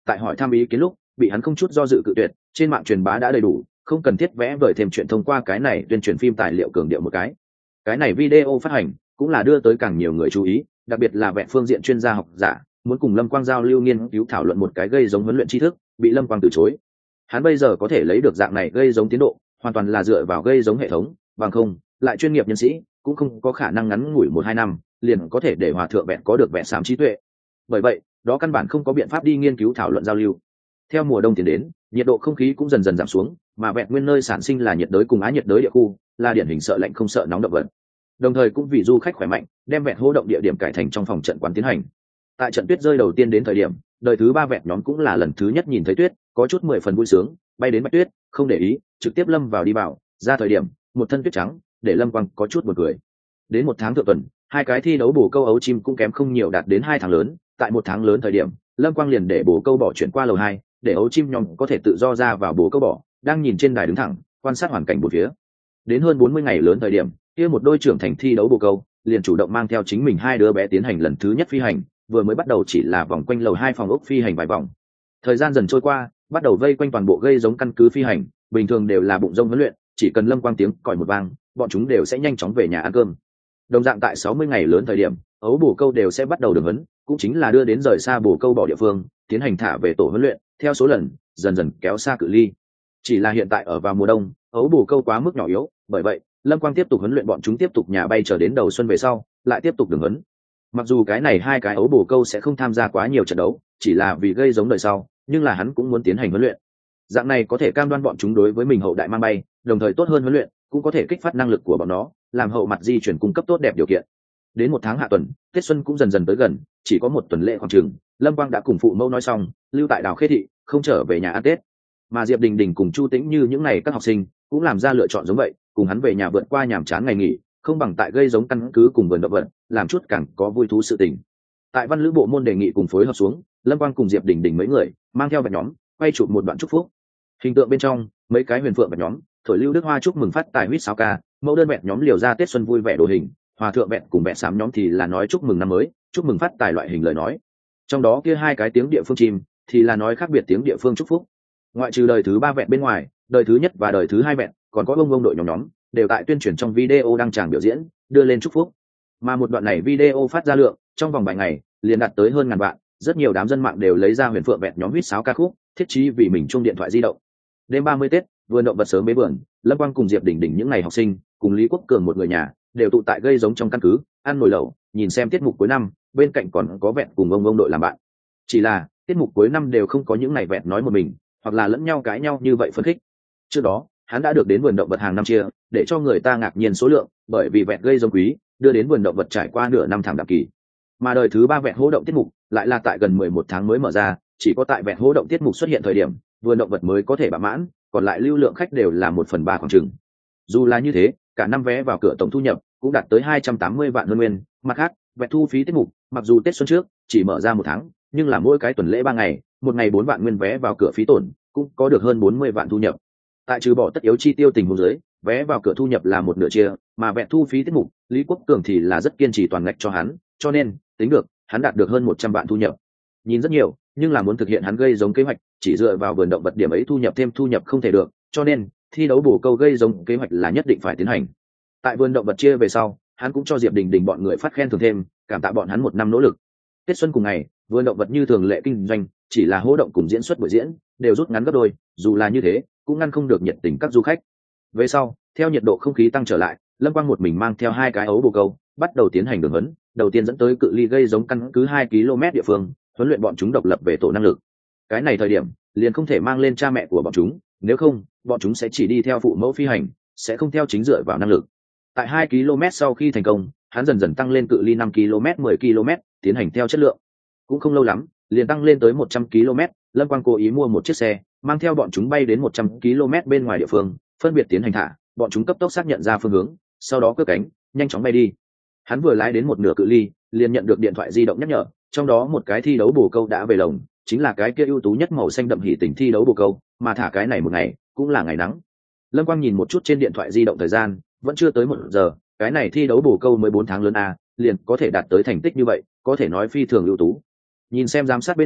tại hỏi thăm ý kiến lúc bị hắn không chút do dự cự tuyệt. Trên mạng truyền bá đã đầy đủ, không cần thiết vẽ vời thêm chuyện thông qua cái này tuyên truyền phim tài liệu cường điệu một cái này video phát hành cũng là đưa tới càng nhiều người chú ý, đặc biệt là vẹn phương diện chuyên gia học giả muốn cùng Lâm Quang giao lưu nghiên cứu thảo luận một cái gây giống huấn luyện tri thức, bị Lâm Quang từ chối. Hắn bây giờ có thể lấy được dạng này gây giống tiến độ hoàn toàn là dựa vào gây giống hệ thống, bằng không lại chuyên nghiệp nhân sĩ cũng không có khả năng ngắn ngủi 1-2 năm liền có thể để hòa thượng vẹn có được vẹn sám trí tuệ. Bởi vậy đó căn bản không có biện pháp đi nghiên cứu thảo luận giao lưu. Theo mùa đông tiến đến, nhiệt độ không khí cũng dần dần giảm xuống, mà vẹn nguyên nơi sản sinh là nhiệt đới cùng á nhiệt đới địa khu, là điển hình sợ lạnh không sợ nóng động vật. Đồng thời cũng vì du khách khỏe mạnh, đem vẹn hô động địa điểm cải thành trong phòng trận quán tiến hành. Tại trận tuyết rơi đầu tiên đến thời điểm, đời thứ 3 vẹn nhóm cũng là lần thứ nhất nhìn thấy tuyết, có chút 10 phần vui sướng, bay đến bạch tuyết, không để ý, trực tiếp lâm vào đi vào, ra thời điểm, một thân tuyết trắng, để Lâm Quang có chút buồn cười. Đến 1 tháng thượng tuần, 2 cái thi đấu bồ câu ấu chim cũng kém không nhiều đạt đến 2 tháng lớn, tại 1 tháng lớn thời điểm, Lâm Quang liền để bồ câu bỏ chuyển qua lầu 2, để ấu chim nhóm có thể tự do ra vào bồ câu bỏ, đang nhìn trên đài đứng thẳng, quan sát hoàn cảnh bốn phía. Đến hơn 40 ngày lớn thời điểm, kia một đôi trưởng thành thi đấu bồ câu, liền chủ động mang theo chính mình 2 đứa bé tiến hành lần thứ nhất phi hành, vừa mới bắt đầu chỉ là vòng quanh lầu 2 phòng ốc phi hành vài vòng. Thời gian dần trôi qua, bắt đầu vây quanh toàn bộ gây giống căn cứ phi hành, bình thường đều là bụng rông huấn luyện, chỉ cần Lâm Quang tiếng còi một vang, bọn chúng đều sẽ nhanh chóng về nhà ăn cơm. Đồng dạng tại 60 ngày lớn thời điểm, ấu bồ câu đều sẽ bắt đầu đường huấn, cũng chính là đưa đến rời xa bồ câu bỏ địa phương, tiến hành thả về tổ huấn luyện, theo số lần dần dần kéo xa cự ly. Chỉ là hiện tại ở vào mùa đông, ấu bồ câu quá mức nhỏ yếu, bởi vậy Lâm Quang tiếp tục huấn luyện bọn chúng tiếp tục nhà bay chờ đến đầu xuân về sau, lại tiếp tục đường huấn. Mặc dù cái này 2 cái ấu bồ câu sẽ không tham gia quá nhiều trận đấu, chỉ là vì gây giống đời sau, nhưng là hắn cũng muốn tiến hành huấn luyện. Dạng này có thể cam đoan bọn chúng đối với mình hậu đại mang bay, đồng thời tốt hơn huấn luyện, cũng có thể kích phát năng lực của bọn nó, làm hậu mặt di chuyển cung cấp tốt đẹp điều kiện. Đến 1 tháng hạ tuần, Tết xuân cũng dần dần tới gần, chỉ có 1 tuần lễ khoảng chừng, Lâm Quang đã cùng phụ mẫu nói xong, lưu tại đảo Khê thị, không trở về nhà ăn Tết. Mà Diệp Đình Đình cùng Chu Tĩnh như những ngày các học sinh cũng làm ra lựa chọn giống vậy, cùng hắn về nhà vượt qua nhàm chán ngày nghỉ, không bằng tại gây giống căn cứ cùng vườn động vật, làm chút càng có vui thú sự tình. Tại văn lữ bộ môn đề nghị cùng phối hợp xuống, Lâm Quang cùng Diệp Đình Đình mấy người mang theo vẹn nhóm quay chụp một đoạn chúc phúc. Hình tượng bên trong, mấy cái huyền phượng vẹn nhóm thổi lưu đức hoa chúc mừng phát tài huýt sáo ca, mẫu đơn vẹn nhóm liều ra Tết xuân vui vẻ đồ hình, hòa thượng vẹn cùng vẹn sám nhóm thì là nói chúc mừng năm mới, chúc mừng phát tài loại hình lời nói. Trong đó kia 2 cái tiếng địa phương chim thì là nói khác biệt tiếng địa phương chúc phúc. Ngoại trừ đời thứ 3 vẹn bên ngoài, đời thứ nhất và đời thứ 2 vẹn còn có bông đội nhóm đều tại tuyên truyền trong video đăng tràng biểu diễn, đưa lên chúc phúc. Mà một đoạn này video phát ra lượng trong vòng vài ngày liền đạt tới hơn 1000 vạn, rất nhiều đám dân mạng đều lấy ra huyền phượng vẹn nhóm huýt sáo ca khúc, thiết trí vì mình chung điện thoại di động. Đêm 30 Tết, vườn động vật sớm bế vườn, Lâm Quang cùng Diệp Đình Đình những ngày học sinh cùng Lý Quốc Cường một người nhà đều tụ tại gây giống trong căn cứ, ăn nồi lẩu, nhìn xem tiết mục cuối năm, bên cạnh còn có vẹn cùng ông đội làm bạn. Chỉ là tiết mục cuối năm đều không có những ngày vẹn nói một mình, hoặc là lẫn nhau cãi nhau như vậy phấn khích. Trước đó hắn đã được đến vườn động vật hàng năm chia, để cho người ta ngạc nhiên số lượng, bởi vì vẹn gây giống quý, đưa đến vườn động vật trải qua nửa năm thảm đạm kỳ. Mà đời thứ 3 vẹn hỗ động tiết mục lại là tại gần 11 tháng mới mở ra, chỉ có tại vẹn hỗ động tiết mục xuất hiện thời điểm, vườn động vật mới có thể bạ mãn, còn lại lưu lượng khách đều là 1/3 khoảng chừng. Dù là như thế, cả năm vé vào cửa tổng thu nhập cũng đạt tới 280 vạn hơn nguyên. Mặt khác, vẹn thu phí tiết mục, mặc dù Tết xuân trước chỉ mở ra 1 tháng, nhưng là mỗi cái tuần lễ 3 ngày, một ngày 4 vạn nguyên vé vào cửa phí tổn, cũng có được hơn 40 vạn thu nhập. Tại trừ bỏ tất yếu chi tiêu tình huống dưới, vé vào cửa thu nhập là 1/2 chia, mà vẹn thu phí tiết mục, Lý Quốc Cường thì là rất kiên trì toàn ngạch cho hắn, cho nên tính được hắn đạt được hơn 100 vạn thu nhập. Nhìn rất nhiều, nhưng là muốn thực hiện hắn gây giống kế hoạch, chỉ dựa vào vườn động vật điểm ấy thu nhập thêm thu nhập không thể được, cho nên thi đấu bổ câu gây giống kế hoạch là nhất định phải tiến hành. Tại vườn động vật chia về sau, hắn cũng cho Diệp Đình Đình bọn người phát khen thưởng thêm, cảm tạ bọn hắn 1 năm nỗ lực. Tết xuân cùng ngày, vườn động vật như thường lệ kinh doanh, chỉ là hỗ động cùng diễn xuất buổi diễn đều rút ngắn gấp đôi, dù là như thế cũng ngăn không được nhiệt tình các du khách. Về sau, theo nhiệt độ không khí tăng trở lại, Lâm Quang một mình mang theo 2 cái ấu bồ câu bắt đầu tiến hành đường huấn, đầu tiên dẫn tới cự ly gây giống căn cứ 2 km địa phương, huấn luyện bọn chúng độc lập về tổ năng lực. Cái này thời điểm liền không thể mang lên cha mẹ của bọn chúng, nếu không bọn chúng sẽ chỉ đi theo phụ mẫu phi hành, sẽ không theo chính dựa vào năng lực. Tại 2 km sau khi thành công, hắn dần dần tăng lên cự ly 5 km 10 km, tiến hành theo chất lượng. Cũng không lâu lắm liền tăng lên tới 100 km. Lâm Quang cố ý mua một chiếc xe, mang theo bọn chúng bay đến 100 km bên ngoài địa phương, phân biệt tiến hành thả, bọn chúng cấp tốc xác nhận ra phương hướng, sau đó cất cánh nhanh chóng bay đi. Hắn vừa lái đến một nửa cự ly liền nhận được điện thoại di động nhắc nhở, trong đó một cái thi đấu bồ câu đã về lồng, chính là cái kia ưu tú nhất màu xanh đậm hỉ tình thi đấu bồ câu, mà thả cái này một ngày cũng là ngày nắng. Lâm Quang nhìn một chút trên điện thoại di động thời gian, vẫn chưa tới 1 giờ, cái này thi đấu bồ câu mới 4 tháng lớn a, liền có thể đạt tới thành tích như vậy, có thể nói phi thường ưu tú. Nhìn xem giám sát bên trong,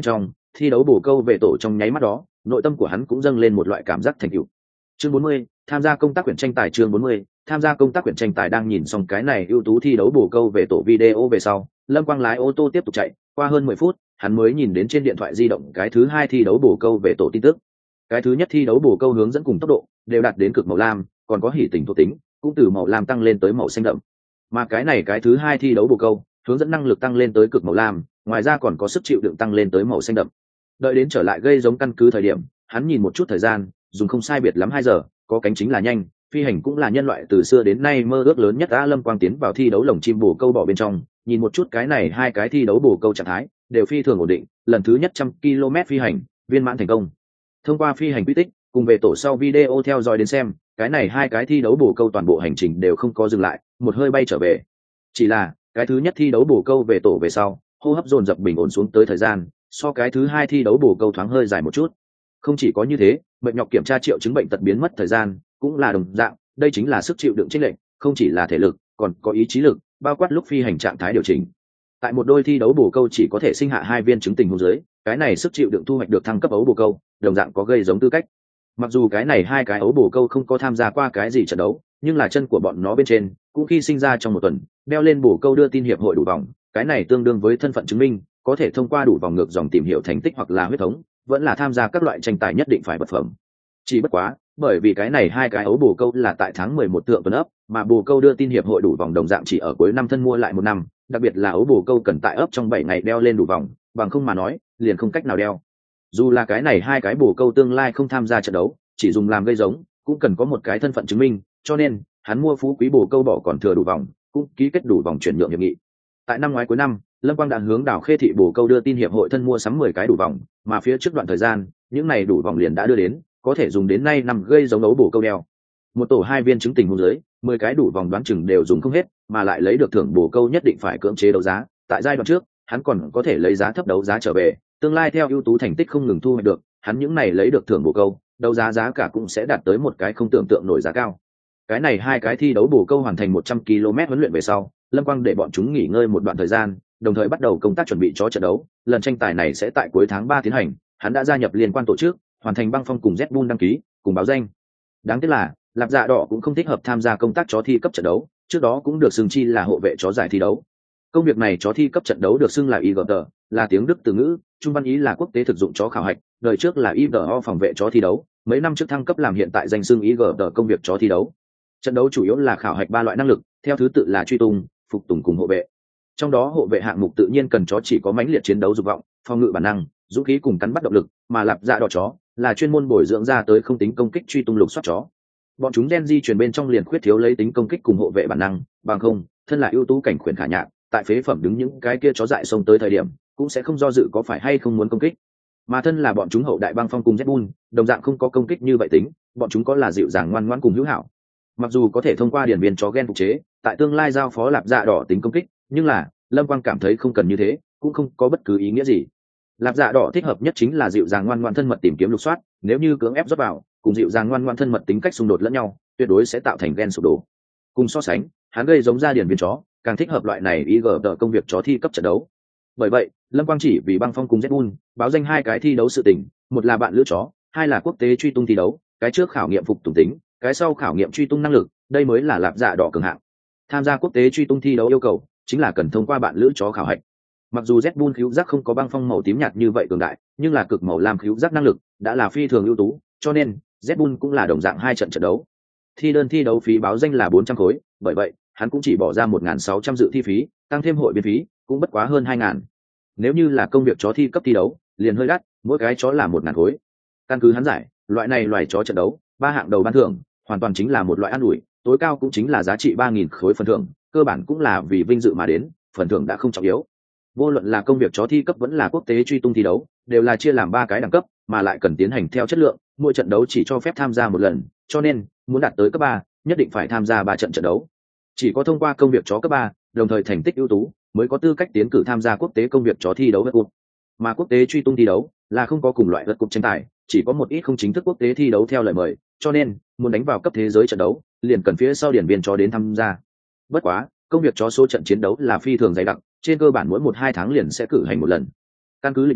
thi đấu bổ câu về tổ trong nháy mắt đó, nội tâm của hắn cũng dâng lên một loại cảm giác thành tựu. Chương 40, tham gia công tác quyển tranh tài. Chương 40, tham gia công tác quyển tranh tài. Đang nhìn xong cái này ưu tú thi đấu bổ câu về tổ video về sau, Lâm Quang lái ô tô tiếp tục chạy, qua hơn 10 phút, hắn mới nhìn đến trên điện thoại di động cái thứ hai thi đấu bổ câu về tổ tin tức. Cái thứ nhất thi đấu bổ câu hướng dẫn cùng tốc độ đều đạt đến cực màu lam, còn có hỉ tình thuộc tính, cũng từ màu lam tăng lên tới màu xanh đậm. Mà cái này cái thứ hai thi đấu bổ câu, hướng dẫn năng lực tăng lên tới cực màu lam, ngoài ra còn có sức chịu đựng tăng lên tới màu xanh đậm. Đợi đến trở lại gây giống căn cứ thời điểm, hắn nhìn một chút thời gian, dùng không sai biệt lắm 2 giờ, có cánh chính là nhanh, phi hành cũng là nhân loại từ xưa đến nay mơ ước lớn nhất. Lâm Quang tiến vào thi đấu lồng chim bồ câu bỏ bên trong, nhìn một chút cái này hai cái thi đấu bồ câu trạng thái đều phi thường ổn định, lần thứ nhất 100 km phi hành viên mãn thành công. Thông qua phi hành quy tích cùng về tổ sau video theo dõi đến xem, cái này hai cái thi đấu bồ câu toàn bộ hành trình đều không có dừng lại, một hơi bay trở về. Chỉ là cái thứ nhất thi đấu bồ câu về tổ về sau, hô hấp dồn dập bình ổn xuống tới thời gian so cái thứ hai thi đấu bồ câu thoáng hơi dài một chút. Không chỉ có như thế, bệnh nhọc kiểm tra triệu chứng bệnh tật biến mất thời gian cũng là đồng dạng, đây chính là sức chịu đựng chênh lệch, không chỉ là thể lực, còn có ý chí lực, bao quát lúc phi hành trạng thái điều chỉnh. Tại một đôi thi đấu bồ câu chỉ có thể sinh hạ 2 viên trứng tình huống dưới, cái này sức chịu đựng thu hoạch được thăng cấp ấu bồ câu, đồng dạng có gây giống tư cách. Mặc dù cái này hai cái ấu bồ câu không có tham gia qua cái gì trận đấu, nhưng là chân của bọn nó bên trên cũng khi sinh ra trong một tuần, đeo lên bồ câu đưa tin hiệp hội đủ vòng, cái này tương đương với thân phận chứng minh, có thể thông qua đủ vòng ngược dòng tìm hiểu thành tích hoặc là huyết thống, vẫn là tham gia các loại tranh tài nhất định phải vật phẩm. Chỉ bất quá, bởi vì cái này hai cái ấu bồ câu là tại tháng 11 tượng tuần ấp, mà bồ câu đưa tin hiệp hội đủ vòng đồng dạng chỉ ở cuối năm thân mua lại 1 năm, đặc biệt là ấu bồ câu cần tại ấp trong 7 ngày đeo lên đủ vòng, bằng không mà nói, liền không cách nào đeo. Dù là cái này hai cái bồ câu tương lai không tham gia trận đấu, chỉ dùng làm gây giống, cũng cần có một cái thân phận chứng minh, cho nên hắn mua phú quý bồ câu bỏ còn thừa đủ vòng, cũng ký kết đủ vòng chuyển nhượng hiệp nghị. Tại năm ngoái cuối năm, Lâm Quang đã hướng Đào Khê thị bồ câu đưa tin hiệp hội thân mua sắm 10 cái đủ vòng, mà phía trước đoạn thời gian, những này đủ vòng liền đã đưa đến, có thể dùng đến nay năm gây giống ấu bồ câu đeo. Một tổ 2 viên trứng tình huống dưới, 10 cái đủ vòng đoán chừng đều dùng không hết, mà lại lấy được thưởng bồ câu nhất định phải cưỡng chế đấu giá. Tại giai đoạn trước, hắn còn có thể lấy giá thấp đấu giá trở về, tương lai theo ưu tú thành tích không ngừng thu hoạch được, hắn những này lấy được thưởng bồ câu, đấu giá giá cả cũng sẽ đạt tới một cái không tưởng tượng nổi giá cao. Cái này hai cái thi đấu bồ câu hoàn thành 100 km huấn luyện về sau, Lâm Quang để bọn chúng nghỉ ngơi một đoạn thời gian, đồng thời bắt đầu công tác chuẩn bị cho trận đấu. Lần tranh tài này sẽ tại cuối tháng 3 tiến hành, hắn đã gia nhập liên quan tổ chức, hoàn thành băng phong cùng Red Bull đăng ký, cùng báo danh. Đáng tiếc là, Lạp Dạ Đỏ cũng không thích hợp tham gia công tác chó thi cấp trận đấu, trước đó cũng được xưng chi là hộ vệ chó giải thi đấu. Công việc này chó thi cấp trận đấu được xưng là IGT, là tiếng Đức từ ngữ, trung văn ý là quốc tế thực dụng chó khảo hạch, đời trước là IGO phòng vệ chó thi đấu, mấy năm trước thăng cấp làm hiện tại danh xưng IGT công việc chó thi đấu. Trận đấu chủ yếu là khảo hạch 3 loại năng lực, theo thứ tự là truy tung, phục tùng cùng hộ vệ. Trong đó hộ vệ hạng mục tự nhiên cần chó chỉ có mãnh liệt chiến đấu dục vọng, phòng ngự bản năng, dũng khí cùng cắn bắt động lực, mà Lạp Dạ Đỏ chó là chuyên môn bồi dưỡng ra tới không tính công kích truy tung lục soát chó. Bọn chúng gen di truyền bên trong liền khuyết thiếu lấy tính công kích cùng hộ vệ bản năng, bằng không, thân là ưu tú cảnh khuyển khả nhạc, tại phế phẩm đứng những cái kia chó dại xông tới thời điểm, cũng sẽ không do dự có phải hay không muốn công kích. Mà thân là bọn chúng hậu đại băng phong cùng Red Bull, đồng dạng không có công kích như vậy tính, bọn chúng có là dịu dàng ngoan ngoãn cùng hữu hảo. Mặc dù có thể thông qua điển viên chó gen phục chế, tại tương lai giao phó Lạp Dạ Đỏ tính công kích, nhưng là Lâm Quang cảm thấy không cần như thế, cũng không có bất cứ ý nghĩa gì. Lạp Dạ Đỏ thích hợp nhất chính là dịu dàng ngoan ngoãn thân mật tìm kiếm lục soát, nếu như cưỡng ép rót vào, cùng dịu dàng ngoan ngoãn thân mật tính cách xung đột lẫn nhau, tuyệt đối sẽ tạo thành gen sụp đổ. Cùng so sánh, hắn gây giống ra điển viên chó, càng thích hợp loại này IG tờ công việc chó thi cấp trận đấu. Bởi vậy, Lâm Quang chỉ vì băng phong cùng Red Bull, báo danh 2 cái thi đấu sự tình, một là bạn lữ chó, 2 là quốc tế truy tung thi đấu, cái trước khảo nghiệm phục tùng tính, cái sau khảo nghiệm truy tung năng lực, đây mới là Lạp Dạ Đỏ cường hạng. Tham gia quốc tế truy tung thi đấu yêu cầu chính là cần thông qua bạn lữ chó khảo hạch. Mặc dù Red Bull khứu giác không có băng phong màu tím nhạt như vậy cường đại, nhưng là cực màu lam khứu giác năng lực đã là phi thường ưu tú, cho nên Red Bull cũng là đồng dạng 2 trận trận đấu. Thi đơn thi đấu phí báo danh là 400 khối, bởi vậy hắn cũng chỉ bỏ ra 1.600 dự thi phí, tăng thêm hội viên phí cũng bất quá hơn 2.000. Nếu như là công việc chó thi cấp thi đấu, liền hơi đắt, mỗi cái chó là 1.000 khối. Căn cứ hắn giải, loại này loài chó trận đấu, 3 hạng đầu ban thưởng, hoàn toàn chính là một loại ăn ủi, tối cao cũng chính là giá trị 3.000 khối phần thưởng, cơ bản cũng là vì vinh dự mà đến, phần thưởng đã không trọng yếu. Vô luận là công việc chó thi cấp vẫn là quốc tế truy tung thi đấu, đều là chia làm 3 cái đẳng cấp, mà lại cần tiến hành theo chất lượng, mỗi trận đấu chỉ cho phép tham gia 1 lần, cho nên muốn đạt tới cấp 3, nhất định phải tham gia 3 trận trận đấu. Chỉ có thông qua công việc chó cấp 3, đồng thời thành tích ưu tú, mới có tư cách tiến cử tham gia quốc tế công việc chó thi đấu vật cúp. Mà quốc tế truy tung thi đấu là không có cùng loại vật cúp tranh tài, chỉ có một ít không chính thức quốc tế thi đấu theo lời mời, cho nên muốn đánh vào cấp thế giới trận đấu, liền cần phía sau điển viên chó đến tham gia. Bất quá, công việc chó số trận chiến đấu là phi thường dày đặc, trên cơ bản mỗi 1-2 tháng liền sẽ cử hành 1 lần. Căn cứ lịch đấu,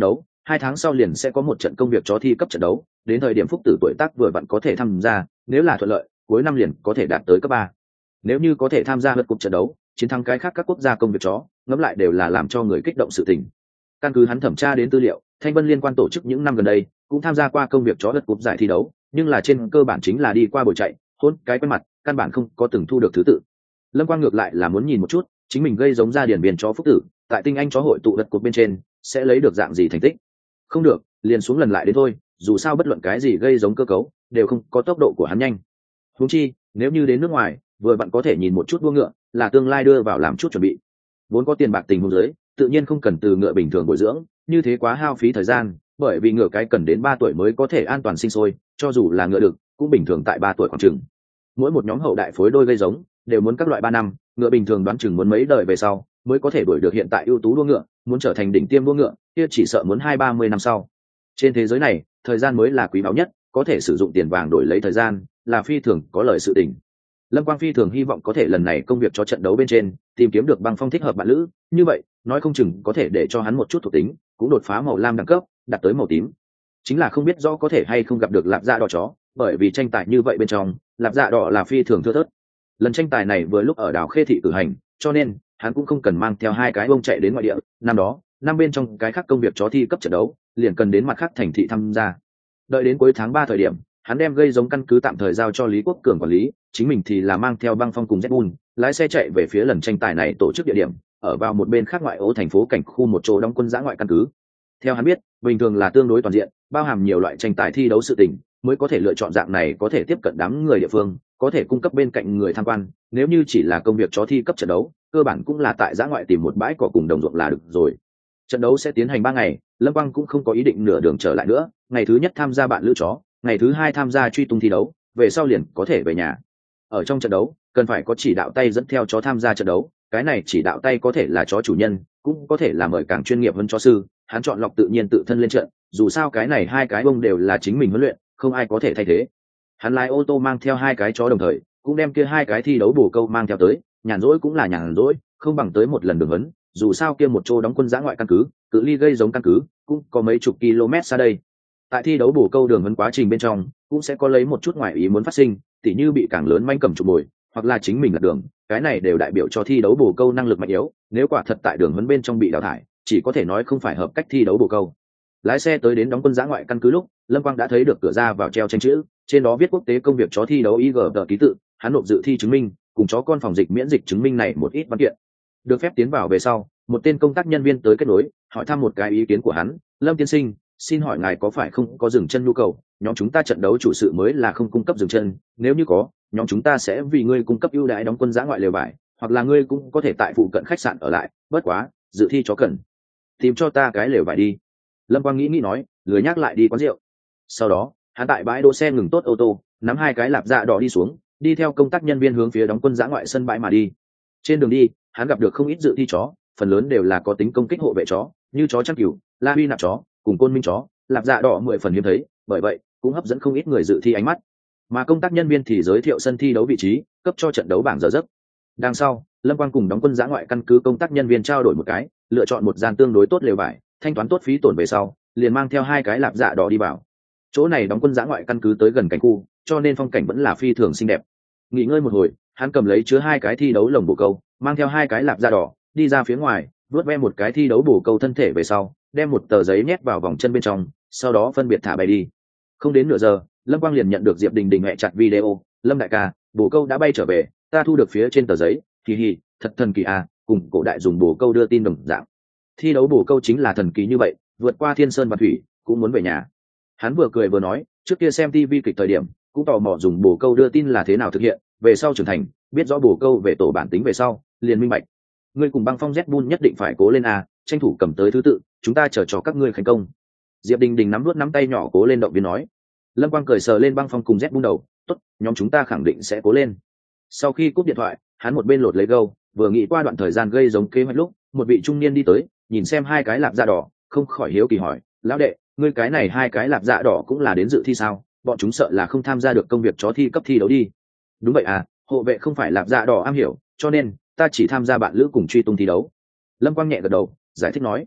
2 tháng sau liền sẽ có một trận công việc chó thi cấp trận đấu, đến thời điểm Phúc Tử tuổi tác vừa vặn có thể tham gia, nếu là thuận lợi cuối năm liền có thể đạt tới cấp 3. Nếu như có thể tham gia lượt cục trận đấu, chiến thắng cái khác các quốc gia công việc chó, ngẫm lại đều là làm cho người kích động sự tình. Căn cứ hắn thẩm tra đến tư liệu, Thanh Vân liên quan tổ chức những năm gần đây cũng tham gia qua công việc chó lượt cục giải thi đấu, nhưng là trên cơ bản chính là đi qua buổi chạy, hôn cái quen mặt, căn bản không có từng thu được thứ tự. Lâm Quang ngược lại là muốn nhìn một chút, chính mình gây giống ra điển biên chó Phúc Tử, tại tinh anh chó hội tụ lượt cục bên trên sẽ lấy được dạng gì thành tích. Không được, liền xuống lần lại đến thôi, dù sao bất luận cái gì gây giống cơ cấu đều không có tốc độ của hắn nhanh. Huống chi, nếu như đến nước ngoài, vừa bạn có thể nhìn một chút đua ngựa, là tương lai đưa vào làm chút chuẩn bị. Vốn có tiền bạc tình huống dưới, tự nhiên không cần từ ngựa bình thường bồi dưỡng, như thế quá hao phí thời gian, bởi vì ngựa cái cần đến 3 tuổi mới có thể an toàn sinh sôi, cho dù là ngựa đực, cũng bình thường tại 3 tuổi khoảng chừng. Mỗi một nhóm hậu đại phối đôi gây giống đều muốn các loại 3 năm, ngựa bình thường đoán chừng muốn mấy đời về sau mới có thể đuổi được hiện tại ưu tú đua ngựa, muốn trở thành đỉnh tiêm đua ngựa, kia chỉ sợ muốn 20-30 năm sau. Trên thế giới này, thời gian mới là quý báu nhất, có thể sử dụng tiền vàng đổi lấy thời gian, là phi thường có lợi sự tình. Lâm Quang phi thường hy vọng có thể lần này công việc cho trận đấu bên trên tìm kiếm được băng phong thích hợp bạn lữ, như vậy nói không chừng có thể để cho hắn một chút thuộc tính cũng đột phá màu lam đẳng cấp đạt tới màu tím. Chính là không biết rõ có thể hay không gặp được lạp dạ đỏ chó, bởi vì tranh tài như vậy bên trong lạp dạ đỏ là phi thường thưa thớt. Lần tranh tài này vừa lúc ở đảo Khê thị cử hành, cho nên hắn cũng không cần mang theo 2 cái bông chạy đến ngoại địa. Năm đó năm bên trong cái khác công việc chó thi cấp trận đấu liền cần đến mặt khác thành thị tham gia. Đợi đến cuối tháng 3 thời điểm, hắn đem gây giống căn cứ tạm thời giao cho Lý Quốc Cường quản lý, chính mình thì là mang theo băng phong cùng Zbull, lái xe chạy về phía lần tranh tài này tổ chức địa điểm, ở vào một bên khác ngoại ô thành phố cảnh khu một chỗ đóng quân dã ngoại căn cứ. Theo hắn biết, bình thường là tương đối toàn diện, bao hàm nhiều loại tranh tài thi đấu sự tình, mới có thể lựa chọn dạng này có thể tiếp cận đám người địa phương, có thể cung cấp bên cạnh người tham quan. Nếu như chỉ là công việc chó thi cấp trận đấu, cơ bản cũng là tại dã ngoại tìm một bãi cỏ cùng đồng ruộng là được rồi. Trận đấu sẽ tiến hành 3 ngày, Lâm Quang cũng không có ý định nửa đường trở lại nữa, ngày thứ nhất tham gia bạn lữ chó, ngày thứ 2 tham gia truy tung thi đấu, về sau liền có thể về nhà. Ở trong trận đấu, cần phải có chỉ đạo tay dẫn theo chó tham gia trận đấu, cái này chỉ đạo tay có thể là chó chủ nhân, cũng có thể là mời càng chuyên nghiệp hơn chó sư, hắn chọn lọc tự nhiên tự thân lên trận, dù sao cái này 2 cái bông đều là chính mình huấn luyện, không ai có thể thay thế. Hắn lái ô tô mang theo 2 cái chó đồng thời, cũng đem kia 2 cái thi đấu bổ câu mang theo tới, nhàn rỗi cũng là nhàn rỗi, không bằng tới một lần đường huấn, dù sao kia một chỗ đóng quân dã ngoại căn cứ, cự ly gây giống căn cứ cũng có mấy chục km xa đây. Tại thi đấu bổ câu đường huấn quá trình bên trong, cũng sẽ có lấy một chút ngoại ý muốn phát sinh, tỉ như bị càng lớn manh cầm chụp mồi, hoặc là chính mình lật đường, cái này đều đại biểu cho thi đấu bổ câu năng lực mạnh yếu, nếu quả thật tại đường huấn bên trong bị đào thải, chỉ có thể nói không phải hợp cách thi đấu bổ câu. Lái xe tới đến đóng quân dã ngoại căn cứ lúc, Lâm Quang đã thấy được cửa ra vào treo tranh chữ, trên đó viết quốc tế công việc chó thi đấu IG tờ ký tự, hắn nộp dự thi chứng minh, cùng chó con phòng dịch miễn dịch chứng minh này một ít văn kiện. Được phép tiến vào về sau, một tên công tác nhân viên tới kết nối, hỏi thăm một cái ý kiến của hắn. Lâm tiên sinh, xin hỏi ngài có phải không có dừng chân nhu cầu? Nhóm chúng ta trận đấu chủ sự mới là không cung cấp dừng chân, nếu như có, nhóm chúng ta sẽ vì ngươi cung cấp ưu đãi đóng quân dã ngoại lều vải, hoặc là ngươi cũng có thể tại phụ cận khách sạn ở lại. Bất quá, dự thi chó cần tìm cho ta cái lều vải đi. Lâm Quang nghĩ nói, lười nhắc lại đi quán rượu. Sau đó, hắn tại bãi đỗ xe ngừng tốt ô tô, nắm 2 cái lạp dạ đỏ đi xuống, đi theo công tác nhân viên hướng phía đóng quân dã ngoại sân bãi mà đi. Trên đường đi, hắn gặp được không ít dự thi chó, phần lớn đều là có tính công kích hộ vệ chó, như chó chăn cừu, la huy nạp chó, cùng côn minh chó, lạp dạ đỏ 10 phần hiếm thấy, bởi vậy cũng hấp dẫn không ít người dự thi ánh mắt. Mà công tác nhân viên thì giới thiệu sân thi đấu vị trí, cấp cho trận đấu bảng giờ giấc. Đằng sau, Lâm Quang cùng đóng quân dã ngoại căn cứ công tác nhân viên trao đổi một cái, lựa chọn một gian tương đối tốt lều vải, thanh toán tốt phí tổn về sau, liền mang theo 2 cái lạp dạ đỏ đi vào. Chỗ này đóng quân dã ngoại căn cứ tới gần cảnh khu, cho nên phong cảnh vẫn là phi thường xinh đẹp. Nghỉ ngơi một hồi, hắn cầm lấy chứa 2 cái thi đấu lồng bồ câu, mang theo 2 cái lạp da đỏ, đi ra phía ngoài, vuốt ve một cái thi đấu bồ câu thân thể về sau, đem một tờ giấy nhét vào vòng chân bên trong, sau đó phân biệt thả bay đi. Không đến nửa giờ, Lâm Quang liền nhận được Diệp Đình Đình mẹ chặt video. Lâm đại ca, bồ câu đã bay trở về, ta thu được phía trên tờ giấy, kỳ hì, thật thần kỳ à, cùng cổ đại dùng bồ câu đưa tin đồng dạng. Thi đấu bồ câu chính là thần kỳ như vậy, vượt qua thiên sơn và thủy, cũng muốn về nhà. Hắn vừa cười vừa nói, trước kia xem TV kịch thời điểm, cũng tò mò dùng bồ câu đưa tin là thế nào thực hiện, về sau trưởng thành, biết rõ bồ câu về tổ bản tính về sau, liền minh bạch. Ngươi cùng băng phong Zbull nhất định phải cố lên à, tranh thủ cầm tới thứ tự, chúng ta chờ cho các ngươi thành công. Diệp Đình Đình nắm tay nhỏ cố lên động viên nói. Lâm Quang cười sờ lên băng phong cùng Zbull đầu, tốt, nhóm chúng ta khẳng định sẽ cố lên. Sau khi cúp điện thoại, hắn một bên lột lấy gâu, vừa nghĩ qua đoạn thời gian gây giống kế hoạch lúc, một vị trung niên đi tới, nhìn xem 2 cái lạp da đỏ, không khỏi hiếu kỳ hỏi, lão đệ, ngươi cái này 2 cái lạp dạ đỏ cũng là đến dự thi sao? Bọn chúng sợ là không tham gia được công việc chó thi cấp thi đấu đi. Đúng vậy à, hộ vệ không phải lạp dạ đỏ am hiểu, cho nên ta chỉ tham gia bạn lữ cùng truy tung thi đấu. Lâm Quang nhẹ gật đầu, giải thích nói.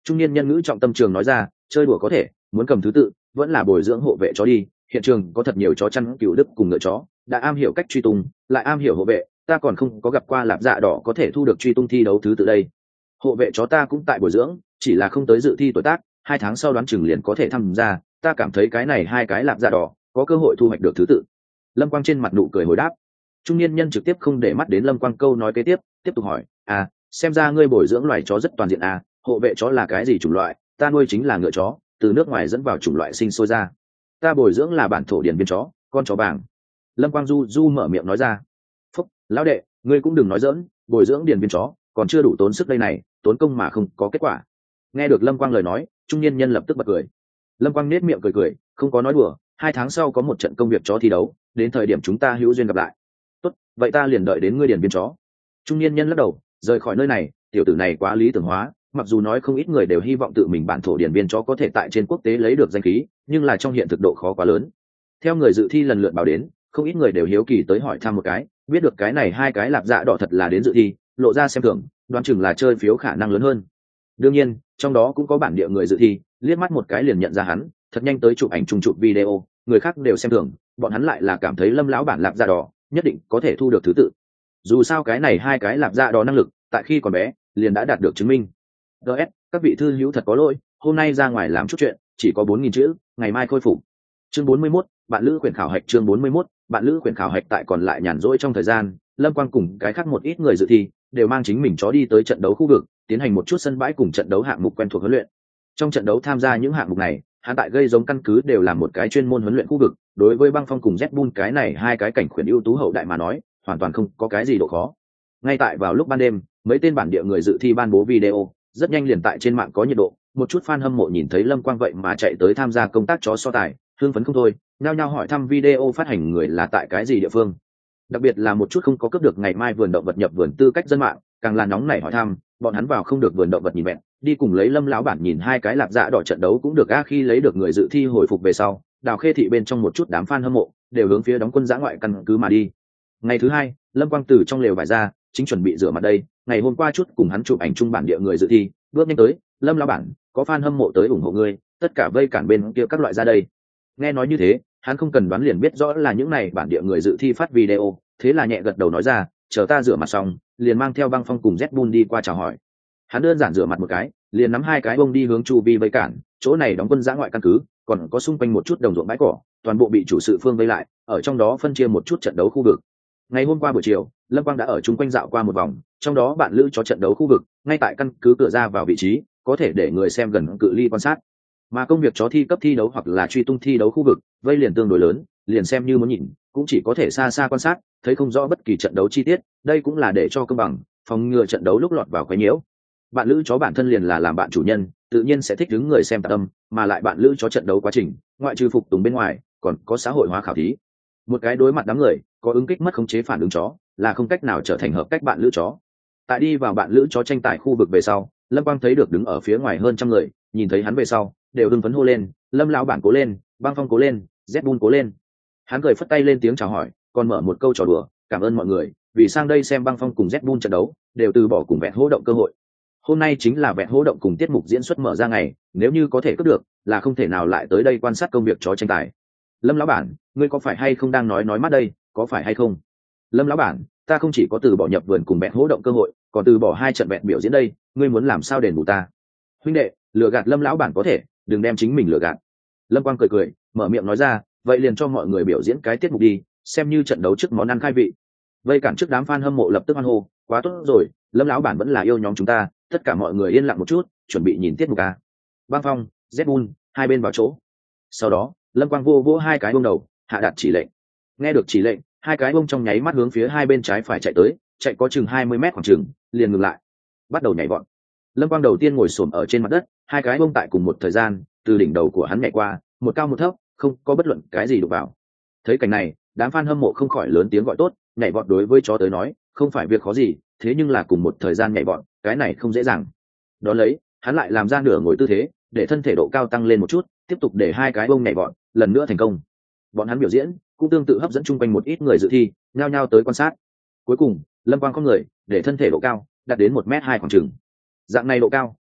Trung niên nhân ngữ trọng tâm trường nói ra, chơi đùa có thể, muốn cầm thứ tự vẫn là bồi dưỡng hộ vệ chó đi. Hiện trường có thật nhiều chó chăn cừu đức cùng ngựa chó, đã am hiểu cách truy tung, lại am hiểu hộ vệ, ta còn không có gặp qua lạp dạ đỏ có thể thu được truy tung thi đấu thứ tự đây. Hộ vệ chó ta cũng tại bồi dưỡng, chỉ là không tới dự thi tuổi tác, 2 tháng sau đoán chừng liền có thể tham gia, ta cảm thấy cái này 2 cái lạp dạ đỏ có cơ hội thu hoạch được thứ tự. Lâm Quang trên mặt nụ cười hồi đáp. Trung niên nhân trực tiếp không để mắt đến Lâm Quang câu nói kế tiếp, tiếp tục hỏi, xem ra ngươi bồi dưỡng loài chó rất toàn diện hộ vệ chó là cái gì chủng loại? Ta nuôi chính là ngựa chó, từ nước ngoài dẫn vào chủng loại sinh sôi ra. Ta bồi dưỡng là bản thổ điển biên chó, con chó vàng. Lâm Quang du mở miệng nói ra. Phúc, lão đệ, ngươi cũng đừng nói giỡn, bồi dưỡng điển biên chó còn chưa đủ tốn sức đây này, tốn công mà không có kết quả. Nghe được Lâm Quang lời nói, trung niên nhân lập tức bật cười. Lâm Quang nết miệng cười, không có nói đùa, 2 tháng sau có một trận công việc chó thi đấu, đến thời điểm chúng ta hữu duyên gặp lại. Tốt, vậy ta liền đợi đến ngươi điển biên chó. Trung niên nhân lắc đầu, rời khỏi nơi này, tiểu tử này quá lý tưởng hóa, mặc dù nói không ít người đều hy vọng tự mình bản thổ điển biên chó có thể tại trên quốc tế lấy được danh khí, nhưng là trong hiện thực độ khó quá lớn. Theo người dự thi lần lượt báo đến, không ít người đều hiếu kỳ tới hỏi thăm một cái, biết được cái này 2 cái lạp dạ đỏ thật là đến dự thi, lộ ra xem thường, đoán chừng là chơi phiếu khả năng lớn hơn. Đương nhiên, trong đó cũng có bản địa người dự thi, liếc mắt một cái liền nhận ra hắn, thật nhanh tới chụp ảnh chung chụp video, người khác đều xem thường, bọn hắn lại là cảm thấy Lâm lão bản lạp dạ đỏ nhất định có thể thu được thứ tự. Dù sao cái này 2 cái lạp dạ đỏ năng lực, tại khi còn bé liền đã đạt được chứng minh. DS, các vị thư hữu thật có lỗi, hôm nay ra ngoài làm chút chuyện, chỉ có 4.000 chữ, ngày mai khôi phục. Chương 41, bạn lữ quyển khảo hạch. Chương 41, bạn lữ quyển khảo hạch. Tại còn lại nhàn rỗi trong thời gian, Lâm Quang cùng cái khác một ít người dự thi đều mang chính mình chó đi tới trận đấu khu vực, tiến hành một chút sân bãi cùng trận đấu hạng mục quen thuộc huấn luyện. Trong trận đấu tham gia những hạng mục này, hắn tại gây giống căn cứ đều làm một cái chuyên môn huấn luyện khu vực, đối với Băng Phong cùng Red Bull cái này 2 cái cảnh khuyển ưu tú hậu đại mà nói, hoàn toàn không có cái gì độ khó. Ngay tại vào lúc ban đêm, mấy tên bản địa người dự thi ban bố video, rất nhanh liền tại trên mạng có nhiệt độ, một chút fan hâm mộ nhìn thấy Lâm Quang vậy mà chạy tới tham gia công tác chó so tài, hưng phấn không thôi, nhao nhao hỏi thăm video phát hành người là tại cái gì địa phương. Đặc biệt là một chút không có cướp được ngày mai vườn động vật nhập vườn tư cách dân mạng, càng là nóng nảy hỏi thăm, bọn hắn vào không được vườn động vật nhìn vẹn, đi cùng lấy Lâm lão bản nhìn 2 cái lạp dạ đỏ trận đấu cũng được khi lấy được người dự thi hồi phục về sau, Đào Khê thị bên trong một chút đám fan hâm mộ đều hướng phía đóng quân dã ngoại căn cứ mà đi. Ngày thứ 2, Lâm Quang từ trong lều vải ra, chính chuẩn bị rửa mặt đây, ngày hôm qua chút cùng hắn chụp ảnh chung bản địa người dự thi, bước nhanh tới, Lâm lão bản, có fan hâm mộ tới ủng hộ ngươi, tất cả vây cản bên kia các loại ra đây. Nghe nói như thế, hắn không cần đoán liền biết rõ là những này bản địa người dự thi phát video, thế là nhẹ gật đầu nói ra, chờ ta rửa mặt xong, liền mang theo Băng Phong cùng Red Bull đi qua chào hỏi. Hắn đơn giản rửa mặt một cái, liền nắm 2 cái bông đi hướng chu vi vây cản, chỗ này đóng quân dã ngoại căn cứ, còn có xung quanh một chút đồng ruộng bãi cỏ, toàn bộ bị chủ sự phương vây lại, ở trong đó phân chia một chút trận đấu khu vực. Ngày hôm qua buổi chiều, Lâm Quang đã ở chung quanh dạo qua một vòng, trong đó bạn lữ cho trận đấu khu vực, ngay tại căn cứ cửa ra vào vị trí, có thể để người xem gần cự ly quan sát. Mà công việc chó thi cấp thi đấu hoặc là truy tung thi đấu khu vực, vây liền tương đối lớn, liền xem như muốn nhìn, cũng chỉ có thể xa xa quan sát, thấy không rõ bất kỳ trận đấu chi tiết, đây cũng là để cho công bằng, phòng ngừa trận đấu lúc lọt vào quấy nhiễu. Bạn lữ chó bản thân liền là làm bạn chủ nhân, tự nhiên sẽ thích đứng người xem tạp tâm, mà lại bạn lữ chó trận đấu quá trình, ngoại trừ phục tùng bên ngoài, còn có xã hội hóa khảo thí. Một cái đối mặt đám người, có ứng kích mất khống chế phản ứng chó, là không cách nào trở thành hợp cách bạn lữ chó. Tại đi vào bạn lữ chó tranh tài khu vực về sau, Lâm Quang thấy được đứng ở phía ngoài hơn trăm người, nhìn thấy hắn về sau, đều hưng phấn hô lên, Lâm lão bản cố lên, Băng Phong cố lên, Red Bull cố lên. Hắn cười phất tay lên tiếng chào hỏi, còn mở một câu trò đùa, cảm ơn mọi người vì sang đây xem Băng Phong cùng Red Bull trận đấu, đều từ bỏ cùng vẹn hô động cơ hội. Hôm nay chính là vẹn hô động cùng tiết mục diễn xuất mở ra ngày, nếu như có thể cướp được, là không thể nào lại tới đây quan sát công việc chó tranh tài. Lâm lão bản, ngươi có phải hay không đang nói mắt đây, có phải hay không? Lâm lão bản, ta không chỉ có từ bỏ nhập vườn cùng vẹn hô động cơ hội, còn từ bỏ 2 trận vẹn biểu diễn đây, ngươi muốn làm sao đền bù ta? Huynh đệ, lừa gạt Lâm lão bản có thể, đừng đem chính mình lừa gạt. Lâm Quang cười, mở miệng nói ra, vậy liền cho mọi người biểu diễn cái tiết mục đi, xem như trận đấu trước món ăn khai vị. Vây cản trước đám fan hâm mộ lập tức hoan hô, quá tốt rồi, Lâm lão bản vẫn là yêu nhóm chúng ta, tất cả mọi người yên lặng một chút, chuẩn bị nhìn tiết mục à. Băng Phong, Red Bull, 2 bên vào chỗ. Sau đó, Lâm Quang vỗ 2 cái bông đầu, hạ đạt chỉ lệnh. Nghe được chỉ lệnh, 2 cái bông trong nháy mắt hướng phía 2 bên trái phải chạy tới, chạy có chừng 20 mét khoảng chừng, liền ngừng lại, bắt đầu nhảy vọt. Lâm Quang đầu tiên ngồi xổm ở trên mặt đất, 2 cái bông tại cùng một thời gian, từ đỉnh đầu của hắn nhảy qua, một cao một thấp, không có bất luận cái gì đụng vào. Thấy cảnh này, đám fan hâm mộ không khỏi lớn tiếng gọi tốt, nhảy vọt đối với chó tới nói, không phải việc khó gì, thế nhưng là cùng một thời gian nhảy vọt, cái này không dễ dàng. Đó lấy, hắn lại làm ra nửa ngồi tư thế, để thân thể độ cao tăng lên một chút, tiếp tục để 2 cái bông nhảy vọt, lần nữa thành công. Bọn hắn biểu diễn cũng tương tự hấp dẫn chung quanh một ít người dự thi, nhao nhao tới quan sát. Cuối cùng, Lâm Quang có người, để thân thể độ cao đạt đến 1m2 khoảng chừng. Dạng này độ cao,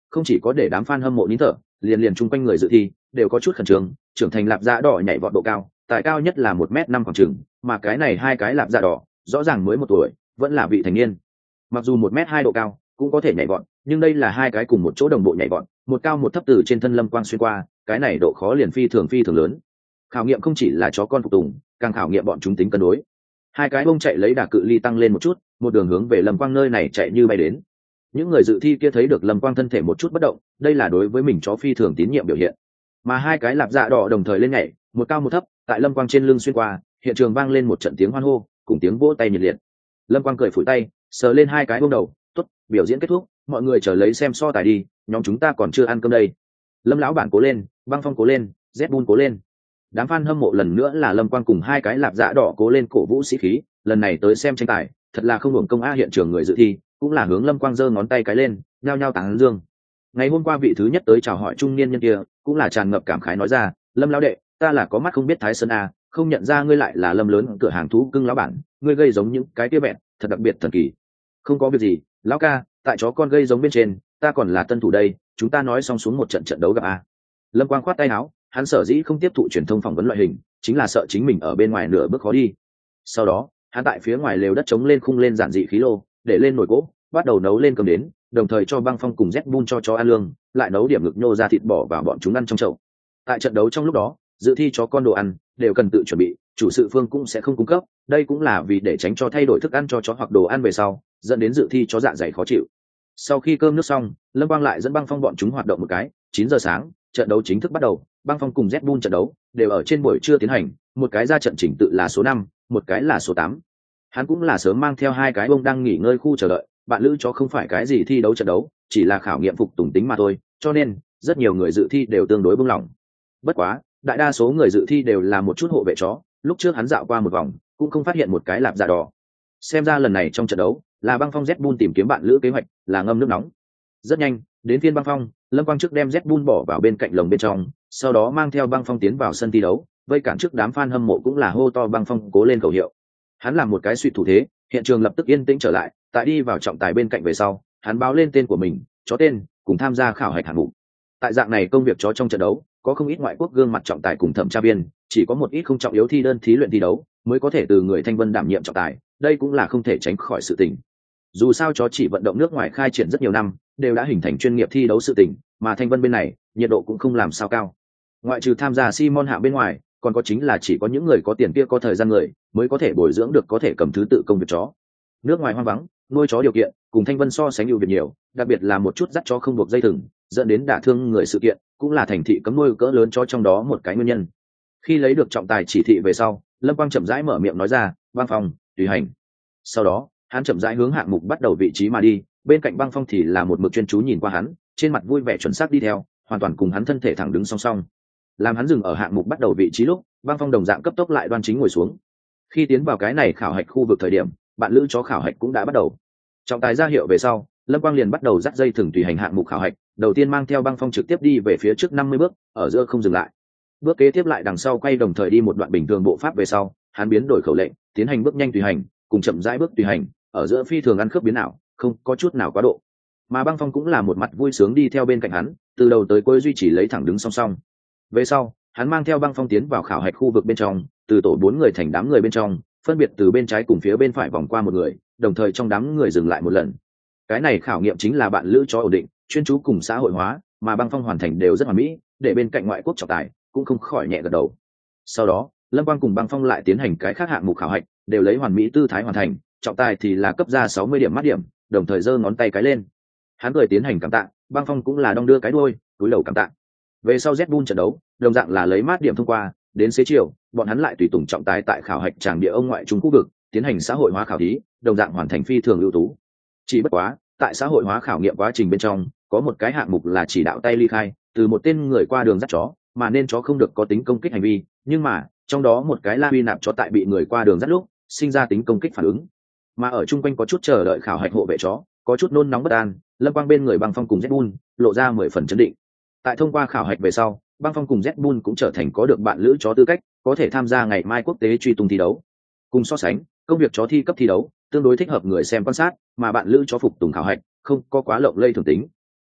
không chỉ có để đám fan hâm mộ nín thở, liền liền chung quanh người dự thi đều có chút khẩn trương. Trưởng thành lạp dạ đỏ nhảy vọt độ cao, tại cao nhất là 1m5 khoảng chừng, mà cái này hai cái lạp dạ đỏ rõ ràng mới 1 tuổi, vẫn là vị thành niên. Mặc dù 1m2 độ cao cũng có thể nhảy vọt, nhưng đây là hai cái cùng một chỗ đồng bộ nhảy vọt, một cao một thấp từ trên thân Lâm Quang xuyên qua, cái này độ khó liền phi thường lớn. Khảo nghiệm không chỉ là chó con phục tùng, càng khảo nghiệm bọn chúng tính cân đối. Hai cái bông chạy lấy đà cự ly tăng lên một chút, một đường hướng về Lâm Quang nơi này chạy như bay đến. Những người dự thi kia thấy được Lâm Quang thân thể một chút bất động, đây là đối với mình chó phi thường tín nhiệm biểu hiện. Mà hai cái lạp dạ đỏ đồng thời lên nhảy, một cao một thấp, tại Lâm Quang trên lưng xuyên qua, hiện trường vang lên một trận tiếng hoan hô, cùng tiếng vỗ tay nhiệt liệt. Lâm Quang cười phủi tay, sờ lên hai cái bông đầu, tốt, biểu diễn kết thúc, mọi người chờ lấy xem so tài đi, nhóm chúng ta còn chưa ăn cơm đây. Lâm lão bản cố lên, Băng Phong cố lên, Zbun cố lên. Đám fan hâm mộ lần nữa là Lâm Quang cùng hai cái lạp dạ đỏ cố lên cổ vũ sĩ khí, lần này tới xem tranh tài, thật là không hưởng công a. Hiện trường người dự thi cũng là hướng Lâm Quang giơ ngón tay cái lên, nhao nhao tán dương. Ngày hôm qua vị thứ nhất tới chào hỏi trung niên nhân kia cũng là tràn ngập cảm khái nói ra, Lâm lão đệ, ta là có mắt không biết thái sơn a, không nhận ra ngươi lại là Lâm lớn cửa hàng thú cưng lão bản, ngươi gây giống những cái kia bẹn, thật đặc biệt thần kỳ. Không có việc gì, lão ca, tại chó con gây giống bên trên, ta còn là tân thủ đây, chúng ta nói xong xuống một trận đấu gặp a. Lâm Quang khoát tay áo, hắn sở dĩ không tiếp thụ truyền thông phỏng vấn loại hình, chính là sợ chính mình ở bên ngoài nửa bước khó đi. Sau đó, hắn tại phía ngoài lều đất chống lên khung lên giản dị khí lô, để lên nồi gỗ, bắt đầu nấu lên cơm đến, đồng thời cho Băng Phong cùng Zbun cho chó ăn lương, lại nấu điểm ngực nhô ra thịt bỏ vào bọn chúng ăn trong chậu. Tại trận đấu trong lúc đó, dự thi chó con đồ ăn đều cần tự chuẩn bị, chủ sự phương cũng sẽ không cung cấp, đây cũng là vì để tránh cho thay đổi thức ăn cho chó hoặc đồ ăn về sau, dẫn đến dự thi chó dạ dày khó chịu. Sau khi cơm nước xong, Lâm Quang lại dẫn Băng Phong bọn chúng hoạt động một cái. 9 giờ sáng, trận đấu chính thức bắt đầu. Băng Phong cùng Zbun trận đấu đều ở trên buổi trưa tiến hành, một cái ra trận chỉnh tự là số 5, một cái là số 8. Hắn cũng là sớm mang theo hai cái bông đang nghỉ ngơi khu chờ đợi, bạn lữ chó không phải cái gì thi đấu trận đấu, chỉ là khảo nghiệm phục tùng tính mà thôi, cho nên rất nhiều người dự thi đều tương đối buông lỏng. Bất quá, đại đa số người dự thi đều là một chút hộ vệ chó, lúc trước hắn dạo qua một vòng, cũng không phát hiện một cái lạp dạ đỏ. Xem ra lần này trong trận đấu, là Băng Phong Zbun tìm kiếm bạn lữ kế hoạch, là ngâm nước nóng. Rất nhanh, đến phiên Băng Phong, Lâm Quang trước đem Zbun bỏ vào bên cạnh lồng bên trong, sau đó mang theo Băng Phong tiến vào sân thi đấu, vây cản trước đám fan hâm mộ cũng là hô to Băng Phong cố lên khẩu hiệu. Hắn làm một cái suy thủ thế, hiện trường lập tức yên tĩnh trở lại, tại đi vào trọng tài bên cạnh về sau, hắn báo lên tên của mình, chó tên, cùng tham gia khảo hạch hạng mục. Tại dạng này công việc chó trong trận đấu, có không ít ngoại quốc gương mặt trọng tài cùng thẩm tra viên, chỉ có một ít không trọng yếu thi đơn thí luyện thi đấu mới có thể từ người thanh vân đảm nhiệm trọng tài, đây cũng là không thể tránh khỏi sự tình. Dù sao chó chỉ vận động nước ngoài khai triển rất nhiều năm, đều đã hình thành chuyên nghiệp thi đấu sự tình, mà thanh vân bên này nhiệt độ cũng không làm sao cao. Ngoại trừ tham gia Simon hạng bên ngoài, còn có chính là chỉ có những người có tiền kia có thời gian người mới có thể bồi dưỡng được có thể cầm thứ tự công việc chó. Nước ngoài hoang vắng, nuôi chó điều kiện cùng thanh vân so sánh ưu việt nhiều, đặc biệt là một chút dắt chó không buộc dây thừng dẫn đến đả thương người sự kiện, cũng là thành thị cấm nuôi cỡ lớn chó trong đó một cái nguyên nhân. Khi lấy được trọng tài chỉ thị về sau, Lâm Quang chậm rãi mở miệng nói ra, Băng Phong tùy hành. Sau đó hắn chậm rãi hướng hạng mục bắt đầu vị trí mà đi, bên cạnh Băng Phong thì là một mực chuyên chú nhìn qua hắn, trên mặt vui vẻ chuẩn xác đi theo, hoàn toàn cùng hắn thân thể thẳng đứng song song. Làm hắn dừng ở hạng mục bắt đầu vị trí lúc, Băng Phong đồng dạng cấp tốc lại đoan chính ngồi xuống. Khi tiến vào cái này khảo hạch khu vực thời điểm, bạn lữ chó khảo hạch cũng đã bắt đầu. Trọng tài ra hiệu về sau, Lâm Quang liền bắt đầu dắt dây thừng tùy hành hạng mục khảo hạch, đầu tiên mang theo Băng Phong trực tiếp đi về phía trước 50 bước, ở giữa không dừng lại. Bước kế tiếp lại đằng sau quay đồng thời đi một đoạn bình thường bộ pháp về sau, hắn biến đổi khẩu lệnh, tiến hành bước nhanh tùy hành, cùng chậm rãi bước tùy hành, ở giữa phi thường ăn khớp biến ảo, không có chút nào quá độ. Mà Băng Phong cũng là một mặt vui sướng đi theo bên cạnh hắn, từ đầu tới cuối duy trì lấy thẳng đứng song song. Về sau, hắn mang theo Băng Phong tiến vào khảo hạch khu vực bên trong, từ tổ 4 người thành đám người bên trong, phân biệt từ bên trái cùng phía bên phải vòng qua một người, đồng thời trong đám người dừng lại một lần. Cái này khảo nghiệm chính là bạn lữ chó ổn định, chuyên chú cùng xã hội hóa, mà Băng Phong hoàn thành đều rất hoàn mỹ, để bên cạnh ngoại quốc trọng tài cũng không khỏi nhẹ gật đầu. Sau đó, Lâm Quang cùng Băng Phong lại tiến hành cái khác hạng mục khảo hạch, đều lấy hoàn mỹ tư thái hoàn thành, trọng tài thì là cấp ra 60 điểm mắt điểm, đồng thời giơ ngón tay cái lên. Hắn cười tiến hành cảm tạ, Băng Phong cũng là đong đưa cái đuôi, cúi đầu cảm tạ. Về sau Zbun trận đấu, đồng dạng là lấy mát điểm thông qua, đến xế chiều, bọn hắn lại tùy tùng trọng tài tại khảo hạch tràng địa ông ngoại trung khu vực, tiến hành xã hội hóa khảo thí, đồng dạng hoàn thành phi thường ưu tú. Chỉ bất quá, tại xã hội hóa khảo nghiệm quá trình bên trong, có một cái hạng mục là chỉ đạo tay ly khai, từ một tên người qua đường dắt chó, mà nên chó không được có tính công kích hành vi, nhưng mà, trong đó một cái la huy nạp chó tại bị người qua đường dắt lúc, sinh ra tính công kích phản ứng. Mà ở chung quanh có chút chờ đợi khảo hạch hộ vệ chó, có chút nôn nóng bất an, Lâm Quang bên người Băng Phong cùng Zbun lộ ra 10 phần chấn định. Tại thông qua khảo hạch về sau, Băng Phong cùng Zbun cũng trở thành có được bạn lữ chó tư cách, có thể tham gia ngày mai quốc tế truy tung thi đấu. Cùng so sánh, công việc chó thi cấp thi đấu tương đối thích hợp người xem quan sát, mà bạn lữ chó phục tùng khảo hạch không có quá lộng lây thường tính.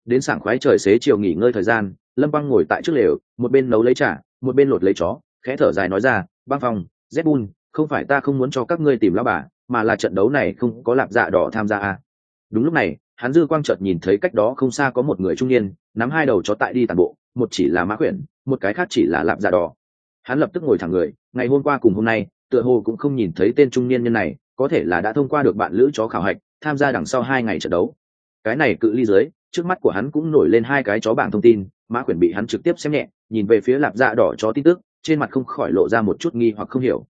đến sảng khoái trời xế chiều nghỉ ngơi thời gian, Lâm Băng ngồi tại trước lều, một bên nấu lấy trà, một bên lột lấy chó, khẽ thở dài nói ra, Băng Phong, Zbun, không phải ta không muốn cho các ngươi tìm lão bà, mà là trận đấu này không có Lạp Dạ Đỏ tham gia à. Đúng lúc này, hắn dư quang chợt nhìn thấy cách đó không xa có một người trung niên, nắm hai đầu chó tại đi tàn bộ, một chỉ là Mã Quyển, một cái khác chỉ là Lạp Dạ Đỏ. Hắn lập tức ngồi thẳng người, ngày hôm qua cùng hôm nay, tựa hồ cũng không nhìn thấy tên trung niên nhân này, có thể là đã thông qua được bạn lữ chó khảo hạch, tham gia đằng sau 2 ngày trận đấu. Cái này cự ly dưới, trước mắt của hắn cũng nổi lên 2 cái chó bảng thông tin, Mã Quyển bị hắn trực tiếp xem nhẹ, nhìn về phía Lạp Dạ Đỏ chó tin tức, trên mặt không khỏi lộ ra một chút nghi hoặc không hiểu,